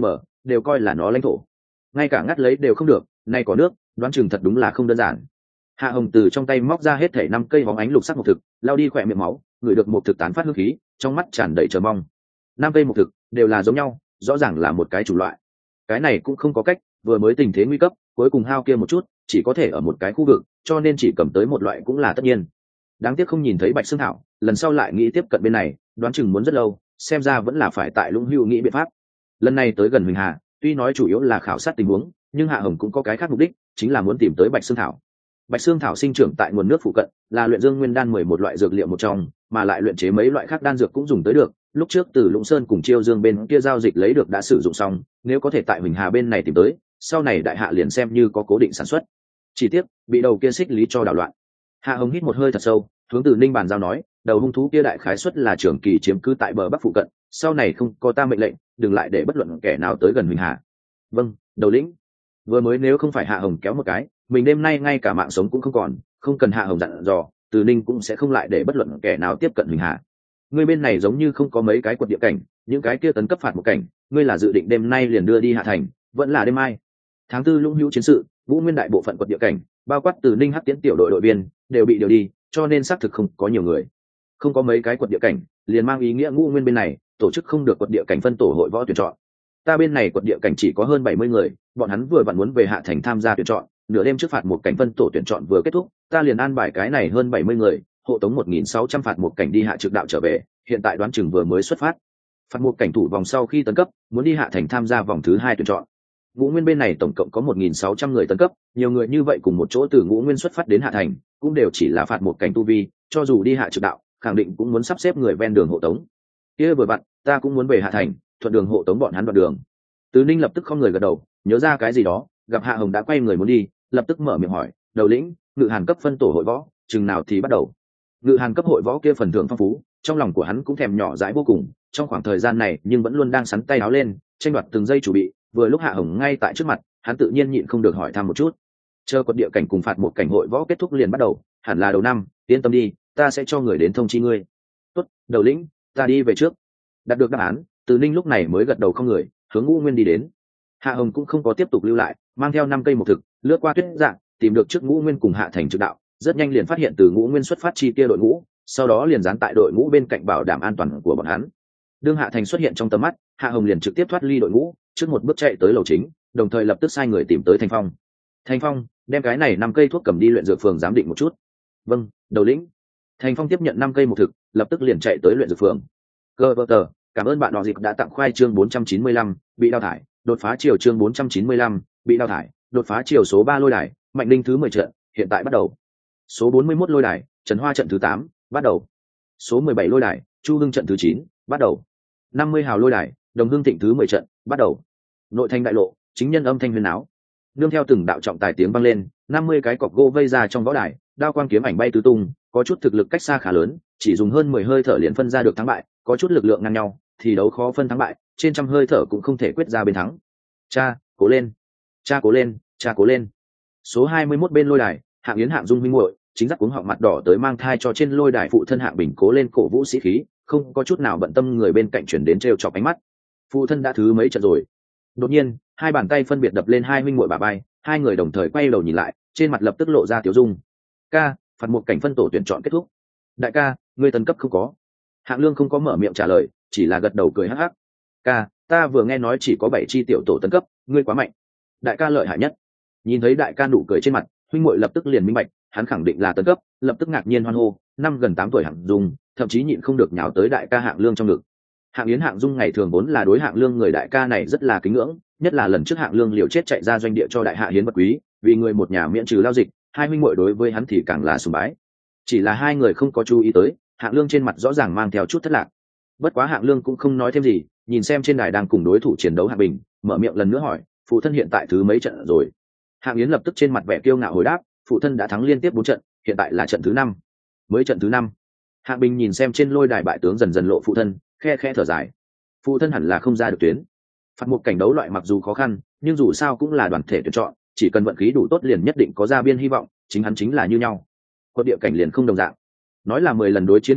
đều coi là nó lãnh thổ. Ngay cả ngắt lấy đều không được, nay có nước, đoán chừng thật đúng là không đơn giản. Hạ Hồng từ trong tay móc ra hết thảy năm cây bóng ánh lục sắc một thực, lao đi khỏe miệng máu, ngửi được một thực tán phát hương khí, trong mắt tràn đầy chờ mong. Năm cây một thực đều là giống nhau, rõ ràng là một cái chủng loại. Cái này cũng không có cách, vừa mới tình thế nguy cấp, cuối cùng hao kia một chút, chỉ có thể ở một cái khu vực, cho nên chỉ cầm tới một loại cũng là tất nhiên. Đáng tiếc không nhìn thấy Bạch Xương Thảo, lần sau lại nghĩ tiếp cận bên này, đoán chừng muốn rất lâu, xem ra vẫn là phải tại Lũng Hưu nghĩ biện pháp. Lần này tới gần Huỳnh Hà, tuy nói chủ yếu là khảo sát tình huống, nhưng Hạ Hồng cũng có cái khác mục đích, chính là muốn tìm tới Bạch Xương Thảo. Bạch Xương Thảo sinh trưởng tại nguồn nước phụ cận, là luyện dương nguyên đan mười một loại dược liệu một trong, mà lại luyện chế mấy loại khác đan dược cũng dùng tới được. Lúc trước từ Lũng Sơn cùng Chiêu Dương bên kia giao dịch lấy được đã sử dụng xong, nếu có thể tại Huỳnh Hà bên này tìm tới, sau này đại hạ liền xem như có cố định sản xuất. Chỉ tiếc bị đầu kia xích lý cho đảo loạn. Hạ Hồng hít một hơi thật sâu, hướng từ Ninh bàn giao nói, đầu hung thú kia đại khái suất là trưởng kỳ chiếm cứ tại bờ bắc phụ cận, sau này không có ta mệnh lệnh, đừng lại để bất luận kẻ nào tới gần Huỳnh Hà. Vâng, đầu lĩnh. Vừa mới nếu không phải Hạ Hồng kéo một cái, mình đêm nay ngay cả mạng sống cũng không còn, không cần Hạ Hồng dặn dò, từ Ninh cũng sẽ không lại để bất luận kẻ nào tiếp cận Huỳnh Hà. Ngươi bên này giống như không có mấy cái quật địa cảnh, những cái kia tấn cấp phạt một cảnh, ngươi là dự định đêm nay liền đưa đi hạ thành, vẫn là đêm mai? Tháng tư Lũng Hữu chiến sự, Vũ Nguyên đại bộ phận quật địa cảnh, bao quát từ Ninh Hắc Tiễn tiểu đội đội viên, đều bị điều đi, cho nên xác thực không có nhiều người. Không có mấy cái quật địa cảnh, liền mang ý nghĩa Ngũ Nguyên bên này tổ chức không được quật địa cảnh phân tổ hội võ tuyển chọn. Ta bên này quật địa cảnh chỉ có hơn bảy mươi người, bọn hắn vừa vặn muốn về hạ thành tham gia tuyển chọn, nửa đêm trước phạt một cảnh phân tổ tuyển chọn vừa kết thúc, ta liền an bài cái này hơn bảy mươi người, hộ tống một nghìn sáu trăm phạt một cảnh đi hạ trực đạo trở về, hiện tại đoán chừng vừa mới xuất phát. Phạt một cảnh thủ vòng sau khi tấn cấp, muốn đi hạ thành tham gia vòng thứ hai tuyển chọn. Ngũ Nguyên bên này tổng cộng có một nghìn sáu trăm người tấn cấp, nhiều người như vậy cùng một chỗ từ Ngũ Nguyên xuất phát đến hạ thành, cũng đều chỉ là phạt một cảnh tu vi, cho dù đi hạ trực đạo, khẳng định cũng muốn sắp xếp người ven đường hộ tống. Kia vừa vặn, ta cũng muốn về hạ thành, thuận đường hộ tống bọn hắn đoạn đường. Từ Ninh lập tức không người gật đầu, nhớ ra cái gì đó, gặp Hạ Hồng đã quay người muốn đi, lập tức mở miệng hỏi, đầu lĩnh, Ngự Hàn cấp phân tổ hội võ, chừng nào thì bắt đầu? Ngự Hàn cấp hội võ kia phần thưởng phong phú, trong lòng của hắn cũng thèm nhỏ dãi vô cùng, trong khoảng thời gian này nhưng vẫn luôn đang sắn tay áo lên, tranh đoạt từng giây chủ bị, vừa lúc Hạ Hồng ngay tại trước mặt, hắn tự nhiên nhịn không được hỏi thăm một chút. Chờ quật địa cảnh cùng phạt một cảnh hội võ kết thúc liền bắt đầu, hẳn là đầu năm, yên tâm đi, ta sẽ cho người đến thông chi ngươi. Tốt, đầu lĩnh, ta đi về trước. Đạt được đáp án, Từ Ninh lúc này mới gật đầu không người, hướng Ngũ Nguyên đi đến. Hạ Hồng cũng không có tiếp tục lưu lại, mang theo năm cây một thực, lướt qua tuyết dạng, tìm được trước Ngũ Nguyên cùng hạ thành trực đạo, rất nhanh liền phát hiện từ Ngũ Nguyên xuất phát chi kia đội ngũ, sau đó liền dán tại đội ngũ bên cạnh bảo đảm an toàn của bọn hắn. Đương hạ thành xuất hiện trong tầm mắt, Hạ Hồng liền trực tiếp thoát ly đội ngũ, trước một bước chạy tới lầu chính, đồng thời lập tức sai người tìm tới Thành Phong. Thành Phong, đem cái này năm cây thuốc cầm đi luyện dược phường giám định một chút. Vâng, đầu lĩnh. Thành Phong tiếp nhận năm cây một thực, lập tức liền chạy tới luyện dược phường. Cơ vợ tờ, cảm ơn bạn đỏ dịp đã tặng khoai chương bốn trăm chín mươi lăm, bị đào thải, đột phá chiều chương bốn trăm chín mươi lăm, bị đào thải, đột phá chiều số ba lôi đài, Mạnh Linh thứ mười trận, hiện tại bắt đầu. Số bốn mươi mốt lôi đài, Trần Hoa trận thứ tám, bắt đầu. Số mười bảy lôi đài, Chu Hưng trận thứ chín, bắt đầu. năm mươi hào lôi đài, Đồng Hưng Thịnh thứ mười trận, bắt đầu. Nội thành đại lộ, chính nhân âm thanh huyền áo. Nương theo từng đạo trọng tài tiếng vang lên, năm mươi cái cọc gỗ vây ra trong võ đài, đao quang kiếm ảnh bay tứ tung, có chút thực lực cách xa khá lớn, chỉ dùng hơn mười hơi thở liền phân ra được thắng bại, có chút lực lượng ngang nhau, thì đấu khó phân thắng bại, trên trăm hơi thở cũng không thể quyết ra bên thắng. Cha, cố lên, cha cố lên, cha cố lên. Số hai mươi mốt bên lôi đài, Hạng Yến Hạng Dung huynh muội, chính giác cuống họng mặt đỏ tới mang thai cho trên lôi đài phụ thân Hạng Bình cố lên cổ vũ sĩ khí, không có chút nào bận tâm người bên cạnh chuyển đến trêu chọc ánh mắt. Phụ thân đã thứ mấy trận rồi. Đột nhiên, hai bàn tay phân biệt đập lên hai huynh muội bả vai, hai người đồng thời quay đầu nhìn lại, trên mặt lập tức lộ ra tiểu dung. Ca, phạt một cảnh phân tổ tuyển chọn kết thúc. Đại ca, ngươi tấn cấp không có? Hạng Lương không có mở miệng trả lời, chỉ là gật đầu cười hắc hắc. Ca, ta vừa nghe nói chỉ có bảy chi tiểu tổ tấn cấp, ngươi quá mạnh. Đại ca lợi hại nhất. Nhìn thấy đại ca nụ cười trên mặt, huynh muội lập tức liền minh bạch, hắn khẳng định là tấn cấp, lập tức ngạc nhiên hoan hô, năm gần tám tuổi Hạng Dung, thậm chí nhịn không được nhào tới đại ca Hạng Lương trong ngực. Hạng Yến Hạng Dung ngày thường vốn là đối Hạng Lương người đại ca này rất là kính ngưỡng, nhất là lần trước Hạng Lương liều chết chạy ra doanh địa cho đại hạ hiến vật quý, vì người một nhà miễn trừ lao dịch, hai huynh muội đối với hắn thì càng là sùng bái. Chỉ là hai người không có chú ý tới, Hạng Lương trên mặt rõ ràng mang theo chút thất lạc. Bất quá Hạng Lương cũng không nói thêm gì, nhìn xem trên đài đang cùng đối thủ chiến đấu Hạng Bình, mở miệng lần nữa hỏi, phụ thân hiện tại thứ mấy trận rồi? Hạng Yến lập tức trên mặt vẻ kiêu ngạo hồi đáp, phụ thân đã thắng liên tiếp bốn trận, hiện tại là trận thứ năm. Mới trận thứ năm. Hạng Bình nhìn xem trên lôi đài bại tướng dần dần lộ phụ thân, khe khe thở dài. Phụ thân hẳn là không ra được tuyến. Phạt một cảnh đấu loại mặc dù khó khăn, nhưng dù sao cũng là đoàn thể tuyển chọn, chỉ cần vận khí đủ tốt liền nhất định có ra biên hy vọng, chính hắn chính là như nhau. Quật địa cảnh liền không đồng dạng. Nói là mười lần đối chiến cơ hội,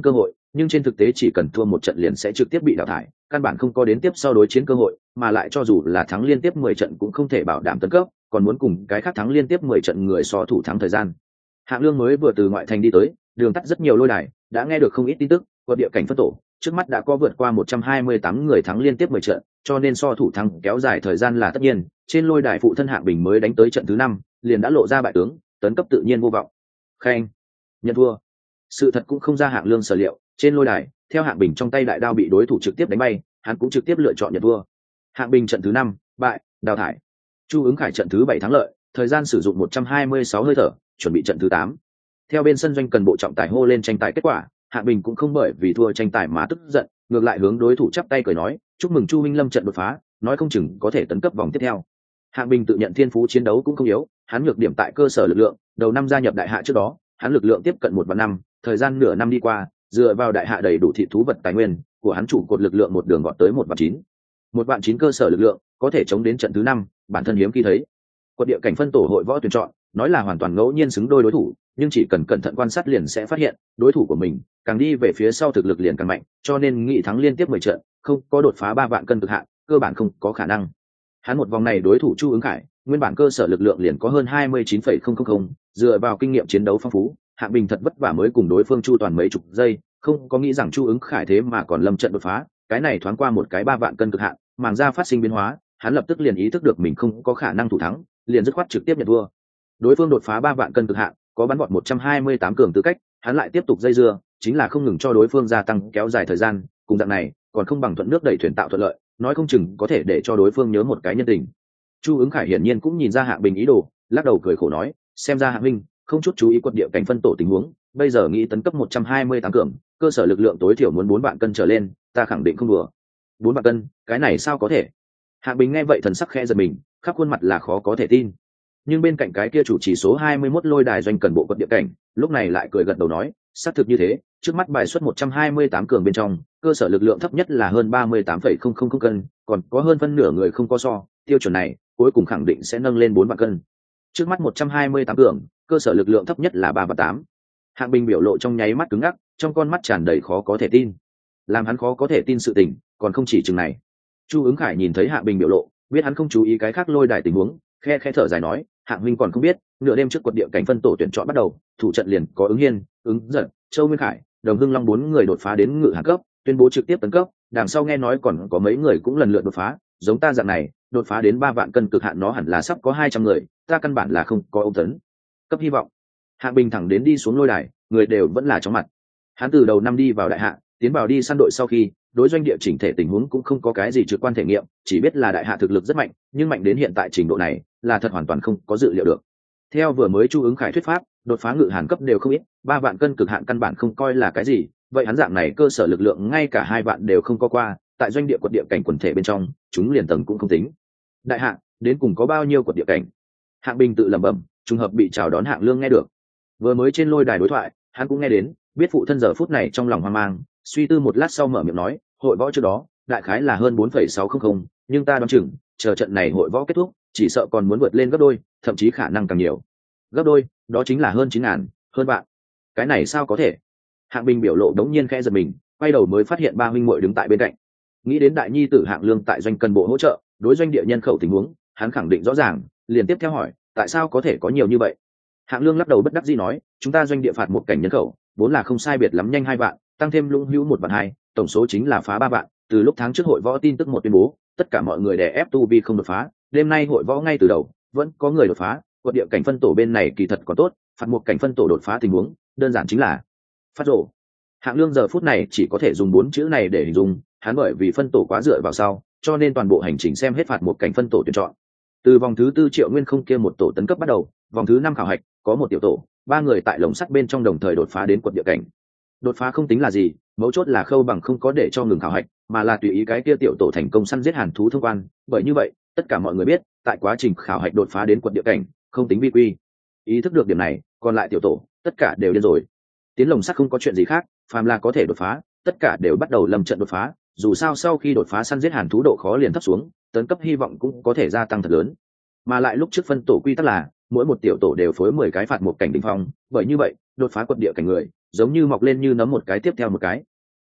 nhưng trên thực tế chỉ cần thua một trận liền sẽ trực tiếp bị đào thải, căn bản không có đến tiếp sau đối chiến cơ hội, mà lại cho dù là thắng liên tiếp mười trận cũng không thể bảo đảm tấn cấp, còn muốn cùng cái khác thắng liên tiếp mười trận người so thủ thắng thời gian. Hạng Lương mới vừa từ ngoại thành đi tới, đường tắt rất nhiều lôi đài, đã nghe được không ít tin tức, của địa cảnh phân tổ, trước mắt đã có vượt qua một trăm hai mươi tám người thắng liên tiếp mười trận, cho nên so thủ thắng kéo dài thời gian là tất nhiên. Trên lôi đài phụ thân Hạng Bình mới đánh tới trận thứ năm, liền đã lộ ra bại tướng, tấn cấp tự nhiên vô vọng. Khen, nhận thua. Sự thật cũng không ra Hạng Lương sở liệu, trên lôi đài, theo Hạng Bình trong tay đại đao bị đối thủ trực tiếp đánh bay, hắn cũng trực tiếp lựa chọn nhận thua. Hạng Bình trận thứ năm, bại, đào thải. Chu Ứng Khải trận thứ bảy thắng lợi, thời gian sử dụng một trăm hai mươi sáu hơi thở, chuẩn bị trận thứ tám. Theo bên sân doanh cần bộ trọng tài hô lên tranh tài kết quả, Hạng Bình cũng không bởi vì thua tranh tài mà tức giận, ngược lại hướng đối thủ chắp tay cười nói, chúc mừng Chu Minh Lâm trận đột phá, nói không chừng có thể tấn cấp vòng tiếp theo. Hạng Bình tự nhận thiên phú chiến đấu cũng không yếu, hắn nhược điểm tại cơ sở lực lượng, đầu năm gia nhập đại hạ trước đó, hắn lực lượng tiếp cận một vạn năm, thời gian nửa năm đi qua, dựa vào đại hạ đầy đủ thị thú vật tài nguyên của hắn trụ cột lực lượng một đường gọt tới một vạn chín. Một vạn chín cơ sở lực lượng, có thể chống đến trận thứ năm, bản thân hiếm khi thấy. Quật địa cảnh phân tổ hội võ tuyển chọn, nói là hoàn toàn ngẫu nhiên xứng đôi đối thủ, nhưng chỉ cần cẩn thận quan sát liền sẽ phát hiện, đối thủ của mình càng đi về phía sau thực lực liền càng mạnh, cho nên nghị thắng liên tiếp mười trận, không có đột phá ba vạn cân cực hạn, cơ bản không có khả năng. Hắn một vòng này đối thủ Chu Ứng Khải, nguyên bản cơ sở lực lượng liền có hơn hai mươi chín phẩy không không không, dựa vào kinh nghiệm chiến đấu phong phú, Hạng Bình thật vất vả mới cùng đối phương chu toàn mấy chục giây, không có nghĩ rằng Chu Ứng Khải thế mà còn lâm trận đột phá, cái này thoáng qua một cái ba vạn cân cực hạn, màng da phát sinh biến hóa, hắn lập tức liền ý thức được mình không có khả năng thủ thắng, liền dứt khoát trực tiếp nhận thua. Đối phương đột phá ba vạn cân cực hạn, có bắn vọt một trăm hai mươi tám cường tư cách, hắn lại tiếp tục dây dưa, chính là không ngừng cho đối phương gia tăng kéo dài thời gian, cùng dạng này, còn không bằng thuận nước đẩy thuyền tạo thuận lợi, nói không chừng có thể để cho đối phương nhớ một cái nhân tình. Chu Ứng Khải hiển nhiên cũng nhìn ra Hạng Bình ý đồ, lắc đầu cười khổ nói, xem ra Hạng Minh không chút chú ý quật địa cảnh phân tổ tình huống, bây giờ nghĩ tấn cấp một trăm hai mươi tám cường, cơ sở lực lượng tối thiểu muốn bốn vạn cân trở lên, ta khẳng định không đùa. bốn vạn cân, cái này sao có thể? Hạng Bình nghe vậy thần sắc khẽ giật mình, khắp khuôn mặt là khó có thể tin. Nhưng bên cạnh cái kia chủ chỉ số hai mươi mốt lôi đài doanh cần bộ quật địa cảnh, lúc này lại cười gật đầu nói, xác thực như thế, trước mắt bài xuất một trăm hai mươi tám cường bên trong, cơ sở lực lượng thấp nhất là hơn ba mươi tám phẩy không không không cân, còn có hơn phân nửa người không có so, tiêu chuẩn này cuối cùng khẳng định sẽ nâng lên bốn vạn cân. Trước mắt một trăm hai mươi tám cường, cơ sở lực lượng thấp nhất là ba vạn tám. Hạng Bình biểu lộ trong nháy mắt cứng ngắc, trong con mắt tràn đầy khó có thể tin. Làm hắn khó có thể tin sự tình, còn không chỉ chừng này. Chu Ứng Khải nhìn thấy Hạng Bình biểu lộ, biết hắn không chú ý cái khác lôi đài tình huống, khe khe thở dài nói, Hạng huynh còn không biết, nửa đêm trước quật địa cảnh phân tổ tuyển chọn bắt đầu, thủ trận liền có Ứng Hiên, Ứng Giật, Châu Nguyên Khải, Đồng Hưng Long bốn người đột phá đến ngự hạng cấp, tuyên bố trực tiếp tấn cấp, đằng sau nghe nói còn có mấy người cũng lần lượt đột phá, giống ta dạng này, đột phá đến ba vạn cân cực hạn nó hẳn là sắp có hai trăm người, ta căn bản là không có ông tấn cấp hy vọng. Hạng Bình thẳng đến đi xuống lôi đài, người đều vẫn là chóng mặt. Hắn từ đầu năm đi vào đại hạ, tiến vào đi săn đội sau khi, đối doanh địa chỉnh thể tình huống cũng không có cái gì trực quan thể nghiệm, chỉ biết là đại hạ thực lực rất mạnh, nhưng mạnh đến hiện tại trình độ này, là thật hoàn toàn không có dự liệu được. Theo vừa mới Chu Ứng Khải thuyết pháp, đột phá ngự hàn cấp đều không ít, ba vạn cân cực hạn căn bản không coi là cái gì, vậy hắn dạng này cơ sở lực lượng ngay cả hai vạn đều không có qua, tại doanh địa quật địa cảnh quần thể bên trong, chúng liền tầng cũng không tính. Đại hạ, đến cùng có bao nhiêu quật địa cảnh? Hạng Bình tự lẩm bẩm, trùng hợp bị chào đón Hạng Lương nghe được. Vừa mới trên lôi đài đối thoại, hắn cũng nghe đến, biết phụ thân giờ phút này trong lòng hoang mang, suy tư một lát sau mở miệng nói, hội võ trước đó, đại khái là hơn bốn phẩy sáu không không, nhưng ta đoán chừng, chờ trận này hội võ kết thúc, chỉ sợ còn muốn vượt lên gấp đôi, thậm chí khả năng càng nhiều. Gấp đôi, đó chính là hơn chín ngàn, hơn vạn. Cái này sao có thể? Hạng Bình biểu lộ đống nhiên khẽ giật mình, quay đầu mới phát hiện ba huynh muội đứng tại bên cạnh. Nghĩ đến đại nhi tử Hạng Lương tại doanh cần bộ hỗ trợ, đối doanh địa nhân khẩu tình huống, hắn khẳng định rõ ràng, liền tiếp theo hỏi, tại sao có thể có nhiều như vậy? Hạng Lương lắc đầu bất đắc dĩ nói, chúng ta doanh địa phạt một cảnh nhân khẩu, vốn là không sai biệt lắm nhanh hai vạn, tăng thêm lũng hữu một vạn hai, tổng số chính là phá ba vạn. Từ lúc tháng trước hội võ tin tức một tuyên bố, tất cả mọi người đè ép tu vi không đột phá, đêm nay hội võ ngay từ đầu, vẫn có người đột phá, quật địa cảnh phân tổ bên này kỳ thật còn tốt, phạt một cảnh phân tổ đột phá tình huống, đơn giản chính là phát rổ. Hạng Lương giờ phút này chỉ có thể dùng bốn chữ này để hình dung, hắn bởi vì phân tổ quá dựa vào sau, cho nên toàn bộ hành trình xem hết phạt một cảnh phân tổ tuyển chọn. Từ vòng thứ tư Triệu Nguyên không kia một tổ tấn cấp bắt đầu, vòng thứ năm khảo hạch, có một tiểu tổ, ba người tại lồng sắt bên trong đồng thời đột phá đến quật địa cảnh. Đột phá không tính là gì, mấu chốt là Khâu Bằng không có để cho ngừng khảo hạch, mà là tùy ý cái kia tiểu tổ thành công săn giết hàn thú thông quan, bởi như vậy, tất cả mọi người biết, tại quá trình khảo hạch đột phá đến quật địa cảnh, không tính vi quy. Ý thức được điểm này, còn lại tiểu tổ, tất cả đều điên rồi. Tiến lồng sắt không có chuyện gì khác, phàm là có thể đột phá, tất cả đều bắt đầu lâm trận đột phá, dù sao sau khi đột phá săn giết hàn thú độ khó liền thấp xuống, tấn cấp hy vọng cũng có thể gia tăng thật lớn. Mà lại lúc trước phân tổ quy tắc là, mỗi một tiểu tổ đều phối mười cái phạt một cảnh đỉnh phong, bởi như vậy, đột phá quật địa cảnh người, giống như mọc lên như nấm một cái tiếp theo một cái,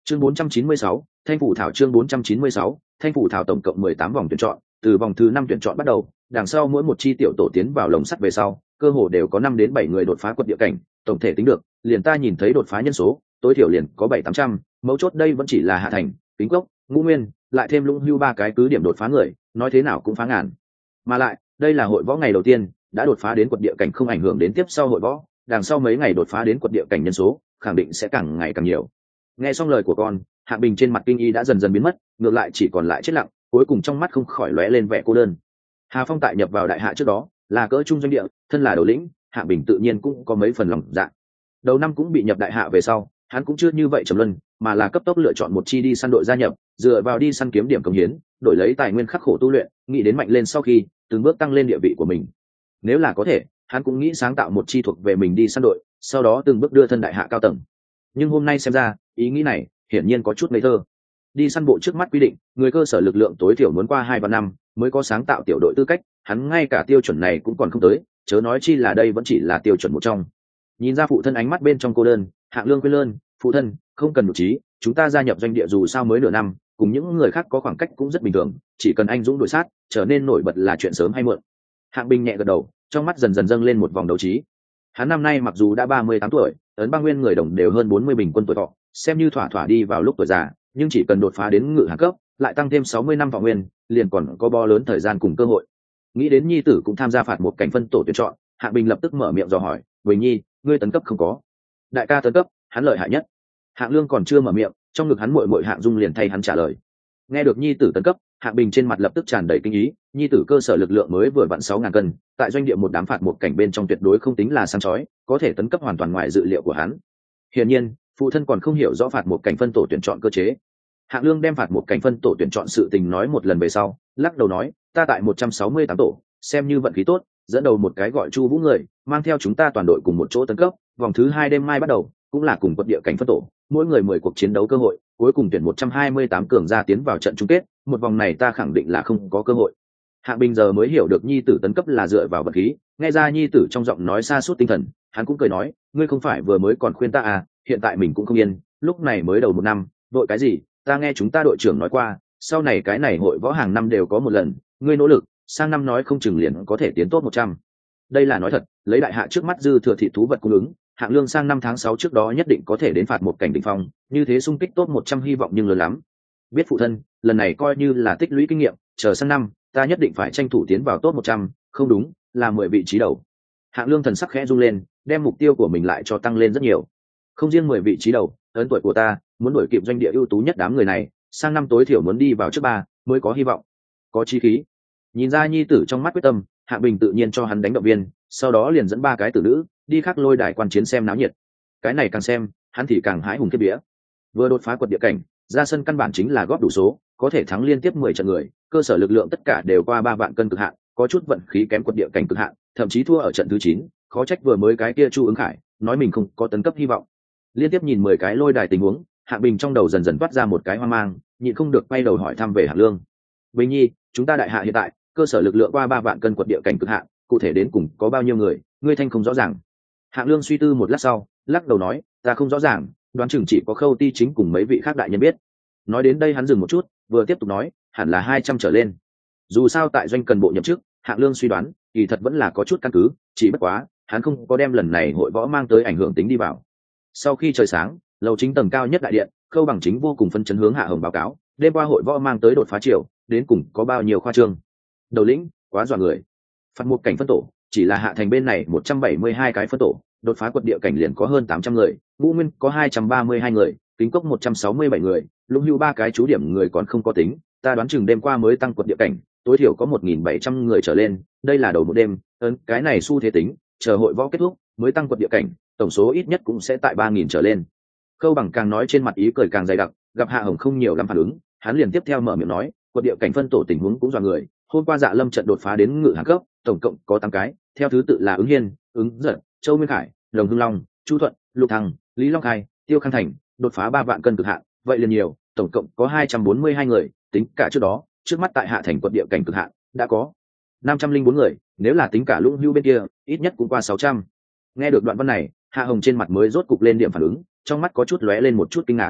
Chương bốn trăm chín mươi sáu, Thanh phủ thảo chương bốn trăm chín mươi sáu, Thanh phủ thảo tổng cộng mười tám vòng tuyển chọn, từ vòng thứ năm tuyển chọn bắt đầu, đằng sau mỗi một chi tiểu tổ tiến vào lồng sắt về sau, cơ hồ đều có năm đến bảy người đột phá quật địa cảnh, tổng thể tính được, liền ta nhìn thấy đột phá nhân số, tối thiểu liền có bảy tám trăm, mấu chốt đây vẫn chỉ là hạ thành, tính cốc, ngũ nguyên, lại thêm lũng hưu ba cái cứ điểm đột phá người, nói thế nào cũng phá ngàn. Mà lại, đây là hội võ ngày đầu tiên, đã đột phá đến quật địa cảnh không ảnh hưởng đến tiếp sau hội võ, đằng sau mấy ngày đột phá đến quật địa cảnh nhân số, khẳng định sẽ càng ngày càng nhiều. Nghe xong lời của con, Hạ Bình trên mặt kinh y đã dần dần biến mất, ngược lại chỉ còn lại chết lặng, cuối cùng trong mắt không khỏi lóe lên vẻ cô đơn. Hà Phong tại nhập vào đại hạ trước đó, là cỡ trung doanh địa, thân là đầu lĩnh, Hạ Bình tự nhiên cũng có mấy phần lòng dạ. Đầu năm cũng bị nhập đại hạ về sau, hắn cũng chưa như vậy trầm luân, mà là cấp tốc lựa chọn một chi đi săn đội gia nhập, dựa vào đi săn kiếm điểm công hiến, đổi lấy tài nguyên khắc khổ tu luyện, nghĩ đến mạnh lên sau khi từng bước tăng lên địa vị của mình. Nếu là có thể, hắn cũng nghĩ sáng tạo một chi thuộc về mình đi săn đội, sau đó từng bước đưa thân đại hạ cao tầng. Nhưng hôm nay xem ra, ý nghĩ này hiển nhiên có chút ngây thơ. Đi săn bộ trước mắt quy định, người cơ sở lực lượng tối thiểu muốn qua hai ba năm mới có sáng tạo tiểu đội tư cách, hắn ngay cả tiêu chuẩn này cũng còn không tới, chớ nói chi là đây vẫn chỉ là tiêu chuẩn một trong. Nhìn ra phụ thân ánh mắt bên trong cô đơn, Hạng Lương quên lơn, phụ thân, không cần nhục trí, chúng ta gia nhập doanh địa dù sao mới nửa năm, cùng những người khác có khoảng cách cũng rất bình thường, chỉ cần anh dũng đuổi sát, trở nên nổi bật là chuyện sớm hay muộn. Hạng Bình nhẹ gật đầu, trong mắt dần dần dâng lên một vòng đấu trí. Hắn năm nay mặc dù đã ba mươi tám tuổi, ấn ba nguyên người đồng đều hơn bốn mươi bình quân tuổi thọ, xem như thỏa thỏa đi vào lúc tuổi già, nhưng chỉ cần đột phá đến ngự hàng cấp, lại tăng thêm sáu mươi năm võ nguyên, liền còn có bo lớn thời gian cùng cơ hội. Nghĩ đến nhi tử cũng tham gia phạt một cảnh phân tổ tuyển chọn, Hạ Bình lập tức mở miệng dò hỏi, "Bình Nhi, ngươi tấn cấp không có?" "Đại ca tấn cấp, hắn lợi hại nhất." Hạng Lương còn chưa mở miệng, trong ngực hắn muội muội Hạng Dung liền thay hắn trả lời. Nghe được nhi tử tấn cấp, Hạ Bình trên mặt lập tức tràn đầy kinh ý, nhi tử cơ sở lực lượng mới vừa vặn sáu ngàn cân, tại doanh địa một đám phạt một cảnh bên trong tuyệt đối không tính là sáng chói, có thể tấn cấp hoàn toàn ngoài dự liệu của hắn. Hiển nhiên, phụ thân còn không hiểu rõ phạt một cảnh phân tổ tuyển chọn cơ chế. Hạng Lương đem phạt một cảnh phân tổ tuyển chọn sự tình nói một lần về sau, lắc đầu nói, ta tại một trăm sáu mươi tám tổ, xem như vận khí tốt, dẫn đầu một cái gọi Chu Vũ người, mang theo chúng ta toàn đội cùng một chỗ tấn cấp, vòng thứ hai đêm mai bắt đầu, cũng là cùng quật địa cảnh phân tổ, mỗi người mười cuộc chiến đấu cơ hội, cuối cùng tuyển một trăm hai mươi tám cường gia tiến vào trận chung kết, một vòng này ta khẳng định là không có cơ hội. Hạng Bình giờ mới hiểu được nhi tử tấn cấp là dựa vào vận khí, nghe ra nhi tử trong giọng nói xa suốt tinh thần, hắn cũng cười nói, ngươi không phải vừa mới còn khuyên ta à, hiện tại mình cũng không yên, lúc này mới đầu một năm, vội cái gì, ta nghe chúng ta đội trưởng nói qua, sau này cái này hội võ hàng năm đều có một lần, ngươi nỗ lực, sang năm nói không chừng liền có thể tiến tốt một trăm. Đây là nói thật, lấy đại hạ trước mắt dư thừa thị thú vật cung ứng, Hạng Lương sang năm tháng sáu trước đó nhất định có thể đến phạt một cảnh đỉnh phong, như thế xung kích tốt một trăm hy vọng nhưng lớn lắm. Biết phụ thân, lần này coi như là tích lũy kinh nghiệm, chờ sang năm, ta nhất định phải tranh thủ tiến vào top một trăm, không đúng, là mười vị trí đầu. Hạng Lương thần sắc khẽ rung lên, đem mục tiêu của mình lại cho tăng lên rất nhiều. Không riêng mười vị trí đầu, ấn tuổi của ta, muốn đuổi kịp doanh địa ưu tú nhất đám người này, sang năm tối thiểu muốn đi vào trước ba, mới có hy vọng. Có chí khí. Nhìn ra nhi tử trong mắt quyết tâm, Hạng Bình tự nhiên cho hắn đánh động viên, sau đó liền dẫn ba cái tử nữ đi khắc lôi đài quan chiến xem náo nhiệt. Cái này càng xem, hắn thì càng hãi hùng kiếp vía. Vừa đột phá quật địa cảnh, ra sân căn bản chính là góp đủ số, có thể thắng liên tiếp mười trận người, cơ sở lực lượng tất cả đều qua ba vạn cân cực hạn, có chút vận khí kém quật địa cảnh cực hạn, thậm chí thua ở trận thứ chín, khó trách vừa mới cái kia Chu Ứng Khải nói mình không có tấn cấp hy vọng. Liên tiếp nhìn mười cái lôi đài tình huống, Hạng Bình trong đầu dần dần toát ra một cái hoang mang, nhịn không được quay đầu hỏi thăm về Hạng Lương. Bình Nhi, chúng ta đại hạ hiện tại, cơ sở lực lượng qua ba vạn cân quật địa cảnh cực hạn, cụ thể đến cùng có bao nhiêu người, ngươi thanh không rõ ràng. Hạng Lương suy tư một lát sau, lắc đầu nói, ta không rõ ràng, đoán chừng chỉ có Khâu Ti Chính cùng mấy vị khác đại nhân biết. Nói đến đây hắn dừng một chút, vừa tiếp tục nói, hẳn là hai trăm trở lên. Dù sao tại doanh cần bộ nhậm chức, Hạng Lương suy đoán, kỳ thật vẫn là có chút căn cứ, chỉ bất quá, hắn không có đem lần này hội võ mang tới ảnh hưởng tính đi vào. Sau khi trời sáng, lầu chính tầng cao nhất đại điện, Khâu Bằng Chính vô cùng phân chấn hướng Hạ Hồng báo cáo, đêm qua hội võ mang tới đột phá triều, đến cùng có bao nhiêu khoa trương. Đầu lĩnh, quá dọa người. Phạt một cảnh phân tổ, chỉ là hạ thành bên này một trăm bảy mươi hai cái phân tổ, đột phá quật địa cảnh liền có hơn tám trăm người, ngũ nguyên có hai trăm ba mươi hai người, tính cốc một trăm sáu mươi bảy người, lũng hưu ba cái chú điểm người còn không có tính, ta đoán chừng đêm qua mới tăng quật địa cảnh, tối thiểu có một nghìn bảy trăm người trở lên, đây là đầu một đêm, ấn cái này xu thế tính, chờ hội võ kết thúc, mới tăng quật địa cảnh, tổng số ít nhất cũng sẽ tại ba nghìn trở lên. Khâu Bằng càng nói trên mặt ý cười càng dày đặc, gặp Hạ Hồng không nhiều lắm phản ứng, hắn liền tiếp theo mở miệng nói, quật địa cảnh phân tổ tình huống cũng dọa người, hôm qua Dạ Lâm trận đột phá đến ngự hàng cấp, tổng cộng có tám cái, theo thứ tự là Ứng Hiên, Ứng Giật, Châu Nguyên Khải, Đồng Hưng Long, Chu Thuận, Lục Thăng, Lý Long Khai, Tiêu Khang Thành, đột phá ba vạn cân cực hạn, vậy liền nhiều, tổng cộng có hai trăm bốn mươi hai người, tính cả trước đó, trước mắt tại hạ thành quật địa cảnh cực hạn, đã có năm trăm linh bốn người, nếu là tính cả Lũng Hưu bên kia, ít nhất cũng qua sáu trăm. Nghe được đoạn văn này, Hạ Hồng trên mặt mới rốt cục lên điểm phản ứng, trong mắt có chút lóe lên một chút kinh ngạc.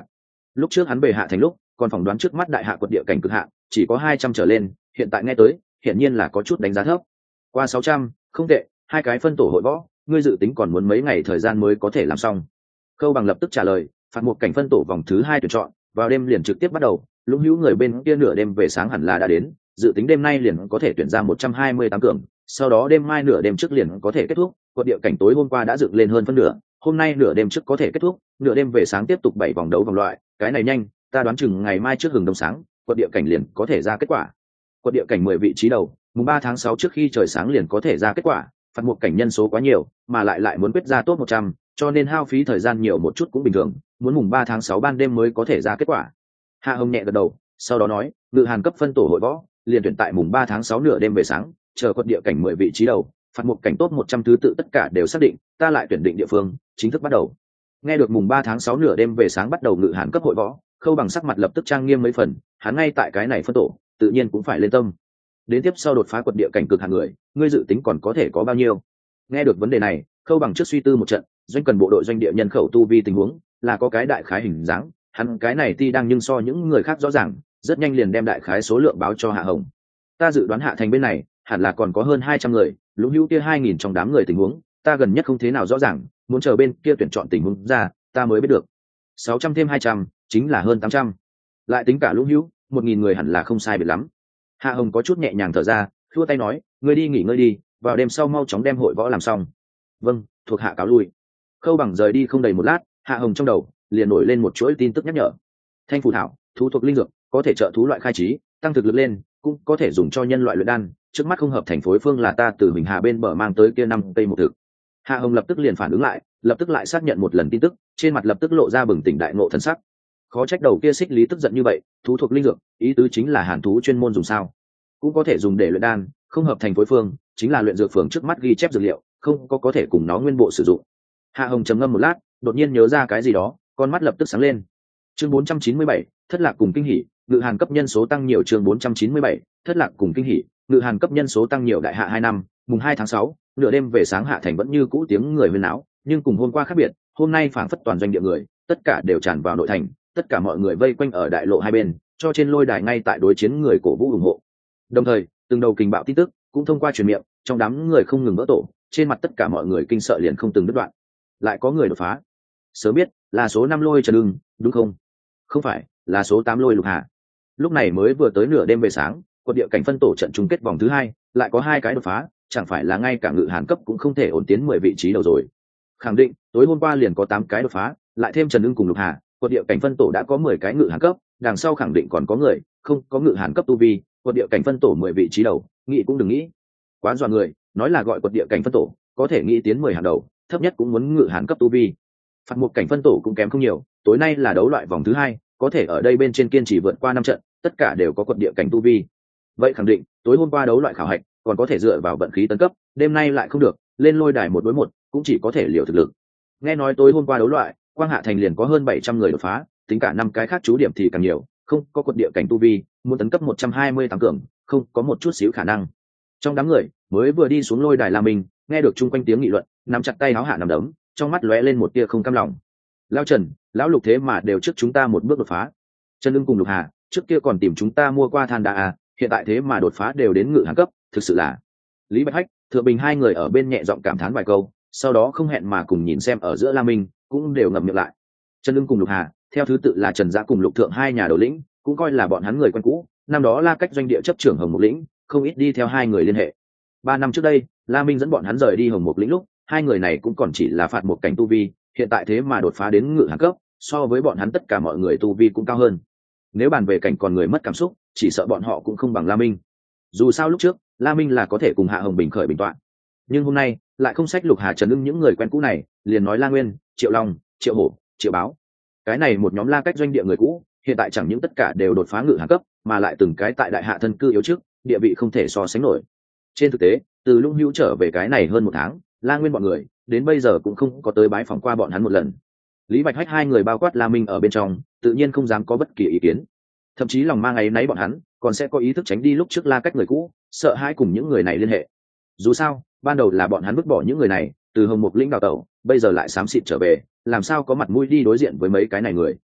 lúc trước hắn về hạ thành lúc còn phỏng đoán trước mắt đại hạ quật địa cảnh cực hạ chỉ có hai trăm trở lên, hiện tại nghe tới hiển nhiên là có chút đánh giá thấp. Qua sáu trăm, không tệ, hai cái phân tổ hội võ, ngươi dự tính còn muốn mấy ngày thời gian mới có thể làm xong? Khâu Bằng lập tức trả lời, phạt một cảnh phân tổ vòng thứ hai tuyển chọn, vào đêm liền trực tiếp bắt đầu, Lũng Hữu người bên kia nửa đêm về sáng hẳn là đã đến, dự tính đêm nay liền có thể tuyển ra một trăm hai mươi tám cường, sau đó đêm mai nửa đêm trước liền có thể kết thúc, quật địa cảnh tối hôm qua đã dựng lên hơn phân nửa, hôm nay nửa đêm trước có thể kết thúc, nửa đêm về sáng tiếp tục bảy vòng đấu vòng loại, cái này nhanh, ta đoán chừng ngày mai trước hừng đông sáng, quật địa cảnh liền có thể ra kết quả. Quật địa cảnh mười vị trí đầu, mùng ba tháng sáu trước khi trời sáng liền có thể ra kết quả, phạt một cảnh nhân số quá nhiều, mà lại lại muốn quyết ra top một trăm, cho nên hao phí thời gian nhiều một chút cũng bình thường, muốn mùng ba tháng sáu ban đêm mới có thể ra kết quả. Hạ Hồng nhẹ gật đầu, sau đó nói, Ngự Hàn cấp phân tổ hội võ, liền tuyển tại mùng ba tháng sáu nửa đêm về sáng, chờ quật địa cảnh mười vị trí đầu, phạt một cảnh top một trăm thứ tự tất cả đều xác định, ta lại tuyển định địa phương, chính thức bắt đầu. Nghe được mùng ba tháng sáu nửa đêm về sáng bắt đầu Ngự Hàn cấp hội võ, Khâu Bằng sắc mặt lập tức trang nghiêm mấy phần, hắn ngay tại cái này phân tổ, tự nhiên cũng phải lên tâm. Đến tiếp sau đột phá quật địa cảnh cực hạng người, ngươi dự tính còn có thể có bao nhiêu? Nghe được vấn đề này, Khâu Bằng trước suy tư một trận, doanh cần bộ đội doanh địa nhân khẩu tu vi tình huống, là có cái đại khái hình dáng, hắn cái này ti đang nhưng so những người khác rõ ràng, rất nhanh liền đem đại khái số lượng báo cho Hạ Hồng. Ta dự đoán Hạ Thành bên này, hẳn là còn có hơn hai trăm người, Lũng Hữu kia hai nghìn trong đám người tình huống, ta gần nhất không thế nào rõ ràng, muốn chờ bên kia tuyển chọn tình huống ra, ta mới biết được. sáu trăm thêm hai trăm, chính là hơn tám trăm. Lại tính cả Lũng Hữu, một nghìn người hẳn là không sai biệt lắm. Hạ Hồng có chút nhẹ nhàng thở ra, khua tay nói, ngươi đi nghỉ ngơi đi, vào đêm sau mau chóng đem hội võ làm xong. Vâng, thuộc hạ cáo lui. Khâu Bằng rời đi không đầy một lát, Hạ Hồng trong đầu liền nổi lên một chuỗi tin tức nhắc nhở. Thanh phù thảo, thú thuộc linh dược, có thể trợ thú loại khai trí, tăng thực lực lên, cũng có thể dùng cho nhân loại luyện đan, trước mắt không hợp thành phối phương là ta từ Bình Hà bên bờ mang tới kia năm cây một thực. Hạ Hồng lập tức liền phản ứng lại, lập tức lại xác nhận một lần tin tức, trên mặt lập tức lộ ra bừng tỉnh đại ngộ thần sắc. Khó trách đầu kia Xích Lý tức giận như vậy, thú thuộc linh dược, ý tứ chính là hàn thú chuyên môn dùng sao? Cũng có thể dùng để luyện đan, không hợp thành phối phương, chính là luyện dược phường trước mắt ghi chép dược liệu, không có có thể cùng nó nguyên bộ sử dụng. Hạ Hồng trầm ngâm một lát, đột nhiên nhớ ra cái gì đó, con mắt lập tức sáng lên. Chương bốn trăm chín mươi bảy, thất lạc cùng kinh hỉ, Ngự Hàn cấp nhân số tăng nhiều. Chương bốn trăm chín mươi bảy, thất lạc cùng kinh hỉ, Ngự Hàn cấp nhân số tăng nhiều. Đại hạ hai năm, mùng hai tháng sáu, nửa đêm về sáng Hạ Thành vẫn như cũ tiếng người huyên náo, nhưng cùng hôm qua khác biệt, hôm nay phảng phất toàn doanh địa người, tất cả đều tràn vào nội thành, tất cả mọi người vây quanh ở đại lộ hai bên, cho trên lôi đài ngay tại đối chiến người cổ vũ ủng hộ. Đồng thời, từng đầu kình bạo tin tức cũng thông qua truyền miệng, trong đám người không ngừng vỡ tổ, trên mặt tất cả mọi người kinh sợ liền không từng đứt đoạn. Lại có người đột phá. Sớm biết là số năm Lôi Trần Ưng, đúng không? Không phải, là số tám Lôi Lục Hà. Lúc này mới vừa tới nửa đêm về sáng, quật địa cảnh phân tổ trận chung kết vòng thứ hai, lại có hai cái đột phá, chẳng phải là ngay cả Ngự Hàn cấp cũng không thể ổn tiến mười vị trí đầu rồi. Khẳng định, tối hôm qua liền có tám cái đột phá, lại thêm Trần Ưng cùng Lục Hà, quật địa cảnh phân tổ đã có mười cái Ngự Hàn cấp, đằng sau khẳng định còn có người không có Ngự Hàn cấp tu vi, quật địa cảnh phân tổ mười vị trí đầu, nghĩ cũng đừng nghĩ. Quá dọa người, nói là gọi quật địa cảnh phân tổ, có thể nghĩ tiến mười hàng đầu, thấp nhất cũng muốn Ngự Hàn cấp tu vi. Phạt một cảnh phân tổ cũng kém không nhiều, tối nay là đấu loại vòng thứ hai, có thể ở đây bên trên kiên trì vượt qua năm trận, tất cả đều có quật địa cảnh tu vi. Vậy khẳng định, tối hôm qua đấu loại khảo hạch, còn có thể dựa vào vận khí tấn cấp, đêm nay lại không được, lên lôi đài một đối một, cũng chỉ có thể liều thực lực. Nghe nói tối hôm qua đấu loại, Quang Hạ Thành liền có hơn bảy trăm người đột phá, tính cả năm cái khác chú điểm thì càng nhiều, không có quật địa cảnh tu vi, muốn tấn cấp một trăm hai mươi tám cường, không có một chút xíu khả năng. Trong đám người, mới vừa đi xuống lôi đài là mình, nghe được chung quanh tiếng nghị luận, nắm chặt tay háo hạ nằm đấm, trong mắt lóe lên một tia không cam lòng. Lão Trần, lão Lục thế mà đều trước chúng ta một bước đột phá. Trần Ưng cùng Lục Hà, trước kia còn tìm chúng ta mua qua than đá à, hiện tại thế mà đột phá đều đến Ngự Hàn cấp, thực sự là. Lý Bạch Hách, Thừa Bình hai người ở bên nhẹ giọng cảm thán vài câu, sau đó không hẹn mà cùng nhìn xem ở giữa La Minh, cũng đều ngậm miệng lại. Trần Ưng cùng Lục Hà, theo thứ tự là Trần Dã cùng Lục Thượng hai nhà đầu lĩnh, cũng coi là bọn hắn người quen cũ, năm đó La Cách doanh địa chấp trưởng Hồng Mục lĩnh, không ít đi theo hai người liên hệ. Ba năm trước đây, La Minh dẫn bọn hắn rời đi Hồng Mục lĩnh lúc, hai người này cũng còn chỉ là phạt một cảnh tu vi, hiện tại thế mà đột phá đến Ngự Hàn cấp, so với bọn hắn tất cả mọi người tu vi cũng cao hơn. Nếu bàn về cảnh còn người mất cảm xúc, chỉ sợ bọn họ cũng không bằng La Minh. Dù sao lúc trước, La Minh là có thể cùng Hạ Hồng bình khởi bình toạn, nhưng hôm nay lại không sách Lục Hà, Trần Ưng những người quen cũ này, liền nói La Nguyên, Triệu Long, Triệu Hổ, Triệu Báo, cái này một nhóm La Cách doanh địa người cũ, hiện tại chẳng những tất cả đều đột phá Ngự Hàn cấp, mà lại từng cái tại đại hạ thân cư yếu trước, địa vị không thể so sánh nổi. Trên thực tế, từ Lũng Hữu trở về cái này hơn một tháng, La Nguyên bọn người đến bây giờ cũng không có tới bái phỏng qua bọn hắn một lần. Lý Bạch Hách hai người bao quát La Minh ở bên trong, tự nhiên không dám có bất kỳ ý kiến, thậm chí lòng mang áy náy bọn hắn còn sẽ có ý thức tránh đi lúc trước La Cách người cũ, sợ hãi cùng những người này liên hệ. Dù sao, ban đầu là bọn hắn vứt bỏ những người này, từ Hồng Mục lĩnh đào tẩu, bây giờ lại xám xịt trở về, làm sao có mặt mũi đi đối diện với mấy cái này người.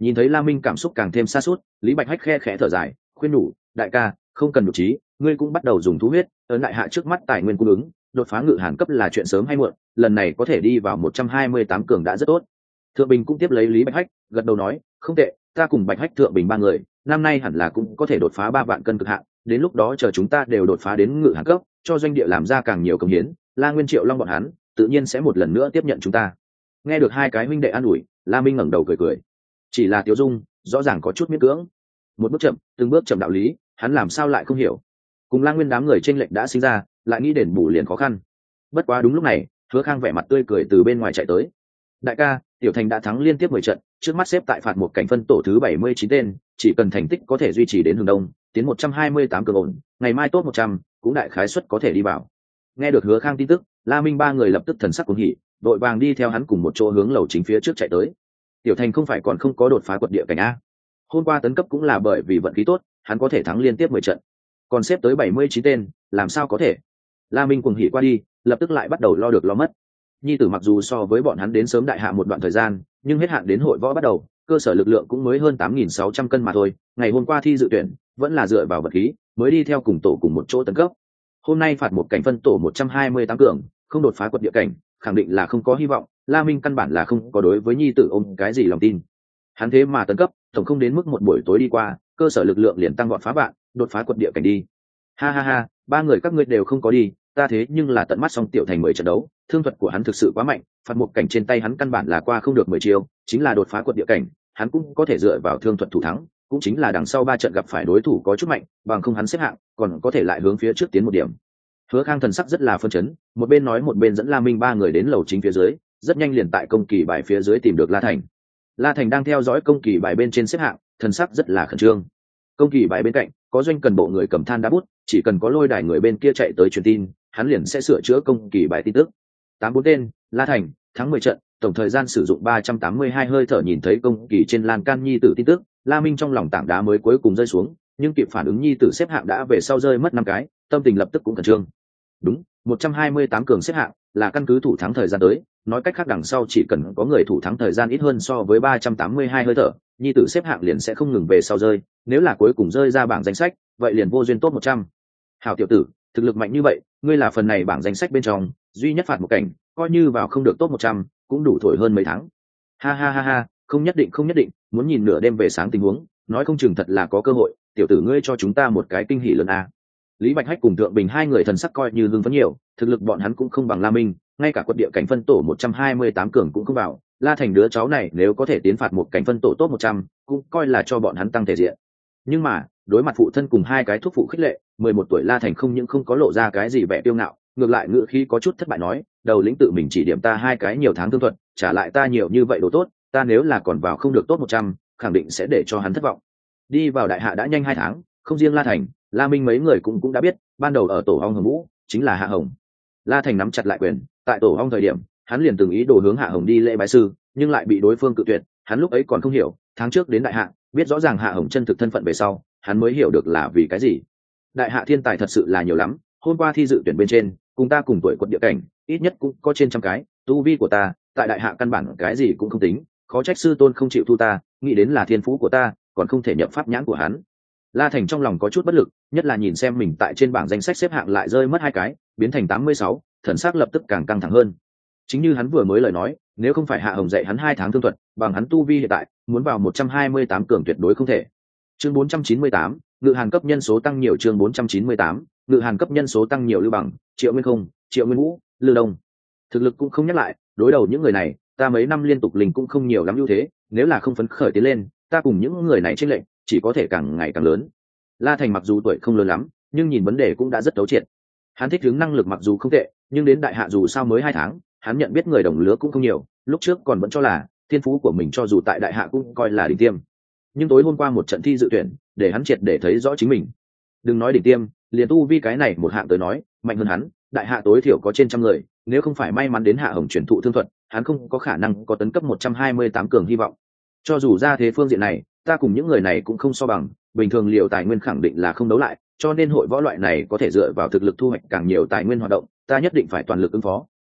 Nhìn thấy La Minh cảm xúc càng thêm xa suốt, Lý Bạch Hách khe khẽ thở dài, khuyên nhủ, đại ca, không cần nhục trí, ngươi cũng bắt đầu dùng thú huyết, ấn đại hạ trước mắt tài nguyên cung ứng, đột phá ngự hàn cấp là chuyện sớm hay muộn, lần này có thể đi vào một trăm hai mươi tám cường đã rất tốt. Thượng Bình cũng tiếp lấy Lý Bạch Hách, gật đầu nói, không tệ, ta cùng Bạch Hách Thượng Bình ba người, năm nay hẳn là cũng có thể đột phá ba vạn cân cực hạn, đến lúc đó chờ chúng ta đều đột phá đến ngự hàn cấp, cho doanh địa làm ra càng nhiều công hiến, La Nguyên Triệu Long bọn hắn, tự nhiên sẽ một lần nữa tiếp nhận chúng ta. Nghe được hai cái huynh đệ an ủi, La Minh ngẩng đầu cười cười, chỉ là Tiểu Dung, rõ ràng có chút miễn cưỡng. Một bước chậm, từng bước chậm đạo lý, hắn làm sao lại không hiểu. Cùng La Nguyên đám người chênh lệch đã sinh ra, lại nghĩ đền bù liền khó khăn. Bất quá đúng lúc này, Hứa Khang vẻ mặt tươi cười từ bên ngoài chạy tới. Đại ca, Tiểu Thành đã thắng liên tiếp mười trận, trước mắt xếp tại phạt một cảnh phân tổ thứ bảy mươi chín tên, chỉ cần thành tích có thể duy trì đến hướng đông, tiến một trăm hai mươi tám cường ổn, ngày mai tốt một trăm, cũng đại khái suất có thể đi vào. Nghe được Hứa Khang tin tức, La Minh ba người lập tức thần sắc cuồng hỉ, đội vàng đi theo hắn cùng một chỗ hướng lầu chính phía trước chạy tới. Tiểu Thành không phải còn không có đột phá quật địa cảnh a? Hôm qua tấn cấp cũng là bởi vì vận khí tốt, hắn có thể thắng liên tiếp mười trận, còn xếp tới bảy mươi chín tên, làm sao có thể? La Minh cuồng hỉ qua đi, lập tức lại bắt đầu lo được lo mất. Nhi tử mặc dù so với bọn hắn đến sớm đại hạ một đoạn thời gian, nhưng hết hạn đến hội võ bắt đầu, cơ sở lực lượng cũng mới hơn tám nghìn sáu trăm cân mà thôi. Ngày hôm qua thi dự tuyển, vẫn là dựa vào vật khí, mới đi theo cùng tổ cùng một chỗ tấn cấp. Hôm nay phạt một cảnh phân tổ một trăm hai mươi tám cường, không đột phá quật địa cảnh, khẳng định là không có hy vọng. La Minh căn bản là không có đối với nhi tử ôm cái gì lòng tin. Hắn thế mà tấn cấp, tổng không đến mức một buổi tối đi qua, cơ sở lực lượng liền tăng vọt phá vạn, đột phá quật địa cảnh đi. Ha ha ha, ba người các ngươi đều không có đi, ta thế nhưng là tận mắt xong Tiểu Thành mười trận đấu, thương thuật của hắn thực sự quá mạnh, phạt một cảnh trên tay hắn căn bản là qua không được mười chiêu, chính là đột phá quật địa cảnh, hắn cũng có thể dựa vào thương thuật thủ thắng, cũng chính là đằng sau ba trận gặp phải đối thủ có chút mạnh, bằng không hắn xếp hạng, còn có thể lại hướng phía trước tiến một điểm. Hứa Khang thần sắc rất là phân chấn, một bên nói một bên dẫn La Minh ba người đến lầu chính phía dưới, rất nhanh liền tại công kỳ bài phía dưới tìm được La Thành. La Thành đang theo dõi công kỳ bài bên trên xếp hạng, thần sắc rất là khẩn trương. Công kỳ bài bên cạnh có doanh cần bộ người cầm than đá bút, chỉ cần có lôi đài người bên kia chạy tới truyền tin, hắn liền sẽ sửa chữa công kỳ bài tin tức. Tám bốn tên, La Thành thắng mười trận, tổng thời gian sử dụng ba trăm tám mươi hai hơi thở. Nhìn thấy công kỳ trên lan can nhi tử tin tức, La Minh trong lòng tảng đá mới cuối cùng rơi xuống, nhưng kịp phản ứng nhi tử xếp hạng đã về sau rơi mất năm cái, tâm tình lập tức cũng khẩn trương. Đúng, một trăm hai mươi tám cường xếp hạng là căn cứ thủ thắng thời gian tới, nói cách khác đằng sau chỉ cần có người thủ thắng thời gian ít hơn so với ba trăm tám mươi hai hơi thở, nhi tử xếp hạng liền sẽ không ngừng về sau rơi, nếu là cuối cùng rơi ra bảng danh sách, vậy liền vô duyên tốt một trăm. Hảo tiểu tử, thực lực mạnh như vậy, ngươi là phần này bảng danh sách bên trong duy nhất phạt một cảnh, coi như vào không được top một trăm, cũng đủ thổi hơn mấy tháng. Ha ha ha ha, không nhất định không nhất định, muốn nhìn nửa đêm về sáng tình huống, nói không chừng thật là có cơ hội, tiểu tử ngươi cho chúng ta một cái kinh hỉ lớn a. Lý Bạch Hách cùng Thượng Bình hai người thần sắc coi như hưng phấn nhiều, thực lực bọn hắn cũng không bằng La Minh, ngay cả quật địa cảnh phân tổ một trăm hai mươi tám cường cũng không vào, La Thành đứa cháu này nếu có thể tiến phạt một cảnh phân tổ top một trăm, cũng coi là cho bọn hắn tăng thể diện. Nhưng mà, đối mặt phụ thân cùng hai cái thuốc phụ khích lệ, mười một tuổi La Thành không những không có lộ ra cái gì vẻ tiêu ngạo, ngược lại ngữ khí có chút thất bại nói, đầu lĩnh tự mình chỉ điểm ta hai cái nhiều tháng thương thuật, trả lại ta nhiều như vậy đồ tốt, ta nếu là còn vào không được top một trăm, khẳng định sẽ để cho hắn thất vọng. Đi vào đại hạ đã nhanh hai tháng, không riêng La Thành, La Minh mấy người cũng cũng đã biết, ban đầu ở tổ ong hồng vũ chính là Hạ Hồng. La Thành nắm chặt lại quyền, tại tổ ong thời điểm, hắn liền từng ý đồ hướng Hạ Hồng đi lễ bái sư, nhưng lại bị đối phương cự tuyệt, hắn lúc ấy còn không hiểu, tháng trước đến đại hạ, biết rõ ràng Hạ Hồng chân thực thân phận về sau, hắn mới hiểu được là vì cái gì. Đại hạ thiên tài thật sự là nhiều lắm, hôm qua thi dự tuyển bên trên, cùng ta cùng tuổi quật địa cảnh, ít nhất cũng có trên trăm cái, tu vi của ta, tại đại hạ căn bản cái gì cũng không tính, khó trách sư tôn không chịu thu ta, nghĩ đến là thiên phú của ta, còn không thể nhập pháp nhãn của hắn. La Thành trong lòng có chút bất lực, nhất là nhìn xem mình tại trên bảng danh sách xếp hạng lại rơi mất hai cái, biến thành tám mươi sáu, thần sắc lập tức càng căng thẳng hơn. Chính như hắn vừa mới lời nói, nếu không phải Hạ Hồng dạy hắn hai tháng thương thuật, bằng hắn tu vi hiện tại, muốn vào một trăm hai mươi tám cường tuyệt đối không thể. Chương bốn trăm chín mươi tám, ngự hàn cấp nhân số tăng nhiều. Chương bốn trăm chín mươi tám, ngự hàn cấp nhân số tăng nhiều. Lưu Bằng, Triệu Nguyên Không, Triệu Nguyên Vũ, Lưu Đông. Thực lực cũng không nhắc lại, đối đầu những người này, ta mấy năm liên tục linh cũng không nhiều lắm ưu thế, nếu là không phấn khởi tiến lên, ta cùng những người này chênh lệch chỉ có thể càng ngày càng lớn. La Thành mặc dù tuổi không lớn lắm, nhưng nhìn vấn đề cũng đã rất thấu triệt. Hắn thích ứng năng lực mặc dù không tệ, nhưng đến đại hạ dù sao mới hai tháng, hắn nhận biết người đồng lứa cũng không nhiều, lúc trước còn vẫn cho là thiên phú của mình cho dù tại đại hạ cũng coi là đỉnh tiêm. Nhưng tối hôm qua một trận thi dự tuyển, để hắn triệt để thấy rõ chính mình. Đừng nói đỉnh tiêm, liền tu vi cái này một hạng tới nói, mạnh hơn hắn, đại hạ tối thiểu có trên trăm người, nếu không phải may mắn đến Hạ Hồng truyền thụ thương thuật, hắn không có khả năng có tấn cấp một trăm hai mươi tám cường hy vọng. Cho dù ra thế phương diện này, ta cùng những người này cũng không so bằng, bình thường liệu tài nguyên khẳng định là không đấu lại, cho nên hội võ loại này có thể dựa vào thực lực thu hoạch càng nhiều tài nguyên hoạt động, ta nhất định phải toàn lực ứng phó,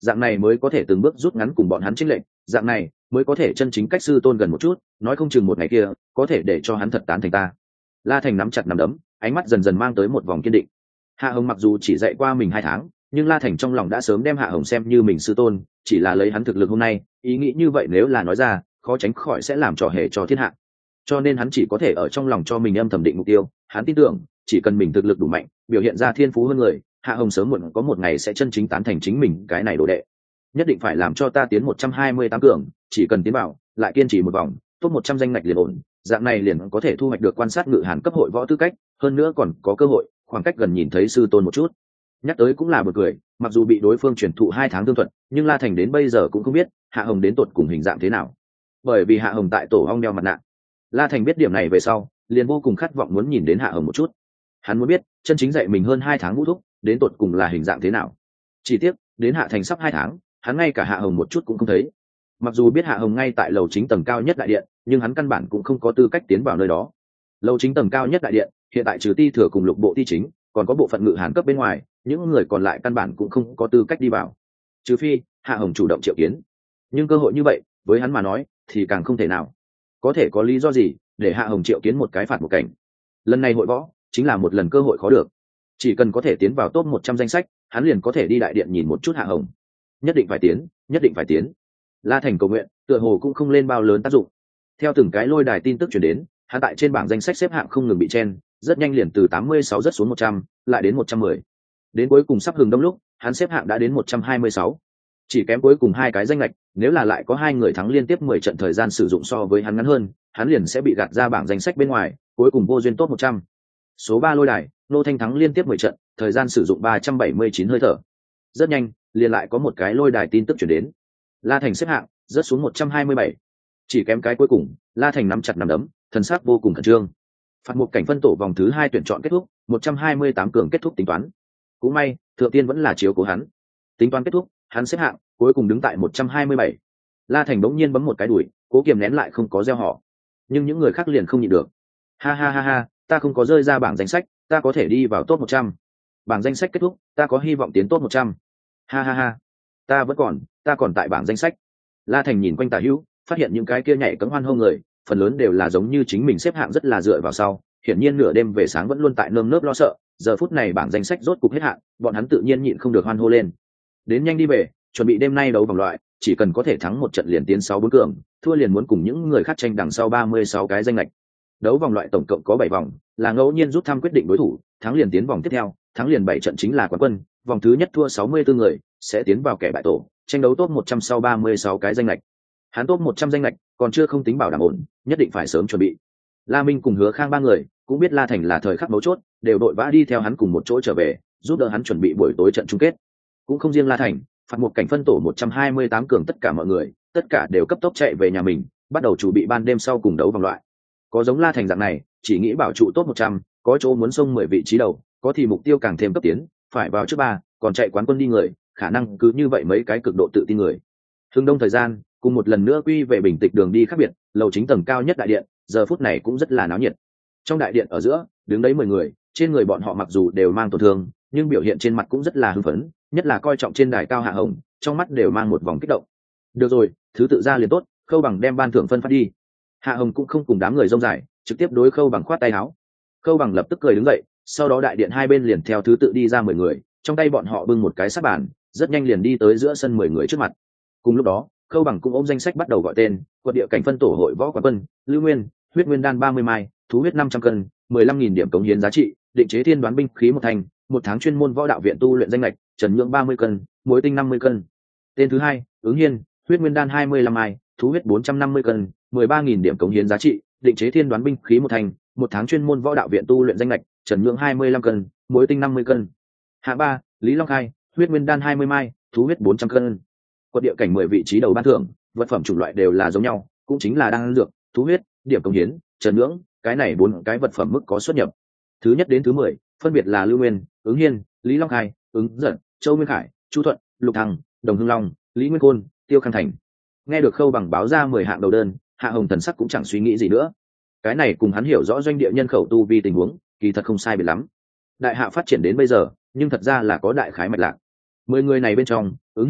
dạng này mới có thể từng bước rút ngắn cùng bọn hắn chênh lệch, dạng này mới có thể chân chính cách sư tôn gần một chút, nói không chừng một ngày kia có thể để cho hắn thật tán thành ta. La Thành nắm chặt nắm đấm, ánh mắt dần dần mang tới một vòng kiên định. Hạ Hồng mặc dù chỉ dạy qua mình hai tháng, nhưng La Thành trong lòng đã sớm đem Hạ Hồng xem như mình sư tôn, chỉ là lấy hắn thực lực hôm nay, ý nghĩ như vậy nếu là nói ra, khó tránh khỏi sẽ làm trò hề cho thiên hạ. Cho nên hắn chỉ có thể ở trong lòng cho mình âm thầm định mục tiêu, hắn tin tưởng, chỉ cần mình thực lực đủ mạnh, biểu hiện ra thiên phú hơn người, Hạ Hồng sớm muộn có một ngày sẽ chân chính tán thành chính mình cái này đồ đệ. Nhất định phải làm cho ta tiến một trăm hai mươi tám cường, chỉ cần tiến vào, lại kiên trì một vòng, top một trăm danh ngạch liền ổn, dạng này liền có thể thu hoạch được quan sát ngự hàn cấp hội võ tư cách, hơn nữa còn có cơ hội khoảng cách gần nhìn thấy sư tôn một chút. Nhắc tới cũng là bật cười, mặc dù bị đối phương truyền thụ hai tháng tương thuận, nhưng La Thành đến bây giờ cũng không biết Hạ Hồng đến tột cùng hình dạng thế nào, bởi vì Hạ Hồng tại tổ ong đeo mặt nạ. La Thành biết điểm này về sau, liền vô cùng khát vọng muốn nhìn đến Hạ Hồng một chút. Hắn muốn biết chân chính dạy mình hơn hai tháng ngũ thúc đến tột cùng là hình dạng thế nào. Chỉ tiếc đến Hạ Thành sắp hai tháng, hắn ngay cả Hạ Hồng một chút cũng không thấy. Mặc dù biết Hạ Hồng ngay tại lầu chính tầng cao nhất đại điện, nhưng hắn căn bản cũng không có tư cách tiến vào nơi đó. Lầu chính tầng cao nhất đại điện hiện tại trừ ti thừa cùng lục bộ ti chính, còn có bộ phận ngự hàn cấp bên ngoài, những người còn lại căn bản cũng không có tư cách đi vào, trừ phi Hạ Hồng chủ động triệu kiến. Nhưng cơ hội như vậy với hắn mà nói thì càng không thể nào. Có thể có lý do gì để Hạ Hồng triệu kiến một cái phạt một cảnh? Lần này hội võ chính là một lần cơ hội khó được, chỉ cần có thể tiến vào top một trăm danh sách, hắn liền có thể đi đại điện nhìn một chút Hạ Hồng. Nhất định phải tiến, nhất định phải tiến. La Thành cầu nguyện tựa hồ cũng không lên bao lớn tác dụng. Theo từng cái lôi đài tin tức truyền đến, hắn tại trên bảng danh sách xếp hạng không ngừng bị chen, rất nhanh liền từ tám mươi sáu rất xuống một trăm, lại đến một trăm mười. Đến cuối cùng sắp hừng đông lúc, hắn xếp hạng đã đến một trăm hai mươi sáu. Chỉ kém cuối cùng hai cái danh lệch, nếu là lại có hai người thắng liên tiếp mười trận thời gian sử dụng so với hắn ngắn hơn, hắn liền sẽ bị gạt ra bảng danh sách bên ngoài, cuối cùng vô duyên top một trăm. Số ba lôi đài, Nô Thanh thắng liên tiếp mười trận, thời gian sử dụng ba trăm bảy mươi chín hơi thở. Rất nhanh, liền lại có một cái lôi đài tin tức truyền đến. La Thành xếp hạng rớt xuống một trăm hai mươi bảy. Chỉ kém cái cuối cùng, La Thành nắm chặt nắm đấm, thần sắc vô cùng khẩn trương. Phạt một cảnh phân tổ vòng thứ hai tuyển chọn kết thúc, một trăm hai mươi tám cường kết thúc tính toán. Cũng may, Thượng Tiên vẫn là chiếu cố hắn. Tính toán kết thúc, hắn xếp hạng cuối cùng đứng tại một trăm hai mươi bảy. La Thành bỗng nhiên bấm một cái đùi, cố kiềm nén lại không có gieo họ. Nhưng những người khác liền không nhịn được. Ha ha ha ha, ta không có rơi ra bảng danh sách, ta có thể đi vào top một trăm. Bảng danh sách kết thúc, ta có hy vọng tiến top một trăm. Ha ha ha, ta vẫn còn, ta còn tại bảng danh sách. La Thành nhìn quanh tả hữu, phát hiện những cái kia nhảy cẫng hoan hô người, phần lớn đều là giống như chính mình xếp hạng rất là dựa vào sau, hiển nhiên nửa đêm về sáng vẫn luôn tại nơm nớp lo sợ, giờ phút này bảng danh sách rốt cục hết hạn, bọn hắn tự nhiên nhịn không được hoan hô lên. Đến nhanh đi về, chuẩn bị đêm nay đấu vòng loại, chỉ cần có thể thắng một trận liền tiến sáu bốn cường, thua liền muốn cùng những người khác tranh đằng sau ba mươi sáu cái danh lệch. Đấu vòng loại tổng cộng có bảy vòng, là ngẫu nhiên rút thăm quyết định đối thủ, thắng liền tiến vòng tiếp theo, thắng liền bảy trận chính là quán quân, vòng thứ nhất thua sáu mươi tư người, sẽ tiến vào kẻ bại tổ, tranh đấu top một trăm sau ba mươi sáu cái danh lệch. Hắn top một trăm danh lệch, còn chưa không tính bảo đảm ổn, nhất định phải sớm chuẩn bị. La Minh cùng Hứa Khang ba người cũng biết La Thành là thời khắc mấu chốt, đều đội vã đi theo hắn cùng một chỗ trở về, giúp đỡ hắn chuẩn bị buổi tối trận chung kết. Cũng không riêng La Thành, phạt một cảnh phân tổ một trăm hai mươi tám cường tất cả mọi người, tất cả đều cấp tốc chạy về nhà mình, bắt đầu chuẩn bị ban đêm sau cùng đấu vòng loại. Có giống La Thành dạng này, chỉ nghĩ bảo trụ top một trăm, có chỗ muốn xông mười vị trí đầu, có thì mục tiêu càng thêm cấp tiến, phải vào trước ba, còn chạy quán quân đi người, khả năng cứ như vậy mấy cái cực độ tự tin người. Hưng đông thời gian, cùng một lần nữa quy về bình tịch đường đi khác biệt, lầu chính tầng cao nhất đại điện, giờ phút này cũng rất là náo nhiệt. Trong đại điện ở giữa, đứng đấy mười người, trên người bọn họ mặc dù đều mang tổn thương, nhưng biểu hiện trên mặt cũng rất là hưng phấn, nhất là coi trọng trên đài cao Hạ Hồng, trong mắt đều mang một vòng kích động. Được rồi, thứ tự ra liền tốt, Khâu Bằng đem ban thưởng phân phát đi. Hạ Hồng cũng không cùng đám người rông dài, trực tiếp đối Khâu Bằng khoát tay áo. Khâu Bằng lập tức cười đứng dậy, sau đó đại điện hai bên liền theo thứ tự đi ra mười người, trong tay bọn họ bưng một cái sắt bàn, rất nhanh liền đi tới giữa sân mười người trước mặt. Cùng lúc đó, Khâu Bằng cũng ôm danh sách bắt đầu gọi tên, quật địa cảnh phân tổ hội võ quán quân, Lưu Nguyên, huyết nguyên đan ba mươi mai, thú huyết năm trăm cân, mười lăm nghìn điểm cống hiến giá trị, định chế thiên đoán binh khí một thành, một tháng chuyên môn võ đạo viện tu luyện danh lệch, trần nhượng ba mươi cân, muối tinh năm mươi cân. Tên thứ hai, Ứng Hiên, huyết nguyên đan hai mươi lăm mai, thú huyết bốn trăm năm mươi cân, mười ba nghìn điểm cống hiến giá trị, định chế thiên đoán binh khí một thành, một tháng chuyên môn võ đạo viện tu luyện danh lệch, trần nhượng hai mươi lăm cân, muối tinh năm mươi cân. Hạng ba, Lý Long Khai, huyết nguyên đan hai mươi mai, thú huyết bốn trăm cân. Quật địa cảnh mười vị trí đầu ban thưởng, vật phẩm chủng loại đều là giống nhau, cũng chính là đan dược, thú huyết, điểm cống hiến, trần nhưỡng, cái này bốn cái vật phẩm mức có xuất nhập. Thứ nhất đến thứ mười, phân biệt là Lưu Nguyên, Ứng Hiên, Lý Long Khai, Ứng Dận, Châu Nguyên Khải, Chu Thuận, Lục Thăng, Đồng Hưng Long, Lý Nguyên Côn, Tiêu Khang Thành. Nghe được Khâu Bằng báo ra mười hạng đầu đơn, Hạ Hồng thần sắc cũng chẳng suy nghĩ gì nữa. Cái này cùng hắn hiểu rõ doanh địa nhân khẩu tu vi tình huống, kỳ thật không sai biệt lắm. Đại hạ phát triển đến bây giờ, nhưng thật ra là có đại khái mạch lạc. Mười người này bên trong, Ứng Hiên,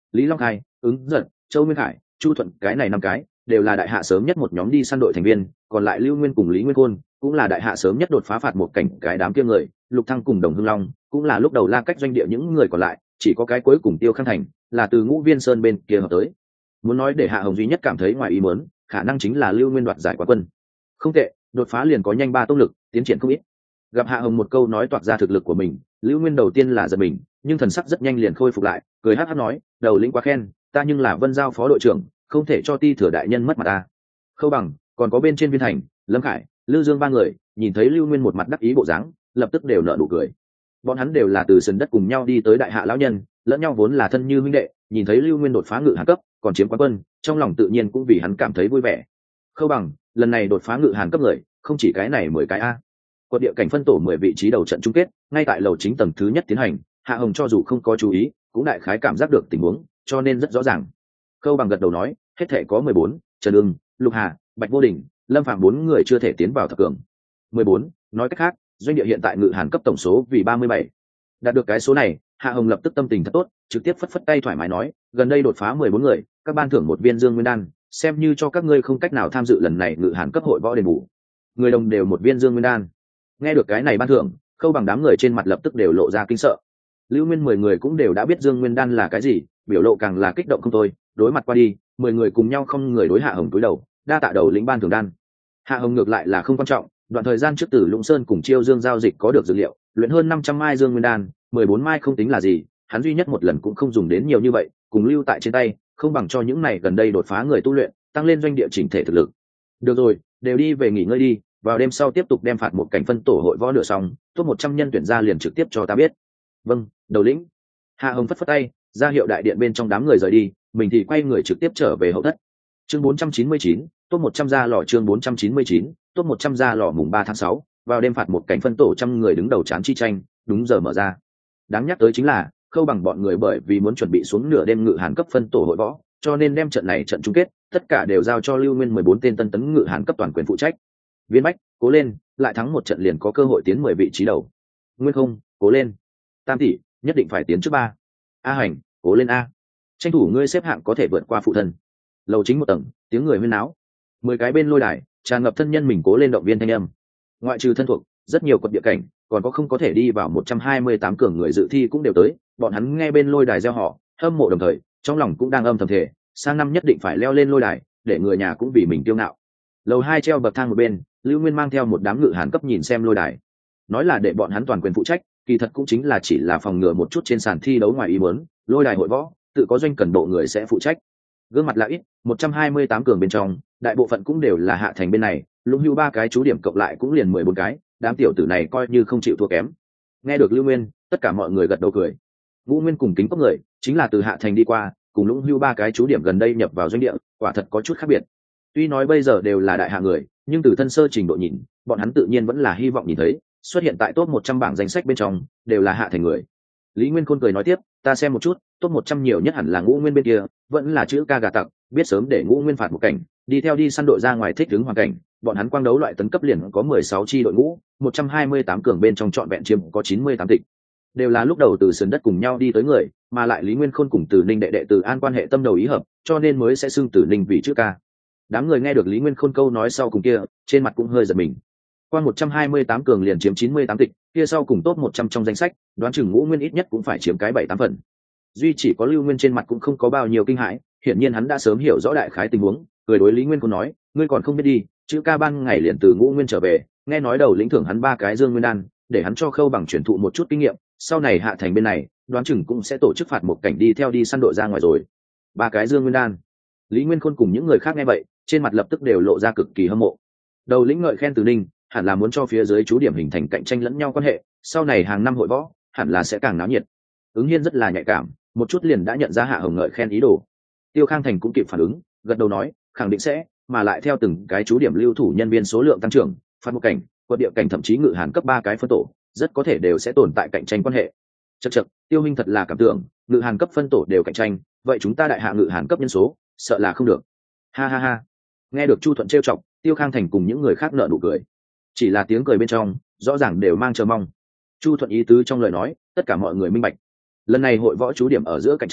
Lý Long Khai, Ứng Giật, Châu Nguyên Khải, Chu Thuận, cái này năm cái đều là đại hạ sớm nhất một nhóm đi săn đội thành viên, còn lại Lưu Nguyên cùng Lý Nguyên Côn cũng là đại hạ sớm nhất đột phá phạt một cảnh cái đám kia người, Lục Thăng cùng Đồng Hưng Long cũng là lúc đầu La Cách doanh địa những người còn lại, chỉ có cái cuối cùng Tiêu Khang Thành là từ Ngũ Viên Sơn bên kia hợp tới. Muốn nói để Hạ Hồng duy nhất cảm thấy ngoài ý muốn, khả năng chính là Lưu Nguyên đoạt giải quán quân. Không tệ, đột phá liền có nhanh ba tốc lực, tiến triển không ít. Gặp Hạ Hồng một câu nói toạc ra thực lực của mình, Lưu Nguyên đầu tiên là giật mình, nhưng thần sắc rất nhanh liền khôi phục lại, cười hắc hắc nói, đầu lĩnh quá khen, ta nhưng là Vân Giao phó đội trưởng, không thể cho Ti Thừa đại nhân mất mặt ta. Khâu Bằng, còn có bên trên Viên Thành, Lâm Khải, Lư Dương ba người, nhìn thấy Lưu Nguyên một mặt đắc ý bộ dáng, lập tức đều nở nụ cười. Bọn hắn đều là từ sân đất cùng nhau đi tới đại hạ lão nhân, lẫn nhau vốn là thân như huynh đệ, nhìn thấy Lưu Nguyên đột phá ngự hàn cấp, còn chiếm quán quân, trong lòng tự nhiên cũng vì hắn cảm thấy vui vẻ. Khâu Bằng, lần này đột phá ngự hàn cấp người, không chỉ cái này mười cái a. Quật địa cảnh phân tổ mười vị trí đầu trận chung kết, ngay tại lầu chính tầng thứ nhất tiến hành, Hạ Hồng cho dù không có chú ý, cũng đại khái cảm giác được tình huống, cho nên rất rõ ràng. Khâu Bằng gật đầu nói, hết thể có mười bốn, Trần Ưng, Lục Hà, Bạch Vô Đình, Lâm Phạm bốn người chưa thể tiến vào thập cường. mười bốn, nói cách khác, doanh địa hiện tại ngự hàn cấp tổng số vì ba mươi bảy. Đạt được cái số này, Hạ Hồng lập tức tâm tình thật tốt, trực tiếp phất phất tay thoải mái nói, gần đây đột phá mười bốn người, các ban thưởng một viên Dương Nguyên đan, xem như cho các ngươi không cách nào tham dự lần này ngự hàn cấp hội võ đền bù. Người đồng đều một viên Dương Nguyên đan. Nghe được cái này ban thưởng, Khâu Bằng đám người trên mặt lập tức đều lộ ra kinh sợ. Lưu Nguyên mười người cũng đều đã biết Dương Nguyên đan là cái gì, biểu lộ càng là kích động không thôi, đối mặt qua đi, mười người cùng nhau không người đối Hạ Hồng cúi đầu, đa tạ đầu lĩnh ban thưởng đan. Hạ Hồng ngược lại là không quan trọng, đoạn thời gian trước Tử Lũng Sơn cùng Chiêu Dương giao dịch có được dữ liệu, luyện hơn năm trăm mai Dương Nguyên đan, mười bốn mai không tính là gì, hắn duy nhất một lần cũng không dùng đến nhiều như vậy, cùng lưu tại trên tay, không bằng cho những này gần đây đột phá người tu luyện, tăng lên doanh địa chỉnh thể thực lực. Được rồi, đều đi về nghỉ ngơi đi, vào đêm sau tiếp tục đem phạt một cảnh phân tổ hội võ lửa xong, top một trăm nhân tuyển ra liền trực tiếp cho ta biết. Vâng, đầu lĩnh. Hạ Hồng phất phất tay, ra hiệu đại điện bên trong đám người rời đi, mình thì quay người trực tiếp trở về hậu thất. Chương bốn trăm chín mươi chín, top một trăm ra lò chương bốn trăm chín mươi chín, top một trăm ra lò mùng ba tháng sáu, vào đêm phạt một cảnh phân tổ trăm người đứng đầu chán chi tranh, đúng giờ mở ra. Đáng nhắc tới chính là, Khâu Bằng bọn người bởi vì muốn chuẩn bị xuống nửa đêm ngự hàn cấp phân tổ hội võ, cho nên đem trận này trận chung kết, tất cả đều giao cho Lưu Nguyên mười bốn tên tân tấn ngự hàn cấp toàn quyền phụ trách. Viên Bách, cố lên, lại thắng một trận liền có cơ hội tiến mười vị trí đầu. Nguyên Không, cố lên. Tam tỷ, nhất định phải tiến trước ba. A Hành, cố lên a. Tranh thủ ngươi xếp hạng có thể vượt qua phụ thân. Lầu chính một tầng, tiếng người huyên náo. Mười cái bên lôi đài, tràn ngập thân nhân mình cố lên động viên thanh âm. Ngoại trừ thân thuộc, rất nhiều quận địa cảnh, còn có không có thể đi vào một trăm hai mươi tám cường người dự thi cũng đều tới, bọn hắn nghe bên lôi đài reo họ, hâm mộ đồng thời, trong lòng cũng đang âm thầm thề, sang năm nhất định phải leo lên lôi đài, để người nhà cũng vì mình kiêu ngạo. Lầu hai treo bậc thang một bên, Lưu Nguyên mang theo một đám ngự hàn cấp nhìn xem lôi đài, nói là để bọn hắn toàn quyền phụ trách, kỳ thật cũng chính là chỉ là phòng ngừa một chút trên sàn thi đấu ngoài ý muốn, lôi đài hội võ, tự có doanh cần độ người sẽ phụ trách. Gương mặt là ít, một trăm hai mươi tám cường bên trong, đại bộ phận cũng đều là hạ thành bên này, Lũng Hưu ba cái chú điểm cộng lại cũng liền mười bốn cái, đám tiểu tử này coi như không chịu thua kém. Nghe được Lưu Nguyên, tất cả mọi người gật đầu cười. Ngũ Nguyên cùng Kính Cốc người, chính là từ hạ thành đi qua, cùng Lũng Hưu ba cái chú điểm gần đây nhập vào doanh địa, quả thật có chút khác biệt. Tuy nói bây giờ đều là đại hạ người, nhưng từ thân sơ trình độ nhìn, bọn hắn tự nhiên vẫn là hy vọng nhìn thấy xuất hiện tại top một trăm bảng danh sách bên trong đều là hạ thành người. Lý Nguyên Khôn cười nói tiếp, ta xem một chút, top một trăm nhiều nhất hẳn là Ngũ Nguyên bên kia, vẫn là chữ ca gà tặc, biết sớm để Ngũ Nguyên phạt một cảnh, đi theo đi săn đội ra ngoài thích ứng hoàn cảnh, bọn hắn quang đấu loại tấn cấp liền có mười sáu chi đội ngũ, một trăm hai mươi tám cường bên trong trọn vẹn chiếm có chín mươi tám tịch. Đều là lúc đầu từ sườn đất cùng nhau đi tới người, mà lại Lý Nguyên Khôn cùng Từ Ninh đệ đệ Từ An quan hệ tâm đầu ý hợp, cho nên mới sẽ xưng Từ Ninh vì chữ ca. Đám người nghe được Lý Nguyên Khôn câu nói sau cùng kia, trên mặt cũng hơi giật mình. Qua một trăm hai mươi tám cường liền chiếm chín mươi tám tịch, kia sau cùng top một trăm trong danh sách, đoán chừng Ngũ Nguyên ít nhất cũng phải chiếm cái bảy tám phần. Duy chỉ có Lưu Nguyên trên mặt cũng không có bao nhiêu kinh hãi, hiển nhiên hắn đã sớm hiểu rõ đại khái tình huống, cười đối Lý Nguyên Khôn nói, ngươi còn không biết đi, chữ ca ban ngày liền từ Ngũ Nguyên trở về, nghe nói đầu lĩnh thưởng hắn ba cái Dương Nguyên đan, để hắn cho Khâu Bằng truyền thụ một chút kinh nghiệm, sau này hạ thành bên này, đoán chừng cũng sẽ tổ chức phạt một cảnh đi theo đi săn đội ra ngoài rồi. Ba cái Dương Nguyên đan. Lý Nguyên Khôn cùng những người khác nghe vậy, trên mặt lập tức đều lộ ra cực kỳ hâm mộ. Đầu lĩnh ngợi khen Từ Ninh, hẳn là muốn cho phía dưới chú điểm hình thành cạnh tranh lẫn nhau quan hệ, sau này hàng năm hội võ, hẳn là sẽ càng náo nhiệt. Ứng Hiên rất là nhạy cảm, một chút liền đã nhận ra Hạ Hồng ngợi khen ý đồ. Tiêu Khang Thành cũng kịp phản ứng, gật đầu nói, khẳng định sẽ, mà lại theo từng cái chú điểm lưu thủ nhân viên số lượng tăng trưởng, phạt một cảnh, quận địa cảnh thậm chí ngự hàn cấp ba cái phân tổ, rất có thể đều sẽ tồn tại cạnh tranh quan hệ. Chậc chậc, Tiêu Minh thật là cảm tưởng, ngự hàn cấp phân tổ đều cạnh tranh, vậy chúng ta đại hạ ngự hàn cấp nhân số, sợ là không được. Ha ha ha. Nghe được Chu Thuận trêu chọc, Tiêu Khang Thành cùng những người khác nở nụ cười. Chỉ là tiếng cười bên trong, rõ ràng đều mang chờ mong. Chu Thuận ý tứ trong lời nói, tất cả mọi người minh bạch. Lần này hội võ chú điểm ở giữa cạnh tranh,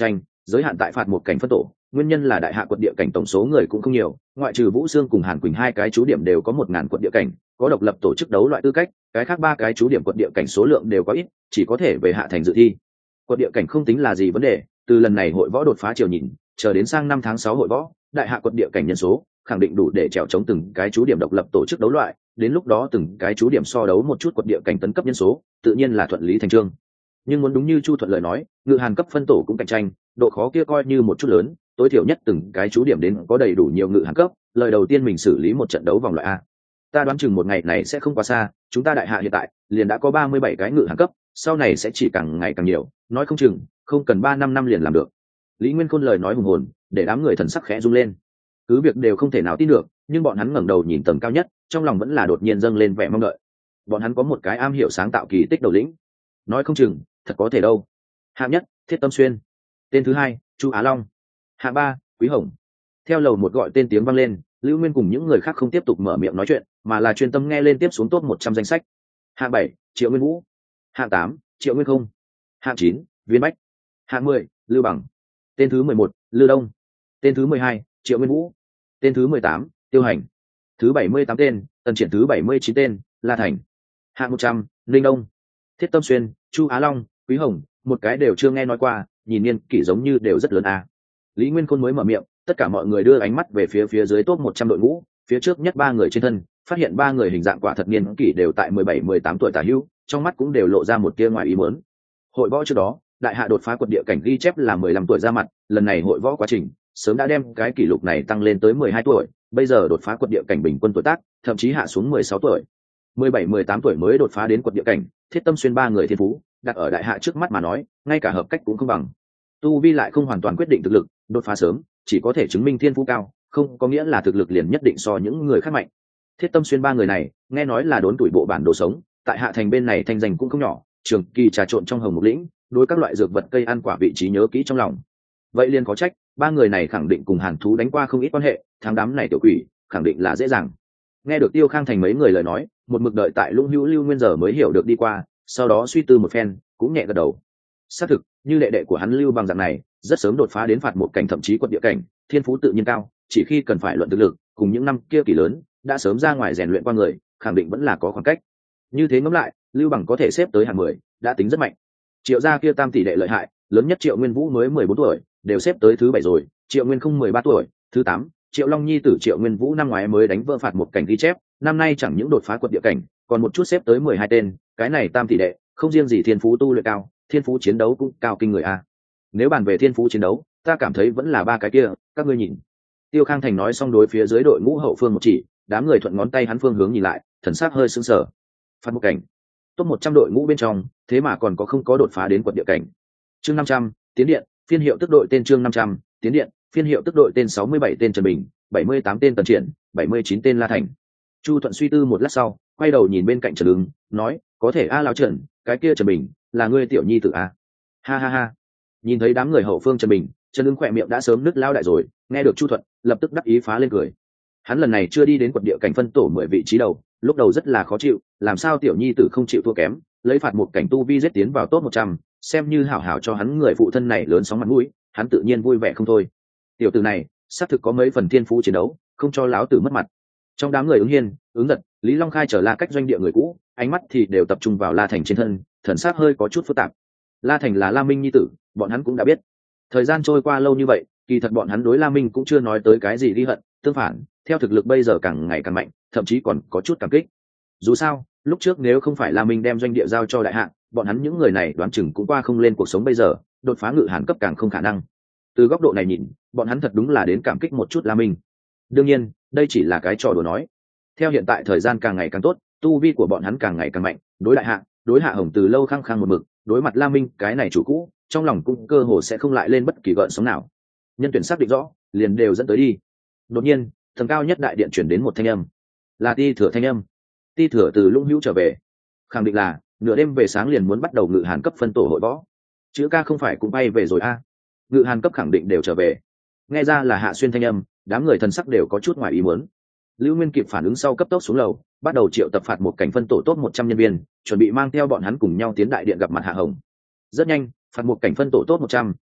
giới hạn tại phạt một cảnh phân tổ, nguyên nhân là đại hạ quật địa cảnh tổng số người cũng không nhiều, ngoại trừ Vũ Xương cùng Hàn Quỳnh hai cái chú điểm đều có một ngàn quật địa cảnh, có độc lập tổ chức đấu loại tư cách, cái khác ba cái chú điểm quật địa cảnh số lượng đều có ít, chỉ có thể về hạ thành dự thi. Quật địa cảnh không tính là gì vấn đề, từ lần này hội võ đột phá chiều nhìn, chờ đến sang năm tháng sáu hội võ, đại hạ quật địa cảnh nhân số khẳng định đủ để trèo chống từng cái chú điểm độc lập tổ chức đấu loại, đến lúc đó từng cái chú điểm so đấu một chút quật địa cảnh tấn cấp nhân số, tự nhiên là thuận lý thành trương. Nhưng muốn đúng như Chu Thuận lời nói, Ngự Hàn cấp phân tổ cũng cạnh tranh, độ khó kia coi như một chút lớn, tối thiểu nhất từng cái chú điểm đến có đầy đủ nhiều Ngự Hàn cấp, lời đầu tiên mình xử lý một trận đấu vòng loại a. Ta đoán chừng một ngày này sẽ không quá xa, chúng ta đại hạ hiện tại liền đã có ba mươi bảy cái Ngự Hàn cấp, sau này sẽ chỉ càng ngày càng nhiều, nói không chừng không cần ba năm năm liền làm được. Lý Nguyên Khôn lời nói hùng hồn, để đám người thần sắc khẽ rung lên. Cứ việc đều không thể nào tin được, nhưng bọn hắn ngẩng đầu nhìn tầng cao nhất, trong lòng vẫn là đột nhiên dâng lên vẻ mong đợi. Bọn hắn có một cái am hiểu sáng tạo kỳ tích đầu lĩnh, nói không chừng thật có thể đâu. Hạng nhất, Thiết Tâm Xuyên. Tên thứ hai, Chu Á Long. Hạng ba, Quý Hồng. Theo lầu một gọi tên tiếng vang lên, Lưu Nguyên cùng những người khác không tiếp tục mở miệng nói chuyện, mà là chuyên tâm nghe lên tiếp xuống top một trăm danh sách. Hạng bảy, Triệu Nguyên Vũ. Hạng tám, Triệu Nguyên Không. Hạng chín, Viên Bách. Hạng mười, Lưu Bằng. Tên thứ mười một, Lưu Đông. Tên thứ mười hai, Triệu Nguyên Vũ. Tên thứ mười tám, Tiêu Hành. Thứ bảy mươi tám tên, Tần Triển. Thứ bảy mươi chín tên, La Thành. Hạng một trăm, Linh Đông. Thiết Tâm Xuyên, Chu Á Long, Quý Hồng, một cái đều chưa nghe nói qua, nhìn niên kỷ giống như đều rất lớn à. Lý Nguyên Khôn mới mở miệng, tất cả mọi người đưa ánh mắt về phía phía dưới top một trăm đội ngũ, phía trước nhất ba người trên thân, phát hiện ba người hình dạng quả thật niên kỷ đều tại mười bảy mười tám tuổi tả hữu, trong mắt cũng đều lộ ra một tia ngoài ý muốn. Hội võ trước đó, đại hạ đột phá quật địa cảnh ghi chép là mười lăm tuổi ra mặt, lần này hội võ quá trình, sớm đã đem cái kỷ lục này tăng lên tới mười hai tuổi, bây giờ đột phá quật địa cảnh bình quân tuổi tác, thậm chí hạ xuống mười sáu tuổi. mười bảy mười tám tuổi mới đột phá đến quật địa cảnh, Thiết Tâm Xuyên ba người thiên phú, đặt ở đại hạ trước mắt mà nói, ngay cả hợp cách cũng không bằng. Tu vi lại không hoàn toàn quyết định thực lực, đột phá sớm, chỉ có thể chứng minh thiên phú cao, không có nghĩa là thực lực liền nhất định so những người khác mạnh. Thiết Tâm Xuyên ba người này, nghe nói là đốn tuổi bộ bản đồ sống, tại hạ thành bên này thanh danh cũng không nhỏ, trường kỳ trà trộn trong hồng mục lĩnh, đối các loại dược vật cây ăn quả vị trí nhớ kỹ trong lòng. Vậy liền có trách, ba người này khẳng định cùng Hàn thú đánh qua không ít quan hệ, thắng đám này tiểu quỷ, khẳng định là dễ dàng. Nghe được Tiêu Khang Thành mấy người lời nói, một mực đợi tại Lũng Hữu Lưu Nguyên giờ mới hiểu được đi qua, sau đó suy tư một phen, cũng nhẹ gật đầu. Xác thực, như đệ đệ của hắn Lưu Bằng dạng này, rất sớm đột phá đến phạt một cảnh thậm chí quật địa cảnh, thiên phú tự nhiên cao, chỉ khi cần phải luận thực lực, cùng những năm kia kỳ lớn, đã sớm ra ngoài rèn luyện qua người, khẳng định vẫn là có khoảng cách. Như thế ngẫm lại, Lưu Bằng có thể xếp tới hạng mười, đã tính rất mạnh. Triệu gia kia tam tỷ đệ lợi hại, lớn nhất Triệu Nguyên Vũ mới mười bốn tuổi, đều xếp tới thứ bảy rồi, Triệu Nguyên Không mười ba tuổi, thứ tám, Triệu Long Nhi tử Triệu Nguyên Vũ năm ngoái mới đánh vỡ phạt một cảnh ghi chép, năm nay chẳng những đột phá quật địa cảnh, còn một chút xếp tới mười hai tên, cái này tam tỷ đệ, không riêng gì thiên phú tu luyện cao, thiên phú chiến đấu cũng cao kinh người a. Nếu bàn về thiên phú chiến đấu, ta cảm thấy vẫn là ba cái kia, các ngươi nhìn. Tiêu Khang Thành nói xong đối phía dưới đội ngũ hậu phương một chỉ, đám người thuận ngón tay hắn phương hướng nhìn lại, thần sắc hơi sững sờ. Phạt một cảnh, top một trăm đội ngũ bên trong, thế mà còn có không có đột phá đến quật địa cảnh. Chương năm trăm, tiến điện, phiên hiệu tức đội tên chương năm trăm, tiến điện, phiên hiệu tức đội tên sáu mươi bảy tên Trần Bình, bảy mươi tám tên Tần Triển, bảy mươi chín tên La Thành. Chu Thuận suy tư một lát sau, quay đầu nhìn bên cạnh Trần Ứng, nói, có thể a lão Trần, cái kia Trần Bình, là ngươi tiểu nhi tử a. Ha ha ha. Nhìn thấy đám người hậu phương Trần Bình, Trần Ứng khỏe miệng đã sớm nứt lao đại rồi, nghe được Chu Thuận, lập tức đắc ý phá lên cười. Hắn lần này chưa đi đến quật địa cảnh phân tổ mười vị trí đầu, lúc đầu rất là khó chịu, làm sao tiểu nhi tử không chịu thua kém, lấy phạt một cảnh tu vi giết tiến vào top một trăm, xem như hảo hảo cho hắn người phụ thân này lớn sóng mặt mũi, hắn tự nhiên vui vẻ không thôi. Tiểu tử này, xác thực có mấy phần thiên phú chiến đấu, không cho láo tử mất mặt. Trong đám người ứng hiên, ứng giật, Lý Long Khai trở La Cách doanh địa người cũ, ánh mắt thì đều tập trung vào La Thành trên thân, thần sắc hơi có chút phức tạp. La Thành là La Minh nhi tử, bọn hắn cũng đã biết. Thời gian trôi qua lâu như vậy, kỳ thật bọn hắn đối La Minh cũng chưa nói tới cái gì ghi hận, tương phản, theo thực lực bây giờ càng ngày càng mạnh, thậm chí còn có chút cảm kích. Dù sao, lúc trước nếu không phải La Minh đem doanh địa giao cho đại hạng, bọn hắn những người này đoán chừng cũng qua không lên cuộc sống bây giờ, đột phá Ngự Hàn cấp càng không khả năng. Từ góc độ này nhìn, bọn hắn thật đúng là đến cảm kích một chút La Minh. Đương nhiên, đây chỉ là cái trò đùa nói. Theo hiện tại thời gian càng ngày càng tốt, tu vi của bọn hắn càng ngày càng mạnh, đối đại hạ, đối Hạ Hồng từ lâu khăng khăng một mực, đối mặt La Minh cái này chủ cũ, trong lòng cũng cơ hồ sẽ không lại lên bất kỳ gợn sóng nào. Nhân tuyển xác định rõ, liền đều dẫn tới đi. Đột nhiên, tầng cao nhất đại điện chuyển đến một thanh âm, là Ti Thừa thanh âm. Ti Thừa từ Lũng Hữu trở về, khẳng định là nửa đêm về sáng liền muốn bắt đầu Ngự Hàn cấp phân tổ hội võ. Chữ ca không phải cũng bay về rồi a? À? Ngự Hàn cấp khẳng định đều trở về. Nghe ra là Hạ Xuyên thanh âm, đám người thần sắc đều có chút ngoài ý muốn. Lưu Nguyên kịp phản ứng sau cấp tốc xuống lầu, bắt đầu triệu tập phạt một cảnh phân tổ top một trăm nhân viên, chuẩn bị mang theo bọn hắn cùng nhau tiến đại điện gặp mặt Hạ Hồng. Rất nhanh, phạt một cảnh phân tổ top một trăm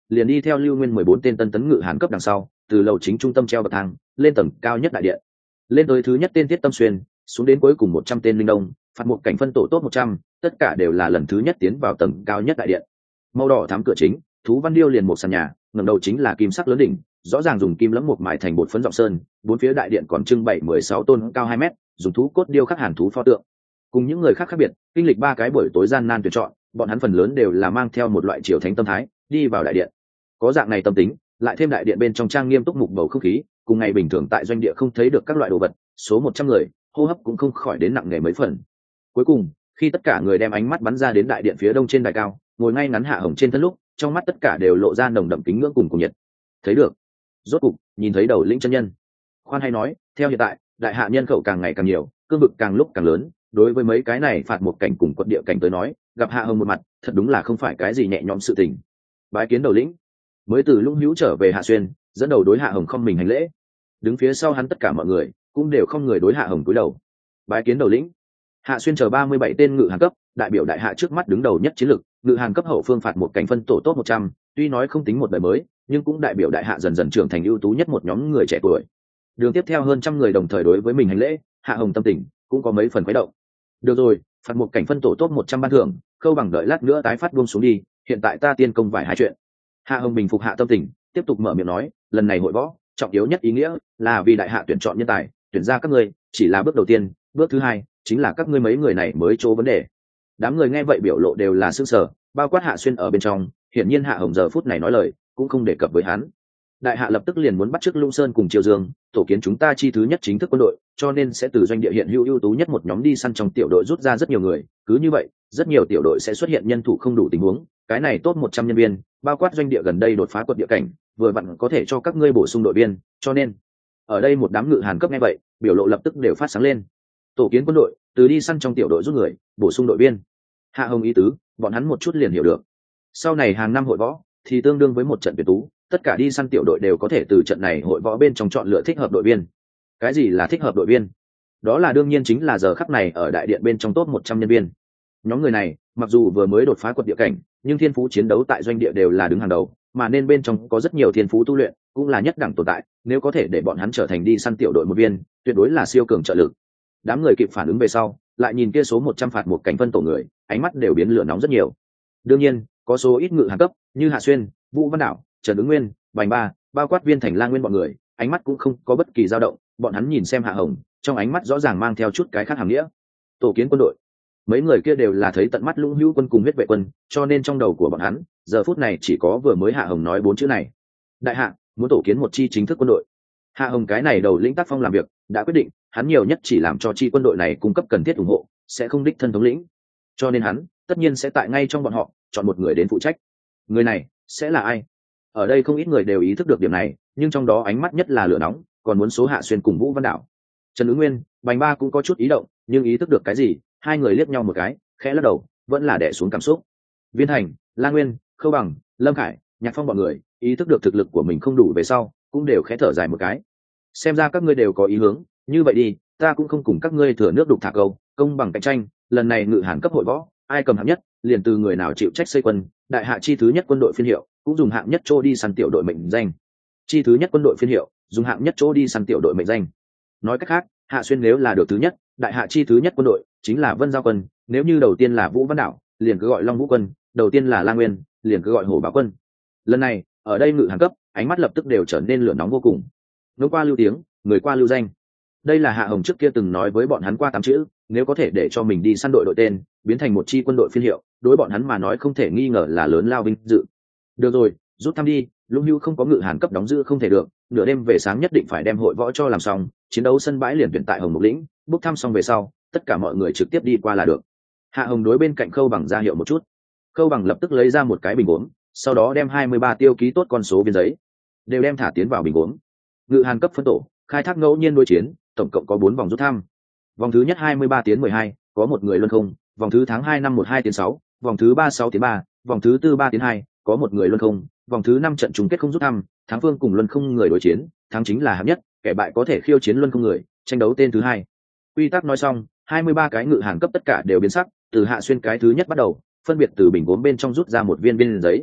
liền đi theo lưu nguyên mười bốn tên tân tấn ngự hàn cấp đằng sau, từ lầu chính trung tâm treo bậc thang lên tầng cao nhất đại điện. Lên tới thứ nhất tên Tiết Tâm Xuyên, xuống đến cuối cùng một trăm tên linh đông, phạt một cảnh phân tổ top một trăm, tất cả đều là lần thứ nhất tiến vào tầng cao nhất đại điện. Màu đỏ thắm cửa chính, thú văn điêu liền một sàn nhà, ngẩng đầu chính là kim sắc lớn đỉnh, rõ ràng dùng kim lẫm một mài thành bột phấn giọng sơn, bốn phía đại điện còn trưng bày mười sáu tôn cao hai mét, dùng thú cốt điêu khắc hàn thú pho tượng. Cùng những người khác khác biệt, kinh lịch ba cái buổi tối gian nan tuyển chọn, bọn hắn phần lớn đều là mang theo một loại triều thánh tâm thái, đi vào đại điện. Có dạng này tâm tính, lại thêm đại điện bên trong trang nghiêm túc mục bầu không khí, cùng ngày bình thường tại doanh địa không thấy được các loại đồ vật, số một trăm người, hô hấp cũng không khỏi đến nặng nề mấy phần. Cuối cùng, khi tất cả người đem ánh mắt bắn ra đến đại điện phía đông trên đài cao, ngồi ngay ngắn Hạ Hồng trên thân lúc, trong mắt tất cả đều lộ ra nồng đậm kính ngưỡng cùng cùng nhiệt. Thấy được, rốt cục nhìn thấy đầu lĩnh chân nhân. Khoan hay nói, theo hiện tại, đại hạ nhân khẩu càng ngày càng nhiều, cương vực càng lúc càng lớn, đối với mấy cái này phạt một cảnh cùng quận địa cảnh tới nói, gặp Hạ Hồng một mặt, thật đúng là không phải cái gì nhẹ nhõm sự tình. Bái kiến đầu lĩnh. Mới từ Lũng Hữu trở về Hạ Xuyên, dẫn đầu đối Hạ Hồng không mình hành lễ. Đứng phía sau hắn tất cả mọi người cũng đều không người đối Hạ Hồng cúi đầu. Bái kiến đầu lĩnh. Hạ Xuyên chờ ba mươi bảy tên ngự hàn cấp, đại biểu đại hạ trước mắt đứng đầu nhất chiến lực, ngự hàn cấp hậu phương phạt một cảnh phân tổ top một trăm, tuy nói không tính một đời mới, nhưng cũng đại biểu đại hạ dần dần trưởng thành ưu tú nhất một nhóm người trẻ tuổi. Đường tiếp theo hơn trăm người đồng thời đối với mình hành lễ, Hạ Hồng tâm tình cũng có mấy phần khuấy động. Được rồi, phạt một cảnh phân tổ top một trăm ban thưởng, Khâu Bằng đợi lát nữa tái phát buông xuống đi, hiện tại ta tiên công vài hai chuyện. Hạ Hồng bình phục hạ tâm tình, tiếp tục mở miệng nói, lần này hội võ, trọng yếu nhất ý nghĩa là vì đại hạ tuyển chọn nhân tài, tuyển ra các ngươi chỉ là bước đầu tiên, bước thứ hai chính là các ngươi mấy người này mới chỗ vấn đề. Đám người nghe vậy biểu lộ đều là sững sờ, bao quát Hạ Xuyên ở bên trong, hiển nhiên Hạ Hồng giờ phút này nói lời cũng không đề cập với hắn. Đại hạ lập tức liền muốn bắt chước Lũng Sơn cùng Triều Dương, tổ kiến chúng ta chi thứ nhất chính thức quân đội, cho nên sẽ từ doanh địa hiện hữu ưu tú nhất một nhóm đi săn trong tiểu đội rút ra rất nhiều người, cứ như vậy, rất nhiều tiểu đội sẽ xuất hiện nhân thủ không đủ tình huống, cái này tốt một trăm nhân viên, bao quát doanh địa gần đây đột phá quận địa cảnh, vừa vặn có thể cho các ngươi bổ sung đội viên, cho nên ở đây một đám ngự hàn cấp nghe vậy, biểu lộ lập tức đều phát sáng lên. Tổ kiến quân đội, từ đi săn trong tiểu đội rút người, bổ sung đội viên. Hạ Hồng ý tứ, bọn hắn một chút liền hiểu được. Sau này hàng năm hội võ thì tương đương với một trận tuyển tú, tất cả đi săn tiểu đội đều có thể từ trận này hội võ bên trong chọn lựa thích hợp đội viên. Cái gì là thích hợp đội viên? Đó là đương nhiên chính là giờ khắc này ở đại điện bên trong top một trăm nhân viên. Nhóm người này, mặc dù vừa mới đột phá quận địa cảnh, nhưng thiên phú chiến đấu tại doanh địa đều là đứng hàng đầu, mà nên bên trong có rất nhiều thiên phú tu luyện, cũng là nhất đẳng tồn tại, nếu có thể để bọn hắn trở thành đi săn tiểu đội một viên, tuyệt đối là siêu cường trợ lực. Đám người kịp phản ứng về sau, lại nhìn kia số một trăm phạt một cảnh phân tổ người, ánh mắt đều biến lửa nóng rất nhiều. Đương nhiên, có số ít ngự hàn cấp, như Hạ Xuyên, Vũ Văn Đảo, Trần Ứng Nguyên, Bành Ba, bao quát Viên Thành Lang Nguyên bọn người, ánh mắt cũng không có bất kỳ dao động, bọn hắn nhìn xem Hạ Hồng, trong ánh mắt rõ ràng mang theo chút cái khác hàm nghĩa. Tổ kiến quân đội. Mấy người kia đều là thấy tận mắt Lũng Hữu quân cùng huyết vệ quân, cho nên trong đầu của bọn hắn, giờ phút này chỉ có vừa mới Hạ Hồng nói bốn chữ này. Đại hạ muốn tổ kiến một chi chính thức quân đội. Hạ Hồng cái này đầu lĩnh tác phong làm việc, đã quyết định, hắn nhiều nhất chỉ làm cho chi quân đội này cung cấp cần thiết ủng hộ, sẽ không đích thân thống lĩnh. Cho nên hắn, tất nhiên sẽ tại ngay trong bọn họ, chọn một người đến phụ trách. Người này sẽ là ai? Ở đây không ít người đều ý thức được điểm này, nhưng trong đó ánh mắt nhất là lửa nóng, còn muốn số Hạ Xuyên cùng Vũ Văn Đảo. Trần Ứng Nguyên, Bành Ba cũng có chút ý động, nhưng ý thức được cái gì, hai người liếc nhau một cái, khẽ lắc đầu, vẫn là đè xuống cảm xúc. Viên Thành, Lang Nguyên, Khâu Bằng, Lâm Khải, Nhạc Phong bọn người, ý thức được thực lực của mình không đủ về sau, cũng đều khẽ thở dài một cái. Xem ra các ngươi đều có ý hướng, như vậy đi, ta cũng không cùng các ngươi thừa nước đục thả câu, công bằng cạnh tranh, lần này ngự hàn cấp hội võ, ai cầm hạng nhất, liền từ người nào chịu trách xây quân, đại hạ chi thứ nhất quân đội phiên hiệu, cũng dùng hạng nhất chỗ đi săn tiểu đội mệnh danh. Chi thứ nhất quân đội phiên hiệu, dùng hạng nhất chỗ đi săn tiểu đội mệnh danh. Nói cách khác, Hạ Xuyên nếu là được thứ nhất, đại hạ chi thứ nhất quân đội chính là Vân Giao quân, nếu như đầu tiên là Vũ Văn Đảo, liền cứ gọi Long Vũ quân, đầu tiên là Lang Nguyên, liền cứ gọi Hổ Bảo quân. Lần này, ở đây ngự hàn cấp, ánh mắt lập tức đều trở nên lửa nóng vô cùng. Nối qua lưu tiếng, người qua lưu danh. Đây là Hạ Hồng trước kia từng nói với bọn hắn qua tám chữ, nếu có thể để cho mình đi săn đội đội tên, biến thành một chi quân đội phiên hiệu, đối bọn hắn mà nói không thể nghi ngờ là lớn lao vinh dự. Được rồi, rút thăm đi, Lũng Hữu không có ngự hàn cấp đóng giữ không thể được, nửa đêm về sáng nhất định phải đem hội võ cho làm xong, chiến đấu sân bãi liền tuyển tại Hồng Mục lĩnh, bốc thăm xong về sau, tất cả mọi người trực tiếp đi qua là được. Hạ Hồng đối bên cạnh Khâu Bằng ra hiệu một chút. Khâu Bằng lập tức lấy ra một cái bình uống, sau đó đem hai mươi ba tiêu ký tốt con số viên giấy, đều đem thả tiến vào bình uống. Ngự hàn cấp phân tổ, khai thác ngẫu nhiên đối chiến, tổng cộng có bốn vòng rút thăm. Vòng thứ nhất hai mươi ba tiến mười hai, có một người luân không, vòng thứ tháng hai năm một hai tiến sáu, vòng thứ ba sáu tiến ba, vòng thứ tư ba tiến hai, có một người luân không, vòng thứ năm trận chung kết không rút thăm, thắng phương cùng luân không người đối chiến, thắng chính là hạng nhất, kẻ bại có thể khiêu chiến luân không người, tranh đấu tên thứ hai. Quy tắc nói xong, hai mươi ba cái ngự hàn cấp tất cả đều biến sắc, từ Hạ Xuyên cái thứ nhất bắt đầu, phân biệt từ bình gốm bên trong rút ra một viên viên giấy.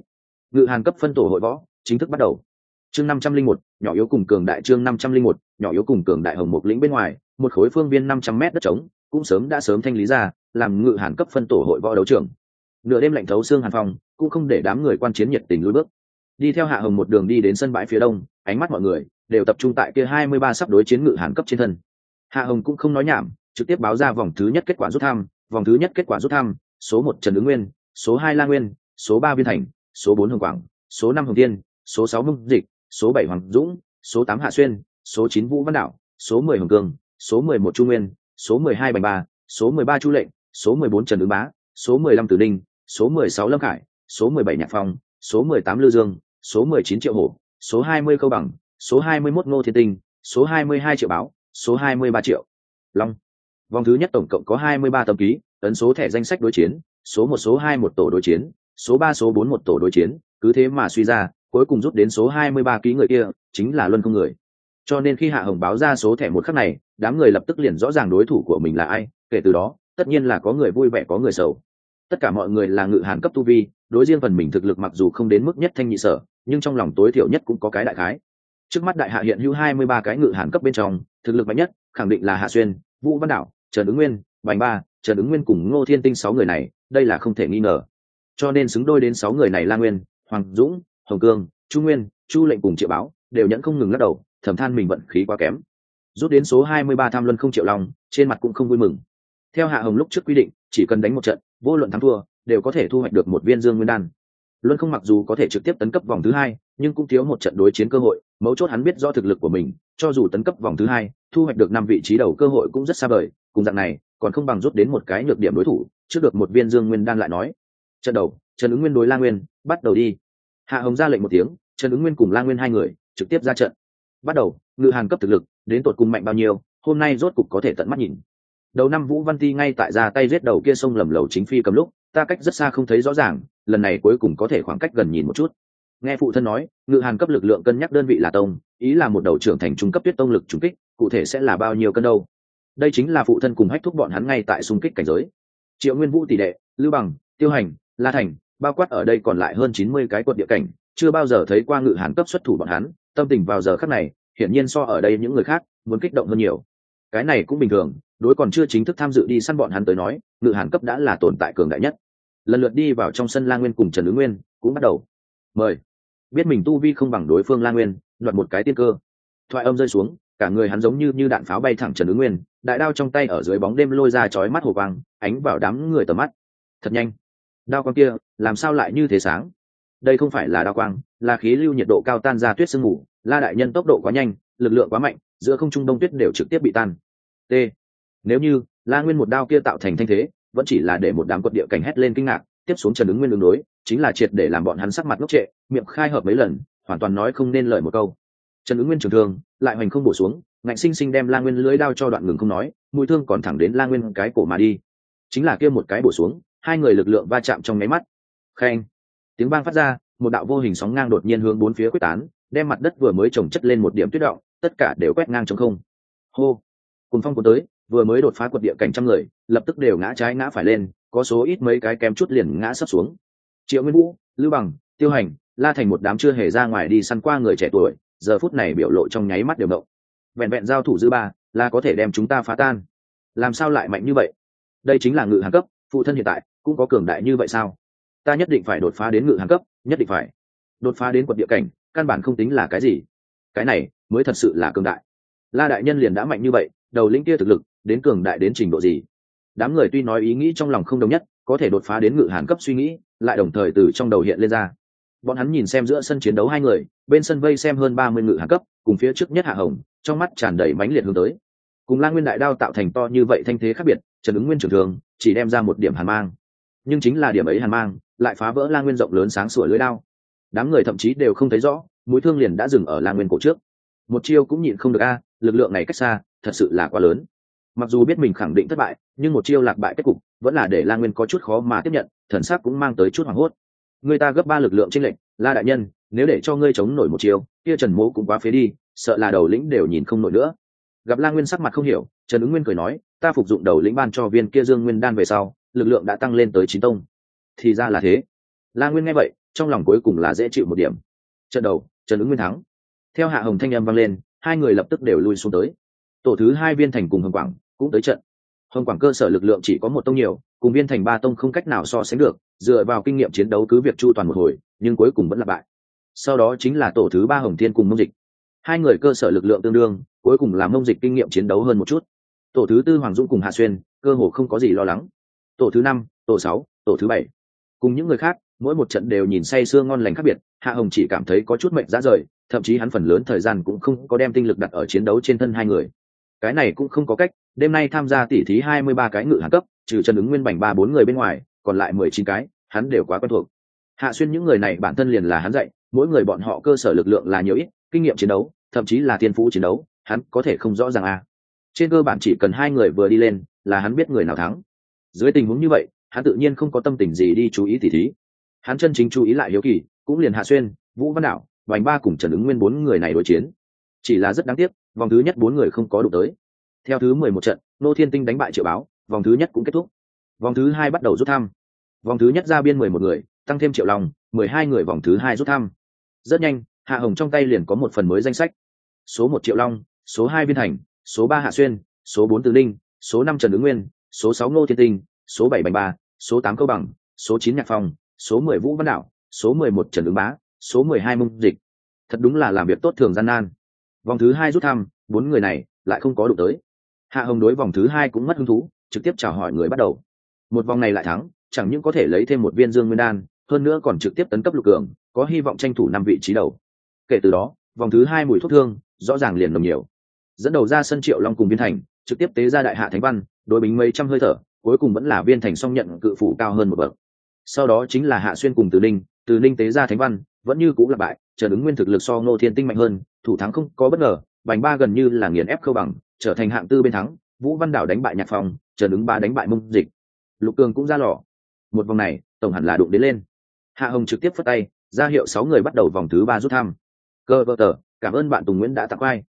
Ngự hàn cấp phân tổ hội võ chính thức bắt đầu. Chương năm trăm linh một, nhỏ yếu cùng cường đại. Chương năm trăm linh một, nhỏ yếu cùng cường đại. Hồng Mục lĩnh bên ngoài, một khối phương viên năm trăm mét đất trống cũng sớm đã sớm thanh lý ra, làm ngự hàn cấp phân tổ hội võ đấu trường. Nửa đêm lạnh thấu xương hàn phong, cũng không để đám người quan chiến nhiệt tình lùi bước. Đi theo Hạ Hồng một đường đi đến sân bãi phía đông, ánh mắt mọi người đều tập trung tại kia hai mươi ba sắp đối chiến ngự hàn cấp trên thân. Hạ Hồng cũng không nói nhảm, trực tiếp báo ra vòng thứ nhất kết quả rút thăm. Vòng thứ nhất kết quả rút thăm: số một Trần Ứng Nguyên, số hai La Nguyên, số ba Viên Thành, số bốn Hồng Quảng, số năm Hồng Tiên, số sáu Mông Dịch, số bảy Hoàng Dũng, số tám Hạ Xuyên, số chín Vũ Văn Đạo, số mười Hồng Cương, số mười một Chu Nguyên, số mười hai Bành Ba, số mười ba Chu Lệnh, số mười bốn Trần Ứng Bá, số mười lăm Tử Đinh, số mười sáu Lâm Khải, số mười bảy Nhạc Phong, số mười tám Lưu Dương, số mười chín Triệu Hổ, số hai mươi Câu Bằng, số hai mươi mốt Ngô Thiên Tinh, số hai mươi hai Triệu Báo, số hai mươi ba Triệu Long. Vòng thứ nhất tổng cộng có hai mươi ba tấm ký, ấn số thẻ danh sách đối chiến, số một số hai một tổ đối chiến, số ba số bốn một tổ đối chiến, cứ thế mà suy ra, cuối cùng rút đến số hai mươi ba ký người kia chính là Luân Không người. Cho nên khi Hạ Hồng báo ra số thẻ một khắc này, đám người lập tức liền rõ ràng đối thủ của mình là ai, kể từ đó, tất nhiên là có người vui vẻ có người sầu. Tất cả mọi người là ngự hàn cấp tu vi, đối riêng phần mình thực lực mặc dù không đến mức nhất thanh nhị sở, nhưng trong lòng tối thiểu nhất cũng có cái đại khái. Trước mắt đại hạ hiện hữu hai mươi ba cái ngự hàn cấp bên trong, thực lực mạnh nhất khẳng định là Hạ Xuyên, Vũ Văn Đạo, Trần Ứng Nguyên, Bành Ba, Trần Ứng Nguyên cùng Ngô Thiên Tinh sáu người này, đây là không thể nghi ngờ. Cho nên xứng đôi đến sáu người này La Nguyên, Hoàng Dũng, Hồng Cương, Chu Nguyên, Chu Lệnh cùng Triệu Báo, đều nhẫn không ngừng lắc đầu, thầm than mình vận khí quá kém. Rút đến số hai mươi ba Tham Luân không Triệu Long, trên mặt cũng không vui mừng. Theo Hạ Hồng lúc trước quy định, chỉ cần đánh một trận, vô luận thắng thua, đều có thể thu hoạch được một viên Dương Nguyên Đan. Luân không mặc dù có thể trực tiếp tấn cấp vòng thứ hai, nhưng cũng thiếu một trận đối chiến cơ hội, mấu chốt hắn biết rõ thực lực của mình, cho dù tấn cấp vòng thứ hai, thu hoạch được năm vị trí đầu cơ hội cũng rất xa vời, cùng dạng này, còn không bằng rút đến một cái nhược điểm đối thủ, trước được một viên Dương Nguyên Đan lại nói. Trận đầu, Trần Ứng Nguyên đối La Nguyên, bắt đầu đi. Hạ Hồng ra lệnh một tiếng, Trần Ứng Nguyên cùng La Nguyên hai người trực tiếp ra trận. Bắt đầu, ngự hàn cấp thực lực, đến tột cùng mạnh bao nhiêu, hôm nay rốt cục có thể tận mắt nhìn. Đầu năm Vũ Văn Ti ngay tại ra tay giết đầu kia sông lầm lầu chính phi cầm lúc, ta cách rất xa không thấy rõ ràng, lần này cuối cùng có thể khoảng cách gần nhìn một chút. Nghe phụ thân nói, ngự hàn cấp lực lượng cân nhắc đơn vị là tông, ý là một đầu trưởng thành trung cấp tuyết tông lực trùng kích, cụ thể sẽ là bao nhiêu cân đâu. Đây chính là phụ thân cùng hách thúc bọn hắn ngay tại xung kích cảnh giới. Triệu Nguyên Vũ tỷ đệ, Lưu Bằng, Tiêu Hành, La Thành, bao quát ở đây còn lại hơn chín mươi cái quận địa cảnh, chưa bao giờ thấy qua ngự hàn cấp xuất thủ bọn hắn, tâm tình vào giờ khắc này, hiển nhiên so ở đây những người khác muốn kích động hơn nhiều. Cái này cũng bình thường, đối còn chưa chính thức tham dự đi săn bọn hắn tới nói, ngự hàn cấp đã là tồn tại cường đại nhất. Lần lượt đi vào trong sân La Nguyên cùng Trần Ứng Nguyên cũng bắt đầu. Mời. Biết mình tu vi không bằng đối phương La Nguyên, đoạt một cái tiên cơ. Thoại âm rơi xuống, cả người hắn giống như như đạn pháo bay thẳng Trần Ứng Nguyên, đại đao trong tay ở dưới bóng đêm lôi ra chói mắt hồ quang, ánh vào đám người tầm mắt. Thật nhanh. Đao quang kia, làm sao lại như thế sáng? Đây không phải là đao quang, là khí lưu nhiệt độ cao tan ra tuyết sương mù, La đại nhân tốc độ quá nhanh, lực lượng quá mạnh, giữa không trung đông tuyết đều trực tiếp bị tan. T. Nếu như La Nguyên một đao kia tạo thành thanh thế, vẫn chỉ là để một đám quật địa cảnh hét lên kinh ngạc, tiếp xuống Trần Ứng Nguyên đường đối, chính là triệt để làm bọn hắn sắc mặt ngốc trệ, miệng khai hợp mấy lần, hoàn toàn nói không nên lời một câu. Trần Ứng Nguyên trường thương, lại hoành không bổ xuống, ngạnh sinh sinh đem La Nguyên lưới đao cho đoạn ngừng không nói, mũi thương còn thẳng đến La Nguyên cái cổ mà đi. Chính là kia một cái bổ xuống, hai người lực lượng va chạm trong nháy mắt. Khen. Tiếng vang phát ra, một đạo vô hình sóng ngang đột nhiên hướng bốn phía quyết tán, đem mặt đất vừa mới trồng chất lên một điểm tuyết động, tất cả đều quét ngang trong không. Hô. Cùng phong cuốn tới, vừa mới đột phá quật địa cảnh trăm người, lập tức đều ngã trái ngã phải lên, có số ít mấy cái kém chút liền ngã sấp xuống. Triệu Nguyên Vũ, Lưu Bằng, Tiêu Hành, La Thành một đám chưa hề ra ngoài đi săn qua người trẻ tuổi, giờ phút này biểu lộ trong nháy mắt đều động. Vẹn vẹn giao thủ dư ba, là có thể đem chúng ta phá tan. Làm sao lại mạnh như vậy? Đây chính là ngự hàn cấp, phụ thân hiện tại cũng có cường đại như vậy sao? Ta nhất định phải đột phá đến ngự hàn cấp, nhất định phải. Đột phá đến quật địa cảnh, căn bản không tính là cái gì. Cái này mới thật sự là cường đại. La đại nhân liền đã mạnh như vậy, đầu lĩnh kia thực lực đến cường đại đến trình độ gì? Đám người tuy nói ý nghĩ trong lòng không đồng nhất, có thể đột phá đến ngự hàn cấp suy nghĩ, lại đồng thời từ trong đầu hiện lên ra. Bọn hắn nhìn xem giữa sân chiến đấu hai người, bên sân vây xem hơn ba mươi ngự hàn cấp, cùng phía trước nhất Hạ Hồng, trong mắt tràn đầy mãnh liệt hướng tới. Cùng La Nguyên đại đao tạo thành to như vậy thanh thế khác biệt, Trần Ứng Nguyên trường thường chỉ đem ra một điểm hàn mang, nhưng chính là điểm ấy hàn mang, lại phá vỡ La Nguyên rộng lớn sáng sủa lưới đao. Đám người thậm chí đều không thấy rõ, mũi thương liền đã dừng ở La Nguyên cổ trước. Một chiêu cũng nhịn không được a, lực lượng này cách xa, thật sự là quá lớn. Mặc dù biết mình khẳng định thất bại, nhưng một chiêu lạc bại kết cục vẫn là để La Nguyên có chút khó mà tiếp nhận, thần sắc cũng mang tới chút hoảng hốt. Người ta gấp ba lực lượng chênh lệch, La đại nhân, nếu để cho ngươi chống nổi một chiêu, kia Trần Mỗ cũng quá phế đi, sợ là đầu lĩnh đều nhìn không nổi nữa. Gặp La Nguyên sắc mặt không hiểu, Trần Ứng Nguyên cười nói, ta phục dụng đầu lĩnh ban cho viên kia Dương Nguyên đan về sau, lực lượng đã tăng lên tới chín tông. Thì ra là thế. La Nguyên nghe vậy, trong lòng cuối cùng là dễ chịu một điểm. Trận đầu, Trần Ứng Nguyên thắng. Theo Hạ Hồng thanh âm vang lên, hai người lập tức đều lui xuống tới. Tổ thứ hai Viên Thành cùng Hồng Quảng cũng tới trận. Hồng Quảng cơ sở lực lượng chỉ có một tông nhiều, cùng Viên Thành ba tông không cách nào so sánh được, dựa vào kinh nghiệm chiến đấu cứ việc chu toàn một hồi, nhưng cuối cùng vẫn là bại. Sau đó chính là tổ thứ ba Hồng Thiên cùng Mông Dịch. Hai người cơ sở lực lượng tương đương, cuối cùng là Mông Dịch kinh nghiệm chiến đấu hơn một chút. Tổ thứ tư Hoàng Dũng cùng Hạ Xuyên, cơ hồ không có gì lo lắng. Tổ thứ năm, tổ sáu, tổ thứ bảy, cùng những người khác, mỗi một trận đều nhìn say sưa ngon lành khác biệt. Hạ Hồng chỉ cảm thấy có chút mệnh ra rời, thậm chí hắn phần lớn thời gian cũng không có đem tinh lực đặt ở chiến đấu trên thân hai người. Cái này cũng không có cách, đêm nay tham gia tỉ thí hai mươi ba cái ngự hạng cấp, trừ Trần Ứng Nguyên bành ba bốn người bên ngoài, còn lại mười chín cái, hắn đều quá quen thuộc. Hạ Xuyên những người này bản thân liền là hắn dạy, mỗi người bọn họ cơ sở lực lượng là nhiều ít, kinh nghiệm chiến đấu, thậm chí là thiên phú chiến đấu, hắn có thể không rõ ràng à. Trên cơ bản chỉ cần hai người vừa đi lên, là hắn biết người nào thắng. Dưới tình huống như vậy, hắn tự nhiên không có tâm tình gì đi chú ý tỉ thí. Hắn chân chính chú ý lại hiếu kỳ, cũng liền Hạ Xuyên, Vũ Văn Đảo, bành ba cùng Trần Ứng Nguyên bốn người này đối chiến. Chỉ là rất đáng tiếc, vòng thứ nhất bốn người không có đụng tới. Theo thứ mười một trận, Nô Thiên Tinh đánh bại Triệu Báo, vòng thứ nhất cũng kết thúc. Vòng thứ hai bắt đầu rút thăm. Vòng thứ nhất ra biên mười một người, tăng thêm Triệu Long, mười hai người vòng thứ hai rút thăm. Rất nhanh, Hạ Hồng trong tay liền có một phần mới danh sách. Số một Triệu Long, số hai Viên Thành, số ba Hạ Xuyên, số bốn Từ Linh, số năm Trần Ứng Nguyên, số sáu Nô Thiên Tinh, số bảy Bành Ba, số tám Câu Bằng, số chín Nhạc Phong, số mười Vũ Văn Đảo, số mười một Trần Ứng Bá, số mười hai Mông Dịch. Thật đúng là làm việc tốt thường gian nan. Vòng thứ hai rút thăm, bốn người này lại không có đụng tới. Hạ Hồng đối vòng thứ hai cũng mất hứng thú, trực tiếp chào hỏi người bắt đầu. Một vòng này lại thắng, chẳng những có thể lấy thêm một viên Dương Nguyên Đan, hơn nữa còn trực tiếp tấn cấp lục cường, có hy vọng tranh thủ năm vị trí đầu. Kể từ đó, vòng thứ hai mùi thuốc thương rõ ràng liền nồng nhiều. Dẫn đầu ra sân Triệu Long cùng Viên Thành, trực tiếp tế ra đại hạ thánh văn, đối bính mấy trăm hơi thở, cuối cùng vẫn là Viên Thành song nhận cự phủ cao hơn một bậc. Sau đó chính là Hạ Xuyên cùng Từ Ninh, Từ Ninh tế ra thánh văn, vẫn như cũng là bại, Trần Ứng Nguyên thực lực so Ngô Thiên Tinh mạnh hơn, thủ thắng không có bất ngờ, Bành Ba gần như là nghiền ép Khâu Bằng, trở thành hạng tư bên thắng, Vũ Văn Đảo đánh bại Nhạc Phong, Trần Ứng Ba đánh bại Mông Dịch. Lục Cường cũng ra lò. Một vòng này, tổng hẳn là đụng đến lên. Hạ Hồng trực tiếp phất tay, ra hiệu sáu người bắt đầu vòng thứ ba rút thăm. Cơ vợ tờ, cảm ơn bạn Tùng Nguyễn đã tặng vai.